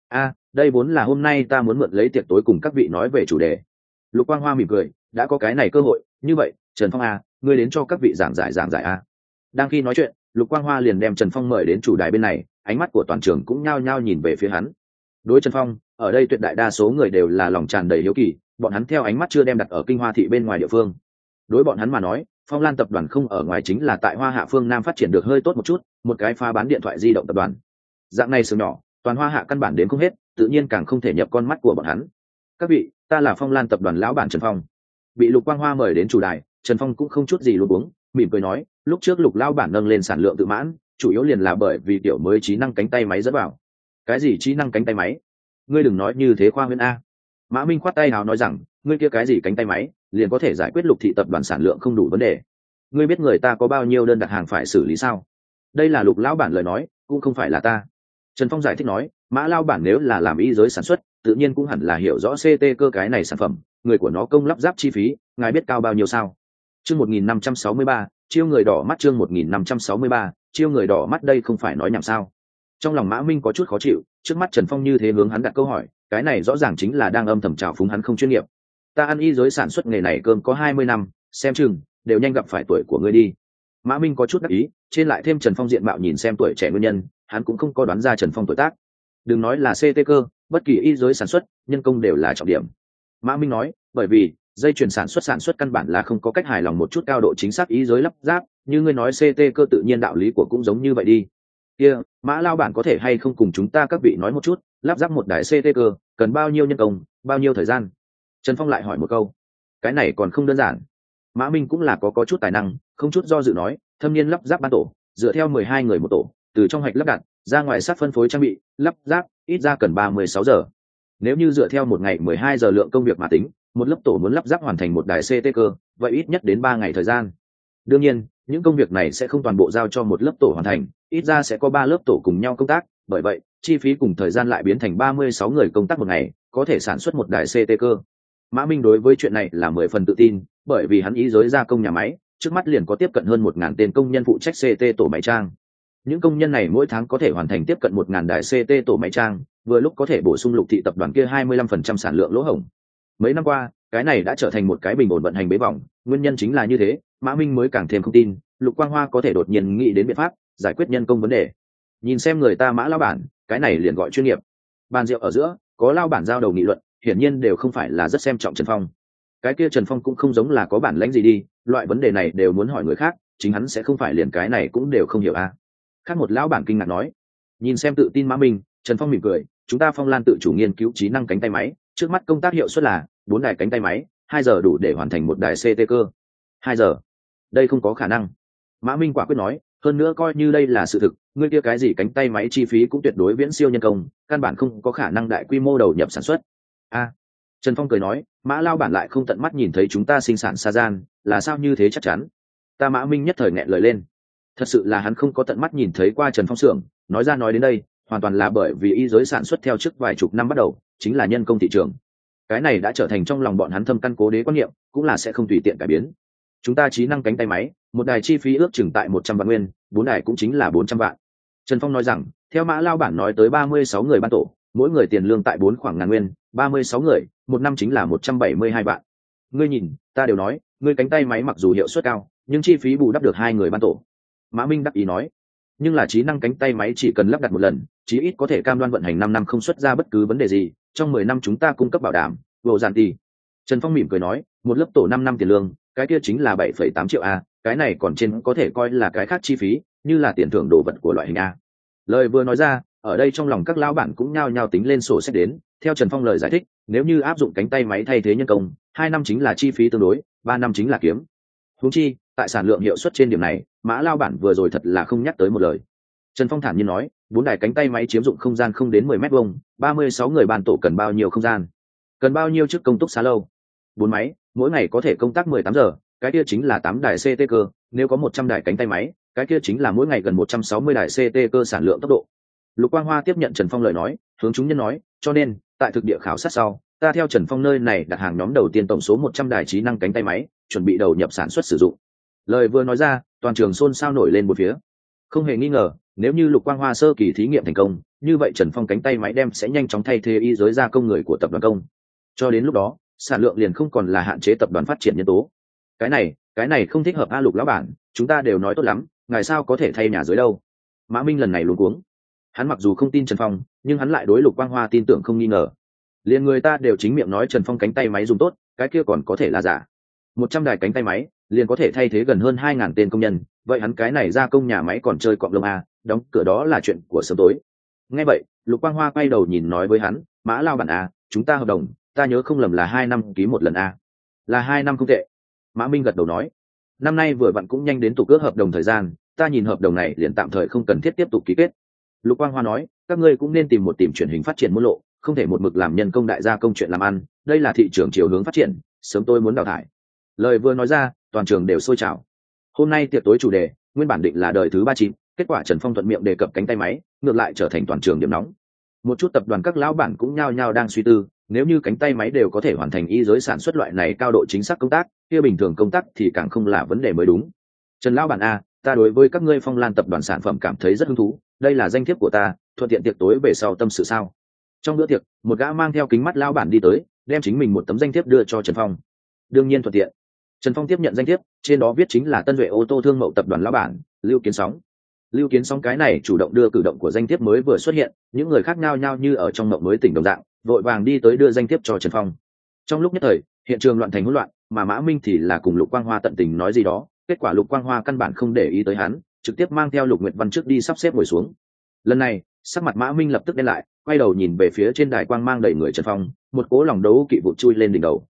Đây vốn là hôm nay ta muốn mượn lấy tiệc tối cùng các vị nói về chủ đề. Lục Quang Hoa mỉm cười, đã có cái này cơ hội, như vậy, Trần Phong ngươi đến cho các vị giảng giải Đang khi nói chuyện, Lục Quang Hoa liền đem Trần Phong mời đến chủ đài bên này, ánh mắt của toàn trường cũng nhao nhao nhìn về phía hắn. Đối Trần Phong, ở đây tuyệt đại đa số người đều là lòng tràn đầy hiếu kỳ, bọn hắn theo ánh mắt chưa đem đặt ở Kinh Hoa thị bên ngoài địa phương. Đối bọn hắn mà nói, Phong Lan tập đoàn không ở ngoài chính là tại Hoa Hạ phương Nam phát triển được hơi tốt một chút, một cái pha bán điện thoại di động tập đoàn. Dạng này xưởng nhỏ, toàn Hoa Hạ căn bản đến không hết, tự nhiên càng không thể nhập con mắt của bọn hắn. Các vị, ta là Phong Lan tập đoàn lão bản Trần Phong. Bị Lục Quang Hoa mời đến chủ đài, Trần Phong cũng không chút gì luống cuống, mỉm cười nói, lúc trước Lục lão bản nâng lên sản lượng tự mãn, chủ yếu liền là bởi vì tiểu mới trí năng cánh tay máy dẫn vào. Cái gì trí năng cánh tay máy? Ngươi đừng nói như thế khoa huyễn a. Mã Minh khoát tay hào nói rằng, ngươi kia cái gì cánh tay máy, liền có thể giải quyết Lục thị tập đoàn sản lượng không đủ vấn đề. Ngươi biết người ta có bao nhiêu đơn đặt hàng phải xử lý sao? Đây là Lục lão bản lời nói, cũng không phải là ta. Trần Phong giải thích nói, Mã lão bản nếu là làm y giới sản xuất, tự nhiên cũng hẳn là hiểu rõ CT cơ cái này sản phẩm, người của nó công lắp ráp chi phí, ngài biết cao bao nhiêu sao? Chương 1563, chiêu người đỏ mắt, chương 1563, chiêu người đỏ mắt, đây không phải nói nhảm sao? Trong lòng Mã Minh có chút khó chịu, trước mắt Trần Phong như thế hướng hắn đặt câu hỏi, cái này rõ ràng chính là đang âm thầm trào phúng hắn không chuyên nghiệp. Ta ăn y giới sản xuất nghề này cơm có 20 năm, xem chừng đều nhanh gặp phải tuổi của ngươi đi. Mã Minh có chút đắc ý, trên lại thêm Trần Phong diện mạo nhìn xem tuổi trẻ nguyên nhân, hắn cũng không có đoán ra Trần Phong tuổi tác. Đừng nói là CT cơ, bất kỳ y giới sản xuất, nhân công đều là trọng điểm. Mã Minh nói, bởi vì dây chuyền sản xuất căn bản là không có cách hài lòng một chút cao độ chính xác y giới lắp ráp, như ngươi nói CT cơ tự nhiên đạo lý của cũng giống như vậy đi. Kia, Mã lao bản có thể hay không cùng chúng ta các vị nói một chút, lắp ráp một đài CT cơ cần bao nhiêu nhân công, bao nhiêu thời gian? Trần Phong lại hỏi một câu. Cái này còn không đơn giản. Mã Minh cũng là có chút tài năng, không chút do dự nói, thâm niên lắp ráp ban tổ, dựa theo 12 người một tổ, từ trong hạch lắp đặt ra ngoài sát phân phối trang bị lắp ráp ít ra cần 36 giờ. Nếu như dựa theo một ngày 12 giờ lượng công việc mà tính, một lớp tổ muốn lắp ráp hoàn thành một đài CT cơ, vậy ít nhất đến 3 ngày thời gian. Đương nhiên, những công việc này sẽ không toàn bộ giao cho một lớp tổ hoàn thành, ít ra sẽ có 3 lớp tổ cùng nhau công tác, bởi vậy, chi phí cùng thời gian lại biến thành 36 người công tác một ngày, có thể sản xuất một đài CT cơ. Mã Minh đối với chuyện này là 10 phần tự tin, bởi vì hắn ý giới gia công nhà máy, trước mắt liền có tiếp cận hơn 1.000 tên công nhân phụ trách CT tổ máy trang. Những công nhân này mỗi tháng có thể hoàn thành tiếp cận 1.000 đài CT tổ máy trang, vừa lúc có thể bổ sung Lục thị tập đoàn kia 25% sản lượng lỗ hổng. Mấy năm qua, cái này đã trở thành một cái bình ổn vận hành bế vòng, nguyên nhân chính là như thế, Mã Minh mới càng thêm không tin, Lục Quang Hoa có thể đột nhiên nghĩ đến biện pháp giải quyết nhân công vấn đề. Nhìn xem người ta Mã lão bản, cái này liền gọi chuyên nghiệp. Bàn rượu ở giữa, có lão bản giao đầu nghị luận, hiển nhiên đều không phải là rất xem trọng Trần Phong. Cái kia Trần Phong cũng không giống là có bản lãnh gì đi, loại vấn đề này đều muốn hỏi người khác, chính hắn sẽ không phải liền cái này cũng đều không hiểu à. Khác một lão bản kinh ngạc nói, nhìn xem tự tin Mã Minh, Trần Phong mỉm cười, chúng ta Phong Lan tự chủ nghiên cứu trí năng cánh tay máy, trước mắt công tác hiệu suất là 4 đài cánh tay máy, 2 giờ đủ để hoàn thành một đài CT cơ. 2 giờ? Đây không có khả năng. Mã Minh quả quyết nói, hơn nữa coi như đây là sự thực, ngươi kia cái gì cánh tay máy chi phí cũng tuyệt đối viễn siêu nhân công, căn bản không có khả năng đại quy mô đầu nhập sản xuất. A. Trần Phong cười nói, Mã lao bản lại không tận mắt nhìn thấy chúng ta sinh sản sa gian, là sao như thế chắc chắn. Ta Mã Minh nhất thời nghẹn lời lên. Thật sự là hắn không có tận mắt nhìn thấy qua Trần Phong xưởng, nói ra nói đến đây, hoàn toàn là bởi vì y giới sản xuất theo trước vài chục năm bắt đầu, chính là nhân công thị trường. Cái này đã trở thành trong lòng bọn hắn thâm căn cố đế quan niệm, cũng là sẽ không tùy tiện cải biến. Chúng ta trí năng cánh tay máy, một đài chi phí ước chừng tại 100 vạn nguyên, 4 đài cũng chính là 400 vạn. Trần Phong nói rằng, theo Mã lao bản nói tới 36 người ban tổ, mỗi người tiền lương tại 4 khoảng ngàn nguyên, 36 người, một năm chính là 172 vạn. Ngươi nhìn, ta đều nói, ngươi cánh tay máy mặc dù hiệu suất cao, nhưng chi phí bù đắp được 2 người ban tổ. Mã Minh đắc ý nói, nhưng là trí năng cánh tay máy chỉ cần lắp đặt một lần, chí ít có thể cam đoan vận hành 5 năm không xuất ra bất cứ vấn đề gì, trong 10 năm chúng ta cung cấp bảo đảm, vô giản tỷ. Trần Phong mỉm cười nói, một lớp tổ 5 năm tiền lương, cái kia chính là 7,8 triệu a, cái này còn trên có thể coi là cái khác chi phí, như là tiền thưởng đồ vật của loại hình a. Lời vừa nói ra, ở đây trong lòng các lão bản cũng nhao nhao tính lên sổ sách đến, theo Trần Phong lời giải thích, nếu như áp dụng cánh tay máy thay thế nhân công, 2 năm chính là chi phí tương đối, 3 năm chính là kiếm. Huống chi, tại sản lượng hiệu suất trên điểm này, Mã lao bản vừa rồi thật là không nhắc tới một lời. Trần Phong thản nhiên nói, 4 đài cánh tay máy chiếm dụng không gian không đến 10 mét vuông, 36 người ban tổ cần bao nhiêu không gian? Cần bao nhiêu chức công túc xá lâu? 4 máy, mỗi ngày có thể công tác 18 giờ, cái kia chính là 8 đài CT cơ, nếu có 100 đài cánh tay máy, cái kia chính là mỗi ngày gần 160 đài CT cơ sản lượng tốc độ. Lục Quang Hoa tiếp nhận Trần Phong lời nói, hướng chúng nhân nói, cho nên, tại thực địa khảo sát sau, ta theo Trần Phong nơi này đặt hàng nhóm đầu tiên tổng số 100 đài trí năng cánh tay máy, chuẩn bị đầu nhập sản xuất sử dụng. Lời vừa nói ra, toàn trường xôn xao nổi lên một phía. Không hề nghi ngờ, nếu như Lục Quang Hoa sơ kỳ thí nghiệm thành công, như vậy Trần Phong cánh tay máy đem sẽ nhanh chóng thay thế y giới gia công người của tập đoàn công. Cho đến lúc đó, sản lượng liền không còn là hạn chế tập đoàn phát triển nhân tố. Cái này không thích hợp a Lục lão bản, chúng ta đều nói tốt lắm, ngài sao có thể thay nhà dưới đâu? Mã Minh lần này luống cuống. Hắn mặc dù không tin Trần Phong, nhưng hắn lại đối Lục Quang Hoa tin tưởng không nghi ngờ. Liền người ta đều chính miệng nói Trần Phong cánh tay máy dùng tốt, cái kia còn có thể là giả. 100 đài cánh tay máy, liền có thể thay thế gần hơn 2.000 tên công nhân, vậy hắn cái này gia công nhà máy còn chơi cọp lông a, đóng cửa đó là chuyện của sớm tối. Nghe vậy, Lục Quang Hoa quay đầu nhìn nói với hắn, Mã lao bản a, chúng ta hợp đồng, ta nhớ không lầm là 2 năm ký một lần a. Là 2 năm không tệ. Mã Minh gật đầu nói, năm nay vừa vặn cũng nhanh đến tục ước hợp đồng thời gian, ta nhìn hợp đồng này liền tạm thời không cần thiết tiếp tục ký kết. Lục Quang Hoa nói, các ngươi cũng nên tìm chuyển hình phát triển môn lộ, không thể một mực làm nhân công đại gia công chuyện làm ăn, đây là thị trường chiều hướng phát triển, sớm tôi muốn đào thải. Lời vừa nói ra, toàn trường đều sôi trào. Hôm nay tiệc tối chủ đề, nguyên bản định là đời thứ 39, kết quả Trần Phong thuận miệng đề cập cánh tay máy, ngược lại trở thành toàn trường điểm nóng. Một chút tập đoàn các lão bản cũng nhao nhao đang suy tư, nếu như cánh tay máy đều có thể hoàn thành y giới sản xuất loại này cao độ chính xác công tác, kia bình thường công tác thì càng không là vấn đề mới đúng. Trần lão bản a, ta đối với các ngươi Phong Lan tập đoàn sản phẩm cảm thấy rất hứng thú, đây là danh thiếp của ta, thuận tiện tiệc tối về sau tâm sự sao? Trong bữa tiệc, một gã mang theo kính mắt lão bản đi tới, đem chính mình một tấm danh thiếp đưa cho Trần Phong. Đương nhiên thuận tiện. Trần Phong tiếp nhận danh thiếp, trên đó viết chính là Tân Duệ ô tô thương mậu tập đoàn lão bản Lưu Kiến Sóng. Lưu Kiến Sóng cái này chủ động đưa cử động của danh thiếp mới vừa xuất hiện, những người khác nhao nhao như ở trong mộng mới tỉnh đồng dạng, vội vàng đi tới đưa danh thiếp cho Trần Phong. Trong lúc nhất thời, hiện trường loạn thành hỗn loạn, mà Mã Minh thì là cùng Lục Quang Hoa tận tình nói gì đó, kết quả Lục Quang Hoa căn bản không để ý tới hắn, trực tiếp mang theo Lục Nguyệt Văn trước đi sắp xếp ngồi xuống. Lần này, sắc mặt Mã Minh lập tức đen lại, quay đầu nhìn về phía trên đài quang mang đầy người Trần Phong, một cố lòng đấu kỵ vụt chui lên đỉnh đầu,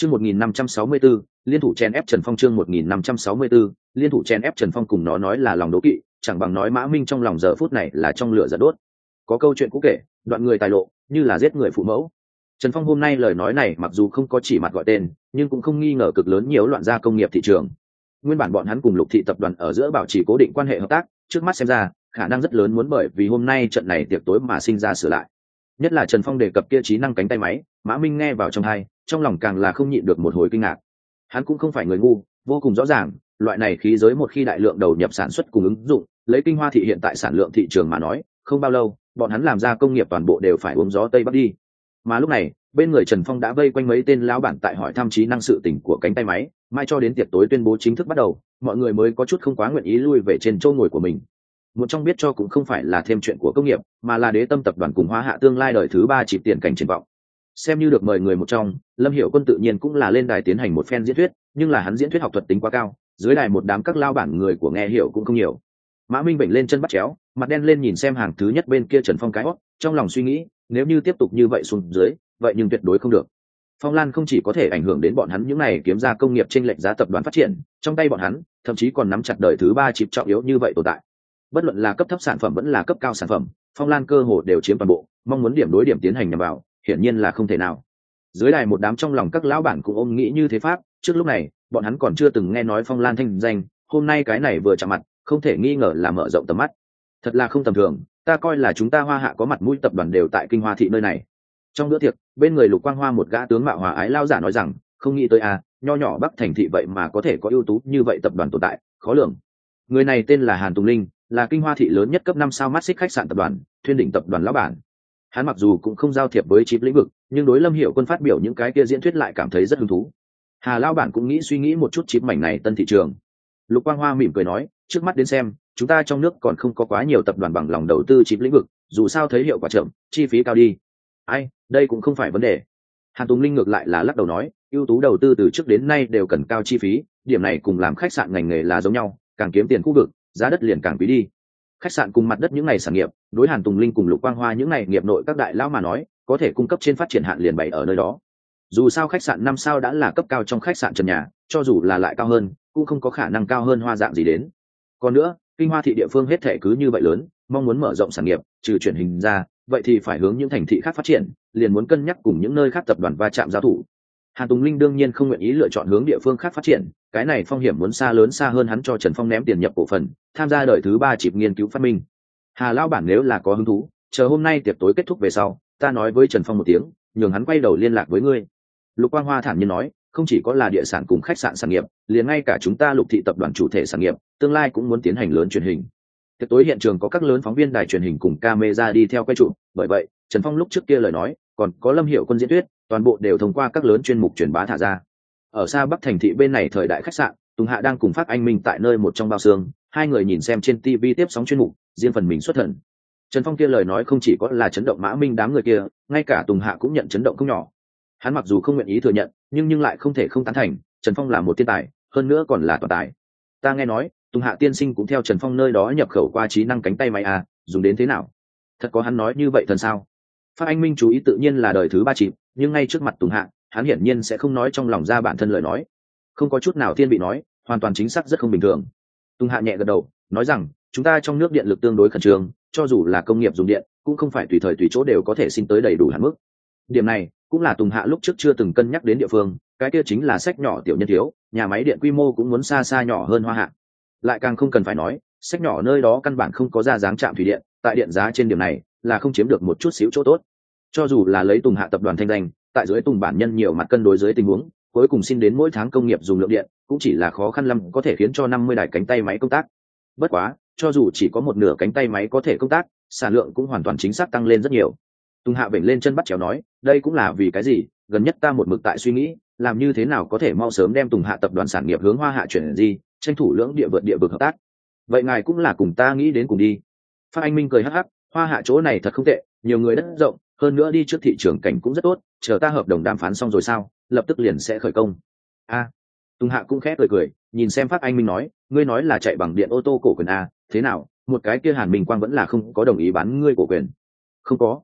Chương 1564, liên thủ chen ép Trần Phong. Chương 1564, liên thủ chen ép Trần Phong. Cùng nó nói là lòng đố kỵ, chẳng bằng nói Mã Minh trong lòng giờ phút này là trong lửa giận đốt. Có câu chuyện cũ kể, đoạn người tài lộ, như là giết người phụ mẫu. Trần Phong hôm nay lời nói này mặc dù không có chỉ mặt gọi tên, nhưng cũng không nghi ngờ cực lớn nhiễu loạn ra công nghiệp thị trường. Nguyên bản bọn hắn cùng Lục thị tập đoàn ở giữa bảo trì cố định quan hệ hợp tác, trước mắt xem ra, khả năng rất lớn muốn bởi vì hôm nay trận này tiệc tối mà sinh ra sửa lại. Nhất là Trần Phong đề cập kia trí năng cánh tay máy, Mã Minh nghe vào trong tai, trong lòng càng là không nhịn được một hồi kinh ngạc. Hắn cũng không phải người ngu, vô cùng rõ ràng, loại này khí giới một khi đại lượng đầu nhập sản xuất cùng ứng dụng, lấy Kinh Hoa thị hiện tại sản lượng thị trường mà nói, không bao lâu, bọn hắn làm ra công nghiệp toàn bộ đều phải uống gió tây bắc đi. Mà lúc này, bên người Trần Phong đã vây quanh mấy tên lão bản tại hỏi thăm trí năng sự tình của cánh tay máy, mai cho đến tiệc tối tuyên bố chính thức bắt đầu, mọi người mới có chút không quá nguyện ý lui về trên chỗ ngồi của mình. Một trong biết cho cũng không phải là thêm chuyện của công nghiệp, mà là Đế Tâm tập đoàn cùng Hoa Hạ tương lai đời thứ ba chỉ tiền cảnh triển vọng. Xem như được mời người một trong, Lâm Hiểu Quân tự nhiên cũng là lên đài tiến hành một phen diễn thuyết, nhưng là hắn diễn thuyết học thuật tính quá cao, dưới đài một đám các lao bản người của nghe hiểu cũng không nhiều. Mã Minh bệnh lên chân bắt chéo, mặt đen lên nhìn xem hàng thứ nhất bên kia Trần Phong cái hót, trong lòng suy nghĩ, nếu như tiếp tục như vậy xuống dưới, vậy nhưng tuyệt đối không được. Phong Lan không chỉ có thể ảnh hưởng đến bọn hắn những này kiếm ra công nghiệp chênh lệch giá tập đoàn phát triển, trong tay bọn hắn, thậm chí còn nắm chặt đời thứ ba chip trọng yếu như vậy tồn tại. Bất luận là cấp thấp sản phẩm vẫn là cấp cao sản phẩm, Phong Lan cơ hồ đều chiếm toàn bộ, mong muốn điểm đối điểm tiến hành nhằm vào, hiển nhiên là không thể nào. Dưới đài một đám trong lòng các lão bản cũng ôm nghĩ như thế pháp, trước lúc này, bọn hắn còn chưa từng nghe nói Phong Lan thanh danh, hôm nay cái này vừa chạm mặt, không thể nghi ngờ là mở rộng tầm mắt. Thật là không tầm thường, ta coi là chúng ta Hoa Hạ có mặt mũi tập đoàn đều tại Kinh Hoa thị nơi này. Trong bữa tiệc, bên người Lục Quang Hoa một gã tướng mạo hòa ái lao giả nói rằng, không nghĩ tới nho nhỏ Bắc thành thị vậy mà có thể có ưu tú như vậy tập đoàn tồn tại, khó lường. Người này tên là Hàn Tùng Linh, là Kinh Hoa thị lớn nhất cấp 5 sao mắt xích khách sạn tập đoàn, Thuyên Đỉnh tập đoàn lão bản. Hắn mặc dù cũng không giao thiệp với chip lĩnh vực, nhưng đối Lâm Hiểu Quân phát biểu những cái kia diễn thuyết lại cảm thấy rất hứng thú. Hà lão bản cũng suy nghĩ một chút chip mảnh này tân thị trường. Lục Quang Hoa mỉm cười nói, trước mắt đến xem, chúng ta trong nước còn không có quá nhiều tập đoàn bằng lòng đầu tư chip lĩnh vực, dù sao thấy hiệu quả chậm, chi phí cao đi. Đây cũng không phải vấn đề. Hàn Tùng Linh ngược lại là lắc đầu nói, ưu tú đầu tư từ trước đến nay đều cần cao chi phí, điểm này cùng làm khách sạn ngành nghề là giống nhau, càng kiếm tiền khu vực, giá đất liền càng quý đi. Khách sạn cùng mặt đất những ngày sản nghiệp, đối Hàn Tùng Linh cùng Lục Quang Hoa những ngày nghiệp nội các đại lão mà nói, có thể cung cấp trên phát triển hạn liền bày ở nơi đó. Dù sao khách sạn 5 sao đã là cấp cao trong khách sạn trần nhà, cho dù là lại cao hơn, cũng không có khả năng cao hơn Hoa dạng gì đến. Còn nữa, Kinh Hoa thị địa phương hết thể cứ như vậy lớn, mong muốn mở rộng sản nghiệp, trừ chuyển hình ra, vậy thì phải hướng những thành thị khác phát triển, liền muốn cân nhắc cùng những nơi khác tập đoàn va chạm giao thủ. Hàn Tùng Linh đương nhiên không nguyện ý lựa chọn hướng địa phương khác phát triển, cái này phong hiểm muốn xa lớn xa hơn hắn cho Trần Phong ném tiền nhập cổ phần, tham gia đời thứ ba chịp nghiên cứu phát minh. Hà lão bản nếu là có hứng thú, chờ hôm nay tiệc tối kết thúc về sau, ta nói với Trần Phong một tiếng, nhường hắn quay đầu liên lạc với ngươi. Lục Quang Hoa thản nhiên nói, không chỉ có là địa sản cùng khách sạn sản nghiệp, liền ngay cả chúng ta Lục thị tập đoàn chủ thể sản nghiệp, tương lai cũng muốn tiến hành lớn truyền hình. Tiệc tối hiện trường có các lớn phóng viên đài truyền hình cùng camera đi theo quay chụp, bởi vậy, Trần Phong lúc trước kia lời nói, còn có Lâm Hiểu Quân diễn thuyết, toàn bộ đều thông qua các lớn chuyên mục truyền bá thả ra. Ở xa Bắc thành thị bên này thời đại khách sạn, Tùng Hạ đang cùng Phát Anh Minh tại nơi một trong bao xương, hai người nhìn xem trên TV tiếp sóng chuyên mục, riêng phần mình xuất thần. Trần Phong kia lời nói không chỉ có là chấn động Mã Minh đám người kia, ngay cả Tùng Hạ cũng nhận chấn động không nhỏ. Hắn mặc dù không nguyện ý thừa nhận, nhưng lại không thể không tán thành, Trần Phong là một thiên tài, hơn nữa còn là toàn tài. Ta nghe nói, Tùng Hạ tiên sinh cũng theo Trần Phong nơi đó nhập khẩu qua trí năng cánh tay máy dùng đến thế nào? Thật có hắn nói như vậy thần sao? Phát Anh Minh chú ý tự nhiên là đời thứ ba chịp, nhưng ngay trước mặt Tùng Hạ, hắn hiển nhiên sẽ không nói trong lòng ra bản thân lời nói. Không có chút nào thiên vị nói, hoàn toàn chính xác rất không bình thường. Tùng Hạ nhẹ gật đầu, nói rằng, chúng ta trong nước điện lực tương đối khẩn trương, cho dù là công nghiệp dùng điện, cũng không phải tùy thời tùy chỗ đều có thể xin tới đầy đủ hạn mức. Điểm này cũng là Tùng Hạ lúc trước chưa từng cân nhắc đến địa phương, cái kia chính là sách nhỏ tiểu nhân thiếu, nhà máy điện quy mô cũng muốn xa xa nhỏ hơn Hoa Hạ. Lại càng không cần phải nói, sách nhỏ nơi đó căn bản không có ra dáng trạm thủy điện, tại điện giá trên điểm này là không chiếm được một chút xíu chỗ tốt. Cho dù là lấy Tùng Hạ tập đoàn thanh danh, tại dưới Tùng bản nhân nhiều mặt cân đối dưới tình huống, cuối cùng xin đến mỗi tháng công nghiệp dùng lượng điện, cũng chỉ là khó khăn lắm có thể khiến cho 50 đài cánh tay máy công tác. Bất quá, cho dù chỉ có một nửa cánh tay máy có thể công tác, sản lượng cũng hoàn toàn chính xác tăng lên rất nhiều. Tùng Hạ vểnh lên chân bắt chéo nói, đây cũng là vì cái gì, gần nhất ta một mực tại suy nghĩ, làm như thế nào có thể mau sớm đem Tùng Hạ tập đoàn sản nghiệp hướng Hoa Hạ chuyển gì, tranh thủ lưỡng địa vượt địa vực hợp tác. Vậy ngài cũng là cùng ta nghĩ đến cùng đi. Phát Anh Minh cười hắc hắc, Hoa Hạ chỗ này thật không tệ, nhiều người đất rộng, hơn nữa đi trước thị trường cảnh cũng rất tốt, chờ ta hợp đồng đàm phán xong rồi sao, lập tức liền sẽ khởi công. Tùng Hạ cũng khẽ cười, nhìn xem Phát Anh Minh nói, ngươi nói là chạy bằng điện ô tô cổ quyền thế nào, một cái kia Hàn Minh Quang vẫn là không có đồng ý bán ngươi cổ quyền. Không có.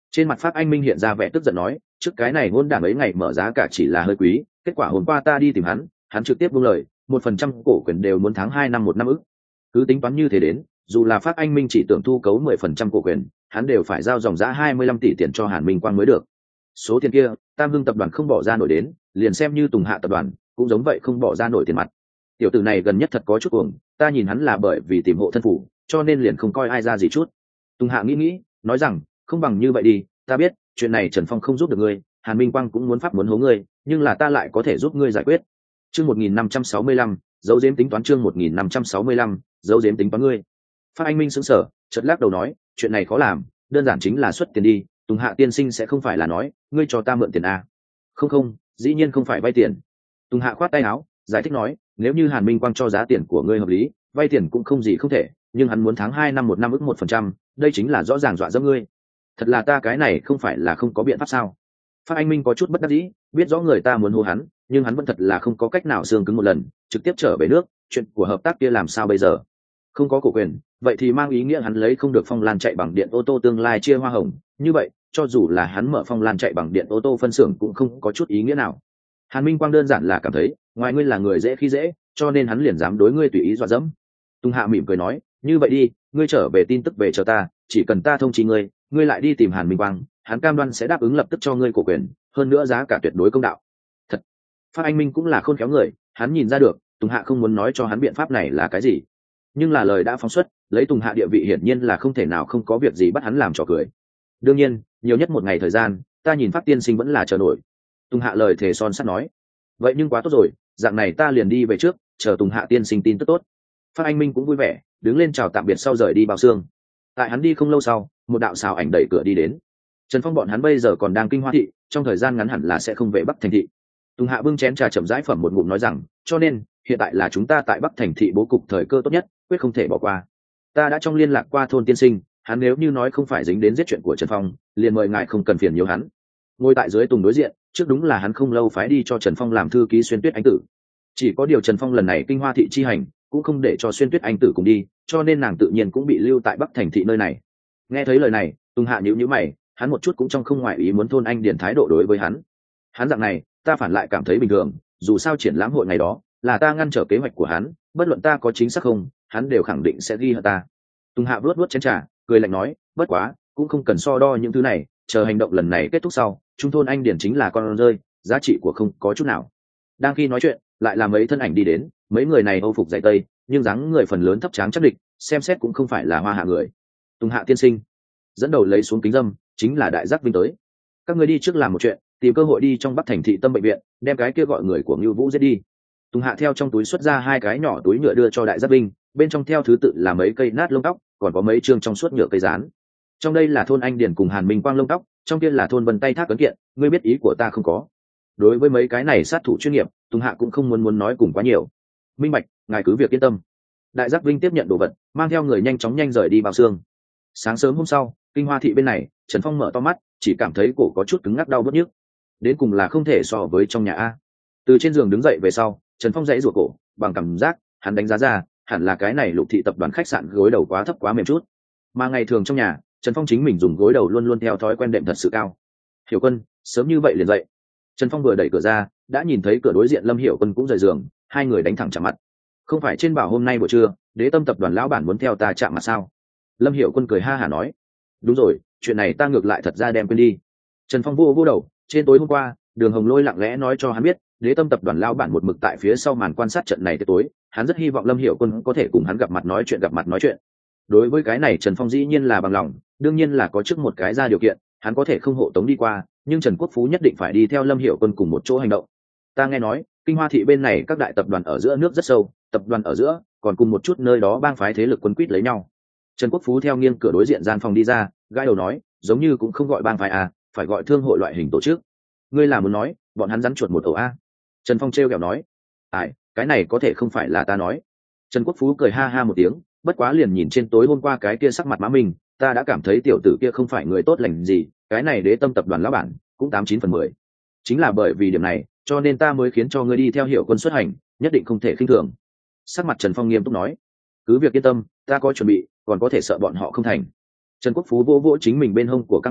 Trên mặt Pháp Anh Minh hiện ra vẻ tức giận nói, trước cái này ngôn đảng ấy ngày mở giá cả chỉ là hơi quý, kết quả hôm qua ta đi tìm hắn trực tiếp buông lời, 1% cổ quyền đều muốn tháng 2 năm 1 năm ức. Cứ tính toán như thế đến, dù là Pháp Anh Minh chỉ tưởng thu cấu 10% cổ quyền, hắn đều phải giao dòng giá 25 tỷ tiền cho Hàn Minh Quang mới được. Số tiền kia, Tam Hưng tập đoàn không bỏ ra nổi đến, liền xem như Tùng Hạ tập đoàn, cũng giống vậy không bỏ ra nổi tiền mặt. Tiểu tử này gần nhất thật có chút cuồng, ta nhìn hắn là bởi vì tìm hộ thân phủ, cho nên liền không coi ai ra gì chút. Tùng Hạ nghĩ, nói rằng, không bằng như vậy đi, ta biết, chuyện này Trần Phong không giúp được ngươi, Hàn Minh Quang cũng muốn pháp muốn hố ngươi, nhưng là ta lại có thể giúp ngươi giải quyết. Chương 1565, dấu giếm tính toán chương 1565, dấu giếm tính toán ngươi. Pháp Anh Minh sững sờ, chợt lắc đầu nói, chuyện này khó làm, đơn giản chính là xuất tiền đi, Tùng Hạ tiên sinh sẽ không phải là nói, ngươi cho ta mượn tiền à? Không, dĩ nhiên không phải vay tiền. Tùng Hạ khoát tay áo, giải thích nói, nếu như Hàn Minh Quang cho giá tiền của ngươi hợp lý, vay tiền cũng không gì không thể, nhưng hắn muốn tháng 2 năm 1 năm ức 1%, đây chính là rõ ràng dọa dẫm ngươi. Thật là ta cái này không phải là không có biện pháp sao? Pháp Anh Minh có chút bất đắc dĩ, biết rõ người ta muốn hô hắn, nhưng hắn vẫn thật là không có cách nào xương cứng một lần, trực tiếp trở về nước, chuyện của hợp tác kia làm sao bây giờ? Không có cổ quyền, vậy thì mang ý nghĩa hắn lấy không được Phong Lan chạy bằng điện ô tô tương lai chia hoa hồng, như vậy, cho dù là hắn mở Phong Lan chạy bằng điện ô tô phân xưởng cũng không có chút ý nghĩa nào. Hàn Minh Quang đơn giản là cảm thấy, ngoài ngươi là người dễ khi dễ, cho nên hắn liền dám đối ngươi tùy ý dọa dẫm. Tùng Hạ mỉm cười nói, như vậy đi, ngươi trở về tin tức về chờ ta, chỉ cần ta thông chi ngươi lại đi tìm Hàn Minh Quang, hắn cam đoan sẽ đáp ứng lập tức cho ngươi cổ quyền, hơn nữa giá cả tuyệt đối công đạo. Thật. Pháp Anh Minh cũng là khôn khéo người, hắn nhìn ra được, Tùng Hạ không muốn nói cho hắn biện pháp này là cái gì, nhưng là lời đã phóng xuất, lấy Tùng Hạ địa vị hiển nhiên là không thể nào không có việc gì bắt hắn làm trò cười. Đương nhiên, nhiều nhất một ngày thời gian, ta nhìn Pháp tiên sinh vẫn là chờ nổi. Tùng Hạ lời thề son sắt nói. Vậy nhưng quá tốt rồi, dạng này ta liền đi về trước, chờ Tùng Hạ tiên sinh tin tức tốt. Pháp Anh Minh cũng vui vẻ, đứng lên chào tạm biệt sau rời đi bao xương. Tại hắn đi không lâu sau, một đạo xào ảnh đẩy cửa đi đến. Trần Phong bọn hắn bây giờ còn đang Kinh Hoa thị, trong thời gian ngắn hẳn là sẽ không về Bắc Thành thị. Tùng Hạ bưng chén trà chậm rãi phẩm một ngụm nói rằng, cho nên hiện tại là chúng ta tại Bắc Thành thị bố cục thời cơ tốt nhất, quyết không thể bỏ qua. Ta đã trong liên lạc qua thôn tiên sinh, hắn nếu như nói không phải dính đến giết chuyện của Trần Phong, liền mời ngài không cần phiền nhiều hắn. Ngồi tại dưới Tùng đối diện, trước đúng là hắn không lâu phái đi cho Trần Phong làm thư ký Xuyên Tuyết Anh Tử. Chỉ có điều Trần Phong lần này Kinh Hoa thị chi hành, cũng không để cho Xuyên Tuyết Anh Tử cùng đi, cho nên nàng tự nhiên cũng bị lưu tại Bắc Thành thị nơi này. Nghe thấy lời này, Tùng Hạ nhíu mày, hắn một chút cũng trong không ngoại ý muốn thôn anh điền thái độ đối với hắn. Hắn dạng này, ta phản lại cảm thấy bình thường, dù sao triển lãm hội ngày đó là ta ngăn trở kế hoạch của hắn, bất luận ta có chính xác không, hắn đều khẳng định sẽ ghi hận ta. Tùng Hạ vuốt chén trà, cười lạnh nói, bất quá, cũng không cần so đo những thứ này, chờ hành động lần này kết thúc sau, trung thôn anh điền chính là con rơi, giá trị của không có chút nào. Đang khi nói chuyện, lại là mấy thân ảnh đi đến, mấy người này âu phục dày tây, nhưng dáng người phần lớn thấp tráng chắc địch, xem xét cũng không phải là hoa hạ người. Tùng Hạ tiên sinh dẫn đầu lấy xuống kính dâm, chính là Đại Giác Vinh tới. Các người đi trước làm một chuyện, tìm cơ hội đi trong Bắc Thành thị tâm bệnh viện, đem cái kia gọi người của Ngưu Vũ giết đi. Tùng Hạ theo trong túi xuất ra hai cái nhỏ túi nhựa đưa cho Đại Giác Vinh, bên trong theo thứ tự là mấy cây nát lông tóc, còn có mấy chương trong suốt nhựa cây dán. Trong đây là thôn anh điền cùng Hàn Minh Quang lông tóc, trong kia là thôn Vân Tay Thác cấn kiện, ngươi biết ý của ta không có? Đối với mấy cái này sát thủ chuyên nghiệp, Tùng Hạ cũng không muốn nói cùng quá nhiều. Minh bạch, ngài cứ việc yên tâm. Đại Giác Vinh tiếp nhận đồ vật, mang theo người nhanh chóng rời đi bao xương. Sáng sớm hôm sau, Kinh Hoa thị bên này, Trần Phong mở to mắt, chỉ cảm thấy cổ có chút cứng ngắc đau bứt nhức. Đến cùng là không thể so với trong nhà a. Từ trên giường đứng dậy về sau, Trần Phong dãy rủa cổ, bằng cảm giác, hắn đánh giá ra, hẳn là cái này Lục thị tập đoàn khách sạn gối đầu quá thấp quá mềm chút. Mà ngày thường trong nhà, Trần Phong chính mình dùng gối đầu luôn luôn theo thói quen đệm thật sự cao. Hiểu Quân, sớm như vậy liền dậy. Trần Phong vừa đẩy cửa ra, đã nhìn thấy cửa đối diện Lâm Hiểu Quân cũng rời giường, hai người đánh thẳng chạm mặt. Không phải trên bảo hôm nay buổi trưa, Đế Tâm tập đoàn lão bản muốn theo ta chạm mặt sao? Lâm Hiểu Quân cười ha hả nói, đúng rồi, chuyện này ta ngược lại thật ra đem quên đi. Trần Phong vô đầu, trên tối hôm qua, Đường Hồng Lôi lặng lẽ nói cho hắn biết, Đế Tâm tập đoàn lão bản một mực tại phía sau màn quan sát trận này tới tối, hắn rất hy vọng Lâm Hiểu Quân có thể cùng hắn gặp mặt nói chuyện. Đối với cái này Trần Phong dĩ nhiên là bằng lòng, đương nhiên là có trước một cái ra điều kiện, hắn có thể không hộ tống đi qua, nhưng Trần Quốc Phú nhất định phải đi theo Lâm Hiểu Quân cùng một chỗ hành động. Ta nghe nói, Kinh Hoa thị bên này các đại tập đoàn ở giữa nước rất sâu, tập đoàn ở giữa còn cùng một chút nơi đó bang phái thế lực quân quýt lấy nhau. Trần Quốc Phú theo nghiêng cửa đối diện gian phòng đi ra, gãi đầu nói, giống như cũng không gọi bang phái à, phải gọi thương hội loại hình tổ chức. Ngươi là muốn nói, bọn hắn rắn chuột một ổ a? Trần Phong trêu ghẹo nói, ai, cái này có thể không phải là ta nói. Trần Quốc Phú cười ha ha một tiếng, bất quá liền nhìn trên tối hôm qua cái kia sắc mặt Mã Minh, ta đã cảm thấy tiểu tử kia không phải người tốt lành gì, cái này Đế Tâm tập đoàn lão bản cũng 89/10. Chính là bởi vì điểm này, cho nên ta mới khiến cho ngươi đi theo Hiểu Quân xuất hành, nhất định không thể khinh thường. Sắc mặt Trần Phong nghiêm túc nói, cứ việc yên tâm, ta có chuẩn bị, còn có thể sợ bọn họ không thành. Trần Quốc Phú vỗ chính mình bên hông của căng phòng,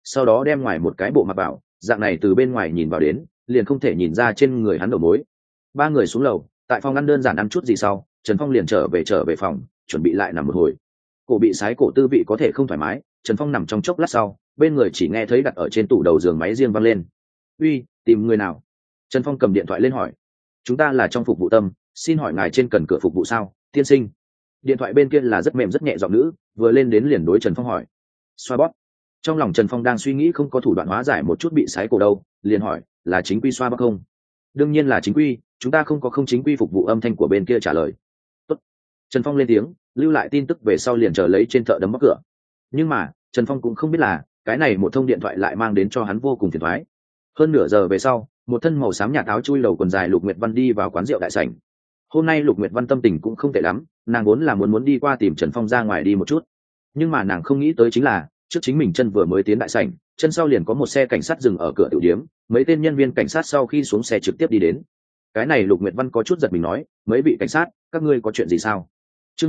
sau đó đem ngoài một cái bộ mặc vào, dạng này từ bên ngoài nhìn vào đến liền không thể nhìn ra trên người hắn đầu mối. Ba người xuống lầu, tại phòng ăn đơn giản ăn chút gì sau, Trần Phong liền trở về phòng, chuẩn bị lại nằm một hồi. Cổ bị sái cổ tư vị có thể không thoải mái, Trần Phong nằm trong chốc lát sau, bên người chỉ nghe thấy đặt ở trên tủ đầu giường máy riêng vang lên. Uy, tìm người nào? Trần Phong cầm điện thoại lên hỏi. Chúng ta là trong phục vụ tâm, xin hỏi ngài trên cần cửa phục vụ sao, tiên sinh? Điện thoại bên kia là rất mềm rất nhẹ giọng nữ, vừa lên đến liền đối Trần Phong hỏi. Xoa bóp. Trong lòng Trần Phong đang suy nghĩ không có thủ đoạn hóa giải một chút bị sái cổ đâu, liền hỏi, là chính quy xoa bóp không? Đương nhiên là chính quy, chúng ta không có không chính quy phục vụ. Âm thanh của bên kia trả lời. Tốt. Trần Phong lên tiếng, lưu lại tin tức về sau liền chờ lấy trên thợ đấm bóp cửa. Nhưng mà Trần Phong cũng không biết là cái này một thông điện thoại lại mang đến cho hắn vô cùng phiền toái. Hơn nửa giờ về sau, một thân màu xám nhạt áo chui đầu quần dài Lục Nguyệt Văn đi vào quán rượu đại sảnh. Hôm nay Lục Nguyệt Văn tâm tình cũng không tệ lắm, nàng vốn là muốn đi qua tìm Trần Phong ra ngoài đi một chút, nhưng mà nàng không nghĩ tới chính là trước chính mình chân vừa mới tiến đại sảnh, chân sau liền có một xe cảnh sát dừng ở cửa tiểu điếm, mấy tên nhân viên cảnh sát sau khi xuống xe trực tiếp đi đến. Cái này Lục Nguyệt Văn có chút giật mình nói, mấy vị cảnh sát, các ngươi có chuyện gì sao? Chương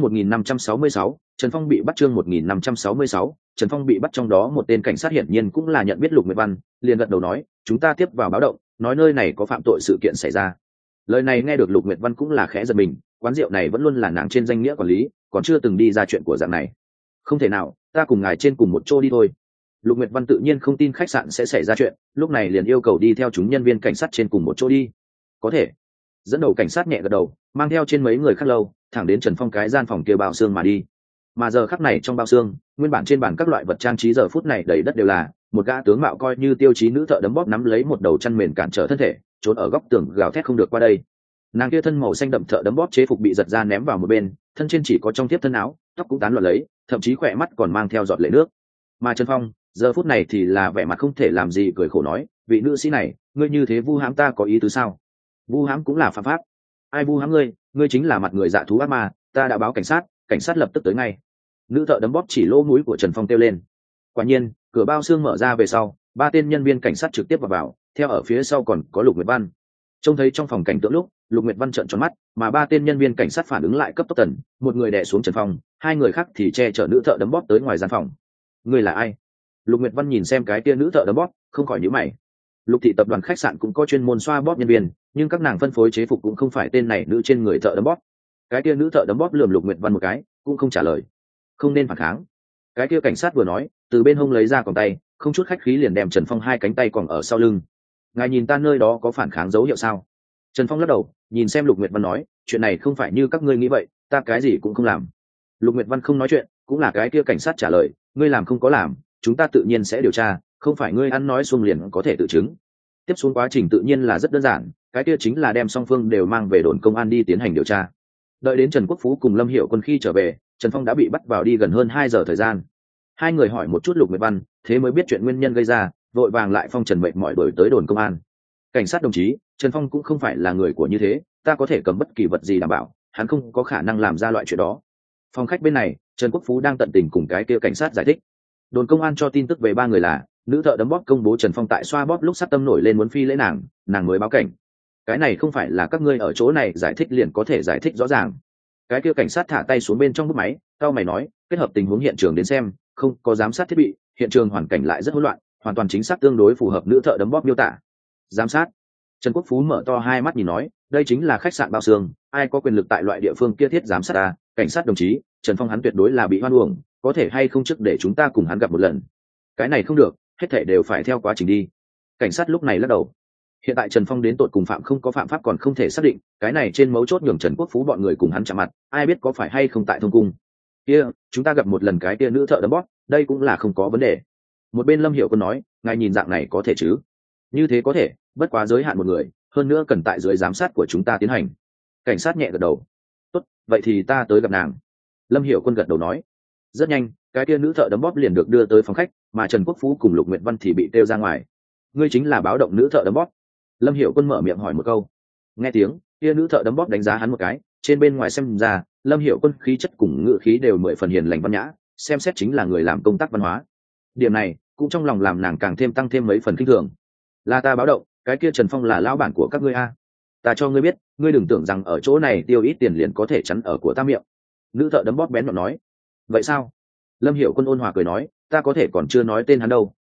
1566, Trần Phong bị bắt. Chương 1566, Trần Phong bị bắt. Trong đó một tên cảnh sát hiển nhiên cũng là nhận biết Lục Nguyệt Văn, liền gật đầu nói, chúng ta tiếp vào báo động, nói nơi này có phạm tội sự kiện xảy ra. Lời này nghe được Lục Nguyệt Văn cũng là khẽ giật mình, quán rượu này vẫn luôn là nàng trên danh nghĩa quản lý, còn chưa từng đi ra chuyện của dạng này. Không thể nào, ta cùng ngài trên cùng một chỗ đi thôi. Lục Nguyệt Văn tự nhiên không tin khách sạn sẽ xảy ra chuyện, lúc này liền yêu cầu đi theo chúng nhân viên cảnh sát trên cùng một chỗ đi. Có thể. Dẫn đầu cảnh sát nhẹ gật đầu, mang theo trên mấy người khác lâu, thẳng đến Trần Phong cái gian phòng kia bao xương mà đi. Mà giờ khắc này trong bao xương, nguyên bản trên bàn các loại vật trang trí giờ phút này đầy đất đều là một gã tướng mạo coi như tiêu chí nữ thợ đấm bóp nắm lấy một đầu chăn mền cản trở thân thể, trốn ở góc tường gào thét không được qua đây. Nàng kia thân màu xanh đậm thợ đấm bóp chế phục bị giật ra ném vào một bên, thân trên chỉ có trong tiếp thân áo, tóc cũng tán loạn lấy, thậm chí khỏe mắt còn mang theo giọt lệ nước. Mà Trần Phong giờ phút này thì là vẻ mặt không thể làm gì, cười khổ nói, vị nữ sĩ này, ngươi như thế vu hãm ta có ý tứ sao? Vu hãm cũng là phạm pháp. Ai vu hãm ngươi? Ngươi chính là mặt người dạ thú ác ma, ta đã báo cảnh sát, cảnh sát lập tức tới ngay. Nữ thợ đấm bóp chỉ lỗ mũi của Trần Phong kêu lên. Quả nhiên, cửa bao xương mở ra về sau, ba tên nhân viên cảnh sát trực tiếp vào, theo ở phía sau còn có Lục Nguyệt Văn. Trông thấy trong phòng cảnh tượng lúc, Lục Nguyệt Văn trợn tròn mắt, mà ba tên nhân viên cảnh sát phản ứng lại cấp tốc tần, một người đè xuống Trần Phong, hai người khác thì che chở nữ thợ đấm bóp tới ngoài gian phòng. Người là ai? Lục Nguyệt Văn nhìn xem cái tia nữ thợ đấm bóp, không khỏi nhíu mày. Lục thị tập đoàn khách sạn cũng có chuyên môn xoa bóp nhân viên, nhưng các nàng phân phối chế phục cũng không phải tên này nữ trên người thợ đấm bóp. Cái tia nữ thợ đấm bóp lườm Lục Nguyệt Văn một cái, cũng không trả lời. Không nên phản kháng. Cái tia cảnh sát vừa nói, từ bên hông lấy ra còng tay, không chút khách khí liền đem Trần Phong hai cánh tay quòng ở sau lưng. Ngài nhìn ta nơi đó có phản kháng dấu hiệu sao? Trần Phong lắc đầu, nhìn xem Lục Nguyệt Văn nói, chuyện này không phải như các ngươi nghĩ vậy, ta cái gì cũng không làm. Lục Nguyệt Văn không nói chuyện, cũng là cái kia cảnh sát trả lời, ngươi làm không có làm, chúng ta tự nhiên sẽ điều tra, không phải ngươi ăn nói xuông liền có thể tự chứng. Tiếp xuống quá trình tự nhiên là rất đơn giản, cái kia chính là đem song phương đều mang về đồn công an đi tiến hành điều tra. Đợi đến Trần Quốc Phú cùng Lâm Hiểu Quân khi trở về, Trần Phong đã bị bắt vào đi gần hơn 2 giờ thời gian. Hai người hỏi một chút Lục Nguyệt Văn, thế mới biết chuyện nguyên nhân gây ra, vội vàng lại phong trần mệt mỏi đuổi tới đồn công an. Cảnh sát đồng chí, Trần Phong cũng không phải là người của như thế, ta có thể cầm bất kỳ vật gì đảm bảo, hắn không có khả năng làm ra loại chuyện đó. Phòng khách bên này, Trần Quốc Phú đang tận tình cùng cái kia cảnh sát giải thích. Đồn công an cho tin tức về ba người là nữ thợ đấm bóp công bố Trần Phong tại xoa bóp lúc sát tâm nổi lên muốn phi lễ nàng mới báo cảnh. Cái này không phải là các ngươi ở chỗ này giải thích liền có thể giải thích rõ ràng. Cái kia cảnh sát thả tay xuống bên trong bút máy, cao mày nói, kết hợp tình huống hiện trường đến xem, không có giám sát thiết bị, hiện trường hoàn cảnh lại rất hỗn loạn, hoàn toàn chính xác tương đối phù hợp nữ thợ đấm bóp miêu tả. Giám sát? Trần Quốc Phú mở to hai mắt nhìn nói, đây chính là khách sạn bao xương, ai có quyền lực tại loại địa phương kia thiết giám sát ta? Cảnh sát đồng chí, Trần Phong hắn tuyệt đối là bị hoan uổng, có thể hay không trước để chúng ta cùng hắn gặp một lần? Cái này không được, hết thảy đều phải theo quá trình đi. Cảnh sát lúc này lắc đầu. Hiện tại Trần Phong đến tội cùng phạm không có phạm pháp còn không thể xác định, cái này trên mấu chốt nhường Trần Quốc Phú bọn người cùng hắn chạm mặt, ai biết có phải hay không tại thông cung. Kia, chúng ta gặp một lần cái kia nữ thợ đấm bóp, đây cũng là không có vấn đề. Một bên Lâm Hiểu Quân nói, ngài nhìn dạng này có thể chứ? Như thế có thể, bất quá giới hạn một người, hơn nữa cần tại dưới giám sát của chúng ta tiến hành. Cảnh sát nhẹ gật đầu. Tốt, vậy thì ta tới gặp nàng. Lâm Hiểu Quân gật đầu nói. Rất nhanh, cái kia nữ thợ đấm bóp liền được đưa tới phòng khách, mà Trần Quốc Phú cùng Lục Nguyệt Văn thì bị kêu ra ngoài. Ngươi chính là báo động nữ thợ đấm bóp? Lâm Hiểu Quân mở miệng hỏi một câu. Nghe tiếng, kia nữ thợ đấm bóp đánh giá hắn một cái, trên bên ngoài xem ra, Lâm Hiểu Quân khí chất cùng ngữ khí đều 10 phần hiền lành văn nhã, xem xét chính là người làm công tác văn hóa. Điểm này cũng trong lòng làm nàng càng thêm tăng thêm mấy phần kinh thường. Là ta báo động, cái kia Trần Phong là lão bản của các ngươi a. Ta cho ngươi biết, ngươi đừng tưởng rằng ở chỗ này tiêu ít tiền liền có thể chắn ở của ta miệng. Nữ thợ đấm bóp bén nhọn nói. Vậy sao? Lâm Hiểu Quân ôn hòa cười nói, ta có thể còn chưa nói tên hắn đâu,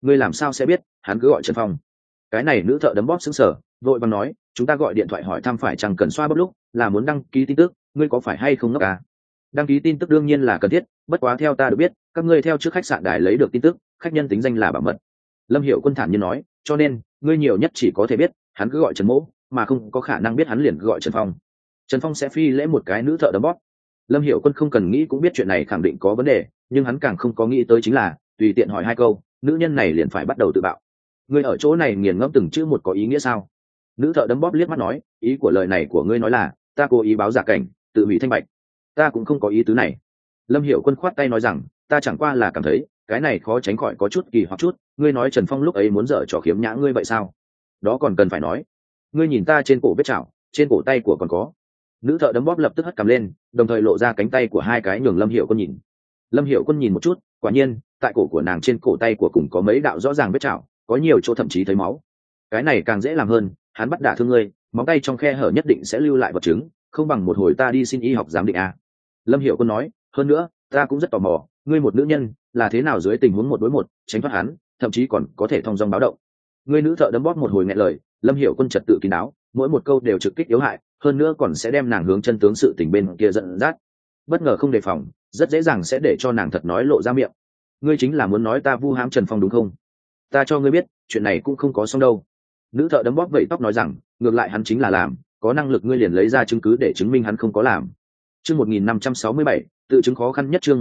ngươi làm sao sẽ biết hắn cứ gọi Trần Phong? Cái này nữ thợ đấm bóp sững sờ, vội vàng nói, chúng ta gọi điện thoại hỏi thăm phải chăng cần xoa bóp lúc là muốn đăng ký tin tức, ngươi có phải hay không ngốc à? Đăng ký tin tức đương nhiên là cần thiết, bất quá theo ta được biết các ngươi theo trước khách sạn đài lấy được tin tức, khách nhân tính danh là bảo mật. Lâm Hiểu Quân thản nhiên nói, cho nên ngươi nhiều nhất chỉ có thể biết hắn cứ gọi Trần Mỗ, mà không có khả năng biết hắn liền cứ gọi Trần Phong. Trần Phong sẽ phi lễ một cái nữ thợ đấm bóp. Lâm Hiểu Quân không cần nghĩ cũng biết chuyện này khẳng định có vấn đề, nhưng hắn càng không có nghĩ tới chính là tùy tiện hỏi hai câu nữ nhân này liền phải bắt đầu tự bạo. Ngươi ở chỗ này nghiền ngẫm từng chữ một có ý nghĩa sao? Nữ thợ đấm bóp liếc mắt nói, ý của lời này của ngươi nói là ta cố ý báo giả cảnh, tự hủy thanh bạch. Ta cũng không có ý tứ này. Lâm Hiểu Quân khoát tay nói rằng, ta chẳng qua là cảm thấy cái này khó tránh khỏi có chút kỳ hoặc chút. Ngươi nói Trần Phong lúc ấy muốn dở trò khiếm nhã ngươi vậy sao? Đó còn cần phải nói. Ngươi nhìn ta trên cổ vết chảo, trên cổ tay của còn có. Nữ thợ đấm bóp lập tức hất cằm lên, đồng thời lộ ra cánh tay của hai cái nhường Lâm Hiểu Quân nhìn. Lâm Hiểu Quân nhìn một chút, quả nhiên tại cổ của nàng trên cổ tay của cùng có mấy đạo rõ ràng vết chảo, có nhiều chỗ thậm chí thấy máu. Cái này càng dễ làm hơn, hắn bắt đả thương ngươi, móng tay trong khe hở nhất định sẽ lưu lại vật chứng, không bằng một hồi ta đi xin y học giám định à. Lâm Hiểu Quân nói, hơn nữa ta cũng rất tò mò, ngươi một nữ nhân là thế nào dưới tình huống một đối một tránh thoát hắn, thậm chí còn có thể thông dong báo động. Ngươi nữ thợ đấm bóp một hồi nghẹn lời. Lâm Hiểu Quân trật tự kín đáo, mỗi một câu đều trực kích yếu hại, hơn nữa còn sẽ đem nàng hướng chân tướng sự tình bên kia dẫn dắt. Bất ngờ không đề phòng, rất dễ dàng sẽ để cho nàng thật nói lộ ra miệng. Ngươi chính là muốn nói ta vu hãm Trần Phong đúng không? Ta cho ngươi biết, chuyện này cũng không có xong đâu. Nữ thợ đấm bóp vẩy tóc nói rằng, ngược lại hắn chính là làm, có năng lực ngươi liền lấy ra chứng cứ để chứng minh hắn không có làm. Chương 1567, tự chứng khó khăn nhất. Chương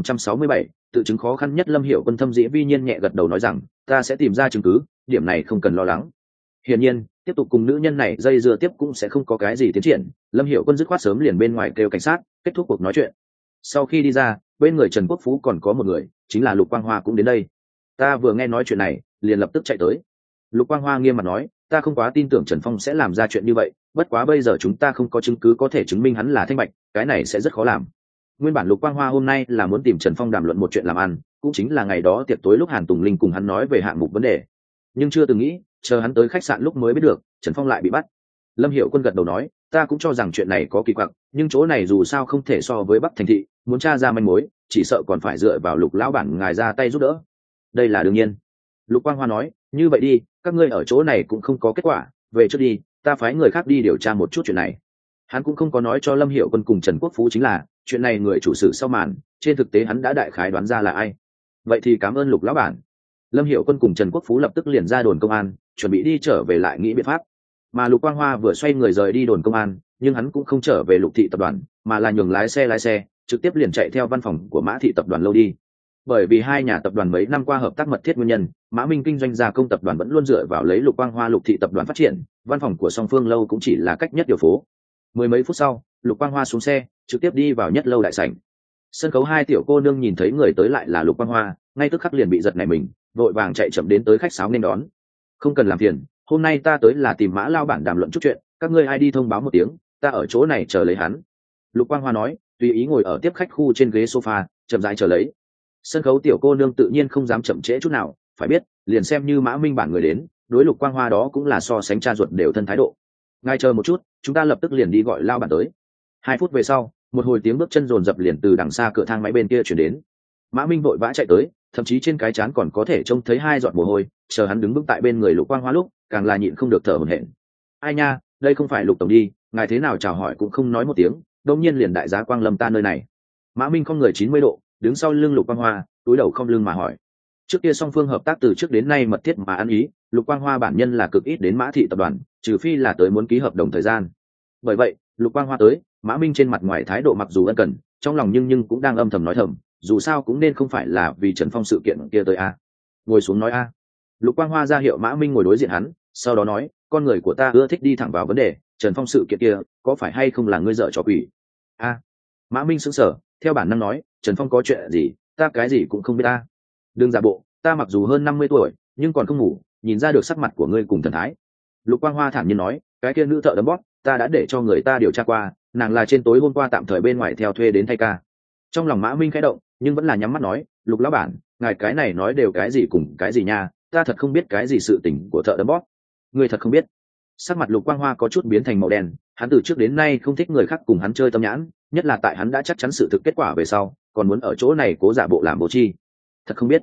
1567, tự chứng khó khăn nhất. Lâm Hiểu Quân thâm dĩ vi nhiên nhẹ gật đầu nói rằng, ta sẽ tìm ra chứng cứ, điểm này không cần lo lắng. Hiển nhiên, tiếp tục cùng nữ nhân này dây dưa tiếp cũng sẽ không có cái gì tiến triển. Lâm Hiểu Quân dứt khoát sớm liền bên ngoài kêu cảnh sát, kết thúc cuộc nói chuyện. Sau khi đi ra, bên người Trần Quốc Phú còn có một người, chính là Lục Quang Hoa cũng đến đây. Ta vừa nghe nói chuyện này, liền lập tức chạy tới. Lục Quang Hoa nghiêm mặt nói, ta không quá tin tưởng Trần Phong sẽ làm ra chuyện như vậy, bất quá bây giờ chúng ta không có chứng cứ có thể chứng minh hắn là thanh bạch, cái này sẽ rất khó làm. Nguyên bản Lục Quang Hoa hôm nay là muốn tìm Trần Phong đàm luận một chuyện làm ăn, cũng chính là ngày đó tiệc tối lúc Hàn Tùng Linh cùng hắn nói về hạng mục vấn đề, nhưng chưa từng nghĩ chờ hắn tới khách sạn lúc mới biết được Trần Phong lại bị bắt. Lâm Hiểu Quân gật đầu nói, ta cũng cho rằng chuyện này có kỳ quặc, nhưng chỗ này dù sao không thể so với Bắc Thành thị, muốn tra ra manh mối chỉ sợ còn phải dựa vào Lục lão bản ngài ra tay giúp đỡ. Đây là đương nhiên. Lục Quang Hoa nói, như vậy đi, các ngươi ở chỗ này cũng không có kết quả, về trước đi, ta phái người khác đi điều tra một chút chuyện này. Hắn cũng không có nói cho Lâm Hiểu Quân cùng Trần Quốc Phú chính là chuyện này người chủ sự sau màn, trên thực tế hắn đã đại khái đoán ra là ai. Vậy thì cảm ơn Lục lão bản. Lâm Hiểu Quân cùng Trần Quốc Phú lập tức liền ra đồn công an, chuẩn bị đi trở về lại nghĩ biện pháp. Mà Lục Quang Hoa vừa xoay người rời đi đồn công an, nhưng hắn cũng không trở về Lục thị tập đoàn, mà là nhường lái xe trực tiếp liền chạy theo văn phòng của Mã thị tập đoàn lâu đi. Bởi vì hai nhà tập đoàn mấy năm qua hợp tác mật thiết nguyên nhân, Mã Minh kinh doanh gia công tập đoàn vẫn luôn dựa vào lấy Lục Quang Hoa Lục thị tập đoàn phát triển, văn phòng của song phương lâu cũng chỉ là cách nhất điều phố. Mười mấy phút sau, Lục Quang Hoa xuống xe, trực tiếp đi vào nhất lâu đại sảnh. Sân khấu hai tiểu cô nương nhìn thấy người tới lại là Lục Quang Hoa, ngay tức khắc liền bị giật nảy mình, vội vàng chạy chậm đến tới khách sáo nên đón. Không cần làm phiền, hôm nay ta tới là tìm Mã lao bản đàm luận chút chuyện, các ngươi ai đi thông báo một tiếng, ta ở chỗ này chờ lấy hắn. Lục Quang Hoa nói, tùy ý ngồi ở tiếp khách khu trên ghế sofa, chậm rãi chờ lấy. Sân khấu tiểu cô nương tự nhiên không dám chậm trễ chút nào, phải biết liền xem như Mã Minh bản người đến, đối Lục Quang Hoa đó cũng là so sánh cha ruột đều thân thái độ. Ngay chờ một chút, chúng ta lập tức liền đi gọi lao bản tới. 2 phút về sau, một hồi tiếng bước chân rồn rập liền từ đằng xa cửa thang máy bên kia chuyển đến. Mã Minh vội vã chạy tới, thậm chí trên cái trán còn có thể trông thấy 2 giọt mồ hôi, chờ hắn đứng vững tại bên người Lục Quang Hoa lúc, càng là nhịn không được thở hổn hển. Ai nha, đây không phải Lục tổng đi, ngài thế nào chào hỏi cũng không nói một tiếng, đột nhiên liền đại giá quang lâm ta nơi này. Mã Minh không người 90 độ, đứng sau lưng Lục Quang Hoa, túi đầu không lưng mà hỏi. Trước kia song phương hợp tác từ trước đến nay mật thiết mà ăn ý, Lục Quang Hoa bản nhân là cực ít đến Mã thị tập đoàn, trừ phi là tới muốn ký hợp đồng thời gian. Bởi vậy, Lục Quang Hoa tới, Mã Minh trên mặt ngoài thái độ mặc dù ân cần, trong lòng nhưng cũng đang âm thầm nói thầm, dù sao cũng nên không phải là vì Trần Phong sự kiện kia tới a. Ngồi xuống nói a. Lục Quang Hoa ra hiệu Mã Minh ngồi đối diện hắn, sau đó nói, con người của ta ưa thích đi thẳng vào vấn đề, Trần Phong sự kiện kia, có phải hay không là ngươi dở trò quỷ? A. Mã Minh sững sờ, theo bản năng nói, Trần Phong có chuyện gì, ta cái gì cũng không biết ta. Đừng giả bộ, ta mặc dù hơn 50 tuổi, nhưng còn không ngủ, nhìn ra được sắc mặt của ngươi cùng thần thái. Lục Quang Hoa thản nhiên nói, cái kia nữ thợ đấm bóp, ta đã để cho người ta điều tra qua, nàng là trên tối hôm qua tạm thời bên ngoài theo thuê đến thay ca. Trong lòng Mã Minh khẽ động, nhưng vẫn là nhắm mắt nói, Lục lão bản, ngài cái này nói đều cái gì cùng cái gì nha, ta thật không biết cái gì sự tình của thợ đấm bóp. Ngươi thật không biết? Sắc mặt Lục Quang Hoa có chút biến thành màu đen, hắn từ trước đến nay không thích người khác cùng hắn chơi tâm nhãn, nhất là tại hắn đã chắc chắn sự thực kết quả về sau, còn muốn ở chỗ này cố giả bộ làm bố chi. Thật không biết.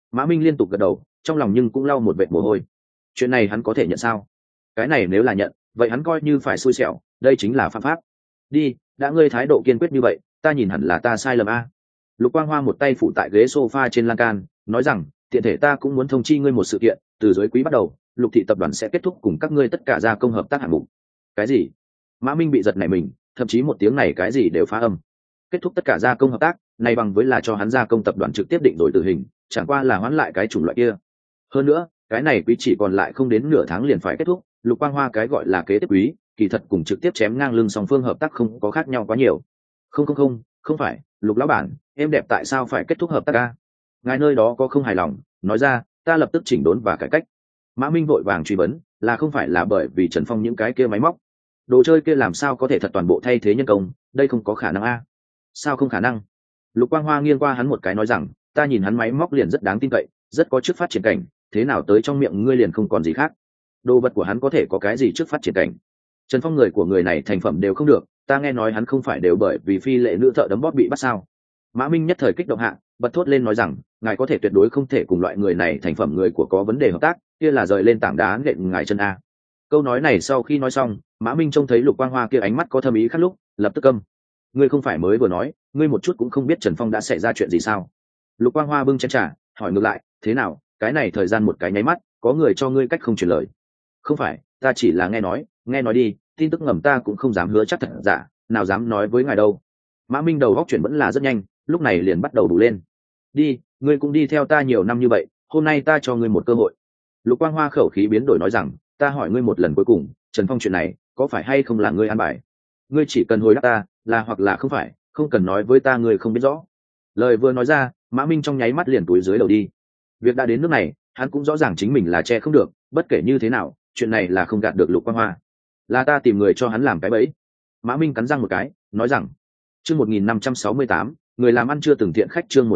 Mã Minh liên tục gật đầu, trong lòng nhưng cũng lau một vệt mồ hôi. Chuyện này hắn có thể nhận sao? Cái này nếu là nhận, vậy hắn coi như phải xui xẻo, đây chính là phạm pháp. Đi, đã ngươi thái độ kiên quyết như vậy, ta nhìn hẳn là ta sai lầm a. Lục Quang Hoa một tay phụ tại ghế sofa trên lan can, nói rằng, tiện thể ta cũng muốn thông chi ngươi một sự kiện, từ dưới quý bắt đầu, Lục thị tập đoàn sẽ kết thúc cùng các ngươi tất cả gia công hợp tác hạng mục. Cái gì? Mã Minh bị giật nảy mình, thậm chí một tiếng này cái gì đều phá âm. Kết thúc tất cả gia công hợp tác, này bằng với là cho hắn gia công tập đoàn trực tiếp định rồi tử hình, chẳng qua là hoãn lại cái chủng loại kia. Hơn nữa, cái này quý chỉ còn lại không đến nửa tháng liền phải kết thúc, Lục Quang Hoa cái gọi là kế tiếp quý, kỳ thật cùng trực tiếp chém ngang lưng song phương hợp tác không có khác nhau quá nhiều. Không phải, Lục lão bản, em đẹp tại sao phải kết thúc hợp tác a? Ngài nơi đó có không hài lòng, nói ra, ta lập tức chỉnh đốn và cải cách. Mã Minh vội vàng truy vấn, là không phải là bởi vì Trần Phong những cái kia máy móc, đồ chơi kia làm sao có thể thật toàn bộ thay thế nhân công, đây không có khả năng a. Sao không khả năng? Lục Quang Hoa nghiêng qua hắn một cái nói rằng, ta nhìn hắn máy móc liền rất đáng tin cậy, rất có trước phát triển cảnh, thế nào tới trong miệng ngươi liền không còn gì khác? Đồ vật của hắn có thể có cái gì trước phát triển cảnh? Trần Phong người của người này thành phẩm đều không được, ta nghe nói hắn không phải đều bởi vì phi lệ nữ thợ đấm bóp bị bắt sao? Mã Minh nhất thời kích động hạ, bật thốt lên nói rằng, ngài có thể tuyệt đối không thể cùng loại người này thành phẩm người của có vấn đề hợp tác, kia là rời lên tảng đá nện ngài chân a. Câu nói này sau khi nói xong, Mã Minh trông thấy Lục Quang Hoa kia ánh mắt có thâm ý khác lúc, lập tức câm. Ngươi không phải mới vừa nói, ngươi một chút cũng không biết Trần Phong đã xảy ra chuyện gì sao? Lục Quang Hoa bưng chén trà, hỏi ngược lại, thế nào, cái này thời gian một cái nháy mắt, có người cho ngươi cách không truyền lời? Không phải, ta chỉ là nghe nói đi, tin tức ngầm ta cũng không dám hứa chắc thật giả, nào dám nói với ngài đâu. Mã Minh đầu góc chuyển vẫn là rất nhanh, lúc này liền bắt đầu đủ lên. Đi, ngươi cũng đi theo ta nhiều năm như vậy, hôm nay ta cho ngươi một cơ hội. Lục Quang Hoa khẩu khí biến đổi nói rằng, ta hỏi ngươi một lần cuối cùng, Trần Phong chuyện này có phải hay không là ngươi an bài? Ngươi chỉ cần hồi đáp ta là hoặc là không phải, không cần nói với ta ngươi không biết rõ. Lời vừa nói ra, Mã Minh trong nháy mắt liền túi dưới đầu đi. Việc đã đến nước này, hắn cũng rõ ràng chính mình là che không được, bất kể như thế nào, chuyện này là không gạt được Lục Quang Hoa. Là ta tìm người cho hắn làm cái bẫy. Mã Minh cắn răng một cái, nói rằng, chương 1568, người làm ăn chưa từng thiện khách, chương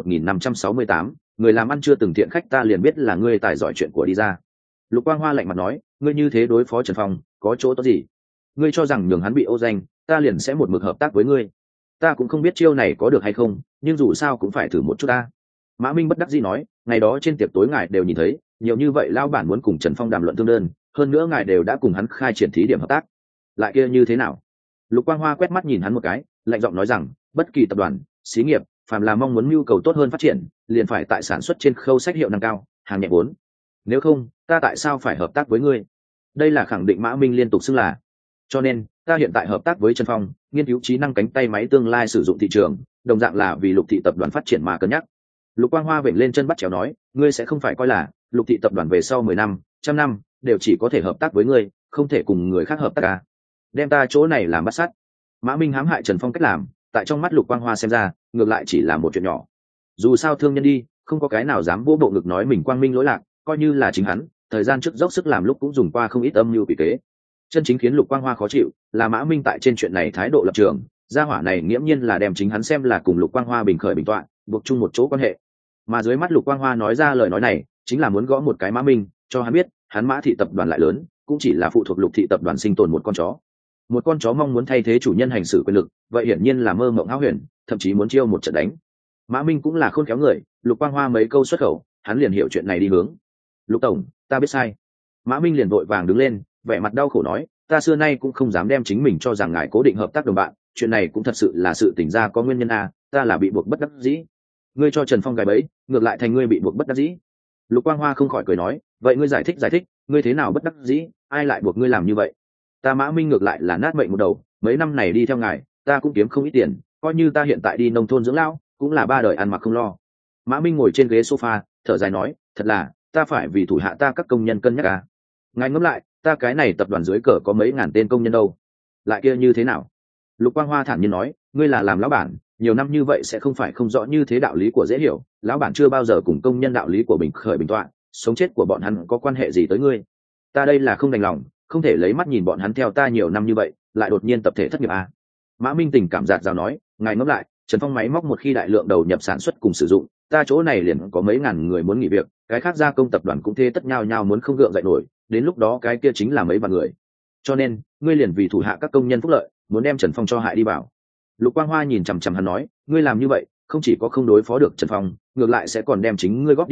1568, người làm ăn chưa từng thiện khách, ta liền biết là ngươi tài giỏi chuyện của đi ra. Lục Quang Hoa lạnh mặt nói, ngươi như thế đối phó Trần Phong, có chỗ tốt gì? Ngươi cho rằng nhường hắn bị ô danh, ta liền sẽ một mực hợp tác với ngươi? Ta cũng không biết chiêu này có được hay không, nhưng dù sao cũng phải thử một chút ta. Mã Minh bất đắc dĩ nói, ngày đó trên tiệc tối ngài đều nhìn thấy, nhiều như vậy lao bản muốn cùng Trần Phong đàm luận tương đơn, hơn nữa ngài đều đã cùng hắn khai triển thí điểm hợp tác. Lại kia như thế nào? Lục Quang Hoa quét mắt nhìn hắn một cái, lạnh giọng nói rằng, bất kỳ tập đoàn, xí nghiệp, phàm là mong muốn nhu cầu tốt hơn phát triển, liền phải tại sản xuất trên khâu sách hiệu nâng cao, hàng nhẹ vốn. Nếu không, ta tại sao phải hợp tác với ngươi? Đây là khẳng định Mã Minh liên tục xưng là. Cho nên, ta hiện tại hợp tác với Trần Phong, nghiên cứu trí năng cánh tay máy tương lai sử dụng thị trường, đồng dạng là vì Lục thị tập đoàn phát triển mà cân nhắc. Lục Quang Hoa vểnh lên chân bắt chéo nói, ngươi sẽ không phải coi là Lục thị tập đoàn về sau 10 năm, trăm năm đều chỉ có thể hợp tác với ngươi, không thể cùng người khác hợp tác à? Đem ta chỗ này làm bắt sát. Mã Minh hãm hại Trần Phong cách làm, tại trong mắt Lục Quang Hoa xem ra, ngược lại chỉ là một chuyện nhỏ. Dù sao thương nhân đi, không có cái nào dám vỗ bộ ngực nói mình quang minh lỗi lạc, coi như là chính hắn, thời gian trước dốc sức làm lúc cũng dùng qua không ít âm mưu quỷ kế. Chân chính khiến Lục Quang Hoa khó chịu là Mã Minh tại trên chuyện này thái độ lập trường, gia hỏa này nghiễm nhiên là đem chính hắn xem là cùng Lục Quang Hoa bình khởi bình tọa, buộc chung một chỗ quan hệ. Mà dưới mắt Lục Quang Hoa nói ra lời nói này, chính là muốn gõ một cái Mã Minh, cho hắn biết, hắn Mã thị tập đoàn lại lớn, cũng chỉ là phụ thuộc Lục thị tập đoàn sinh tồn một con chó. Một con chó mong muốn thay thế chủ nhân hành xử quyền lực, vậy hiển nhiên là mơ mộng hão huyền, thậm chí muốn chiêu một trận đánh. Mã Minh cũng là khôn khéo người, Lục Quang Hoa mấy câu xuất khẩu, hắn liền hiểu chuyện này đi hướng. Lục tổng, ta biết sai. Mã Minh liền vội vàng đứng lên, vẻ mặt đau khổ nói, ta xưa nay cũng không dám đem chính mình cho rằng ngài cố định hợp tác đồng bạn, chuyện này cũng thật sự là sự tình ra có nguyên nhân a, ta là bị buộc bất đắc dĩ. Ngươi cho Trần Phong gài bẫy, ngược lại thành ngươi bị buộc bất đắc dĩ. Lục Quang Hoa không khỏi cười nói, vậy ngươi giải thích, ngươi thế nào bất đắc dĩ, ai lại buộc ngươi làm như vậy? Ta Mã Minh ngược lại là nát mệnh một đầu, mấy năm này đi theo ngài, ta cũng kiếm không ít tiền, coi như ta hiện tại đi nông thôn dưỡng lão, cũng là 3 đời ăn mặc không lo. Mã Minh ngồi trên ghế sofa, thở dài nói, thật là, ta phải vì thủ hạ ta các công nhân cân nhắc à? Ngài ngẫm lại, ta cái này tập đoàn dưới cờ có mấy ngàn tên công nhân đâu, lại kia như thế nào? Lục Quang Hoa thản nhiên nói, ngươi là làm lão bản, nhiều năm như vậy sẽ không phải không rõ như thế đạo lý của dễ hiểu, lão bản chưa bao giờ cùng công nhân đạo lý của bình khởi bình tọa, sống chết của bọn hắn có quan hệ gì tới ngươi? Ta đây là không đành lòng, không thể lấy mắt nhìn bọn hắn theo ta nhiều năm như vậy, lại đột nhiên tập thể thất nghiệp à? Mã Minh tình cảm dạt dào nói, ngài ngẫm lại, Trần Phong máy móc một khi đại lượng đầu nhập sản xuất cùng sử dụng, ta chỗ này liền có mấy ngàn người muốn nghỉ việc, cái khác gia công tập đoàn cũng thế tất nhau nhau muốn không gượng dậy nổi, đến lúc đó cái kia chính là mấy vạn người. Cho nên, ngươi liền vì thủ hạ các công nhân phúc lợi, muốn đem Trần Phong cho hại đi vào. Lục Quang Hoa nhìn chằm chằm hắn nói, ngươi làm như vậy, không chỉ có không đối phó được Trần Phong, ngược lại sẽ còn đem chính ngươi góp đi vào,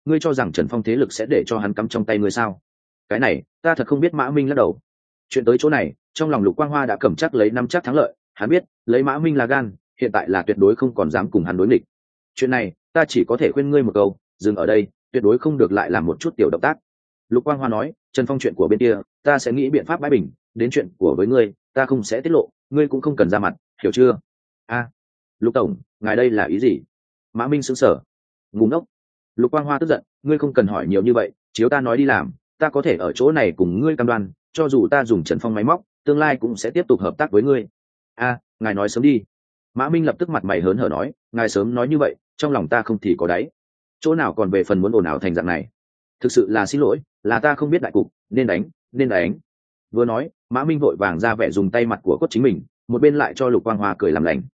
ngươi cho rằng Trần Phong thế lực sẽ để cho hắn cắm trong tay ngươi sao? Cái này ta thật không biết. Mã Minh lắc đầu. Chuyện tới chỗ này, trong lòng Lục Quang Hoa đã cầm chắc lấy năm chắc thắng lợi. Hắn biết lấy Mã Minh là gan, hiện tại là tuyệt đối không còn dám cùng hắn đối nghịch. Chuyện này ta chỉ có thể khuyên ngươi một câu, dừng ở đây, tuyệt đối không được lại làm một chút tiểu động tác. Lục Quang Hoa nói, Trần Phong chuyện của bên kia ta sẽ nghĩ biện pháp bãi bình, đến chuyện của với ngươi ta không sẽ tiết lộ, ngươi cũng không cần ra mặt, hiểu chưa? Lục tổng, ngài đây là ý gì? Mã Minh sững sờ. Ngu ngốc. Lục Quang Hoa tức giận, ngươi không cần hỏi nhiều như vậy, chiếu ta nói đi làm, ta có thể ở chỗ này cùng ngươi cam đoan, cho dù ta dùng Trần Phong máy móc, tương lai cũng sẽ tiếp tục hợp tác với ngươi. Ngài nói sớm đi. Mã Minh lập tức mặt mày hớn hở nói, ngài sớm nói như vậy, trong lòng ta không thì có đáy. Chỗ nào còn về phần muốn ồn ào thành dạng này. Thực sự là xin lỗi, là ta không biết đại cục, nên đánh. Vừa nói, Mã Minh vội vàng ra vẻ dùng tay mặt của cốt chính mình, một bên lại cho Lục Quang Hoa cười làm lành.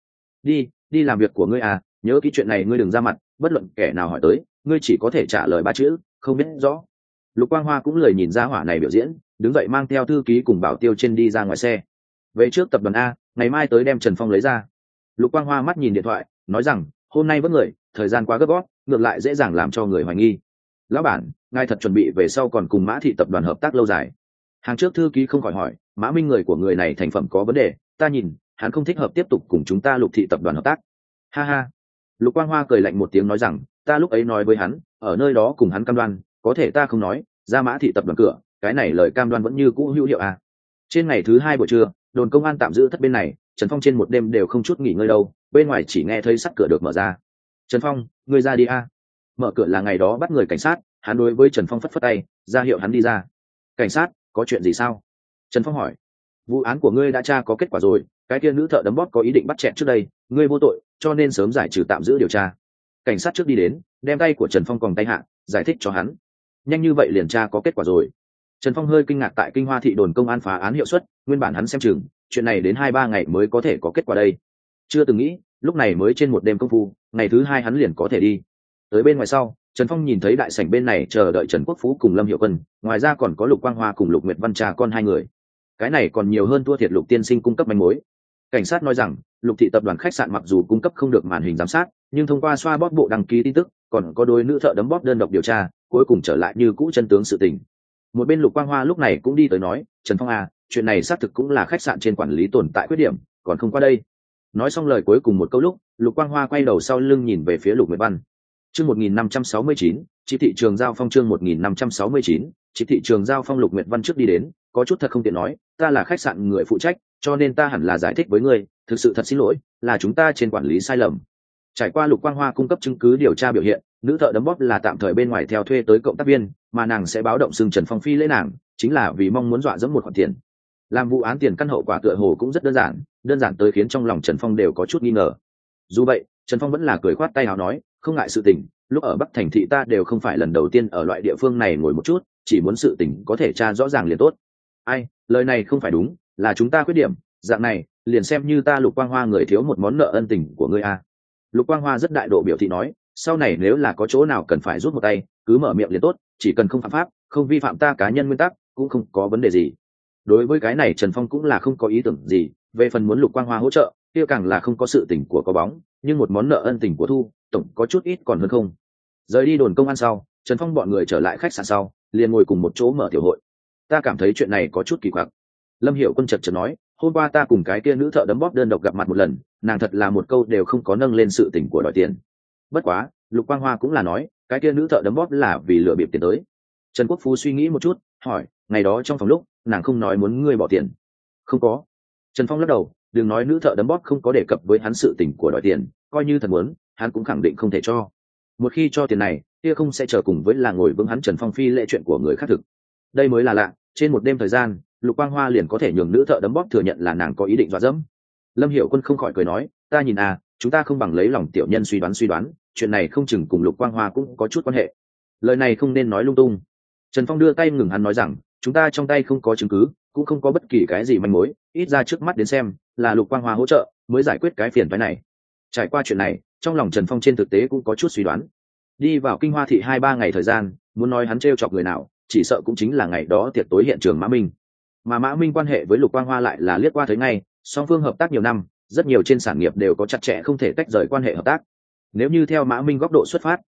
Đi làm việc của ngươi nhớ kỹ chuyện này ngươi đừng ra mặt, bất luận kẻ nào hỏi tới, ngươi chỉ có thể trả lời 3 chữ, không biết rõ. Lục Quang Hoa cũng lười nhìn ra hỏa này biểu diễn, đứng dậy mang theo thư ký cùng Bảo Tiêu trên đi ra ngoài xe. Về trước tập đoàn A, ngày mai tới đem Trần Phong lấy ra. Lục Quang Hoa mắt nhìn điện thoại, nói rằng, hôm nay vẫn người, thời gian quá gấp gáp, ngược lại dễ dàng làm cho người hoài nghi. Lão bản, ngài thật chuẩn bị về sau còn cùng Mã thị tập đoàn hợp tác lâu dài? Hàng trước thư ký không khỏi hỏi, Mã Minh người của người này thành phẩm có vấn đề, ta nhìn hắn không thích hợp tiếp tục cùng chúng ta Lục thị tập đoàn hợp tác. Ha ha. Lục Quang Hoa cười lạnh một tiếng nói rằng, ta lúc ấy nói với hắn, ở nơi đó cùng hắn cam đoan, có thể ta không nói, ra Mã thị tập đoàn cửa, cái này lời cam đoan vẫn như cũ hữu hiệu à? Trên ngày thứ 2 buổi trưa, đồn công an tạm giữ thất bên này, Trần Phong trên một đêm đều không chút nghỉ ngơi đâu, bên ngoài chỉ nghe thấy sắt cửa được mở ra. Trần Phong, ngươi ra đi a. Mở cửa là ngày đó bắt người cảnh sát, hắn đối với Trần Phong phất phất tay, ra hiệu hắn đi ra. Cảnh sát, có chuyện gì sao? Trần Phong hỏi. Vụ án của ngươi đã tra có kết quả rồi, cái kia nữ thợ đấm bóp có ý định bắt chẹn trước đây, ngươi vô tội, cho nên sớm giải trừ tạm giữ điều tra. Cảnh sát trước đi đến, đem tay của Trần Phong còng tay hạ, giải thích cho hắn. Nhanh như vậy liền tra có kết quả rồi. Trần Phong hơi kinh ngạc tại Kinh Hoa thị đồn công an phá án hiệu suất, nguyên bản hắn xem chừng chuyện này đến 2-3 ngày mới có thể có kết quả đây. Chưa từng nghĩ, lúc này mới trên một đêm công phu, ngày thứ 2 hắn liền có thể đi. Tới bên ngoài sau, Trần Phong nhìn thấy đại sảnh bên này chờ đợi Trần Quốc Phú cùng Lâm Hiệu Quân, ngoài ra còn có Lục Quang Hoa cùng Lục Nguyệt Văn cha con 2 người. Cái này còn nhiều hơn thua thiệt Lục tiên sinh cung cấp manh mối. Cảnh sát nói rằng, Lục thị tập đoàn khách sạn mặc dù cung cấp không được màn hình giám sát, nhưng thông qua xoa bóp bộ đăng ký tin tức, còn có đôi nữ thợ đấm bóp đơn độc điều tra, cuối cùng trở lại như cũ chân tướng sự tình. Một bên Lục Quang Hoa lúc này cũng đi tới nói, Trần Phong chuyện này xác thực cũng là khách sạn trên quản lý tồn tại khuyết điểm, còn không qua đây. Nói xong lời cuối cùng một câu lúc, Lục Quang Hoa quay đầu sau lưng nhìn về phía Lục Nguyệt Văn. Chương 1569, chỉ thị trường giao phong. Chương 1569, chỉ thị trường giao phong. Lục Nguyệt Văn trước đi đến, có chút thật không tiện nói, ta là khách sạn người phụ trách, cho nên ta hẳn là giải thích với ngươi, thực sự thật xin lỗi, là chúng ta trên quản lý sai lầm. Trải qua Lục Quang Hoa cung cấp chứng cứ điều tra biểu hiện, nữ thợ đấm bóp là tạm thời bên ngoài theo thuê tới cộng tác viên, mà nàng sẽ báo động xưng Trần Phong phi lễ nàng, chính là vì mong muốn dọa dẫm một khoản tiền. Làm vụ án tiền căn hậu quả tựa hồ cũng rất đơn giản tới khiến trong lòng Trần Phong đều có chút nghi ngờ. Dù vậy, Trần Phong vẫn là cười khoát tay áo nói, không ngại sự tình, lúc ở Bắc Thành thị ta đều không phải lần đầu tiên ở loại địa phương này ngồi một chút, chỉ muốn sự tình có thể tra rõ ràng liền tốt. Lời này không phải đúng, là chúng ta khuyết điểm, dạng này, liền xem như ta Lục Quang Hoa người thiếu một món nợ ân tình của ngươi a. Lục Quang Hoa rất đại độ biểu thị nói, sau này nếu là có chỗ nào cần phải rút một tay, cứ mở miệng liền tốt, chỉ cần không phạm pháp, không vi phạm ta cá nhân nguyên tắc, cũng không có vấn đề gì. Đối với cái này Trần Phong cũng là không có ý tưởng gì, về phần muốn Lục Quang Hoa hỗ trợ, kia càng là không có sự tình của có bóng, nhưng một món nợ ân tình của thu, tổng có chút ít còn hơn không. Rời đi đồn công an sau, Trần Phong bọn người trở lại khách sạn sau, liền ngồi cùng một chỗ mở tiểu hội. Ta cảm thấy chuyện này có chút kỳ quặc. Lâm Hiểu Quân chợt nói, hôm qua ta cùng cái kia nữ thợ đấm bóp đơn độc gặp mặt một lần, nàng thật là một câu đều không có nâng lên sự tình của đòi tiền. Bất quá, Lục Quang Hoa cũng là nói, cái kia nữ thợ đấm bóp là vì lừa bịp tiền tới. Trần Quốc Phú suy nghĩ một chút, hỏi, ngày đó trong phòng lúc, nàng không nói muốn ngươi bỏ tiền? Không có. Trần Phong lắc đầu, đừng nói nữ thợ đấm bóp không có đề cập với hắn sự tình của đòi tiền, coi như thật muốn, hắn cũng khẳng định không thể cho. Một khi cho tiền này, kia không sẽ chờ cùng với là ngồi vững hắn Trần Phong phi lệ chuyện của người khác thực. Đây mới là lạ, trên một đêm thời gian, Lục Quang Hoa liền có thể nhường nữ thợ đấm bóp thừa nhận là nàng có ý định dọa dẫm. Lâm Hiểu Quân không khỏi cười nói, ta nhìn chúng ta không bằng lấy lòng tiểu nhân suy đoán, chuyện này không chừng cùng Lục Quang Hoa cũng có chút quan hệ. Lời này không nên nói lung tung. Trần Phong đưa tay ngừng hắn nói rằng, chúng ta trong tay không có chứng cứ, cũng không có bất kỳ cái gì manh mối, ít ra trước mắt đến xem là Lục Quang Hoa hỗ trợ mới giải quyết cái phiền phức này. Trải qua chuyện này, trong lòng Trần Phong trên thực tế cũng có chút suy đoán. Đi vào Kinh Hoa thị 2-3 ngày thời gian, muốn nói hắn trêu chọc người nào, chỉ sợ cũng chính là ngày đó tiệc tối hiện trường Mã Minh. Mà Mã Minh quan hệ với Lục Quang Hoa lại là liếc qua thấy ngay, song phương hợp tác nhiều năm, rất nhiều trên sản nghiệp đều có chặt chẽ không thể tách rời quan hệ hợp tác. Nếu như theo Mã Minh góc độ xuất phát,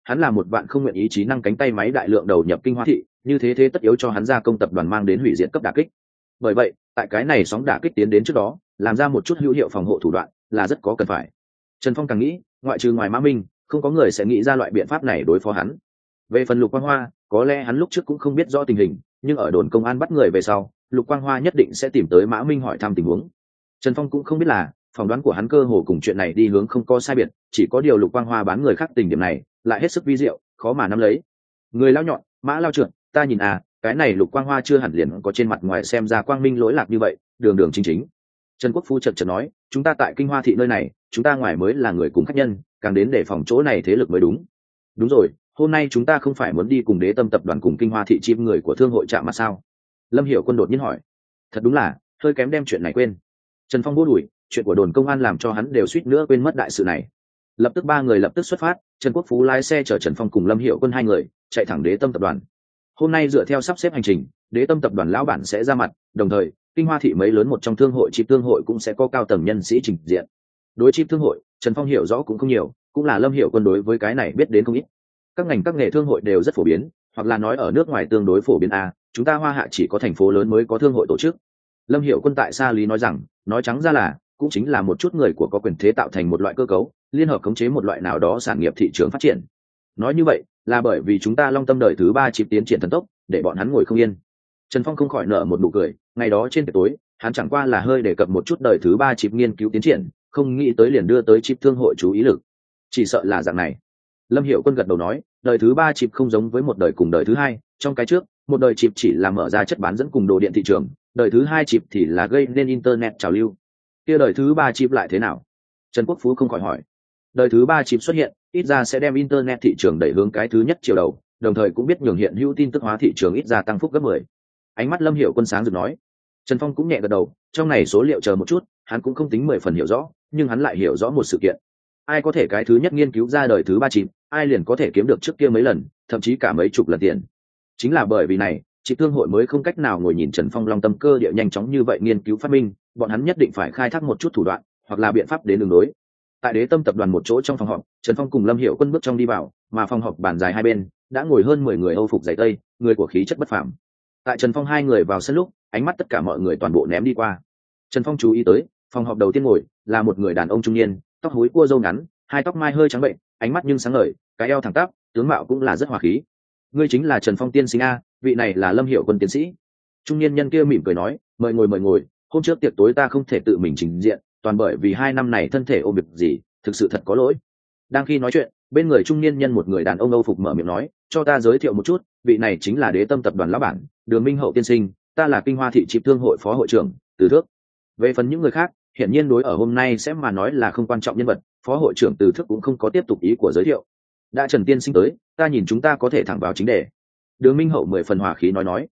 hắn là một vạn không nguyện ý trí năng cánh tay máy đại lượng đầu nhập Kinh Hoa thị, như thế thế tất yếu cho hắn gia công tập đoàn mang đến hủy diệt cấp đả kích. Bởi vậy tại cái này sóng đả kích tiến đến trước đó, làm ra một chút hữu hiệu phòng hộ thủ đoạn là rất có cần phải. Trần Phong càng nghĩ, ngoại trừ ngoài Mã Minh, không có người sẽ nghĩ ra loại biện pháp này đối phó hắn. Về phần Lục Quang Hoa, có lẽ hắn lúc trước cũng không biết rõ tình hình, nhưng ở đồn công an bắt người về sau, Lục Quang Hoa nhất định sẽ tìm tới Mã Minh hỏi thăm tình huống. Trần Phong cũng không biết là phỏng đoán của hắn cơ hồ cùng chuyện này đi hướng không có sai biệt, chỉ có điều Lục Quang Hoa bán người khác tình điểm này lại hết sức vi diệu, khó mà nắm lấy. Người lao nhọn, Mã lao trượt, ta nhìn cái này Lục Quang Hoa chưa hẳn liền có trên mặt ngoài xem ra quang minh lỗi lạc như vậy, đường đường chính chính. Trần Quốc Phú chợt chợt nói, chúng ta tại Kinh Hoa thị nơi này, chúng ta ngoài mới là người cùng khách nhân, càng đến để phòng chỗ này thế lực mới đúng. Đúng rồi, hôm nay chúng ta không phải muốn đi cùng Đế Tâm tập đoàn cùng Kinh Hoa thị chim người của thương hội chạm mặt sao? Lâm Hiểu Quân đột nhiên hỏi. Thật đúng là hơi kém đem chuyện này quên. Trần Phong bố đuổi, chuyện của đồn công an làm cho hắn đều suýt nữa quên mất đại sự này. Lập tức ba người lập tức xuất phát, Trần Quốc Phú lái xe chở Trần Phong cùng Lâm Hiểu Quân hai người chạy thẳng Đế Tâm tập đoàn. Hôm nay dựa theo sắp xếp hành trình, Đế Tâm tập đoàn lão bản sẽ ra mặt, đồng thời Kinh Hoa thị mấy lớn một trong thương hội chip thương hội cũng sẽ có cao tầng nhân sĩ trình diện. Đối chip thương hội, Trần Phong hiểu rõ cũng không nhiều, cũng là Lâm Hiểu Quân đối với cái này biết đến không ít. Các ngành các nghề thương hội đều rất phổ biến, hoặc là nói ở nước ngoài tương đối phổ biến chúng ta Hoa Hạ chỉ có thành phố lớn mới có thương hội tổ chức. Lâm Hiểu Quân tại Sa Lý nói rằng, nói trắng ra là cũng chính là một chút người của có quyền thế tạo thành một loại cơ cấu, liên hợp khống chế một loại nào đó sản nghiệp thị trường phát triển. Nói như vậy là bởi vì chúng ta Long Tâm đời thứ 3 chip tiến triển thần tốc, để bọn hắn ngồi không yên. Trần Phong không khỏi nở một nụ cười, ngày đó trên tiệc tối, hắn chẳng qua là hơi đề cập một chút đời thứ 3 chip nghiên cứu tiến triển, không nghĩ tới liền đưa tới chip thương hội chú ý lực. Chỉ sợ là dạng này. Lâm Hiểu Quân gật đầu nói, đời thứ 3 chip không giống với một đời cùng đời thứ 2, trong cái trước, một đời chip chỉ là mở ra chất bán dẫn cùng đồ điện thị trường, đời thứ 2 chip thì là gây nên internet trào lưu. Kia đời thứ 3 chip lại thế nào? Trần Quốc Phú không khỏi hỏi. Đời thứ 3 chip xuất hiện, ít ra sẽ đem internet thị trường đẩy hướng cái thứ nhất chiều đầu, đồng thời cũng biết nhường hiện hữu tin tức hóa thị trường ít ra tăng phúc gấp 10. Ánh mắt Lâm Hiểu Quân sáng rực nói. Trần Phong cũng nhẹ gật đầu, trong này số liệu chờ một chút, hắn cũng không tính 10 phần hiểu rõ, nhưng hắn lại hiểu rõ một sự kiện. Ai có thể cái thứ nhất nghiên cứu ra đời thứ 3 chip, ai liền có thể kiếm được trước kia mấy lần, thậm chí cả mấy chục lần tiền. Chính là bởi vì này, chip thương hội mới không cách nào ngồi nhìn Trần Phong Long Tâm cơ địa nhanh chóng như vậy nghiên cứu phát minh, bọn hắn nhất định phải khai thác một chút thủ đoạn, hoặc là biện pháp đến đường đối. Tại Đế Tâm tập đoàn một chỗ trong phòng họp, Trần Phong cùng Lâm Hiểu Quân bước trong đi vào, mà phòng họp bàn dài hai bên đã ngồi hơn 10 người Âu phục dày tây, người của khí chất bất phàm. Tại Trần Phong hai người vào sân lúc, ánh mắt tất cả mọi người toàn bộ ném đi qua. Trần Phong chú ý tới, phòng họp đầu tiên ngồi là một người đàn ông trung niên, tóc húi cua râu ngắn, hai tóc mai hơi trắng bệnh, ánh mắt nhưng sáng ngời, cái eo thẳng tắp, tướng mạo cũng là rất hòa khí. Ngươi chính là Trần Phong tiên sinh vị này là Lâm Hiểu Quân tiến sĩ. Trung niên nhân kia mỉm cười nói, mời ngồi. Hôm trước tiệc tối ta không thể tự mình trình diện, toàn bởi vì 2 năm này thân thể ôm việc gì, thực sự thật có lỗi. Đang khi nói chuyện, bên người trung niên nhân một người đàn ông Âu phục mở miệng nói, cho ta giới thiệu một chút, vị này chính là Đế Tâm tập đoàn lão bản, Đường Minh Hậu tiên sinh, ta là Kinh Hoa thị chip thương hội phó hội trưởng, Từ Thước. Về phần những người khác, hiển nhiên đối ở hôm nay sẽ mà nói là không quan trọng nhân vật, phó hội trưởng Từ Thước cũng không có tiếp tục ý của giới thiệu. Đã Trần tiên sinh tới, ta nhìn chúng ta có thể thẳng vào chính đề. Đường Minh Hậu 10 phần hòa khí nói,